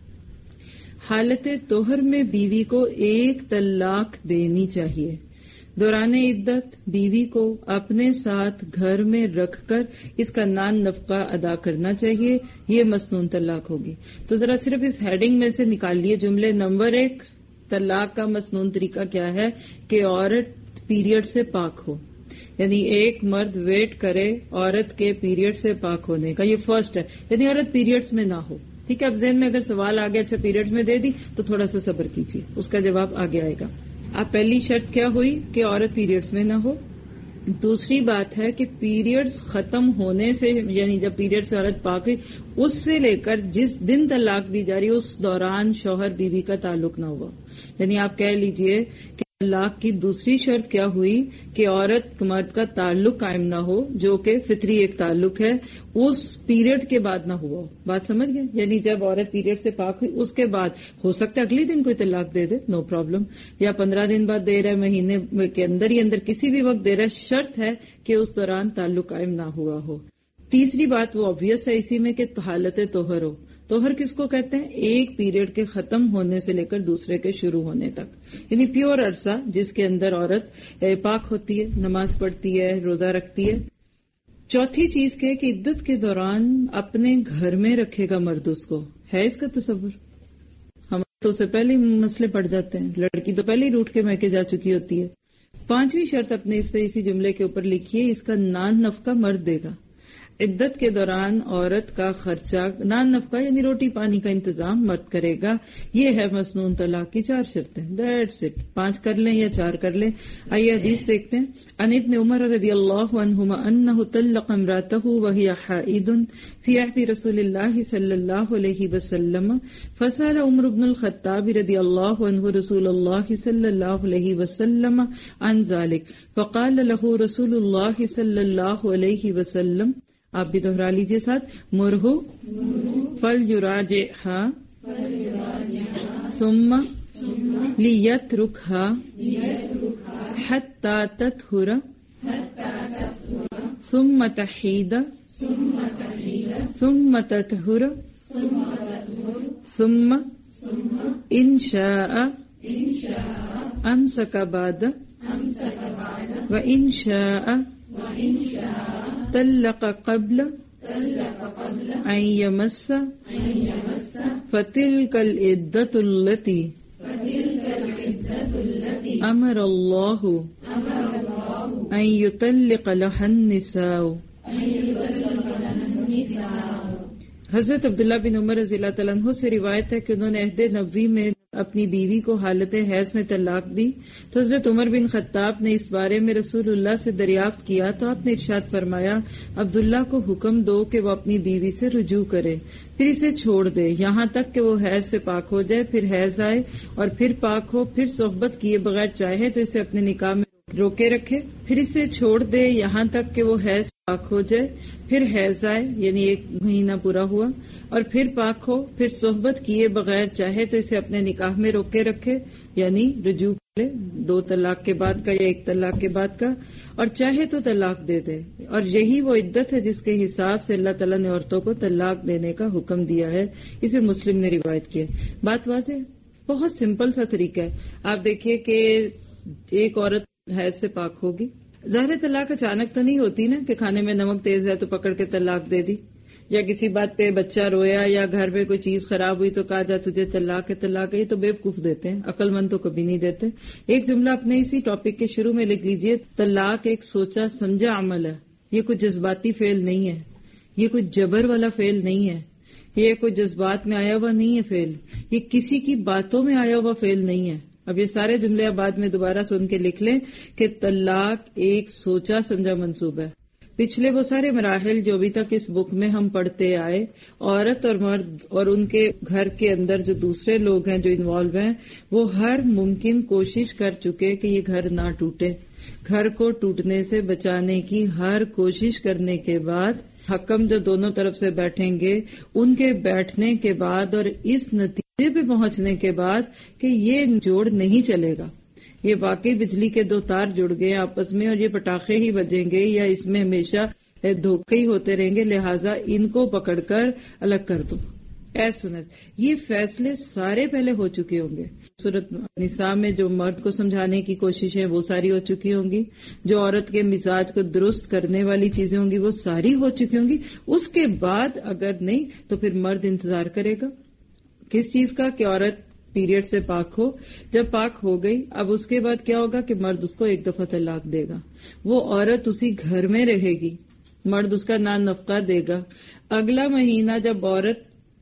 حالت طہر میں بیوی کو ایک طلاق دینی چاہیے. دوران عدت بیوی کو اپنے ساتھ گھر میں رکھ کر اس کا نان نفقہ ادا کرنا چاہیے. یہ مسنون طلاق ہوگی. تو ذرا صرف اس ہیڈنگ میں سے نکال لیے جملے. نمبر ایک، طلاق کا مسنون طریقہ کیا ہے کہ عورت پیریڈ سے پاک ہو، یعنی ایک مرد ویٹ کرے عورت کے پیریڈ سے پاک ہونے کا. یہ فرسٹ ہے، یعنی عورت پیریڈز میں نہ ہو. ٹھیک ہے، اب ذہن میں اگر سوال آ گیا اچھا پیریڈز میں دے دی تو تھوڑا سا صبر کیجیے، اس کا جواب آگے آئے گا. اب پہلی شرط کیا ہوئی کہ عورت پیریڈز میں نہ ہو. دوسری بات ہے کہ پیریڈز ختم ہونے سے، یعنی جب پیریڈ سے عورت پاک ہوئی اس سے لے کر جس دن طلاق دی جا رہی ہے اس دوران شوہر بیوی کا تعلق نہ ہوا. یعنی آپ کہہ لیجئے کہ طلاق کی دوسری شرط کیا ہوئی کہ عورت مرد کا تعلق قائم نہ ہو، جو کہ فطری ایک تعلق ہے، اس پیریڈ کے بعد نہ ہوا. بات سمجھ گئے؟ یعنی جب عورت پیریڈ سے پاک ہوئی اس کے بعد ہو سکتا ہے اگلی دن کوئی طلاق دے دے، نو پرابلم، یا پندرہ دن بعد دے رہا ہے، مہینے کے اندر ہی اندر کسی بھی وقت دے رہا ہے، شرط ہے کہ اس دوران تعلق قائم نہ ہوا ہو. تیسری بات وہ obvious ہے اسی میں کہ حالت طہر ہو. طہر کس کو کہتے ہیں؟ ایک پیریڈ کے ختم ہونے سے لے کر دوسرے کے شروع ہونے تک، یعنی پیور عرصہ جس کے اندر عورت پاک ہوتی ہے، نماز پڑھتی ہے، روزہ رکھتی ہے. چوتھی چیز کہ کہ عدت کے دوران اپنے گھر میں رکھے گا مرد اس کو. ہے اس کا تصور؟ ہم تو اس سے پہلے مسئلے پڑ جاتے ہیں، لڑکی تو پہلے ہی روٹ کے میکے جا چکی ہوتی ہے. پانچویں شرط اپنے اس پہ اسی جملے کے اوپر لکھیے، اس کا نان نفقہ مرد دے گا. عدت کے دوران عورت کا خرچہ، نان نفقہ یعنی روٹی پانی کا انتظام مرد کرے گا. یہ ہے مسنون طلاق کی چار شرطیں. That's it. پانچ کر لیں یا چار کر لیں. آئیے حدیث دیکھتے ہیں. عن ابن عمر رضی اللہ عنہما انہ طلق امرأتہ وہی حائض فی عہد رسول اللہ صلی اللہ علیہ وسلم فسأل عمر بن الخطاب رضی اللہ عنہ رسول اللہ صلی اللہ علیہ وسلم عن ذلك فقال له رسول اللہ صلی اللہ علیہ وسلم، آپ بھی دہرا لیجیے ساتھ، مرہو فلیراجعھا ثم لیترکھا حتی تطہر ثم تحید ثم تطہر ثم ان شاء امسک بعد وان شاء طلق قبل ان يمس فتلك العدة التي امر الله ان يطلق لها النساء. حضرت عبداللہ بن عمر رضی اللہ تعالیٰ عنہ سے روایت ہے کہ انہوں نے عہد نبوی میں اپنی بیوی کو حالت حیض میں طلاق دی تو حضرت عمر بن خطاب نے اس بارے میں رسول اللہ سے دریافت کیا تو آپ نے ارشاد فرمایا، عبداللہ کو حکم دو کہ وہ اپنی بیوی سے رجوع کرے، پھر اسے چھوڑ دے یہاں تک کہ وہ حیض سے پاک ہو جائے، پھر حیض آئے اور پھر پاک ہو، پھر صحبت کیے بغیر چاہے تو اسے اپنے نکاح میں روکے رکھے، پھر اسے چھوڑ دے یہاں تک کہ وہ حیض پاک ہو جائے، پھر حیض آئے یعنی ایک مہینہ پورا ہوا اور پھر پاک ہو، پھر صحبت کیے بغیر چاہے تو اسے اپنے نکاح میں روکے رکھے، یعنی رجوع کرے دو طلاق کے بعد کا یا ایک طلاق کے بعد کا، اور چاہے تو طلاق دے دے. اور یہی وہ عدت ہے جس کے حساب سے اللہ تعالیٰ نے عورتوں کو طلاق دینے کا حکم دیا ہے. اسے مسلم نے روایت کی ہے. بات واضح ہے، بہت سمپل سا طریقہ ہے. آپ دیکھیے کہ ایک عورت حیض سے پاک ہوگی، ظاہر طلاق اچانک تو نہیں ہوتی نا کہ کھانے میں نمک تیز ہے تو پکڑ کے طلاق دے دی، یا کسی بات پہ بچہ رویا یا گھر میں کوئی چیز خراب ہوئی تو کہا جا تجھے طلاق ہے طلاق ہے. یہ تو بیوقوف دیتے ہیں، عقل مند تو کبھی نہیں دیتے. ایک جملہ اپنے اسی ٹاپک کے شروع میں لکھ لیجئے، طلاق ایک سوچا سمجھا عمل ہے. یہ کوئی جذباتی فعل نہیں ہے، یہ کوئی جبر والا فعل نہیں ہے، یہ کوئی جذبات میں آیا ہوا نہیں ہے فعل، یہ کسی کی باتوں میں آیا ہوا فعل نہیں ہے. اب یہ سارے جملے آپ بعد میں دوبارہ سن کے لکھ لیں کہ طلاق ایک سوچا سمجھا منصوبہ ہے. پچھلے وہ سارے مراحل جو ابھی تک اس بک میں ہم پڑھتے آئے، عورت اور مرد اور ان کے گھر کے اندر جو دوسرے لوگ ہیں جو انوالو ہیں، وہ ہر ممکن کوشش کر چکے کہ یہ گھر نہ ٹوٹے. گھر کو ٹوٹنے سے بچانے کی ہر کوشش کرنے کے بعد حکم جو دونوں طرف سے بیٹھیں گے، ان کے بیٹھنے کے بعد اور اس نتیجے پہ پہنچنے کے بعد کہ یہ جوڑ نہیں چلے گا، یہ واقعی بجلی کے دو تار جڑ گئے آپس میں اور یہ پٹاخے ہی بجیں گے یا اس میں ہمیشہ دھوکے ہی ہوتے رہیں گے، لہٰذا ان کو پکڑ کر الگ کر دو. اے سنت، یہ فیصلے سارے پہلے ہو چکے ہوں گے. سورۃ نساء میں جو مرد کو سمجھانے کی کوششیں وہ ساری ہو چکی ہوں گی، جو عورت کے مزاج کو درست کرنے والی چیزیں ہوں گی وہ ساری ہو چکی ہوں گی. اس کے بعد اگر نہیں تو پھر مرد انتظار کرے گا کس چیز کا؟ کہ عورت پیریڈ سے پاک ہو. جب پاک ہو گئی اب اس کے بعد کیا ہوگا کہ مرد اس کو ایک دفعہ طلاق دے گا. وہ عورت اسی گھر میں رہے گی، مرد اس کا نان نفقہ دے گا. اگلا مہینہ جب عورت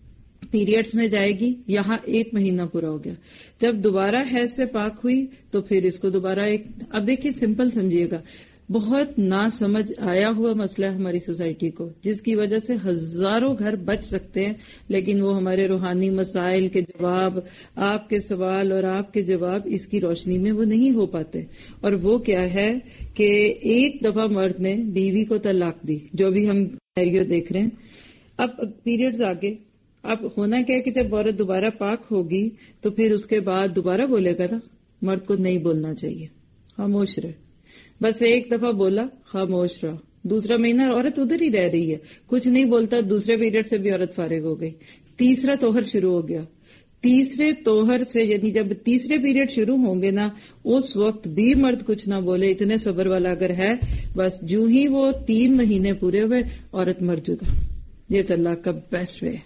پیریڈز میں جائے گی، یہاں ایک مہینہ پورا ہو گیا، جب دوبارہ حیض سے پاک ہوئی تو پھر اس کو دوبارہ ایک. اب دیکھیے سمپل سمجھیے گا، بہت ناسمجھ آیا ہوا مسئلہ ہے ہماری سوسائٹی کو، جس کی وجہ سے ہزاروں گھر بچ سکتے ہیں، لیکن وہ ہمارے روحانی مسائل کے جواب، آپ کے سوال اور آپ کے جواب اس کی روشنی میں وہ نہیں ہو پاتے. اور وہ کیا ہے کہ ایک دفعہ مرد نے بیوی کو طلاق دی، جو بھی ہم سینیریو دیکھ رہے ہیں. اب پیریڈز آگے، اب ہونا کیا کہ جب عورت دوبارہ پاک ہوگی تو پھر اس کے بعد دوبارہ بولے گا نا. مرد کو نہیں بولنا چاہیے، خاموش رہے. بس ایک دفعہ بولا، خاموش رہا. دوسرا مہینہ عورت ادھر ہی رہ رہی ہے، کچھ نہیں بولتا، دوسرے پیریڈ سے بھی عورت فارغ ہو گئی. تیسرا توہر شروع ہو گیا. تیسرے توہر سے یعنی جب تیسرے پیریڈ شروع ہوں گے نا، اس وقت بھی مرد کچھ نہ بولے، اتنے صبر والا اگر ہے، بس جو ہی وہ تین مہینے پورے ہوئے عورت مر جدا. یہ طلاق کا بیسٹ وے ہے.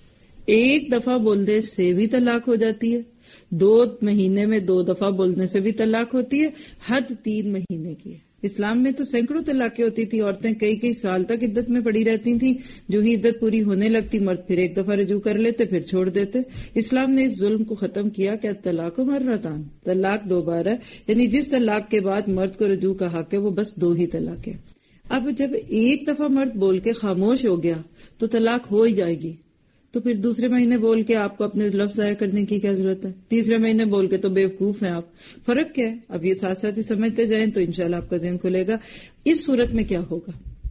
ایک دفعہ بولنے سے بھی طلاق ہو جاتی ہے، دو مہینے میں دو دفعہ بولنے سے بھی طلاق ہوتی ہے، حد تین مہینے کی ہے. اسلام میں تو سینکڑوں طلاقیں ہوتی تھی، عورتیں کئی کئی سال تک عدت میں پڑی رہتی تھیں، جو ہی عدت پوری ہونے لگتی مرد پھر ایک دفعہ رجوع کر لیتے پھر چھوڑ دیتے. اسلام نے اس ظلم کو ختم کیا کہ طلاق مرتان، طلاق دو بار ہے، یعنی جس طلاق کے بعد مرد کو رجوع کا حق ہے وہ بس دو ہی طلاق ہے. اب جب ایک دفعہ مرد بول کے خاموش ہو گیا تو طلاق ہو ہی جائے گی، تو پھر دوسرے مہینے بول کے آپ کو اپنے لفظ ضائع کرنے کی کیا ضرورت ہے؟ تیسرے مہینے بول کے تو بیوقوف ہیں آپ. فرق کیا ہے؟ اب یہ ساتھ ساتھ ہی سمجھتے جائیں تو انشاءاللہ آپ کا ذہن کھلے گا. اس صورت میں کیا ہوگا؟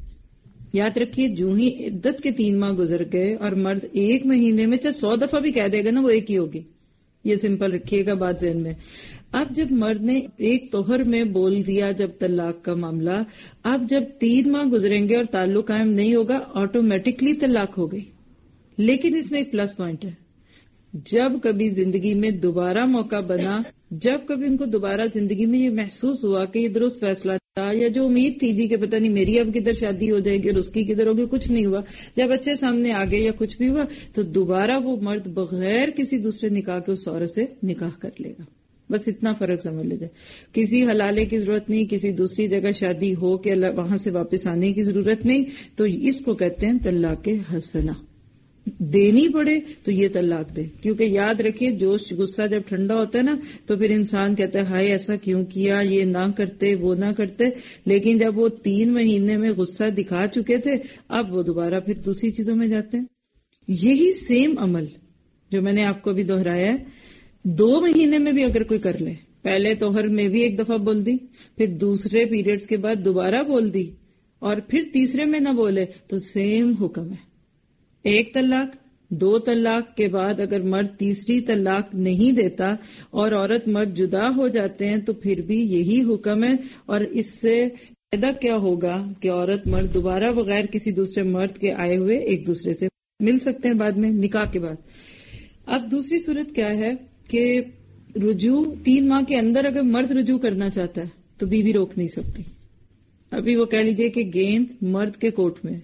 یاد رکھیے، جو ہی عدت کے تین ماہ گزر گئے اور مرد ایک مہینے میں چاہے سو دفعہ بھی کہہ دے گا نا، وہ ایک ہی ہوگی. یہ سمپل رکھیے گا بات ذہن میں. اب جب مرد نے ایک توہر میں بول دیا جب طلاق کا معاملہ، اب جب تین ماہ گزریں گے اور تعلق قائم نہیں ہوگا، آٹومیٹکلی طلاق ہو گئی. لیکن اس میں ایک پلس پوائنٹ ہے، جب کبھی زندگی میں دوبارہ موقع بنا، جب کبھی ان کو دوبارہ زندگی میں یہ محسوس ہوا کہ یہ درست فیصلہ تھا، یا جو امید تھی جی کہ پتہ نہیں میری اب کدھر شادی ہو جائے گی اور اس کی کدھر ہوگی، کچھ نہیں ہوا، جب بچے سامنے آ گئے یا کچھ بھی ہوا، تو دوبارہ وہ مرد بغیر کسی دوسرے نکاح کے اس عورت سے نکاح کر لے گا. بس اتنا فرق سمجھ لیجیے. کسی حلالے کی ضرورت نہیں، کسی دوسری جگہ شادی ہو کے وہاں سے واپس آنے کی ضرورت نہیں. تو اس کو کہتے ہیں طلاق حسنہ. دینی پڑے تو یہ طلاق دے، کیونکہ یاد رکھیے جوش غصہ جب ٹھنڈا ہوتا ہے نا تو پھر انسان کہتا ہے ہائے ایسا کیوں کیا، یہ نہ کرتے وہ نہ کرتے. لیکن جب وہ تین مہینے میں غصہ دکھا چکے تھے، اب وہ دوبارہ پھر دوسری چیزوں میں جاتے ہیں. یہی سیم عمل جو میں نے آپ کو بھی دہرایا ہے، دو مہینے میں بھی اگر کوئی کر لے، پہلے توہر میں بھی ایک دفعہ بول دی، پھر دوسرے پیریڈز کے بعد دوبارہ بول دی، اور پھر تیسرے میں نہ بولے، تو سیم حکم ہے. ایک طلاق، دو طلاق کے بعد اگر مرد تیسری طلاق نہیں دیتا اور عورت مرد جدا ہو جاتے ہیں تو پھر بھی یہی حکم ہے. اور اس سے فائدہ کیا ہوگا کہ عورت مرد دوبارہ بغیر کسی دوسرے مرد کے آئے ہوئے ایک دوسرے سے مل سکتے ہیں بعد میں نکاح کے بعد. اب دوسری صورت کیا ہے کہ رجوع تین ماہ کے اندر اگر مرد رجوع کرنا چاہتا ہے تو بیوی روک نہیں سکتی. ابھی وہ کہہ لیجئے کہ گیند مرد کے کوٹ میں،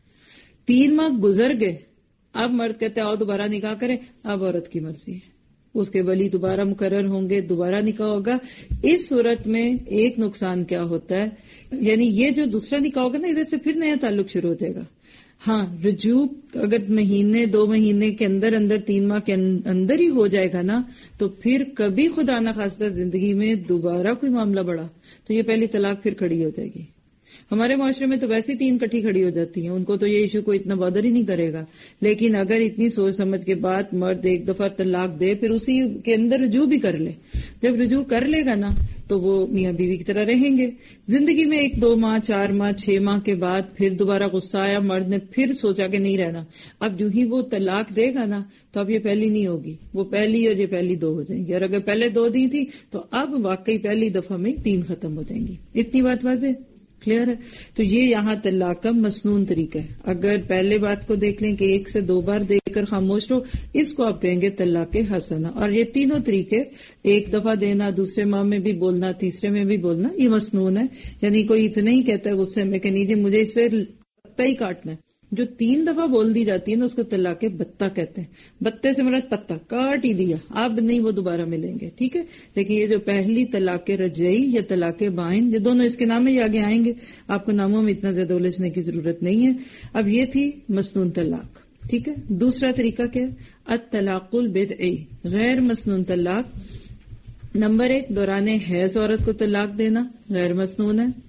تین ماہ گزر گئے، اب مرد کہتے ہیں آؤ دوبارہ نکاح کریں، اب عورت کی مرضی ہے، اس کے ولی دوبارہ مقرر ہوں گے، دوبارہ نکاح ہوگا. اس صورت میں ایک نقصان کیا ہوتا ہے، یعنی یہ جو دوسرا نکاح ہوگا نا، ادھر سے پھر نیا تعلق شروع ہو جائے گا. ہاں رجوع اگر مہینے دو مہینے کے اندر اندر تین ماہ کے اندر ہی ہو جائے گا نا، تو پھر کبھی خدا نخواستہ زندگی میں دوبارہ کوئی معاملہ بڑھا تو یہ پہلی طلاق پھر کھڑی ہو جائے گی. ہمارے معاشرے میں تو ویسے تین کٹھی کھڑی ہو جاتی ہیں، ان کو تو یہ ایشو کوئی اتنا بادر ہی نہیں کرے گا. لیکن اگر اتنی سوچ سمجھ کے بعد مرد ایک دفعہ طلاق دے، پھر اسی کے اندر رجوع بھی کر لے، جب رجوع کر لے گا نا تو وہ میاں بیوی کی طرح رہیں گے زندگی میں. ایک دو ماہ چار ماہ چھ ماہ کے بعد پھر دوبارہ غصہ آیا، مرد نے پھر سوچا کہ نہیں رہنا، اب جو ہی وہ طلاق دے گا نا تو اب یہ پہلی نہیں ہوگی، وہ پہلی اور یہ پہلی دو ہو جائیں گی. اور اگر پہلے دو دی تھی تو اب واقعی پہلی دفعہ میں تین ختم ہو جائیں گی. اتنی بات واضح کلیئر ہے. تو یہ یہاں طلاق کا مسنون طریقہ ہے. اگر پہلے بات کو دیکھ لیں کہ ایک سے دو بار دے کر خاموش رہو، اس کو آپ کہیں گے طلاق حسنہ. اور یہ تینوں طریقے، ایک دفعہ دینا، دوسرے ماہ میں بھی بولنا، تیسرے میں بھی بولنا، یہ مسنون ہے. یعنی کوئی اتنا ہی کہتا ہے غصے میں کہ نہیں جی مجھے اس سے پتا ہی کاٹنا ہے. جو تین دفعہ بول دی جاتی ہے نا اس کو طلاق بتہ کہتے ہیں. بتے سے مراد پتہ کاٹ ہی دیا، اب نہیں وہ دوبارہ ملیں گے، ٹھیک ہے. لیکن یہ جو پہلی طلاق رجعی یا طلاق بائن، یہ دونوں اس کے نام میں ہی آگے آئیں گے، آپ کو ناموں میں اتنا زیادہ الجھنے کی ضرورت نہیں ہے. اب یہ تھی مسنون طلاق، ٹھیک ہے. دوسرا طریقہ کیا ہے؟ الطلاق البدعی، غیر مسنون طلاق. نمبر ایک، دوران حیض عورت کو طلاق دینا غیر مسنون ہے.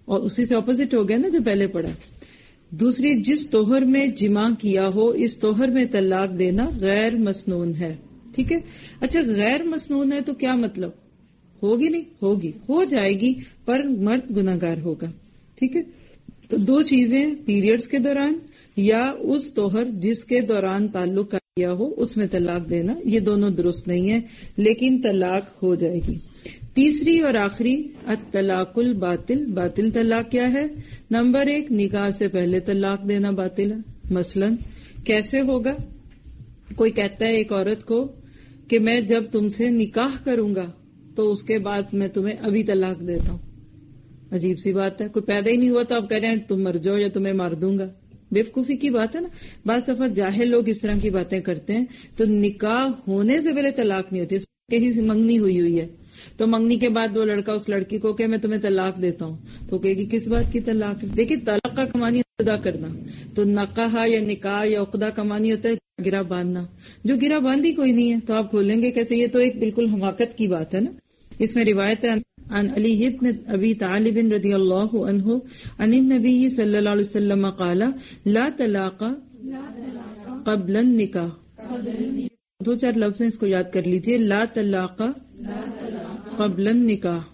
اور اسی سے اپوزٹ ہو گیا نا جو پہلے پڑھا. دوسری جس توہر میں جمع کیا ہو اس توہر میں طلاق دینا غیر مسنون ہے. ٹھیک ہے. اچھا غیر مسنون ہے تو کیا مطلب؟ ہوگی نہیں ہوگی ہو جائے گی پر مرد گناہگار ہوگا. ٹھیک ہے. تو دو چیزیں پیریڈز کے دوران یا اس توہر جس کے دوران تعلق کیا ہو اس میں طلاق دینا یہ دونوں درست نہیں ہے لیکن طلاق ہو جائے گی. تیسری اور آخری الطلاق الباطل. باطل طلاق کیا ہے؟ نمبر ایک نکاح سے پہلے طلاق دینا باطل ہے. مثلا کیسے ہوگا؟ کوئی کہتا ہے ایک عورت کو کہ میں جب تم سے نکاح کروں گا تو اس کے بعد میں تمہیں ابھی طلاق دیتا ہوں. عجیب سی بات ہے. کوئی پیدا ہی نہیں ہوا تو آپ کہہ رہے ہیں تم مر جاؤ یا تمہیں مار دوں گا. بیوقوفی کی بات ہے نا. بعض دفعہ جاہل لوگ اس طرح کی باتیں کرتے ہیں. تو نکاح ہونے سے پہلے طلاق نہیں ہوتی. کہیں سے منگنی ہوئی ہوئی ہے تو منگنی کے بعد وہ لڑکا اس لڑکی کو کہ میں تمہیں طلاق دیتا ہوں تو کہے گی کس بات کی طلاق ہے؟ دیکھیے طلاق کا کمانی عقدہ کرنا. تو نکاح یا نکاح یا عقدہ کمانی ہوتا ہے گرا باندھنا. جو گرا باندھی کوئی نہیں ہے تو آپ کھولیں گے کیسے؟ یہ تو ایک بالکل حماقت کی بات ہے نا. اس میں روایت ہے عن علی بن ابی طالب رضی اللہ عنہ عن النبی صلی اللہ علیہ وسلم قال لا طلاق قبل النکاح. دو چار لفظ ہیں اس کو یاد کر لیجئے. لا طلاق قبل النکاح.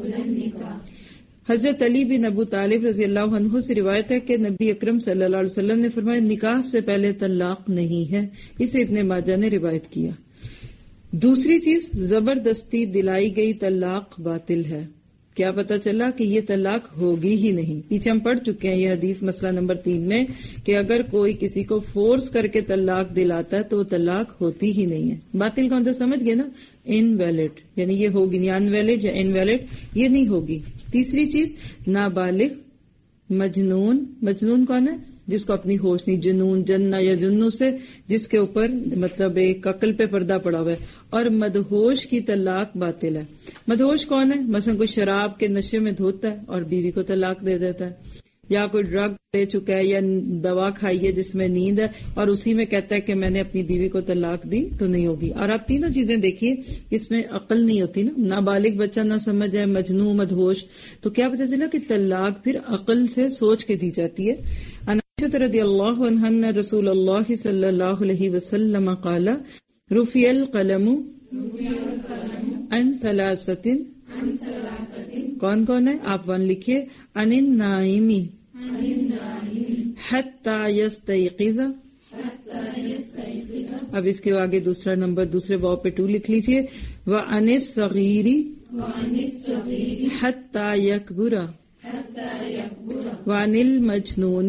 حضرت علی بن ابو طالب رضی اللہ عنہ سے روایت ہے کہ نبی اکرم صلی اللہ علیہ وسلم نے فرمایا نکاح سے پہلے طلاق نہیں ہے. اسے ابن ماجہ نے روایت کیا. دوسری چیز زبردستی دلائی گئی طلاق باطل ہے. کیا پتا چلا کہ یہ طلاق ہوگی ہی نہیں. پیچھے ہم پڑھ چکے ہیں یہ حدیث مسئلہ نمبر تین میں کہ اگر کوئی کسی کو فورس کر کے طلاق دلاتا ہے تو وہ طلاق ہوتی ہی نہیں ہے. باطل کا مطلب سمجھ گئے نا؟ انویلڈ یعنی یہ ہوگی نہیں. انویلڈ یا انویلڈ یہ نہیں ہوگی. تیسری چیز نابالغ مجنون. مجنون کون ہے؟ جس کو اپنی ہوش نہیں. جنون جنہ یا جنو سے جس کے اوپر مطلب ایک عقل پہ پردہ پڑا ہوا ہے. اور مدہوش کی طلاق باطل ہے. مدہوش کون ہے؟ مثلا کوئی شراب کے نشے میں دھوتا ہے اور بیوی کو طلاق دے دیتا ہے. یا کوئی ڈرگ لے چکا ہے یا دوا کھائی ہے جس میں نیند ہے اور اسی میں کہتا ہے کہ میں نے اپنی بیوی کو طلاق دی تو نہیں ہوگی. اور آپ تینوں چیزیں دیکھیے اس میں عقل نہیں ہوتی نا. نابالغ بچہ نہ سمجھ جائے, مجنون, مدہوش, تو کیا پتہ چلا کہ طلاق پھر عقل سے سوچ کے دی جاتی ہے. رضی اللہ عنہ رسول اللہ صلی اللہ علیہ وسلم قال رفع القلم عن ثلاثۃ. کون کون ہے آپ ون لکھیے. عن النائم حتی یستیقظ. اب اس کے آگے دوسرا نمبر دوسرے باب پہ ٹو لکھ لیجیے. وعن الصغیر حتی یکبر. وعن المجنون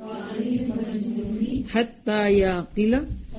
حتی یعقل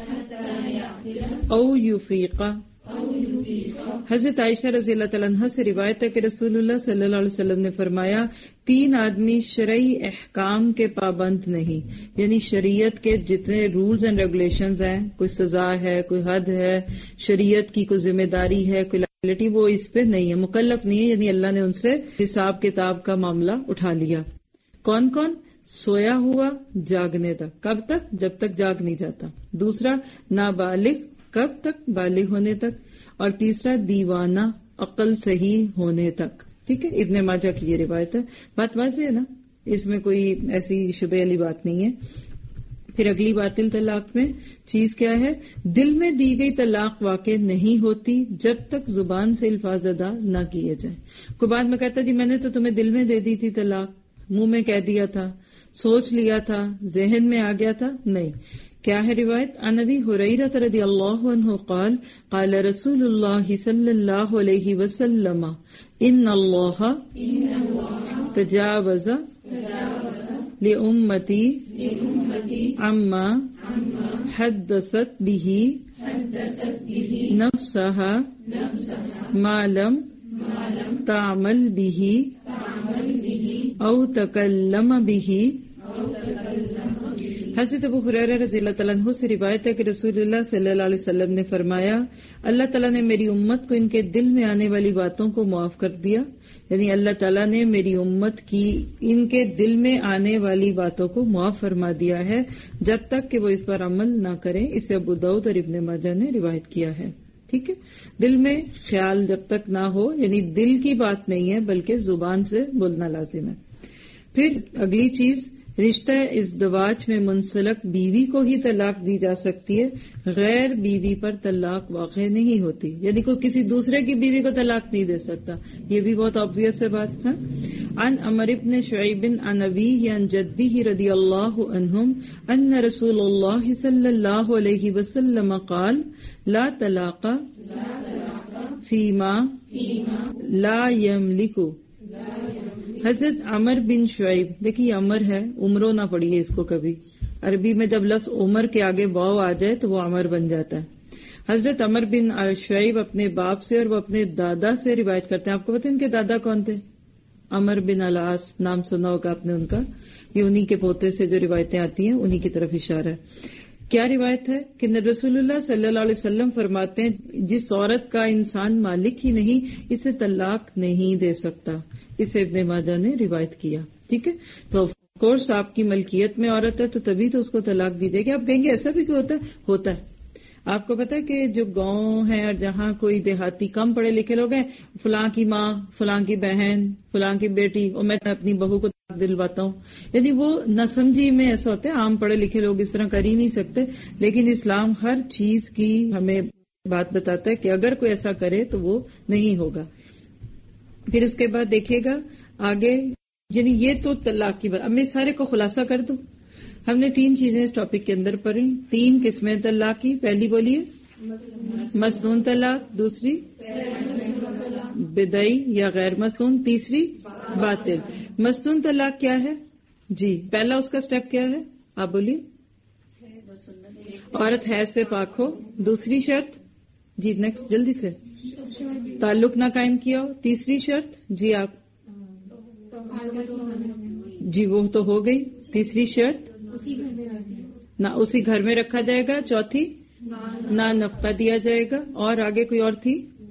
او یفیق. حضرت عائشہ رضی اللہ تعالیٰ عنہ سے روایت ہے کہ رسول اللہ صلی اللہ علیہ وسلم نے فرمایا تین آدمی شرعی احکام کے پابند نہیں, یعنی شریعت کے جتنے رولز اینڈ ریگولیشنز ہیں, کوئی سزا ہے, کوئی حد ہے, شریعت کی کوئی ذمہ داری ہے, کوئی لائبلٹی, وہ اس پہ نہیں ہے, مکلف نہیں ہے. یعنی اللہ نے ان سے حساب کتاب کا معاملہ اٹھا لیا. کون کون؟ سویا ہوا جاگنے تک. کب تک؟ جب تک جاگ نہیں جاتا. دوسرا نابالغ, کب تک؟ بالغ ہونے تک. اور تیسرا دیوانہ, عقل صحیح ہونے تک. ٹھیک ہے, ابن ماجہ کی یہ روایت ہے. بات واضح ہے نا, اس میں کوئی ایسی شبہ والی بات نہیں ہے. پھر اگلی باطل طلاق میں چیز کیا ہے؟ دل میں دی گئی طلاق واقع نہیں ہوتی جب تک زبان سے الفاظ ادا نہ کیے جائیں. کوئی بعد میں کہتا جی میں نے تو تمہیں دل میں دے دی تھی طلاق, منہ میں کہہ دیا تھا, سوچ لیا تھا, ذہن میں آ گیا تھا. نہیں. کیا ہے روایت؟ عن ابی ہریرہ رضی اللہ عنہ قال قال رسول اللہ صلی اللہ علیہ وسلم ان اللہ تجاوز لأمتی عما حدثت به نفسها ما لم تعمل به او تکلم به. حضرت ابو ہریرہ رضی اللہ تعالیٰ عنہ سے روایت ہے کہ رسول اللہ صلی اللہ علیہ وسلم نے فرمایا اللہ تعالیٰ نے میری امت کو ان کے دل میں آنے والی باتوں کو معاف کر دیا. یعنی اللہ تعالیٰ نے میری امت کی ان کے دل میں آنے والی باتوں کو معاف فرما دیا ہے جب تک کہ وہ اس پر عمل نہ کریں. اسے ابو داؤد اور ابن ماجہ نے روایت کیا ہے. ٹھیک ہے, دل میں خیال جب تک نہ ہو, یعنی دل کی بات نہیں ہے بلکہ زبان سے بولنا لازم ہے. پھر اگلی چیز، رشتہ ازدواج میں منسلک بیوی کو ہی طلاق دی جا سکتی ہے، غیر بیوی پر طلاق واقع نہیں ہوتی، یعنی کوئی کسی دوسرے کی بیوی کو طلاق نہیں دے سکتا. یہ بھی بہت آبویس ہے بات ہے. عن عمر بن شعیب عن ابیہ عن جدہ رضی اللہ عنہم ان رسول اللہ صلی اللہ علیہ وسلم قال لا طلاق فیما لا یملک. حضرت عمر بن شعیب، دیکھیے عمر ہے، عمرو نہ پڑھیے اس کو کبھی، عربی میں جب لفظ عمر کے آگے واو آ جائے تو وہ عمر بن جاتا ہے. حضرت عمر بن شعیب اپنے باپ سے اور وہ اپنے دادا سے روایت کرتے ہیں. آپ کو پتہ ہے ان کے دادا کون تھے؟ عمر بن العاص، نام سنا ہوگا آپ نے ان کا. یہ انہی کے پوتے سے جو روایتیں آتی ہیں انہی کی طرف اشارہ ہے. کیا روایت ہے کہ رسول اللہ صلی اللہ علیہ وسلم فرماتے ہیں جس عورت کا انسان مالک ہی نہیں اسے طلاق نہیں دے سکتا. اسے ابن ماجہ نے روایت کیا. ٹھیک ہے، تو آف کورس آپ کی ملکیت میں عورت ہے تو تبھی تو اس کو طلاق دی جائے گی. آپ کہیں گے ایسا بھی کیوں ہوتا ہے؟ ہوتا ہے. آپ کو پتا ہے کہ جو گاؤں ہیں اور جہاں کوئی دیہاتی کم پڑھے لکھے لوگ ہیں، فلاں کی ماں، فلاں کی بہن، فلاں کی بیٹی، اور میں اپنی بہو کو طلاق دلواتا ہوں، یعنی وہ نہ سمجھی میں ایسا ہوتا ہے. عام پڑھے لکھے لوگ اس طرح کر ہی نہیں سکتے، لیکن اسلام ہر چیز کی ہمیں بات بتاتا ہے کہ اگر کوئی ایسا کرے تو وہ نہیں ہوگا. پھر اس کے بعد دیکھیے گا آگے، یعنی یہ تو طلاق کی بات. اب میں سارے کو خلاصہ کر دوں. ہم نے تین چیزیں اس ٹاپک کے اندر پڑھی، تین قسمیں طلاق کی. پہلی بولیے مسنون طلاق، دوسری بدعی یا غیر مسنون، تیسری باطل. مسنون طلاق کیا ہے؟ جی پہلا اس کا سٹیپ کیا ہے؟ آپ بولیے. عورت حیض سے پاک ہو. دوسری شرط؟ جی نیکسٹ جلدی سے. تعلق نہ قائم کیا ہو. تیسری شرط؟ جی آپ. جی وہ تو ہو گئی. تیسری شرط؟ نہ اسی گھر میں رکھا جائے گا. چوتھی؟ نہ نفقہ دیا جائے گا. اور آگے کوئی اور تھی؟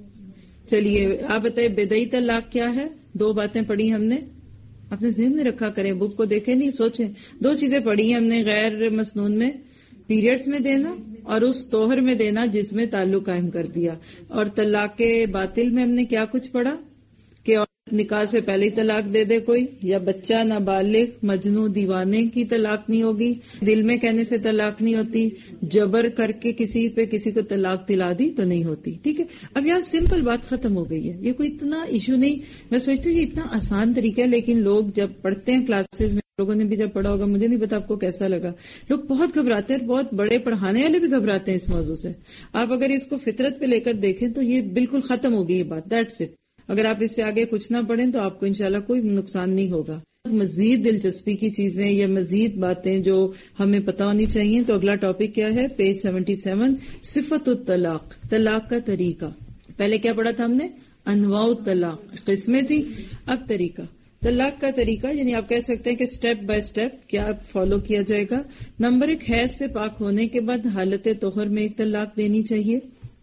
چلیے آپ بتائیے بدعی طلاق کیا ہے؟ دو باتیں پڑھی ہم نے، اپنے ذہن میں رکھا کریں، بک کو دیکھیں نہیں سوچیں. دو چیزیں پڑھی ہم نے غیر مسنون میں، پیریڈز میں دینا اور اس توہر میں دینا جس میں تعلق قائم کر دیا. اور طلاق باطل میں ہم نے کیا کچھ پڑھا کہ نکاح سے پہلے ہی طلاق دے دے کوئی، یا بچہ نابالغ مجنون دیوانے کی طلاق نہیں ہوگی، دل میں کہنے سے طلاق نہیں ہوتی، جبر کر کے کسی پہ کسی کو طلاق دلا دی تو نہیں ہوتی. ٹھیک ہے، اب یہاں سمپل بات ختم ہو گئی ہے. یہ کوئی اتنا ایشو نہیں. میں سوچتی ہوں یہ اتنا آسان طریقہ ہے، لیکن لوگ جب پڑھتے ہیں کلاسز میں، لوگوں نے بھی جب پڑھا ہوگا، مجھے نہیں پتا آپ کو کیسا لگا، لوگ بہت گھبراتے ہیں، بہت بڑے پڑھانے والے بھی گھبراتے ہیں اس موضوع سے. آپ اگر اس کو فطرت پہ لے کر دیکھیں تو یہ بالکل ختم ہو گئی یہ بات. That's it. اگر آپ اس سے آگے کچھ نہ پڑھیں تو آپ کو انشاءاللہ کوئی نقصان نہیں ہوگا. مزید دلچسپی کی چیزیں یا مزید باتیں جو ہمیں پتہ ہونی چاہیے تو اگلا ٹاپک کیا ہے؟ پیج سیونٹی سیون، صفت الطلاق، طلاق کا طریقہ. پہلے کیا پڑھا تھا ہم نے؟ انواع الطلاق، قسمیں تھی. اب طریقہ. طلاق کا طریقہ یعنی آپ کہہ سکتے ہیں کہ سٹیپ بائی سٹیپ کیا فالو کیا جائے گا. نمبر ایک، حیض سے پاک ہونے کے بعد حالت طہر میں ایک طلاق دینی چاہیے.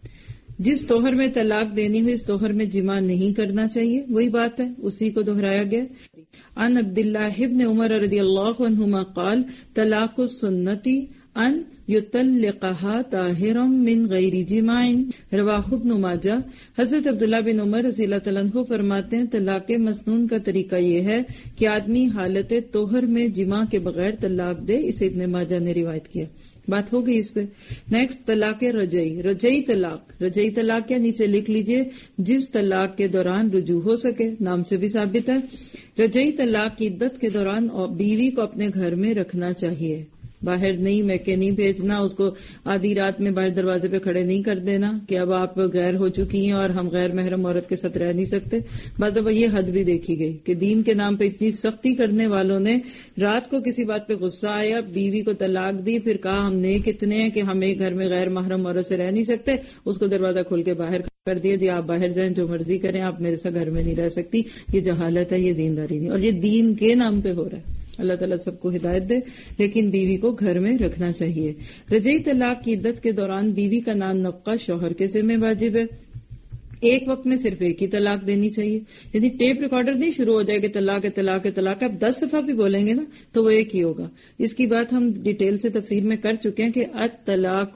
جس توہر میں طلاق دینی ہوئی اس توہر میں جماع نہیں کرنا چاہیے. وہی بات ہے، اسی کو دہرایا گیا. عن عبداللہ ابن عمر رضی اللہ عنہما قال طلاق السنتی ان یطلقها طاہرا من غیر جماع، رواہ ابن ماجہ. حضرت عبداللہ بن عمر رضی اللہ تعالیٰ عنہ فرماتے ہیں طلاق مسنون کا طریقہ یہ ہے کہ آدمی حالت طہر میں جماع کے بغیر طلاق دے. اسے ابن ماجہ نے روایت کیا. بات ہو گئی اس پہ. نیکسٹ طلاق رجعی. رجعی طلاق. رجعی طلاق کیا؟ نیچے لکھ لیجئے، جس طلاق کے دوران رجوع ہو سکے. نام سے بھی ثابت ہے. رجعی طلاق کی عدت کے دوران بیوی کو اپنے گھر میں رکھنا چاہیے، باہر نہیں، میکے نہیں بھیجنا، اس کو آدھی رات میں باہر دروازے پہ کھڑے نہیں کر دینا کہ اب آپ غیر ہو چکی ہیں اور ہم غیر محرم عورت کے ساتھ رہ نہیں سکتے. بعض دفعہ یہ حد بھی دیکھی گئی کہ دین کے نام پہ اتنی سختی کرنے والوں نے رات کو کسی بات پہ غصہ آیا، بیوی کو طلاق دی، پھر کہا ہم نیک اتنے ہیں کہ ہم ایک گھر میں غیر محرم عورت سے رہ نہیں سکتے، اس کو دروازہ کھول کے باہر کر دیا، جی آپ باہر جائیں جو مرضی کریں، آپ میرے ساتھ گھر میں نہیں رہ سکتی. یہ جہالت ہے، یہ دینداری نہیں، اور یہ دین کے نام پہ ہو رہا ہے. اللہ تعالیٰ سب کو ہدایت دے، لیکن بیوی کو گھر میں رکھنا چاہیے. رجعی طلاق کی عدت کے دوران بیوی کا نان نفقہ شوہر کے ذمہ واجب ہے. ایک وقت میں صرف ایک ہی طلاق دینی چاہیے، یعنی ٹیپ ریکارڈر نہیں شروع ہو جائے کہ طلاق ہے طلاق ہے طلاق ہے، اب دس صفحہ بھی بولیں گے نا تو وہ ایک ہی ہوگا. اس کی بات ہم ڈیٹیل سے تفسیر میں کر چکے ہیں کہ الطلاق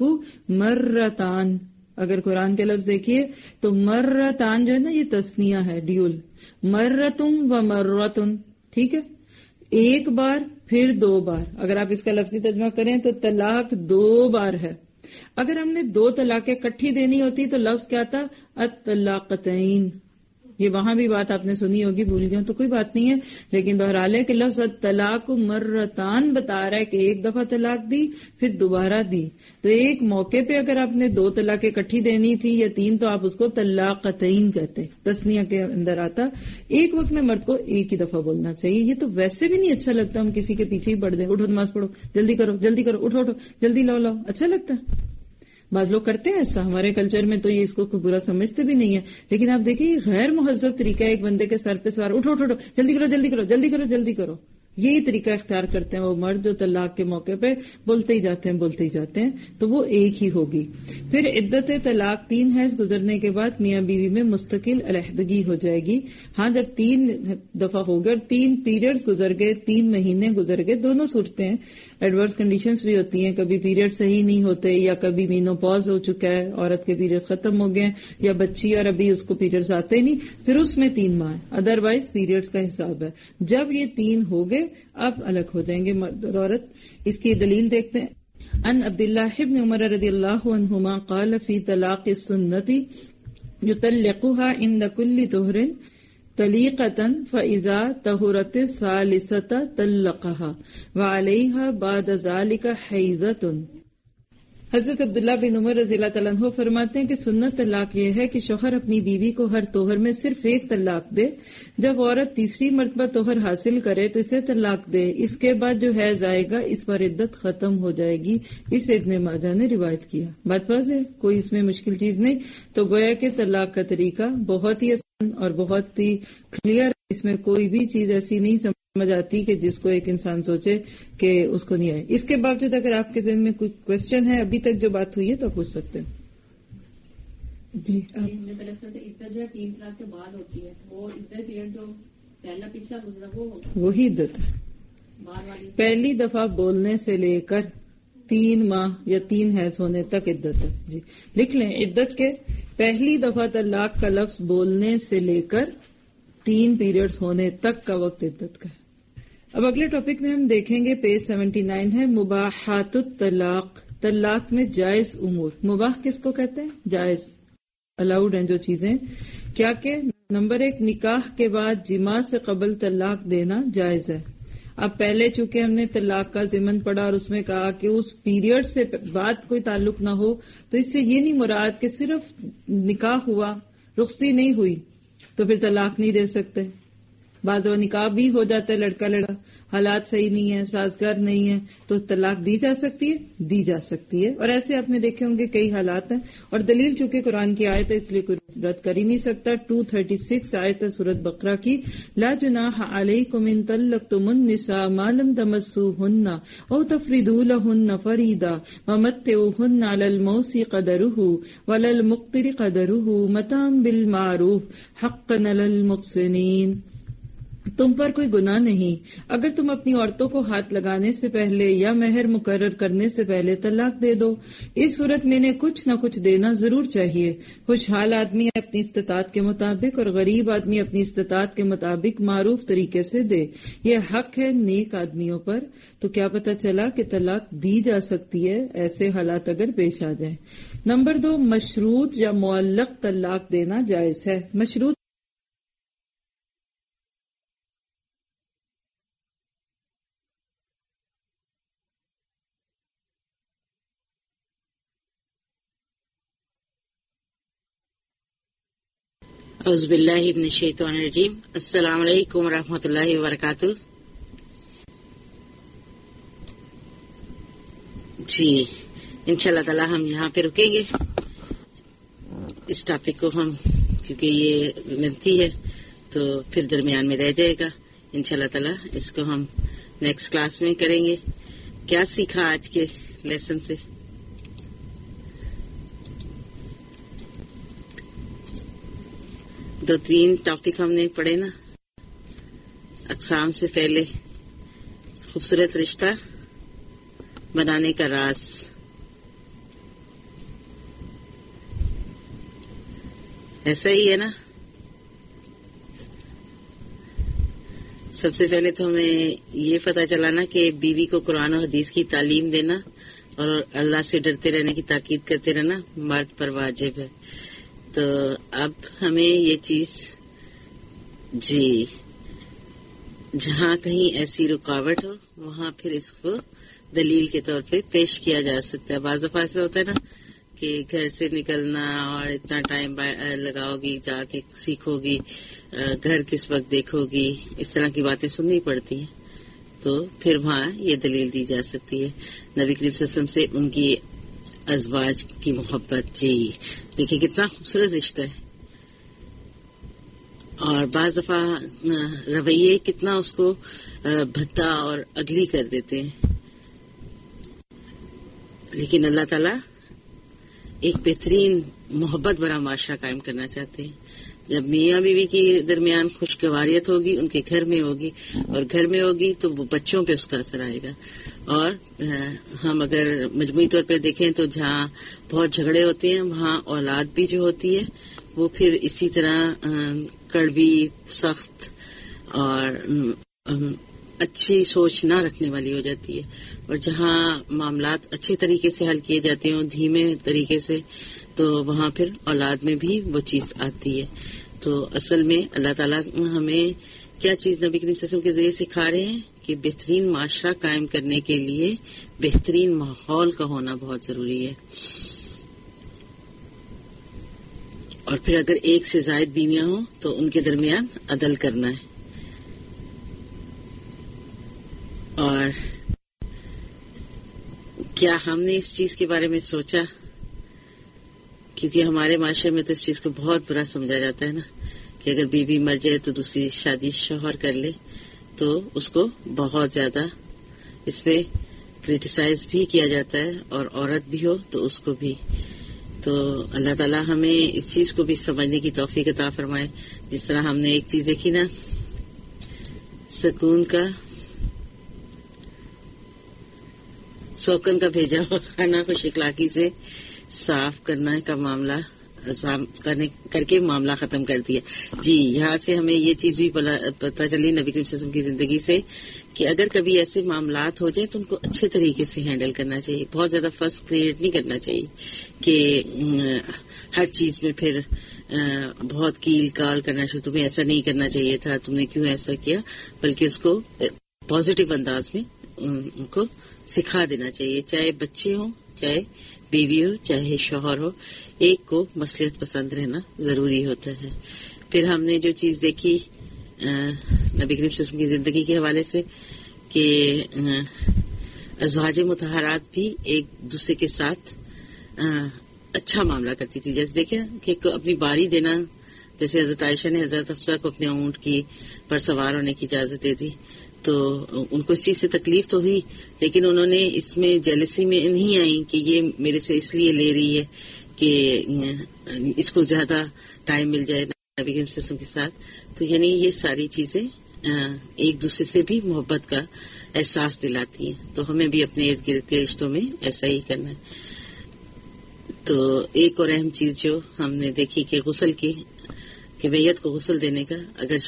مرتان. اگر قرآن کے لفظ دیکھیے تو مرتان جو ہے نا یہ تسنیہ ہے، ڈیول. مرتم و مرتن، ٹھیک ہے. ایک بار پھر دو بار. اگر آپ اس کا لفظی ترجمہ کریں تو طلاق دو بار ہے. اگر ہم نے دو طلاقیں کٹھی دینی ہوتی تو لفظ کیا تھا؟ الطلاقتین. یہ وہاں بھی بات آپ نے سنی ہوگی، بھول گئے تو کوئی بات نہیں ہے، لیکن دہرا لے کہ لفظ طلاق مرتان بتا رہا ہے کہ ایک دفعہ طلاق دی پھر دوبارہ دی. تو ایک موقع پہ اگر آپ نے دو طلاقیں اکٹھی دینی تھی یا تین تو آپ اس کو طلاقتین کہتے. تسنیہ کے اندر آتا ایک وقت میں مرد کو ایک ہی دفعہ بولنا چاہیے. یہ تو ویسے بھی نہیں اچھا لگتا، ہم کسی کے پیچھے ہی پڑھ دیں، اٹھو نماز پڑھو، جلدی کرو جلدی کرو، اٹھو اٹھو جلدی لاؤ لاؤ. اچھا لگتا ہے؟ بعض لوگ کرتے ہیں ایسا، ہمارے کلچر میں تو یہ اس کو کوئی برا سمجھتے بھی نہیں ہے، لیکن آپ دیکھیں یہ غیر مہذب طریقہ ہے. ایک بندے کے سر پہ سوار، اٹھو اٹھو اٹھو جلدی کرو جلدی کرو جلدی کرو جلدی کرو. یہی طریقہ اختیار کرتے ہیں وہ مرد جو طلاق کے موقع پہ بولتے ہی جاتے ہیں بولتے ہی جاتے ہیں، تو وہ ایک ہی ہوگی. پھر عدت طلاق تین حیض گزرنے کے بعد میاں بیوی میں مستقل علیحدگی ہو جائے گی. ہاں جب تین دفعہ ہو گئے اور تین پیریڈز گزر گئے، تین مہینے گزر گئے، دونوں صورتیں ہیں. ایڈورس کنڈیشنز بھی ہوتی ہیں، کبھی پیریڈ صحیح نہیں ہوتے، یا کبھی مینوپاز ہو چکا ہے، عورت کے پیریڈز ختم ہو گئے ہیں، یا بچی اور ابھی اس کو پیریڈز آتے نہیں، پھر اس میں تین ماہ ہے. ادروائز پیریڈز کا حساب ہے. جب یہ تین ہو گئے اب الگ ہو جائیں گے مرد اور عورت. اس کی دلیل دیکھتے ہیں. ان عبداللہ ابن عمر رضی اللہ عنہما قال فی طلاق السنت یطلقها عند کل طہر طلیقة فإذا طہرت الثالثة طلقها وعلیها بعد ذلك حیضة. حضرت عبداللہ بن عمر رضی اللہ تعالیٰ عنہ فرماتے ہیں کہ سنت طلاق یہ ہے کہ شوہر اپنی بیوی کو ہر طہر میں صرف ایک طلاق دے. جب عورت تیسری مرتبہ طہر حاصل کرے تو اسے طلاق دے. اس کے بعد جو حیض آئے گا اس پر عدت ختم ہو جائے گی. اس ابن ماجہ نے روایت کیا. بات واضح ہے، کوئی اس میں مشکل چیز نہیں. تو گویا کہ طلاق کا طریقہ بہت ہی آسان اور بہت ہی کلیئر. اس میں کوئی بھی چیز ایسی نہیں سمجھ آتی کہ جس کو ایک انسان سوچے کہ اس کو نہیں آئے. اس کے باوجود اگر آپ کے ذہن میں کوئی کوشچن ہے ابھی تک جو بات ہوئی ہے تو پوچھ سکتے ہیں. جی عدت جو ہے تین طلاق کے بعد ہوتی ہے، وہ عدت پیریڈ جو پہلا پچھلا گزرا وہ وہی عدت ہے. پہلی دفعہ بولنے سے لے کر تین ماہ یا تین حیض ہونے تک عدت ہے. جی لکھ لیں، عدت کے پہلی دفعہ طلاق کا لفظ بولنے سے لے کر تین پیریڈز ہونے تک کا وقت عدت کا ہے. اب اگلے ٹاپک میں ہم دیکھیں گے پیج سیونٹی نائن ہے مباحات الطلاق. طلاق میں جائز امور. مباح کس کو کہتے ہیں؟ جائز، الاؤڈ ہیں جو چیزیں. کیا کہ نمبر ایک، نکاح کے بعد جماع سے قبل طلاق دینا جائز ہے. اب پہلے چونکہ ہم نے طلاق کا ضمن پڑھا اور اس میں کہا کہ اس پیریڈ سے بعد کوئی تعلق نہ ہو، تو اس سے یہ نہیں مراد کہ صرف نکاح ہوا رخصتی نہیں ہوئی تو پھر طلاق نہیں دے سکتے. بعض وہ نکاح بھی ہو جاتا ہے لڑکا لڑا، حالات صحیح نہیں ہے، سازگار نہیں ہے، تو طلاق دی جا سکتی ہے دی جا سکتی ہے. اور ایسے آپ نے دیکھے ہوں گے کئی حالات ہیں. اور دلیل چونکہ قرآن کی آیت ہے اس لیے کوئی رد کر ہی نہیں سکتا. دو سو چھتیس آیت ہے سورۃ بقرہ کی. لا جناح علیکم ان طلقتم النساء ما لم تمسوهن او تفردوا لهن فریضا ومتعوهن علی الموسع قدره وعلی المقتر قدره متاعا بالمعروف حقا علی المحسنین. تم پر کوئی گناہ نہیں اگر تم اپنی عورتوں کو ہاتھ لگانے سے پہلے یا مہر مقرر کرنے سے پہلے طلاق دے دو. اس صورت میں انہیں کچھ نہ کچھ دینا ضرور چاہیے. خوشحال آدمی اپنی استطاعت کے مطابق اور غریب آدمی اپنی استطاعت کے مطابق معروف طریقے سے دے. یہ حق ہے نیک آدمیوں پر. تو کیا پتہ چلا کہ طلاق دی جا سکتی ہے ایسے حالات اگر پیش آ جائیں. نمبر دو، مشروط یا معلق طلاق دینا جائز ہے. مشروط اعوذ باللہ من الشیطان الرجیم. السلام علیکم ورحمۃ اللہ وبرکاتہ. جی انشاءاللہ تعالی ہم یہاں پہ رکیں گے. اس ٹاپک کو ہم کیونکہ یہ لنتھی ہے تو پھر درمیان میں رہ جائے گا. انشاءاللہ تعالی اس کو ہم نیکسٹ کلاس میں کریں گے. کیا سیکھا آج کے لیسن سے؟ دو تین ٹاپک ہم نے پڑھے نا. اقسام سے پہلے خوبصورت رشتہ بنانے کا راز. ایسا ہی ہے نا. سب سے پہلے تو ہمیں یہ پتہ چلانا کہ بیوی کو قرآن و حدیث کی تعلیم دینا اور اللہ سے ڈرتے رہنے کی تاکید کرتے رہنا مرد پر واجب ہے. تو اب ہمیں یہ چیز جی جہاں کہیں ایسی رکاوٹ ہو وہاں پھر اس کو دلیل کے طور پہ پیش کیا جا سکتا ہے. بعض دفعہ ایسا ہوتا ہے نا کہ گھر سے نکلنا اور اتنا ٹائم لگاؤ گی، جا کے سیکھو گی، گھر کس وقت دیکھو گی، اس طرح کی باتیں سننی پڑتی ہیں. تو پھر وہاں یہ دلیل دی جا سکتی ہے. نبی کریم صلی اللہ علیہ وسلم سے ان کی ازواج کی محبت، جی دیکھیں کتنا خوبصورت رشتہ ہے. اور بعض دفعہ رویے کتنا اس کو بھدا اور اگلی کر دیتے ہیں، لیکن اللہ تعالیٰ ایک بہترین محبت بھرا معاشرہ قائم کرنا چاہتے ہیں. جب میاں بیوی کے درمیان خوشگواریت ہوگی، ان کے گھر میں ہوگی اور گھر میں ہوگی تو وہ بچوں پہ اس کا اثر آئے گا. اور ہم اگر مجموعی طور پہ دیکھیں تو جہاں بہت جھگڑے ہوتے ہیں وہاں اولاد بھی جو ہوتی ہے وہ پھر اسی طرح کڑوی، سخت اور اچھی سوچ نہ رکھنے والی ہو جاتی ہے. اور جہاں معاملات اچھے طریقے سے حل کیے جاتے ہیں دھیمے طریقے سے، تو وہاں پھر اولاد میں بھی وہ چیز آتی ہے. تو اصل میں اللہ تعالیٰ ہمیں کیا چیز نبی کریم صلی اللہ علیہ وسلم کے ذریعے سکھا رہے ہیں کہ بہترین معاشرہ قائم کرنے کے لیے بہترین ماحول کا ہونا بہت ضروری ہے. اور پھر اگر ایک سے زائد بیویاں ہوں تو ان کے درمیان عدل کرنا ہے. اور کیا ہم نے اس چیز کے بارے میں سوچا؟ کیونکہ ہمارے معاشرے میں تو اس چیز کو بہت برا سمجھا جاتا ہے نا کہ اگر بیوی مر جائے تو دوسری شادی شوہر کر لے، تو اس کو بہت زیادہ اس پہ کرٹیسائز بھی کیا جاتا ہے، اور عورت بھی ہو تو اس کو بھی. تو اللہ تعالیٰ ہمیں اس چیز کو بھی سمجھنے کی توفیق عطا فرمائے. جس طرح ہم نے ایک چیز دیکھی نا، سکون کا سوکن کا بھیجا ہوا کھانا خوش اخلاقی سے صاف کرنا کا معاملہ کرنے کر کے معاملہ ختم کر دیا. جی یہاں سے ہمیں یہ چیز بھی پتہ چلی نبی کریم صلی اللہ علیہ وسلم کی زندگی سے کہ اگر کبھی ایسے معاملات ہو جائیں تو ان کو اچھے طریقے سے ہینڈل کرنا چاہیے. بہت زیادہ فس کریٹ نہیں کرنا چاہیے کہ ہر چیز میں پھر بہت کیل کال کرنا شروع، تمہیں ایسا نہیں کرنا چاہیے تھا، تم نے کیوں ایسا کیا، بلکہ اس کو پازیٹو انداز میں ان کو سکھا دینا چاہیے. چاہے بچے ہوں، چاہے بیوی ہو، چاہے شوہر ہو، ایک کو مصلحت پسند رہنا ضروری ہوتا ہے. پھر ہم نے جو چیز دیکھی نبی کریم صلی اللہ علیہ وسلم کی زندگی کے حوالے سے کہ ازواج مطہرات بھی ایک دوسرے کے ساتھ اچھا معاملہ کرتی تھی. جیسے دیکھیں کہ اپنی باری دینا، جیسے حضرت عائشہ نے حضرت حفصہ کو اپنے اونٹ کی پر سوار ہونے کی اجازت دے دی، تو ان کو اس چیز سے تکلیف تو ہوئی، لیکن انہوں نے اس میں جیلسی میں نہیں آئی کہ یہ میرے سے اس لیے لے رہی ہے کہ اس کو زیادہ ٹائم مل جائے نبی کریم صلی اللہ علیہ وسلم کے ساتھ. تو یعنی یہ ساری چیزیں ایک دوسرے سے بھی محبت کا احساس دلاتی ہیں. تو ہمیں بھی اپنے ارد گرد کے رشتوں میں ایسا ہی کرنا ہے. تو ایک اور اہم چیز جو ہم نے دیکھی کہ غسل کی کہ میت کو غسل دینے کا، اگر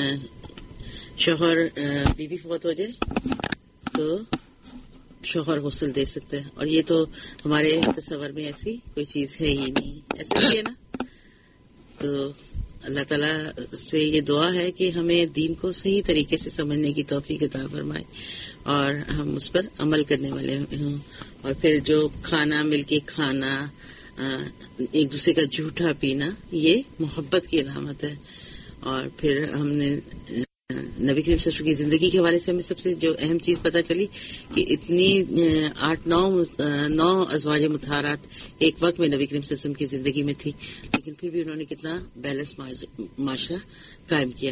شوہر بیوی فوت ہو جائے تو شوہر غسل دے سکتا ہے، اور یہ تو ہمارے تصور میں ایسی کوئی چیز ہے ہی نہیں. ایسا ہی ہے نا. تو اللہ تعالیٰ سے یہ دعا ہے کہ ہمیں دین کو صحیح طریقے سے سمجھنے کی توفیق عطا فرمائے اور ہم اس پر عمل کرنے والے ہوں. اور پھر جو کھانا مل کے کھانا، ایک دوسرے کا جھوٹا پینا، یہ محبت کی علامت ہے. اور پھر ہم نے نبی کریم صلی اللہ علیہ وسلم کی زندگی کے حوالے سے ہمیں سب سے جو اہم چیز پتہ چلی کہ اتنی آٹھ نو نو ازواج مطہرات ایک وقت میں نبی کریم صلی اللہ علیہ وسلم کی زندگی میں تھی، لیکن پھر بھی انہوں نے کتنا بیلنس معاشرہ قائم کیا.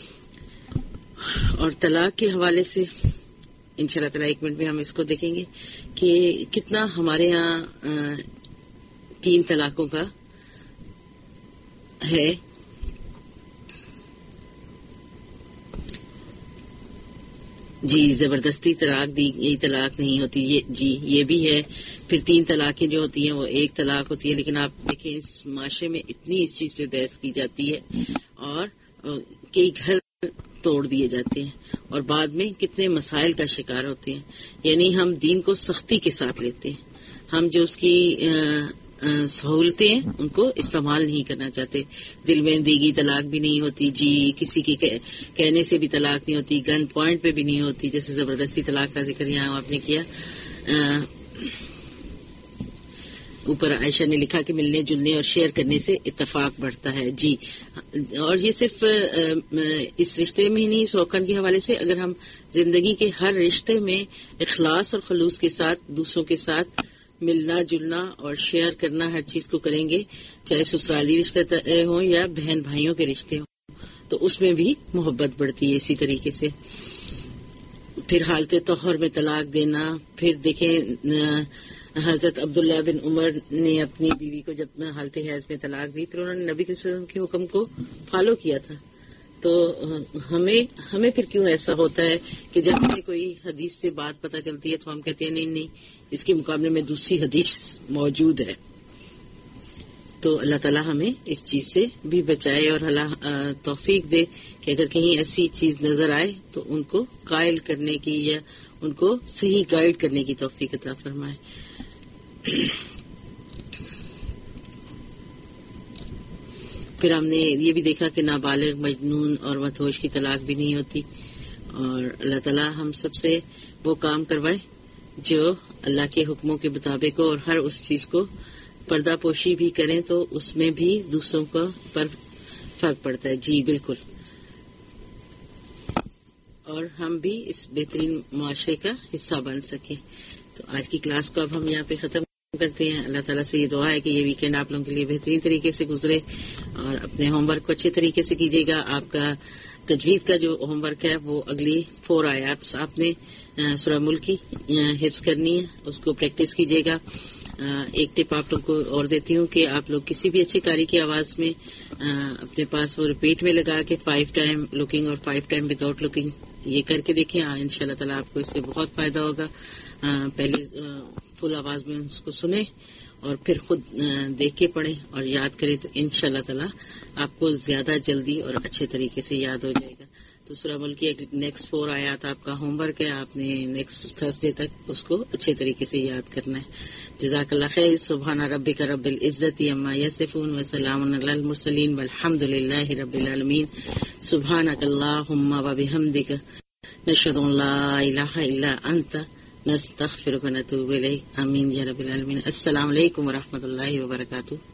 اور طلاق کے حوالے سے انشاءاللہ تعالیٰ ایک منٹ میں ہم اس کو دیکھیں گے کہ کتنا ہمارے یہاں تین طلاقوں کا ہے. جی زبردستی طلاق دی گئی طلاق نہیں ہوتی، یہ جی یہ بھی ہے. پھر تین طلاقیں جو ہوتی ہیں وہ ایک طلاق ہوتی ہے. لیکن آپ دیکھیں اس معاشرے میں اتنی اس چیز پہ بحث کی جاتی ہے اور کئی گھر توڑ دیے جاتے ہیں اور بعد میں کتنے مسائل کا شکار ہوتے ہیں. یعنی ہم دین کو سختی کے ساتھ لیتے ہیں, ہم جو اس کی سہولتیں ہیں ان کو استعمال نہیں کرنا چاہتے. دل میں دیگی طلاق بھی نہیں ہوتی جی, کسی کی کہنے سے بھی طلاق نہیں ہوتی, گن پوائنٹ پہ بھی نہیں ہوتی, جیسے زبردستی طلاق کا ذکر یہاں آپ نے کیا. اوپر عائشہ نے لکھا کہ ملنے جلنے اور شیئر کرنے سے اتفاق بڑھتا ہے. جی, اور یہ صرف اس رشتے میں ہی نہیں, سوکن کے حوالے سے اگر ہم زندگی کے ہر رشتے میں اخلاص اور خلوص کے ساتھ دوسروں کے ساتھ ملنا جلنا اور شیئر کرنا ہر چیز کو کریں گے, چاہے سسرالی رشتے ہوں یا بہن بھائیوں کے رشتے ہوں, تو اس میں بھی محبت بڑھتی ہے. اسی طریقے سے پھر حالت طہر میں طلاق دینا. پھر دیکھیں حضرت عبداللہ بن عمر نے اپنی بیوی کو جب حالت حیض میں طلاق دی, پھر انہوں نے نبی صلی اللہ علیہ وسلم کے حکم کو فالو کیا تھا. تو ہمیں ہمیں پھر کیوں ایسا ہوتا ہے کہ جب ہمیں کوئی حدیث سے بات پتہ چلتی ہے تو ہم کہتے ہیں نہیں نہیں اس کے مقابلے میں دوسری حدیث موجود ہے. تو اللہ تعالیٰ ہمیں اس چیز سے بھی بچائے اور اللہ توفیق دے کہ اگر کہیں ایسی چیز نظر آئے تو ان کو قائل کرنے کی یا ان کو صحیح گائیڈ کرنے کی توفیق عطا فرمائے. پھر ہم نے یہ بھی دیکھا کہ نابالغ مجنون اور مدہوش کی طلاق بھی نہیں ہوتی, اور اللہ تعالیٰ ہم سب سے وہ کام کروائے جو اللہ کے حکموں کے مطابق ہو, اور ہر اس چیز کو پردہ پوشی بھی کریں تو اس میں بھی دوسروں کا پر فرق پڑتا ہے. جی بالکل, اور ہم بھی اس بہترین معاشرے کا حصہ بن سکیں. تو آج کی کلاس کو اب ہم یہاں پہ ختم کرتے ہیں. اللہ تعالیٰ سے یہ دعا ہے کہ یہ ویکینڈ آپ لوگوں کے لیے بہترین طریقے سے گزرے, اور اپنے ہوم ورک کو اچھے طریقے سے کیجیے گا. آپ کا تجوید کا جو ہوم ورک ہے وہ اگلی فور آیات آپ نے سورہ ملک کی حفظ کرنی ہے, اس کو پریکٹس کیجیے گا. ایک ٹپ آپ لوگ کو اور دیتی ہوں کہ آپ لوگ کسی بھی اچھے قاری کی آواز میں اپنے پاس وہ ریپیٹ میں لگا کے فائیو ٹائم لوکنگ اور فائیو ٹائم وداؤٹ لوکنگ یہ کر کے دیکھیں. ان شاء اللہ تعالیٰ آپ کو اس سے بہت فائدہ ہوگا. پہلے فل آواز میں اس کو سنیں اور پھر خود دیکھ کے پڑھیں اور یاد کریں, تو ان شاء اللہ تعالیٰ آپ کو زیادہ جلدی اور اچھے طریقے سے یاد ہو جائے گا. تو سورہ ملک کی نیکسٹ فور آیات آپ کا ہوم ورک ہے, آپ نے نیکسٹ تھرسڈے تک اس کو اچھے طریقے سے یاد کرنا ہے. جزاک اللہ خیر. سبحان ربک رب العزت عما یصفون وسلام علی المرسلین والحمد للہ رب العالمین. سبحانک اللہم وبحمدک نشہد ان لا الہ الا انت نستغفرک ونتوب الیک. آمین یا رب العالمین. السلام علیکم ورحمۃ اللہ وبرکاتہ.